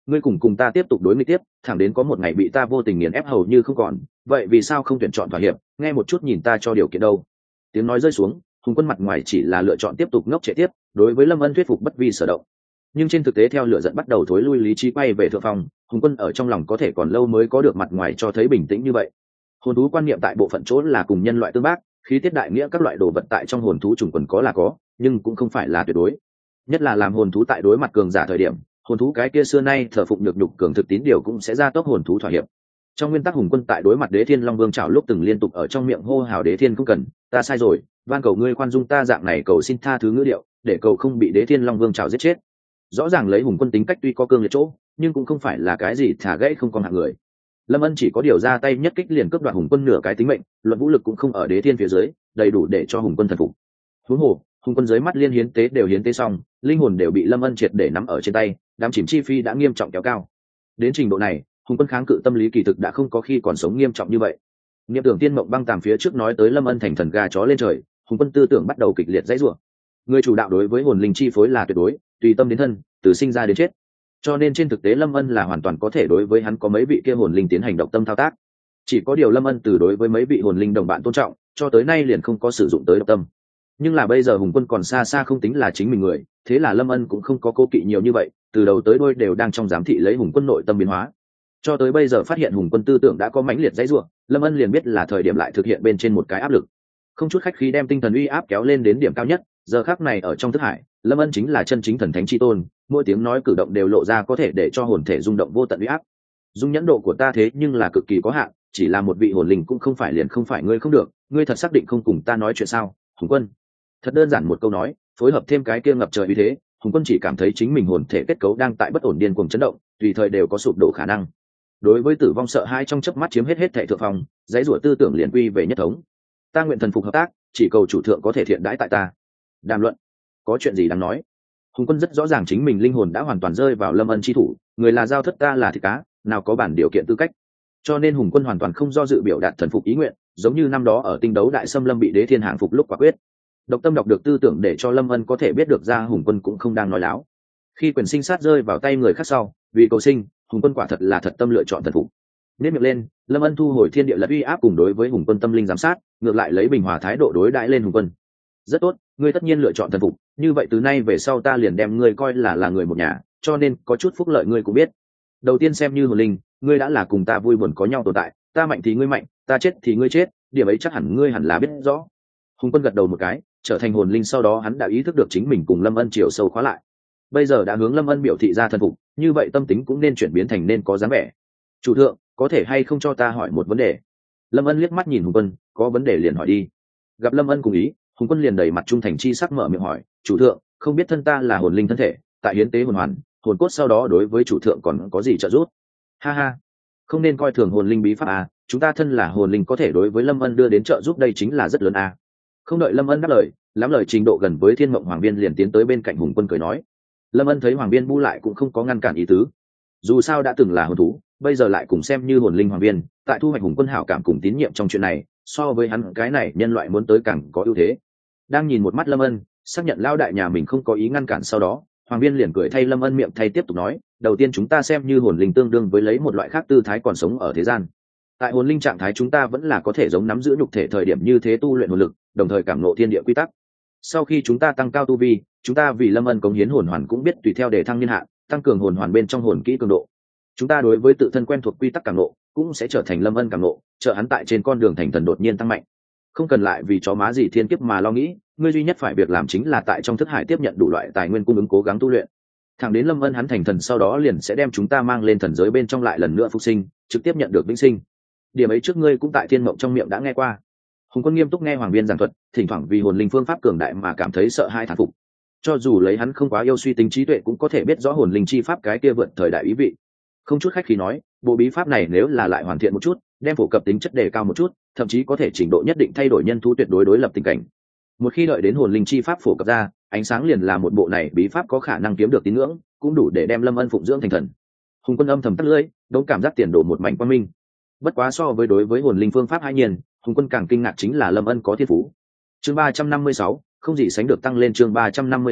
ngươi cùng cùng ta tiếp tục đối nghịch tiếp, thẳng đến có một ngày bị ta vô tình nghiền ép hầu như không còn, vậy vì sao không tuyển chọn thỏa hiệp, nghe một chút nhìn ta cho điều kiện đâu. Tiếng nói rơi xuống, Hùng Quân mặt ngoài chỉ là lựa chọn tiếp tục ngốc trệ tiếp, đối với Lâm Ân thuyết phục bất vi sở động. Nhưng trên thực tế theo lửa giận bắt đầu thối lui lý trí quay về thượng phòng, Hùng Quân ở trong lòng có thể còn lâu mới có được mặt ngoài cho thấy bình tĩnh như vậy. Hồn thú quan niệm tại bộ phận chỗ là cùng nhân loại tương bác, khí tiết đại nghĩa các loại đồ vật tại trong hồn thú chủng quần có là có, nhưng cũng không phải là tuyệt đối. Nhất là làm hồn thú tại đối mặt cường giả thời điểm, hồn thú cái kia xưa nay thờ phụng nhược nhục cường thực tín điều cũng sẽ ra tốc hồn thú thỏa hiệp. Trong nguyên tắc Hùng Quân tại đối mặt Đế Thiên Long Vương trảo lúc từng liên tục ở trong miệng hô hào Đế Thiên không cần, ta sai rồi, van cầu ngươi khoan dung ta dạng này cầu xin tha thứ ngữ điệu, để cầu không bị Đế Thiên Long Vương trảo giết chết. Rõ ràng lấy Hùng Quân tính cách tuy có cương liệt chỗ, nhưng cũng không phải là cái gì thả gãy không còn hạng người. Lâm Ân chỉ có điều ra tay nhất kích liền cướp đoạt Hùng Quân nửa cái tính mệnh, luận vũ lực cũng không ở Đế Thiên phía dưới, đầy đủ để cho Hùng Quân thần phục. Huống hồ, Hùng Quân dưới mắt liên hiến tế đều hiến tế xong, linh hồn đều bị Lâm Ân triệt để nắm ở trên tay, đám chìm chi phi đã nghiêm trọng kéo cao. Đến trình độ này, Hùng Quân kháng cự tâm lý kỳ thực đã không có khi còn sống nghiêm trọng như vậy. Niệm tưởng tiên mộng băng tàm phía trước nói tới Lâm Ân thành thần gà chó lên trời, Hùng Quân tư tưởng bắt đầu kịch liệt dãy rủa. Người chủ đạo đối với hồn linh chi phối là tuyệt đối, tùy tâm đến thân, từ sinh ra đến chết. Cho nên trên thực tế Lâm Ân là hoàn toàn có thể đối với hắn có mấy vị kia hồn linh tiến hành độc tâm thao tác. Chỉ có điều Lâm Ân từ đối với mấy vị hồn linh đồng bạn tôn trọng, cho tới nay liền không có sử dụng tới độc tâm. Nhưng là bây giờ Hùng Quân còn xa xa không tính là chính mình người, thế là Lâm Ân cũng không có cố kỵ nhiều như vậy, từ đầu tới đuôi đều đang trong giám thị lấy Hùng Quân nội tâm biến hóa. Cho tới bây giờ phát hiện Hùng Quân tư tưởng đã có mãnh liệt dãy rủa, Lâm Ân liền biết là thời điểm lại thực hiện bên trên một cái áp lực. Không chút khách khí đem tinh thần uy áp kéo lên đến điểm cao nhất, giờ khắc này ở trong thức hải, Lâm Ân chính là chân chính thần thánh chi tôn, mỗi tiếng nói cử động đều lộ ra có thể để cho hồn thể rung động vô tận uy áp. Dung nhẫn độ của ta thế nhưng là cực kỳ có hạn, chỉ là một vị hồn linh cũng không phải liền không phải ngươi không được, ngươi thật xác định không cùng ta nói chuyện sao, Hùng Quân? Thật đơn giản một câu nói, phối hợp thêm cái kia ngập trời uy thế, Hùng Quân chỉ cảm thấy chính mình hồn thể kết cấu đang tại bất ổn điên cuồng chấn động, tùy thời đều có sụp đổ khả năng. Đối với tử vong sợ hãi trong chớp mắt chiếm hết hết thảy thượng phòng, dãy rủa tư tưởng liền quy về nhất thống. Ta nguyện thần phục hợp tác, chỉ cầu chủ thượng có thể thiện đãi tại ta. Đàm luận, có chuyện gì đáng nói? Hùng Quân rất rõ ràng chính mình linh hồn đã hoàn toàn rơi vào Lâm Ân chi thủ, người là giao thất ta là thịt cá, nào có bản điều kiện tư cách. Cho nên Hùng Quân hoàn toàn không do dự biểu đạt thần phục ý nguyện, giống như năm đó ở tinh đấu đại xâm Lâm bị Đế Thiên hạng phục lúc quả quyết. Độc tâm đọc được tư tưởng để cho Lâm Ân có thể biết được ra Hùng Quân cũng không đang nói láo. Khi quyền sinh sát rơi vào tay người khác sau, vì cầu sinh, Hùng Quân quả thật là thật tâm lựa chọn thần phục. Nếp miệng lên, Lâm Ân thu hồi thiên địa lật uy áp cùng đối với Hùng Quân tâm linh giám sát, ngược lại lấy bình hòa thái độ đối đãi lên Hùng Quân. Rất tốt, ngươi tất nhiên lựa chọn thần phục, như vậy từ nay về sau ta liền đem ngươi coi là là người một nhà, cho nên có chút phúc lợi ngươi cũng biết. Đầu tiên xem như hồn linh, ngươi đã là cùng ta vui buồn có nhau tồn tại, ta mạnh thì ngươi mạnh, ta chết thì ngươi chết, điểm ấy chắc hẳn ngươi hẳn là biết rõ. Hùng Quân gật đầu một cái, trở thành hồn linh sau đó hắn đã ý thức được chính mình cùng Lâm Ân chiều sâu khóa lại. Bây giờ đã hướng Lâm Ân biểu thị ra thần phục, như vậy tâm tính cũng nên chuyển biến thành nên có dáng vẻ. Chủ thượng, có thể hay không cho ta hỏi một vấn đề? Lâm Ân liếc mắt nhìn Hùng Quân, có vấn đề liền hỏi đi. Gặp Lâm Ân cùng ý, Hùng Quân liền đầy mặt trung thành chi sắc mở miệng hỏi, chủ thượng, không biết thân ta là hồn linh thân thể, tại hiến tế hồn hoàn, hồn cốt sau đó đối với chủ thượng còn có gì trợ giúp? Ha ha, không nên coi thường hồn linh bí pháp à, chúng ta thân là hồn linh có thể đối với Lâm Ân đưa đến trợ giúp đây chính là rất lớn à. Không đợi Lâm Ân đáp lời, lắm lời trình độ gần với Thiên Mộng Hoàng Viên liền tiến tới bên cạnh Hùng Quân cười nói. Lâm Ân thấy Hoàng Viên bu lại cũng không có ngăn cản ý tứ. Dù sao đã từng là hồn thú, bây giờ lại cùng xem như hồn linh Hoàng Viên, tại thu hoạch Hùng Quân hảo cảm cùng tín nhiệm trong chuyện này, so với hắn cái này nhân loại muốn tới càng có ưu thế. Đang nhìn một mắt Lâm Ân, xác nhận lao đại nhà mình không có ý ngăn cản sau đó, Hoàng Viên liền cười thay Lâm Ân miệng thay tiếp tục nói, đầu tiên chúng ta xem như hồn linh tương đương với lấy một loại khác tư thái còn sống ở thế gian. Tại hồn linh trạng thái chúng ta vẫn là có thể giống nắm giữ nhục thể thời điểm như thế tu luyện hồn lực, đồng thời cảm ngộ thiên địa quy tắc. Sau khi chúng ta tăng cao tu vi, chúng ta vì Lâm Ân cống hiến hồn hoàn cũng biết tùy theo để thăng niên hạn, tăng cường hồn hoàn bên trong hồn kỹ cường độ. Chúng ta đối với tự thân quen thuộc quy tắc cảm ngộ, cũng sẽ trở thành Lâm Ân cảm ngộ, trợ hắn tại trên con đường thành thần đột nhiên tăng mạnh. Không cần lại vì chó má gì thiên kiếp mà lo nghĩ, ngươi duy nhất phải việc làm chính là tại trong thức hải tiếp nhận đủ loại tài nguyên cung ứng cố gắng tu luyện. Thẳng đến Lâm Ân hắn thành thần sau đó liền sẽ đem chúng ta mang lên thần giới bên trong lại lần nữa phục sinh, trực tiếp nhận được vĩnh sinh. Điểm ấy trước ngươi cũng tại Thiên Mộng trong miệng đã nghe qua. Hùng Quân nghiêm túc nghe Hoàng Viên giảng thuật, thỉnh thoảng vì hồn linh phương pháp cường đại mà cảm thấy sợ hãi thán phục. Cho dù lấy hắn không quá yêu suy tính trí tuệ cũng có thể biết rõ hồn linh chi pháp cái kia vượt thời đại ý vị. Không chút khách khí nói, bộ bí pháp này nếu là lại hoàn thiện một chút, đem phổ cập tính chất đề cao một chút, thậm chí có thể trình độ nhất định thay đổi nhân thú tuyệt đối đối lập tình cảnh. Một khi đợi đến hồn linh chi pháp phổ cập ra, ánh sáng liền là một bộ này bí pháp có khả năng kiếm được tín ngưỡng, cũng đủ để đem Lâm Ân phụng dưỡng thành thần. Hùng Quân âm thầm tắt lưỡi, đống cảm giác tiền đổ một mảnh quang minh. Bất quá so với đối với hồn linh phương pháp hai nhiên, Hùng Quân càng kinh ngạc chính là Lâm Ân có thiên phú. Chương ba trăm năm mươi sáu, không gì sánh được tăng lên chương ba trăm năm mươi sáu,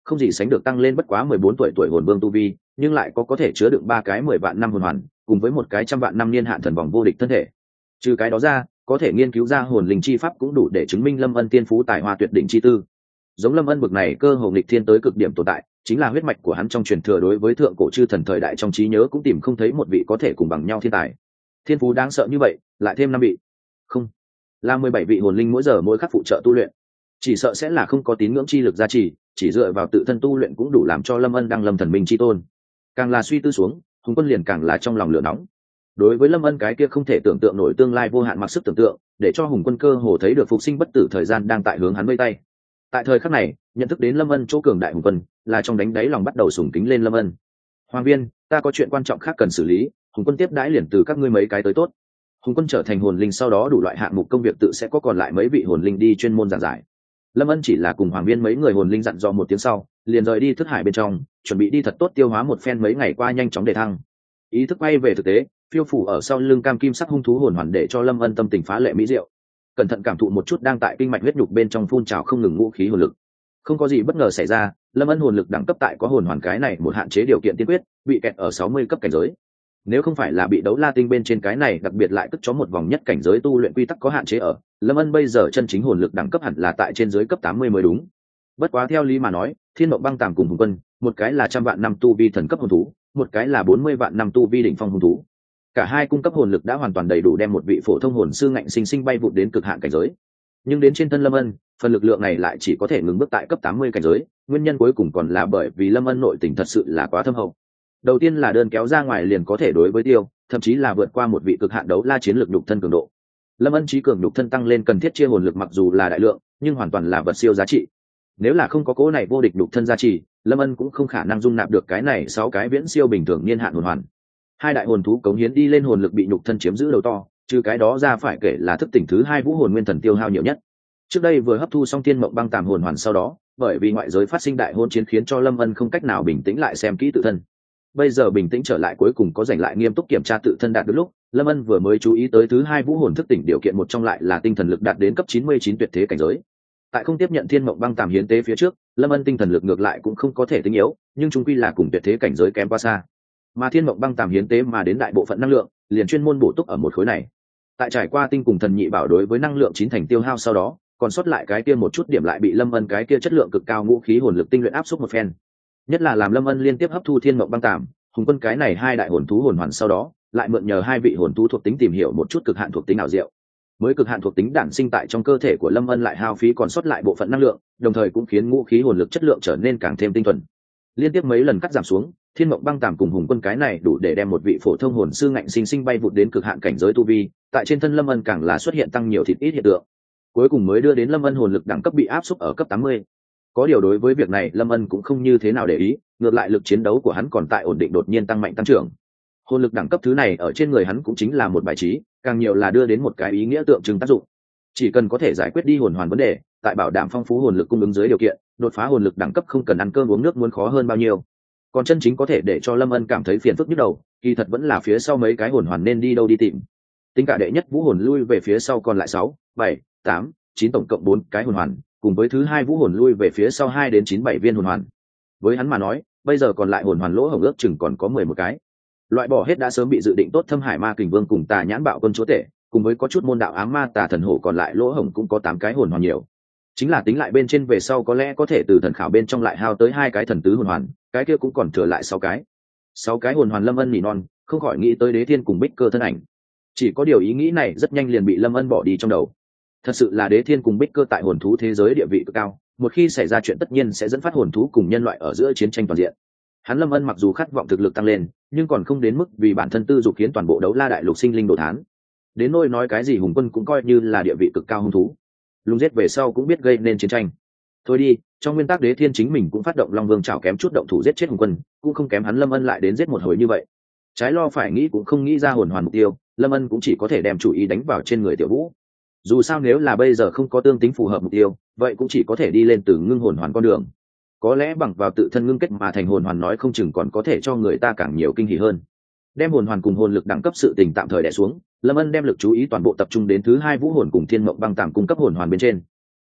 không gì sánh được tăng lên bất quá mười bốn tuổi tuổi hồn vương tu vi, nhưng lại có có thể chứa đựng ba cái mười vạn năm hồn hoàn, cùng với một cái trăm vạn năm niên hạn thần vòng vô địch thân thể. Trừ cái đó ra, có thể nghiên cứu ra hồn linh chi pháp cũng đủ để chứng minh Lâm Ân tiên phú tài hoa tuyệt đỉnh chi tư. Giống Lâm Ân bực này cơ hồ nghịch thiên tới cực điểm tồn tại, chính là huyết mạch của hắn trong truyền thừa đối với thượng cổ chư thần thời đại trong trí nhớ cũng tìm không thấy một vị có thể cùng bằng nhau thiên tài. Thiên phú đáng sợ như vậy, lại thêm năm vị, không, là mười bảy vị hồn linh mỗi giờ mỗi khắc phụ trợ tu luyện, chỉ sợ sẽ là không có tín ngưỡng chi lực gia trì, chỉ dựa vào tự thân tu luyện cũng đủ làm cho Lâm Ân đăng lâm thần minh chi tôn. Càng là suy tư xuống, Hùng Quân liền càng là trong lòng lửa nóng. Đối với Lâm Ân cái kia không thể tưởng tượng nổi tương lai vô hạn mặc sức tưởng tượng, để cho Hùng Quân cơ hồ thấy được phục sinh bất tử thời gian đang tại hướng hắn vây tay. Tại thời khắc này, nhận thức đến Lâm Ân chỗ cường đại Hùng Quân, là trong đánh đáy lòng bắt đầu sùng kính lên Lâm Ân. Hoàng viên, ta có chuyện quan trọng khác cần xử lý, Hùng Quân tiếp đãi liền từ các ngươi mấy cái tới tốt. Hùng Quân trở thành hồn linh sau đó đủ loại hạng mục công việc tự sẽ có còn lại mấy vị hồn linh đi chuyên môn giảng giải. Lâm Ân chỉ là cùng Hoàng viên mấy người hồn linh dặn dò một tiếng sau, liền rời đi thức hải bên trong, chuẩn bị đi thật tốt tiêu hóa một phen mấy ngày qua nhanh chóng đề thăng. Ý thức bay về thực tế, phiêu phủ ở sau lưng cam kim sắc hung thú hồn hoàn để cho Lâm Ân tâm tình phá lệ mỹ diệu. Cẩn thận cảm thụ một chút đang tại kinh mạch huyết nhục bên trong phun trào không ngừng ngũ khí hồn lực. Không có gì bất ngờ xảy ra, Lâm Ân hồn lực đẳng cấp tại có hồn hoàn cái này một hạn chế điều kiện tiên quyết, bị kẹt ở sáu mươi cấp cảnh giới. Nếu không phải là bị đấu la tinh bên trên cái này đặc biệt lại tức cho một vòng nhất cảnh giới tu luyện quy tắc có hạn chế ở, Lâm Ân bây giờ chân chính hồn lực đẳng cấp hẳn là tại trên dưới cấp tám mươi mới đúng. Bất quá theo lý mà nói, Thiên Mộng Băng Tàm cùng Hùng Quân, một cái là trăm vạn năm tu vi thần cấp hồn thú, một cái là bốn mươi vạn năm tu vi đỉnh phong hồn thú. Cả hai cung cấp hồn lực đã hoàn toàn đầy đủ đem một vị phổ thông hồn sư ngạnh sinh sinh bay vụt đến cực hạn cảnh giới. Nhưng đến trên thân Lâm Ân, phần lực lượng này lại chỉ có thể ngừng bước tại cấp tám mươi cảnh giới, nguyên nhân cuối cùng còn là bởi vì Lâm Ân nội tình thật sự là quá thâm hậu. Đầu tiên là đơn kéo ra ngoài liền có thể đối với tiêu, thậm chí là vượt qua một vị cực hạn đấu la chiến lược nhục thân cường độ. Lâm Ân trí cường nhục thân tăng lên cần thiết chia hồn lực mặc dù là đại lượng, nhưng hoàn toàn là vật siêu giá trị. Nếu là không có cố này vô địch nhục thân giá trị, Lâm Ân cũng không khả năng dung nạp được cái này sáu cái viễn siêu bình thường niên hạn hồn hoàn. Hai đại hồn thú cống hiến đi lên hồn lực bị nhục thân chiếm giữ đầu to, trừ cái đó ra phải kể là thức tỉnh thứ hai vũ hồn nguyên thần tiêu hao nhiều nhất. Trước đây vừa hấp thu xong Thiên Mộng Băng Tàm hồn hoàn sau đó, bởi vì ngoại giới phát sinh đại hôn chiến khiến cho Lâm Ân không cách nào bình tĩnh lại xem kỹ tự thân. Bây giờ bình tĩnh trở lại cuối cùng có rảnh lại nghiêm túc kiểm tra tự thân đạt được lúc, Lâm Ân vừa mới chú ý tới thứ hai vũ hồn thức tỉnh điều kiện một trong lại là tinh thần lực đạt đến cấp chín mươi chín tuyệt thế cảnh giới. Tại không tiếp nhận Thiên Mộng Băng Tàm hiến tế phía trước, Lâm Ân tinh thần lực ngược lại cũng không có thể tính yếu, nhưng chung quy là cùng tuyệt thế cảnh giới kém quá xa. Mà Thiên Mộng Băng Tàm hiến tế mà đến đại bộ phận năng lượng, liền chuyên môn bổ túc ở một khối này. Tại trải qua tinh cùng thần nhị bảo đối với năng lượng chín thành tiêu hao sau đó, còn sót lại cái kia một chút điểm lại bị Lâm Ân cái kia chất lượng cực cao ngũ khí hồn lực tinh luyện áp suất một phen. Nhất là làm Lâm Ân liên tiếp hấp thu Thiên Mộng Băng Tàm, Hùng Quân cái này hai đại hồn thú hồn hoàn sau đó, lại mượn nhờ hai vị hồn thú thuộc tính tìm hiểu một chút cực hạn thuộc tính ảo diệu. Mới cực hạn thuộc tính đản sinh tại trong cơ thể của Lâm Ân lại hao phí còn sót lại bộ phận năng lượng, đồng thời cũng khiến ngũ khí hồn lực chất lượng trở nên càng thêm tinh thuần. Liên tiếp mấy lần cắt giảm xuống, Thiên Mộng Băng Tàm cùng Hùng Quân cái này đủ để đem một vị phổ thông hồn sư ngạnh sinh sinh bay vụt đến cực hạn cảnh giới tu vi, tại trên thân Lâm Ân càng là xuất hiện tăng nhiều thịt ít hiện tượng. Cuối cùng mới đưa đến Lâm Ân hồn lực đẳng cấp bị áp suất ở cấp tám mươi. Có điều đối với việc này Lâm Ân cũng không như thế nào để ý, ngược lại lực chiến đấu của hắn còn tại ổn định đột nhiên tăng mạnh tăng trưởng. Hồn lực đẳng cấp thứ này ở trên người hắn cũng chính là một bài trí, càng nhiều là đưa đến một cái ý nghĩa tượng trưng tác dụng. Chỉ cần có thể giải quyết đi hồn hoàn vấn đề, tại bảo đảm phong phú hồn lực cung ứng dưới điều kiện, đột phá hồn lực đẳng cấp không cần ăn cơm uống nước muốn khó hơn bao nhiêu. Còn chân chính có thể để cho Lâm Ân cảm thấy phiền phức nhức đầu, kỳ thật vẫn là phía sau mấy cái hồn hoàn nên đi đâu đi tìm. Tính cả đệ nhất vũ hồn lui về phía sau còn lại sáu, bảy, tám, chín tổng cộng bốn cái hồn hoàn, cùng với thứ hai vũ hồn lui về phía sau hai đến chín bảy viên hồn hoàn. Với hắn mà nói, bây giờ còn lại hồn hoàn lỗ hổng ước chừng còn có mười một cái. Loại bỏ hết đã sớm bị dự định tốt Thâm Hải Ma Kình Vương cùng Tà Nhãn Bạo Quân chúa tể, cùng với có chút môn đạo ám ma tà thần hổ còn lại lỗ hổng cũng có tám cái hồn hoàn nhiều. Chính là tính lại bên trên về sau có lẽ có thể từ thần khảo bên trong lại hao tới hai cái thần tứ hồn hoàn, cái kia cũng còn thừa lại sáu cái. Sáu cái hồn hoàn Lâm Ân nỉ non, không khỏi nghĩ tới Đế Thiên cùng Bích Cơ thân ảnh. Chỉ có điều ý nghĩ này rất nhanh liền bị Lâm Ân bỏ đi trong đầu. Thật sự là Đế Thiên cùng Bích Cơ tại hồn thú thế giới địa vị cực cao, một khi xảy ra chuyện tất nhiên sẽ dẫn phát hồn thú cùng nhân loại ở giữa chiến tranh toàn diện. Hắn Lâm Ân mặc dù khát vọng thực lực tăng lên, nhưng còn không đến mức vì bản thân tư dục khiến toàn bộ đấu la đại lục sinh linh đồ thán. Đến nỗi nói cái gì Hùng Quân cũng coi như là địa vị cực cao hung thú, lùng giết về sau cũng biết gây nên chiến tranh. Thôi đi, trong nguyên tắc Đế Thiên chính mình cũng phát động Long Vương chảo kém chút động thủ giết chết Hùng Quân, cũng không kém hắn Lâm Ân lại đến giết một hồi như vậy. Trái lo phải nghĩ cũng không nghĩ ra hồn hoàn mục tiêu, Lâm Ân cũng chỉ có thể đem chủ ý đánh vào trên người Tiểu Vũ. Dù sao nếu là bây giờ không có tương tính phù hợp mục tiêu, vậy cũng chỉ có thể đi lên từ ngưng hồn hoàn con đường. Có lẽ bằng vào tự thân ngưng kết mà thành hồn hoàn nói không chừng còn có thể cho người ta càng nhiều kinh hỉ hơn. Đem hồn hoàn cùng hồn lực đẳng cấp sự tình tạm thời đè xuống, Lâm Ân đem lực chú ý toàn bộ tập trung đến thứ hai vũ hồn cùng Thiên Mộng Băng Tàm cung cấp hồn hoàn bên trên.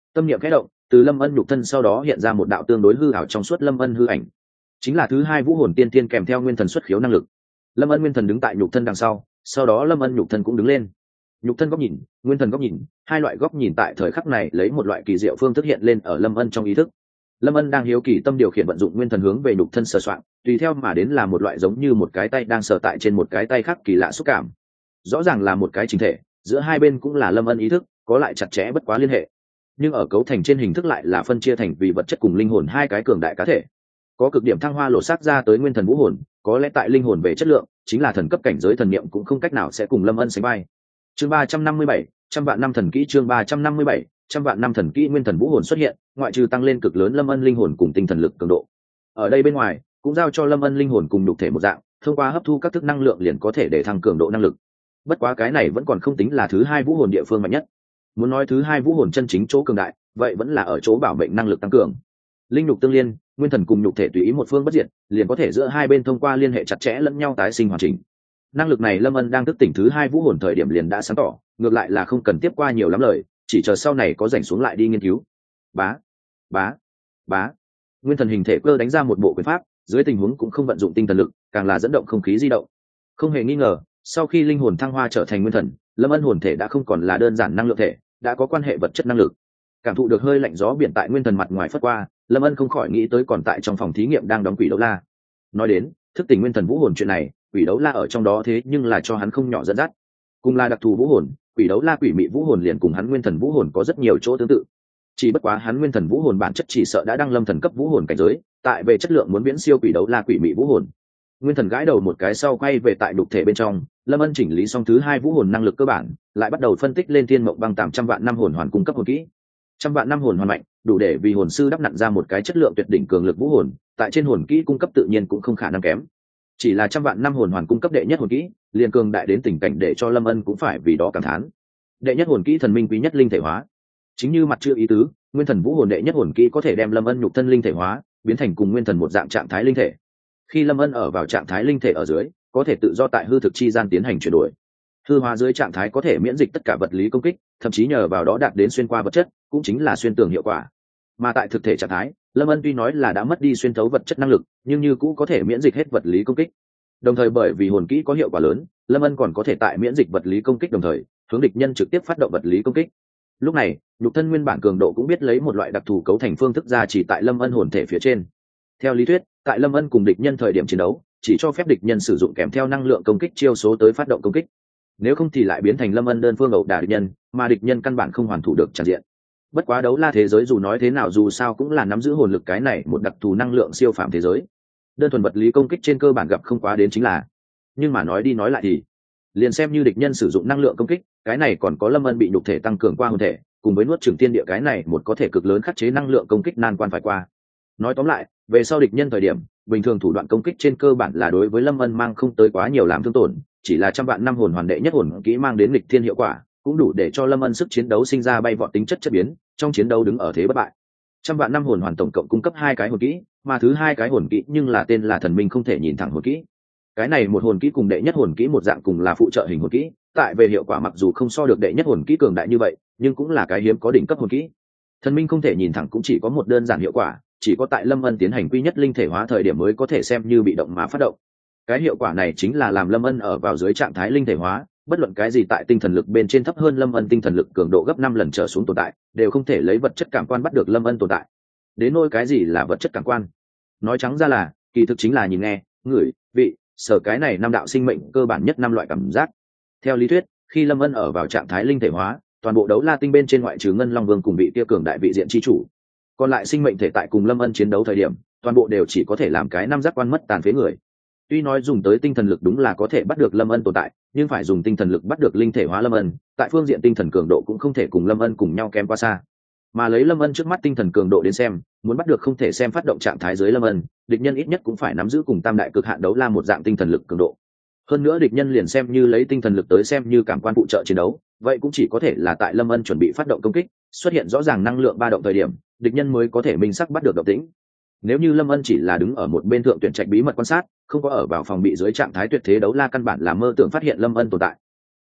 Tâm niệm khẽ động, từ Lâm Ân nhục thân sau đó hiện ra một đạo tương đối hư ảo trong suốt Lâm Ân hư ảnh, chính là thứ hai vũ hồn tiên tiên kèm theo nguyên thần xuất khiếu năng lực. Lâm Ân nguyên thần đứng tại nhục thân đằng sau, sau đó Lâm Ân nhục thân cũng đứng lên. Nhục thân góc nhìn, nguyên thần góc nhìn, hai loại góc nhìn tại thời khắc này lấy một loại kỳ diệu phương thức hiện lên ở Lâm Ân trong ý thức. Lâm Ân đang hiếu kỳ tâm điều khiển vận dụng nguyên thần hướng về nhục thân sờ soạn, tùy theo mà đến là một loại giống như một cái tay đang sờ tại trên một cái tay khác kỳ lạ xúc cảm. Rõ ràng là một cái chính thể, giữa hai bên cũng là Lâm Ân ý thức, có lại chặt chẽ bất quá liên hệ. Nhưng ở cấu thành trên hình thức lại là phân chia thành vì vật chất cùng linh hồn hai cái cường đại cá thể. Có cực điểm thăng hoa lộ sắc ra tới nguyên thần vũ hồn, có lẽ tại linh hồn về chất lượng, chính là thần cấp cảnh giới thần niệm cũng không cách nào sẽ cùng Lâm Ân sánh vai. Chương ba trăm năm mươi bảy, trăm vạn năm thần kỹ chương ba trăm năm mươi bảy, trăm vạn năm thần kỹ nguyên thần vũ hồn xuất hiện, ngoại trừ tăng lên cực lớn Lâm Ân linh hồn cùng tinh thần lực cường độ. Ở đây bên ngoài, cũng giao cho Lâm Ân linh hồn cùng nhục thể một dạng, thông qua hấp thu các thức năng lượng liền có thể để thăng cường độ năng lực. Bất quá cái này vẫn còn không tính là thứ hai vũ hồn địa phương mạnh nhất. Muốn nói thứ hai vũ hồn chân chính chỗ cường đại, vậy vẫn là ở chỗ bảo mệnh năng lực tăng cường. Linh nhục tương liên, nguyên thần cùng nhục thể tùy ý một phương bất diệt, liền có thể giữa hai bên thông qua liên hệ chặt chẽ lẫn nhau tái sinh hoàn chỉnh. Năng lực này Lâm Ân đang thức tỉnh thứ hai vũ hồn thời điểm liền đã sáng tỏ, ngược lại là không cần tiếp qua nhiều lắm lời, chỉ chờ sau này có rảnh xuống lại đi nghiên cứu. Bá, bá, bá. Nguyên thần hình thể cơ đánh ra một bộ quyền pháp, dưới tình huống cũng không vận dụng tinh thần lực, càng là dẫn động không khí di động. Không hề nghi ngờ, sau khi linh hồn thăng hoa trở thành nguyên thần, Lâm Ân hồn thể đã không còn là đơn giản năng lượng thể, đã có quan hệ vật chất năng lực. Cảm thụ được hơi lạnh gió biển tại nguyên thần mặt ngoài phất qua, Lâm Ân không khỏi nghĩ tới còn tại trong phòng thí nghiệm đang đóng quỷ đấu la. Nói đến thức tỉnh nguyên thần vũ hồn chuyện này, quỷ đấu la ở trong đó thế nhưng là cho hắn không nhỏ dẫn dắt. Cùng là đặc thù vũ hồn, quỷ đấu la quỷ mị vũ hồn liền cùng hắn nguyên thần vũ hồn có rất nhiều chỗ tương tự. Chỉ bất quá hắn nguyên thần vũ hồn bản chất chỉ sợ đã đăng lâm thần cấp vũ hồn cảnh giới, tại về chất lượng muốn viễn siêu quỷ đấu la quỷ mị vũ hồn. Nguyên thần gãi đầu một cái sau quay về tại đục thể bên trong, Lâm Ân chỉnh lý xong thứ hai vũ hồn năng lực cơ bản, lại bắt đầu phân tích lên thiên mộng băng tám trăm vạn năm hồn hoàn cung cấp hồn kỹ. Trăm vạn năm hồn hoàn mạnh, đủ để vì hồn sư đắp nặn ra một cái chất lượng tuyệt đỉnh cường lực vũ hồn, tại trên hồn kỹ cung cấp tự nhiên cũng không khả năng kém. Chỉ là trăm vạn năm hồn hoàn cung cấp đệ nhất hồn kỹ, liền cường đại đến tình cảnh để cho Lâm Ân cũng phải vì đó cảm thán. Đệ nhất hồn kỹ thần minh quý nhất linh thể hóa, chính như mặt chưa ý tứ, nguyên thần vũ hồn đệ nhất hồn kỹ có thể đem Lâm Ân nhục thân linh thể hóa, biến thành cùng nguyên thần một dạng trạng thái linh thể. Khi Lâm Ân ở vào trạng thái linh thể ở dưới, có thể tự do tại hư thực chi gian tiến hành chuyển đổi. Hư hóa dưới trạng thái có thể miễn dịch tất cả vật lý công kích, thậm chí nhờ vào đó đạt đến xuyên qua vật chất, cũng chính là xuyên tường hiệu quả. Mà tại thực thể trạng thái, Lâm Ân tuy nói là đã mất đi xuyên thấu vật chất năng lực, nhưng như cũ có thể miễn dịch hết vật lý công kích. Đồng thời bởi vì hồn kỹ có hiệu quả lớn, Lâm Ân còn có thể tại miễn dịch vật lý công kích đồng thời hướng địch nhân trực tiếp phát động vật lý công kích. Lúc này, nhục thân nguyên bản cường độ cũng biết lấy một loại đặc thù cấu thành phương thức ra chỉ tại Lâm Ân hồn thể phía trên. Theo lý thuyết, tại Lâm Ân cùng địch nhân thời điểm chiến đấu, chỉ cho phép địch nhân sử dụng kèm theo năng lượng công kích chiêu số tới phát động công kích. Nếu không thì lại biến thành Lâm Ân đơn phương ẩu đả địch nhân, mà địch nhân căn bản không hoàn thủ được tràn diện. Bất quá đấu la thế giới dù nói thế nào dù sao cũng là nắm giữ hồn lực cái này một đặc thù năng lượng siêu phàm thế giới. Đơn thuần vật lý công kích trên cơ bản gặp không quá đến chính là. Nhưng mà nói đi nói lại thì, liền xem như địch nhân sử dụng năng lượng công kích, cái này còn có Lâm Ân bị nhục thể tăng cường qua hồn thể, cùng với nuốt chửng tiên địa cái này một có thể cực lớn khắc chế năng lượng công kích nan quan phải qua. Nói tóm lại, về sau địch nhân thời điểm, bình thường thủ đoạn công kích trên cơ bản là đối với Lâm Ân mang không tới quá nhiều làm thương tổn, chỉ là trăm vạn năm hồn hoàn đệ nhất hồn kỹ mang đến nghịch thiên hiệu quả, cũng đủ để cho Lâm Ân sức chiến đấu sinh ra bay vọt tính chất chất biến, trong chiến đấu đứng ở thế bất bại. Trăm vạn năm hồn hoàn tổng cộng cung cấp hai cái hồn kỹ, mà thứ hai cái hồn kỹ nhưng là tên là thần minh không thể nhìn thẳng hồn kỹ. Cái này một hồn kỹ cùng đệ nhất hồn kỹ một dạng cùng là phụ trợ hình hồn kỹ, tại về hiệu quả mặc dù không so được đệ nhất hồn kỹ cường đại như vậy, nhưng cũng là cái hiếm có đỉnh cấp hồn kỹ. Thần minh không thể nhìn thẳng cũng chỉ có một đơn giản hiệu quả, chỉ có tại Lâm Ân tiến hành quy nhất linh thể hóa thời điểm mới có thể xem như bị động mà phát động. Cái hiệu quả này chính là làm Lâm Ân ở vào dưới trạng thái linh thể hóa, bất luận cái gì tại tinh thần lực bên trên thấp hơn Lâm Ân tinh thần lực cường độ gấp năm lần trở xuống tồn tại, đều không thể lấy vật chất cảm quan bắt được Lâm Ân tồn tại. Đến nỗi cái gì là vật chất cảm quan? Nói trắng ra là, kỳ thực chính là nhìn nghe, ngửi, vị, sở cái này năm đạo sinh mệnh cơ bản nhất năm loại cảm giác. Theo lý thuyết, khi Lâm Ân ở vào trạng thái linh thể hóa, toàn bộ đấu la tinh bên trên ngoại trừ Ngân Long Vương cùng vị kia cường đại vị diện chi chủ, còn lại sinh mệnh thể tại cùng Lâm Ân chiến đấu thời điểm, toàn bộ đều chỉ có thể làm cái năm giác quan mất tàn phế người. Tuy nói dùng tới tinh thần lực đúng là có thể bắt được Lâm Ân tồn tại, nhưng phải dùng tinh thần lực bắt được linh thể hóa Lâm Ân, tại phương diện tinh thần cường độ cũng không thể cùng Lâm Ân cùng nhau kém quá xa. Mà lấy Lâm Ân trước mắt tinh thần cường độ đến xem, muốn bắt được không thể xem phát động trạng thái dưới Lâm Ân, địch nhân ít nhất cũng phải nắm giữ cùng tam đại cực hạn đấu la một dạng tinh thần lực cường độ. Hơn nữa địch nhân liền xem như lấy tinh thần lực tới xem như cảm quan phụ trợ chiến đấu, vậy cũng chỉ có thể là tại Lâm Ân chuẩn bị phát động công kích, xuất hiện rõ ràng năng lượng ba động thời điểm, địch nhân mới có thể minh sắc bắt được động tĩnh. Nếu như Lâm Ân chỉ là đứng ở một bên thượng tuyển trạch bí mật quan sát, không có ở vào phòng bị dưới trạng thái tuyệt thế đấu la căn bản là mơ tưởng phát hiện Lâm Ân tồn tại.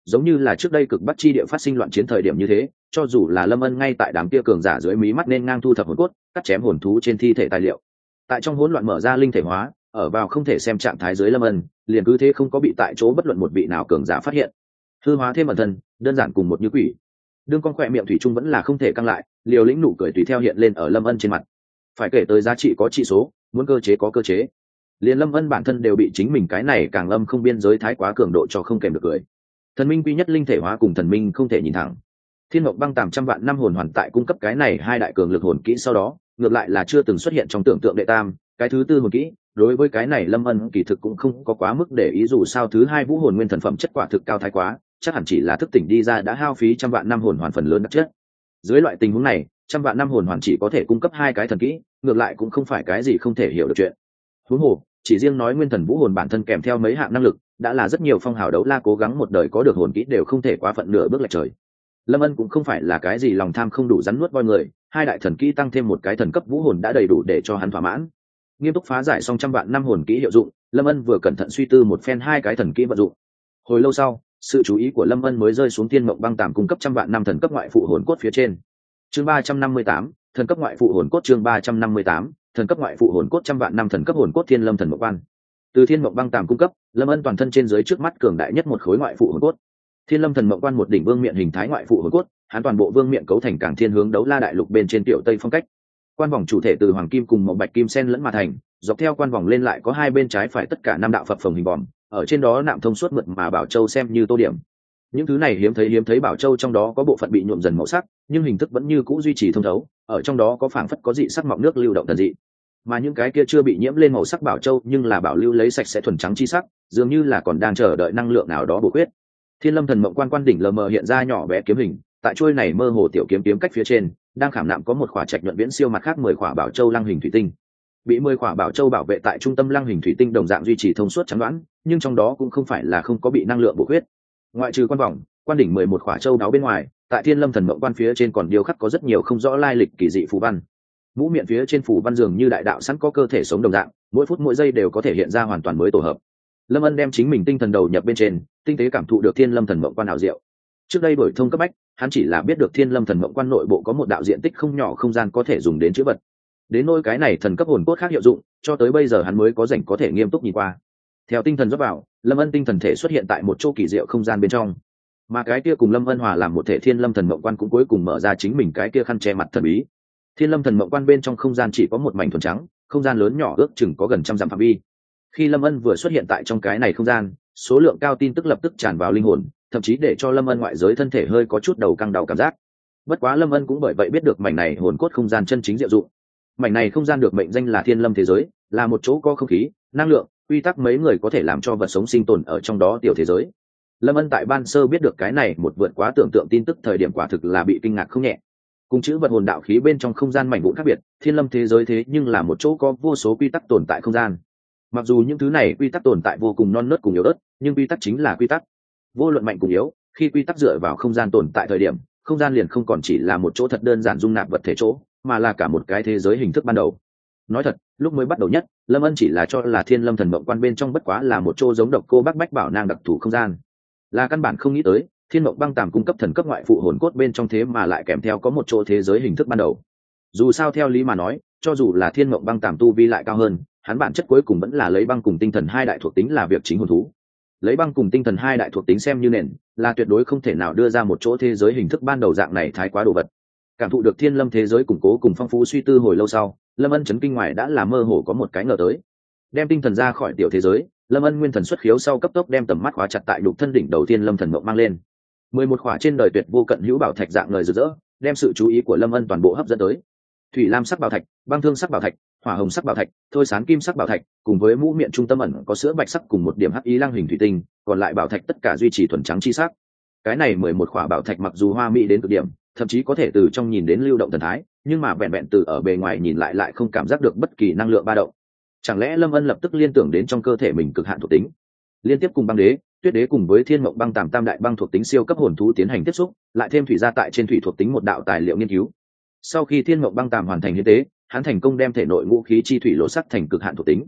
giống như là trước đây cực bắc chi địa phát sinh loạn chiến thời điểm như thế, cho dù là Lâm Ân ngay tại đám kia cường giả dưới mí mắt nên ngang thu thập hồn cốt, cắt chém hồn thú trên thi thể tài liệu. Tại trong hỗn loạn mở ra linh thể hóa, ở vào không thể xem trạng thái dưới Lâm Ân, liền cứ thế không có bị tại chỗ bất luận một vị nào cường giả phát hiện. Hư hóa thêm bản thân, đơn giản cùng một như quỷ. Đương con khỏe miệng thủy chung vẫn là không thể căng lại, liều lĩnh nụ cười tùy theo hiện lên ở Lâm Ân trên mặt. Phải kể tới giá trị có trị số, muốn cơ chế có cơ chế. Liền Lâm Ân bản thân đều bị chính mình cái này càng âm không biên giới thái quá cường độ cho không kèm được cười. Thần minh quy nhất linh thể hóa cùng thần minh không thể nhìn thẳng. Thiên Mộc Băng Tàm trăm vạn năm hồn hoàn tại cung cấp cái này hai đại cường lực hồn kỹ sau đó, ngược lại là chưa từng xuất hiện trong tưởng tượng đệ tam, cái thứ tư hồn kỹ, đối với cái này Lâm Ân kỳ thực cũng không có quá mức để ý, dù sao thứ hai vũ hồn nguyên thần phẩm chất quả thực cao thái quá, chắc hẳn chỉ là thức tỉnh đi ra đã hao phí trăm vạn năm hồn hoàn phần lớn đặc chất. Dưới loại tình huống này, trăm vạn năm hồn hoàn chỉ có thể cung cấp hai cái thần kỹ, ngược lại cũng không phải cái gì không thể hiểu được chuyện. Huống hồ, chỉ riêng nói nguyên thần vũ hồn bản thân kèm theo mấy hạng năng lực, đã là rất nhiều phong hào đấu la cố gắng một đời có được hồn kỹ đều không thể quá phận nửa bước lệch trời. Lâm Ân cũng không phải là cái gì lòng tham không đủ rắn nuốt voi người, hai đại thần kỹ tăng thêm một cái thần cấp vũ hồn đã đầy đủ để cho hắn thỏa mãn. Nghiêm túc phá giải xong trăm vạn năm hồn kỹ hiệu dụng, Lâm Ân vừa cẩn thận suy tư một phen hai cái thần kỹ vận dụng. Hồi lâu sau, sự chú ý của Lâm Ân mới rơi xuống Thiên Mộng Băng Tàm cung cấp trăm vạn năm thần cấp ngoại phụ hồn cốt phía trên. Chương ba trăm năm mươi tám, thần cấp ngoại phụ hồn cốt chương ba trăm năm mươi tám, thần cấp ngoại phụ hồn cốt trăm vạn năm thần cấp hồn cốt Thiên Lâm Thần Mộng Quan. Từ Thiên Mộng Băng Tàm cung cấp, Lâm Ân toàn thân trên dưới trước mắt cường đại nhất một khối ngoại phụ hồn cốt. Thiên Lâm Thần Mộng Quan một đỉnh vương miện hình thái ngoại phụ hồn cốt, hắn toàn bộ vương miện cấu thành càng thiên hướng đấu la đại lục bên trên tiểu tây phong cách. Quan vòng chủ thể từ hoàng kim cùng màu bạch kim xen lẫn mà thành, dọc theo quan vòng lên lại có hai bên trái phải tất cả năm đạo phập phồng hình vòm, ở trên đó nạm thông suốt mượt mà bảo châu xem như tô điểm. Những thứ này hiếm thấy hiếm thấy bảo châu trong đó có bộ phận bị nhuộm dần màu sắc, nhưng hình thức vẫn như cũ duy trì thông thấu, ở trong đó có phảng phất có dị sắc mọng nước lưu động thần dị. Mà những cái kia chưa bị nhiễm lên màu sắc bảo châu nhưng là bảo lưu lấy sạch sẽ thuần trắng chi sắc, dường như là còn đang chờ đợi năng lượng nào đó bổ khuyết. Thiên Lâm Thần Mộng Quan quan đỉnh lờ mờ hiện ra nhỏ bé kiếm hình, tại chuôi này mơ hồ tiểu kiếm kiếm cách phía trên, đang khảm nạm có một khỏa trạch nhuận viễn siêu mặt khác mười khỏa bảo châu lăng hình thủy tinh. Bị mười khỏa bảo châu bảo vệ tại trung tâm lăng hình thủy tinh đồng dạng duy trì thông suốt chắn đoán, nhưng trong đó cũng không phải là không có bị năng lượng bổ khuyết. Ngoại trừ quan vòng, quan đỉnh mười một khỏa châu đáo bên ngoài, tại Thiên Lâm Thần Mộng Quan phía trên còn điêu khắc có rất nhiều không rõ lai lịch kỳ dị phù văn. Mũ miệng phía trên phù văn dường như đại đạo sẵn có cơ thể sống đồng dạng, mỗi phút mỗi giây đều có thể hiện ra hoàn toàn mới tổ hợp. Lâm Ân đem chính mình tinh thần đầu nhập bên trên, tinh tế cảm thụ được Thiên Lâm Thần Mộng Quan ảo diệu. Trước đây đổi thông cấp bách, hắn chỉ là biết được Thiên Lâm Thần Mộng Quan nội bộ có một đạo diện tích không nhỏ không gian có thể dùng đến chữ vật. Đến nỗi cái này thần cấp hồn cốt khác hiệu dụng, cho tới bây giờ hắn mới có rảnh có thể nghiêm túc nhìn qua. Theo tinh thần rót vào, Lâm Ân tinh thần thể xuất hiện tại một chỗ kỳ diệu không gian bên trong. Mà cái kia cùng Lâm Ân hòa làm một thể Thiên Lâm Thần Mộng Quan cũng cuối cùng mở ra chính mình cái kia khăn che mặt thần bí. Thiên Lâm Thần Mộng Quan bên trong không gian chỉ có một mảnh thuần trắng, không gian lớn nhỏ ước chừng có gần trăm dặm phạm vi. Khi Lâm Ân vừa xuất hiện tại trong cái này không gian, số lượng cao tin tức lập tức tràn vào linh hồn, thậm chí để cho Lâm Ân ngoại giới thân thể hơi có chút đầu căng đầu cảm giác. Bất quá Lâm Ân cũng bởi vậy biết được mảnh này hồn cốt không gian chân chính diệu dụng. Mảnh này không gian được mệnh danh là Thiên Lâm thế giới, là một chỗ có không khí, năng lượng, quy tắc mấy người có thể làm cho vật sống sinh tồn ở trong đó tiểu thế giới. Lâm Ân tại ban sơ biết được cái này một vượt quá tưởng tượng tin tức thời điểm quả thực là bị kinh ngạc không nhẹ. Cùng chữ vật hồn đạo khí bên trong không gian mảnh vụn khác biệt, Thiên Lâm thế giới thế nhưng là một chỗ có vô số quy tắc tồn tại không gian. Mặc dù những thứ này quy tắc tồn tại vô cùng non nớt cùng yếu ớt, nhưng quy tắc chính là quy tắc. Vô luận mạnh cùng yếu, khi quy tắc dựa vào không gian tồn tại thời điểm, không gian liền không còn chỉ là một chỗ thật đơn giản dung nạp vật thể chỗ, mà là cả một cái thế giới hình thức ban đầu. Nói thật, lúc mới bắt đầu nhất, Lâm Ân chỉ là cho là Thiên Lâm Thần Mộng Quan bên trong bất quá là một chỗ giống độc cô bác bách bảo nang đặc thù không gian, là căn bản không nghĩ tới Thiên Mộng Băng Tàm cung cấp thần cấp ngoại phụ hồn cốt bên trong thế mà lại kèm theo có một chỗ thế giới hình thức ban đầu. Dù sao theo lý mà nói, cho dù là Thiên Mộng Băng Tàm tu vi lại cao hơn, hắn bản chất cuối cùng vẫn là lấy băng cùng tinh thần hai đại thuộc tính là việc chính hồn thú. Lấy băng cùng tinh thần hai đại thuộc tính xem như nền, là tuyệt đối không thể nào đưa ra một chỗ thế giới hình thức ban đầu dạng này thái quá đồ vật. Cảm thụ được Thiên Lâm thế giới củng cố cùng phong phú suy tư hồi lâu sau, Lâm Ân chấn kinh ngoài đã là mơ hồ có một cái ngờ tới. Đem tinh thần ra khỏi tiểu thế giới, Lâm Ân nguyên thần xuất khiếu sau cấp tốc đem tầm mắt khóa chặt tại nhục thân đỉnh đầu tiên Lâm Thần Mộng mang lên. Mười một khỏa trên đời tuyệt vô cận hữu bảo thạch dạng lời rực rỡ, đem sự chú ý của Lâm Ân toàn bộ hấp dẫn tới. Thủy lam sắc bảo thạch, băng thương sắc bảo thạch, hỏa hồng sắc bảo thạch, thôi sán kim sắc bảo thạch, cùng với mũ miệng trung tâm ẩn có sữa bạch sắc cùng một điểm hắc ý lăng hình thủy tinh, còn lại bảo thạch tất cả duy trì thuần trắng chi sắc. Cái này mười một khỏa bảo thạch mặc dù hoa mỹ đến cực điểm, thậm chí có thể từ trong nhìn đến lưu động thần thái, nhưng mà vẹn vẹn từ ở bề ngoài nhìn lại lại không cảm giác được bất kỳ năng lượng ba động. Chẳng lẽ Lâm Ân lập tức liên tưởng đến trong cơ thể mình cực hạn thuộc tính, liên tiếp cùng băng đế, tuyết đế cùng với thiên mộng băng tàm tam đại băng thuộc tính siêu cấp hồn thú tiến hành tiếp xúc, lại thêm thủy gia tại trên thủy thuộc tính một đạo tài liệu nghiên cứu. Sau khi thiên mộng băng tàm hoàn thành hiến tế, hắn thành công đem thể nội ngũ khí chi thủy lộ sắc thành cực hạn thuộc tính.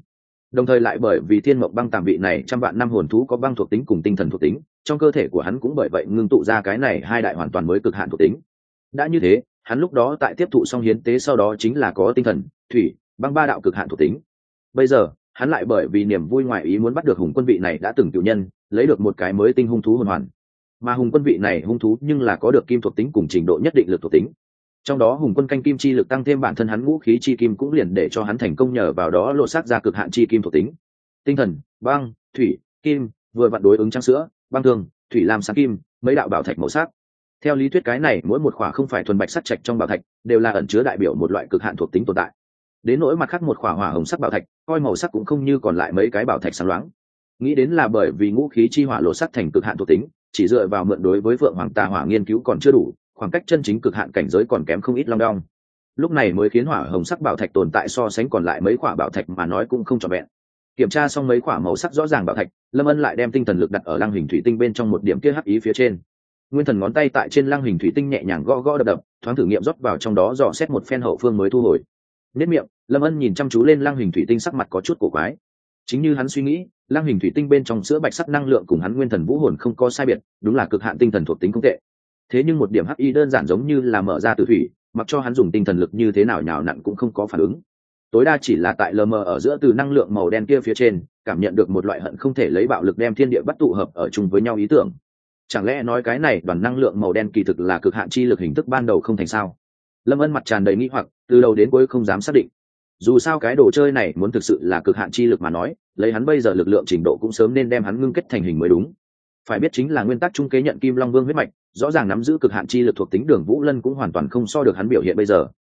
đồng thời lại bởi vì thiên mộng băng tàm vị này trăm vạn năm hồn thú có băng thuộc tính cùng tinh thần thuộc tính, trong cơ thể của hắn cũng bởi vậy ngưng tụ ra cái này hai đại hoàn toàn mới cực hạn thuộc tính. Đã như thế, hắn lúc đó tại tiếp thụ xong hiến tế sau đó chính là có tinh thần, thủy, băng ba đạo cực hạn thuộc tính. Bây giờ hắn lại bởi vì niềm vui ngoại ý muốn bắt được hùng quân vị này đã từng cựu nhân, lấy được một cái mới tinh hung thú hồn hoàn. Mà hùng quân vị này hung thú nhưng là có được kim thuộc tính cùng trình độ nhất định lực thuộc tính. Trong đó hùng quân canh kim chi lực tăng thêm bản thân hắn ngũ khí chi kim cũng liền để cho hắn thành công nhờ vào đó lộ xác ra cực hạn chi kim thuộc tính. Tinh thần, băng, thủy, kim vừa vặn đối ứng trắng sữa, băng thương, thủy lam sáng kim, mấy đạo bảo thạch màu sắc. Theo lý thuyết cái này mỗi một khỏa không phải thuần bạch sắc trạch trong bảo thạch đều là ẩn chứa đại biểu một loại cực hạn thuộc tính tồn tại. Đến nỗi mặt khác một khỏa hỏa hồng sắc bảo thạch, coi màu sắc cũng không như còn lại mấy cái bảo thạch sáng loáng. Nghĩ đến là bởi vì ngũ khí chi hỏa lộ sắc thành cực hạn thuộc tính, chỉ dựa vào mượn đối với vượng hoàng tà hỏa nghiên cứu còn chưa đủ, khoảng cách chân chính cực hạn cảnh giới còn kém không ít long đong. Lúc này mới khiến hỏa hồng sắc bảo thạch tồn tại so sánh còn lại mấy khỏa bảo thạch mà nói cũng không trọn vẹn. Kiểm tra xong mấy khỏa màu sắc rõ ràng bảo thạch, Lâm Ân lại đem tinh thần lực đặt ở lăng hình thủy tinh bên trong một điểm kia hắc ý phía trên. Nguyên thần ngón tay tại trên lăng hình thủy tinh nhẹ nhàng gõ gõ đập đập, thoáng thử nghiệm rót vào trong đó dò xét một phen hậu phương mới thu hồi. Nét miệng, Lâm Ân nhìn chăm chú lên lăng hình thủy tinh, sắc mặt có chút cổ quái. Chính như hắn suy nghĩ, lăng hình thủy tinh bên trong sữa bạch sắc năng lượng cùng hắn nguyên thần vũ hồn không có sai biệt, đúng là cực hạn tinh thần thuộc tính không tệ. Thế nhưng một điểm hắc y đơn giản giống như là mở ra từ thủy, mặc cho hắn dùng tinh thần lực như thế nào nhào nặn cũng không có phản ứng. Tối đa chỉ là tại lờ mờ ở giữa từ năng lượng màu đen kia phía trên, cảm nhận được một loại hận không thể lấy bạo lực đem thiên địa bắt tụ hợp ở chung với nhau ý tưởng. Chẳng lẽ nói cái này đoàn năng lượng màu đen kỳ thực là cực hạn chi lực hình thức ban đầu không thành sao? Lâm Ân mặt tràn đầy nghi hoặc, từ đầu đến cuối không dám xác định. Dù sao cái đồ chơi này muốn thực sự là cực hạn chi lực mà nói, lấy hắn bây giờ lực lượng trình độ cũng sớm nên đem hắn ngưng kết thành hình mới đúng. Phải biết chính là nguyên tắc trung kế nhận Kim Long Vương huyết mạch, rõ ràng nắm giữ cực hạn chi lực thuộc tính Đường Vũ Lân cũng hoàn toàn không so được hắn biểu hiện bây giờ,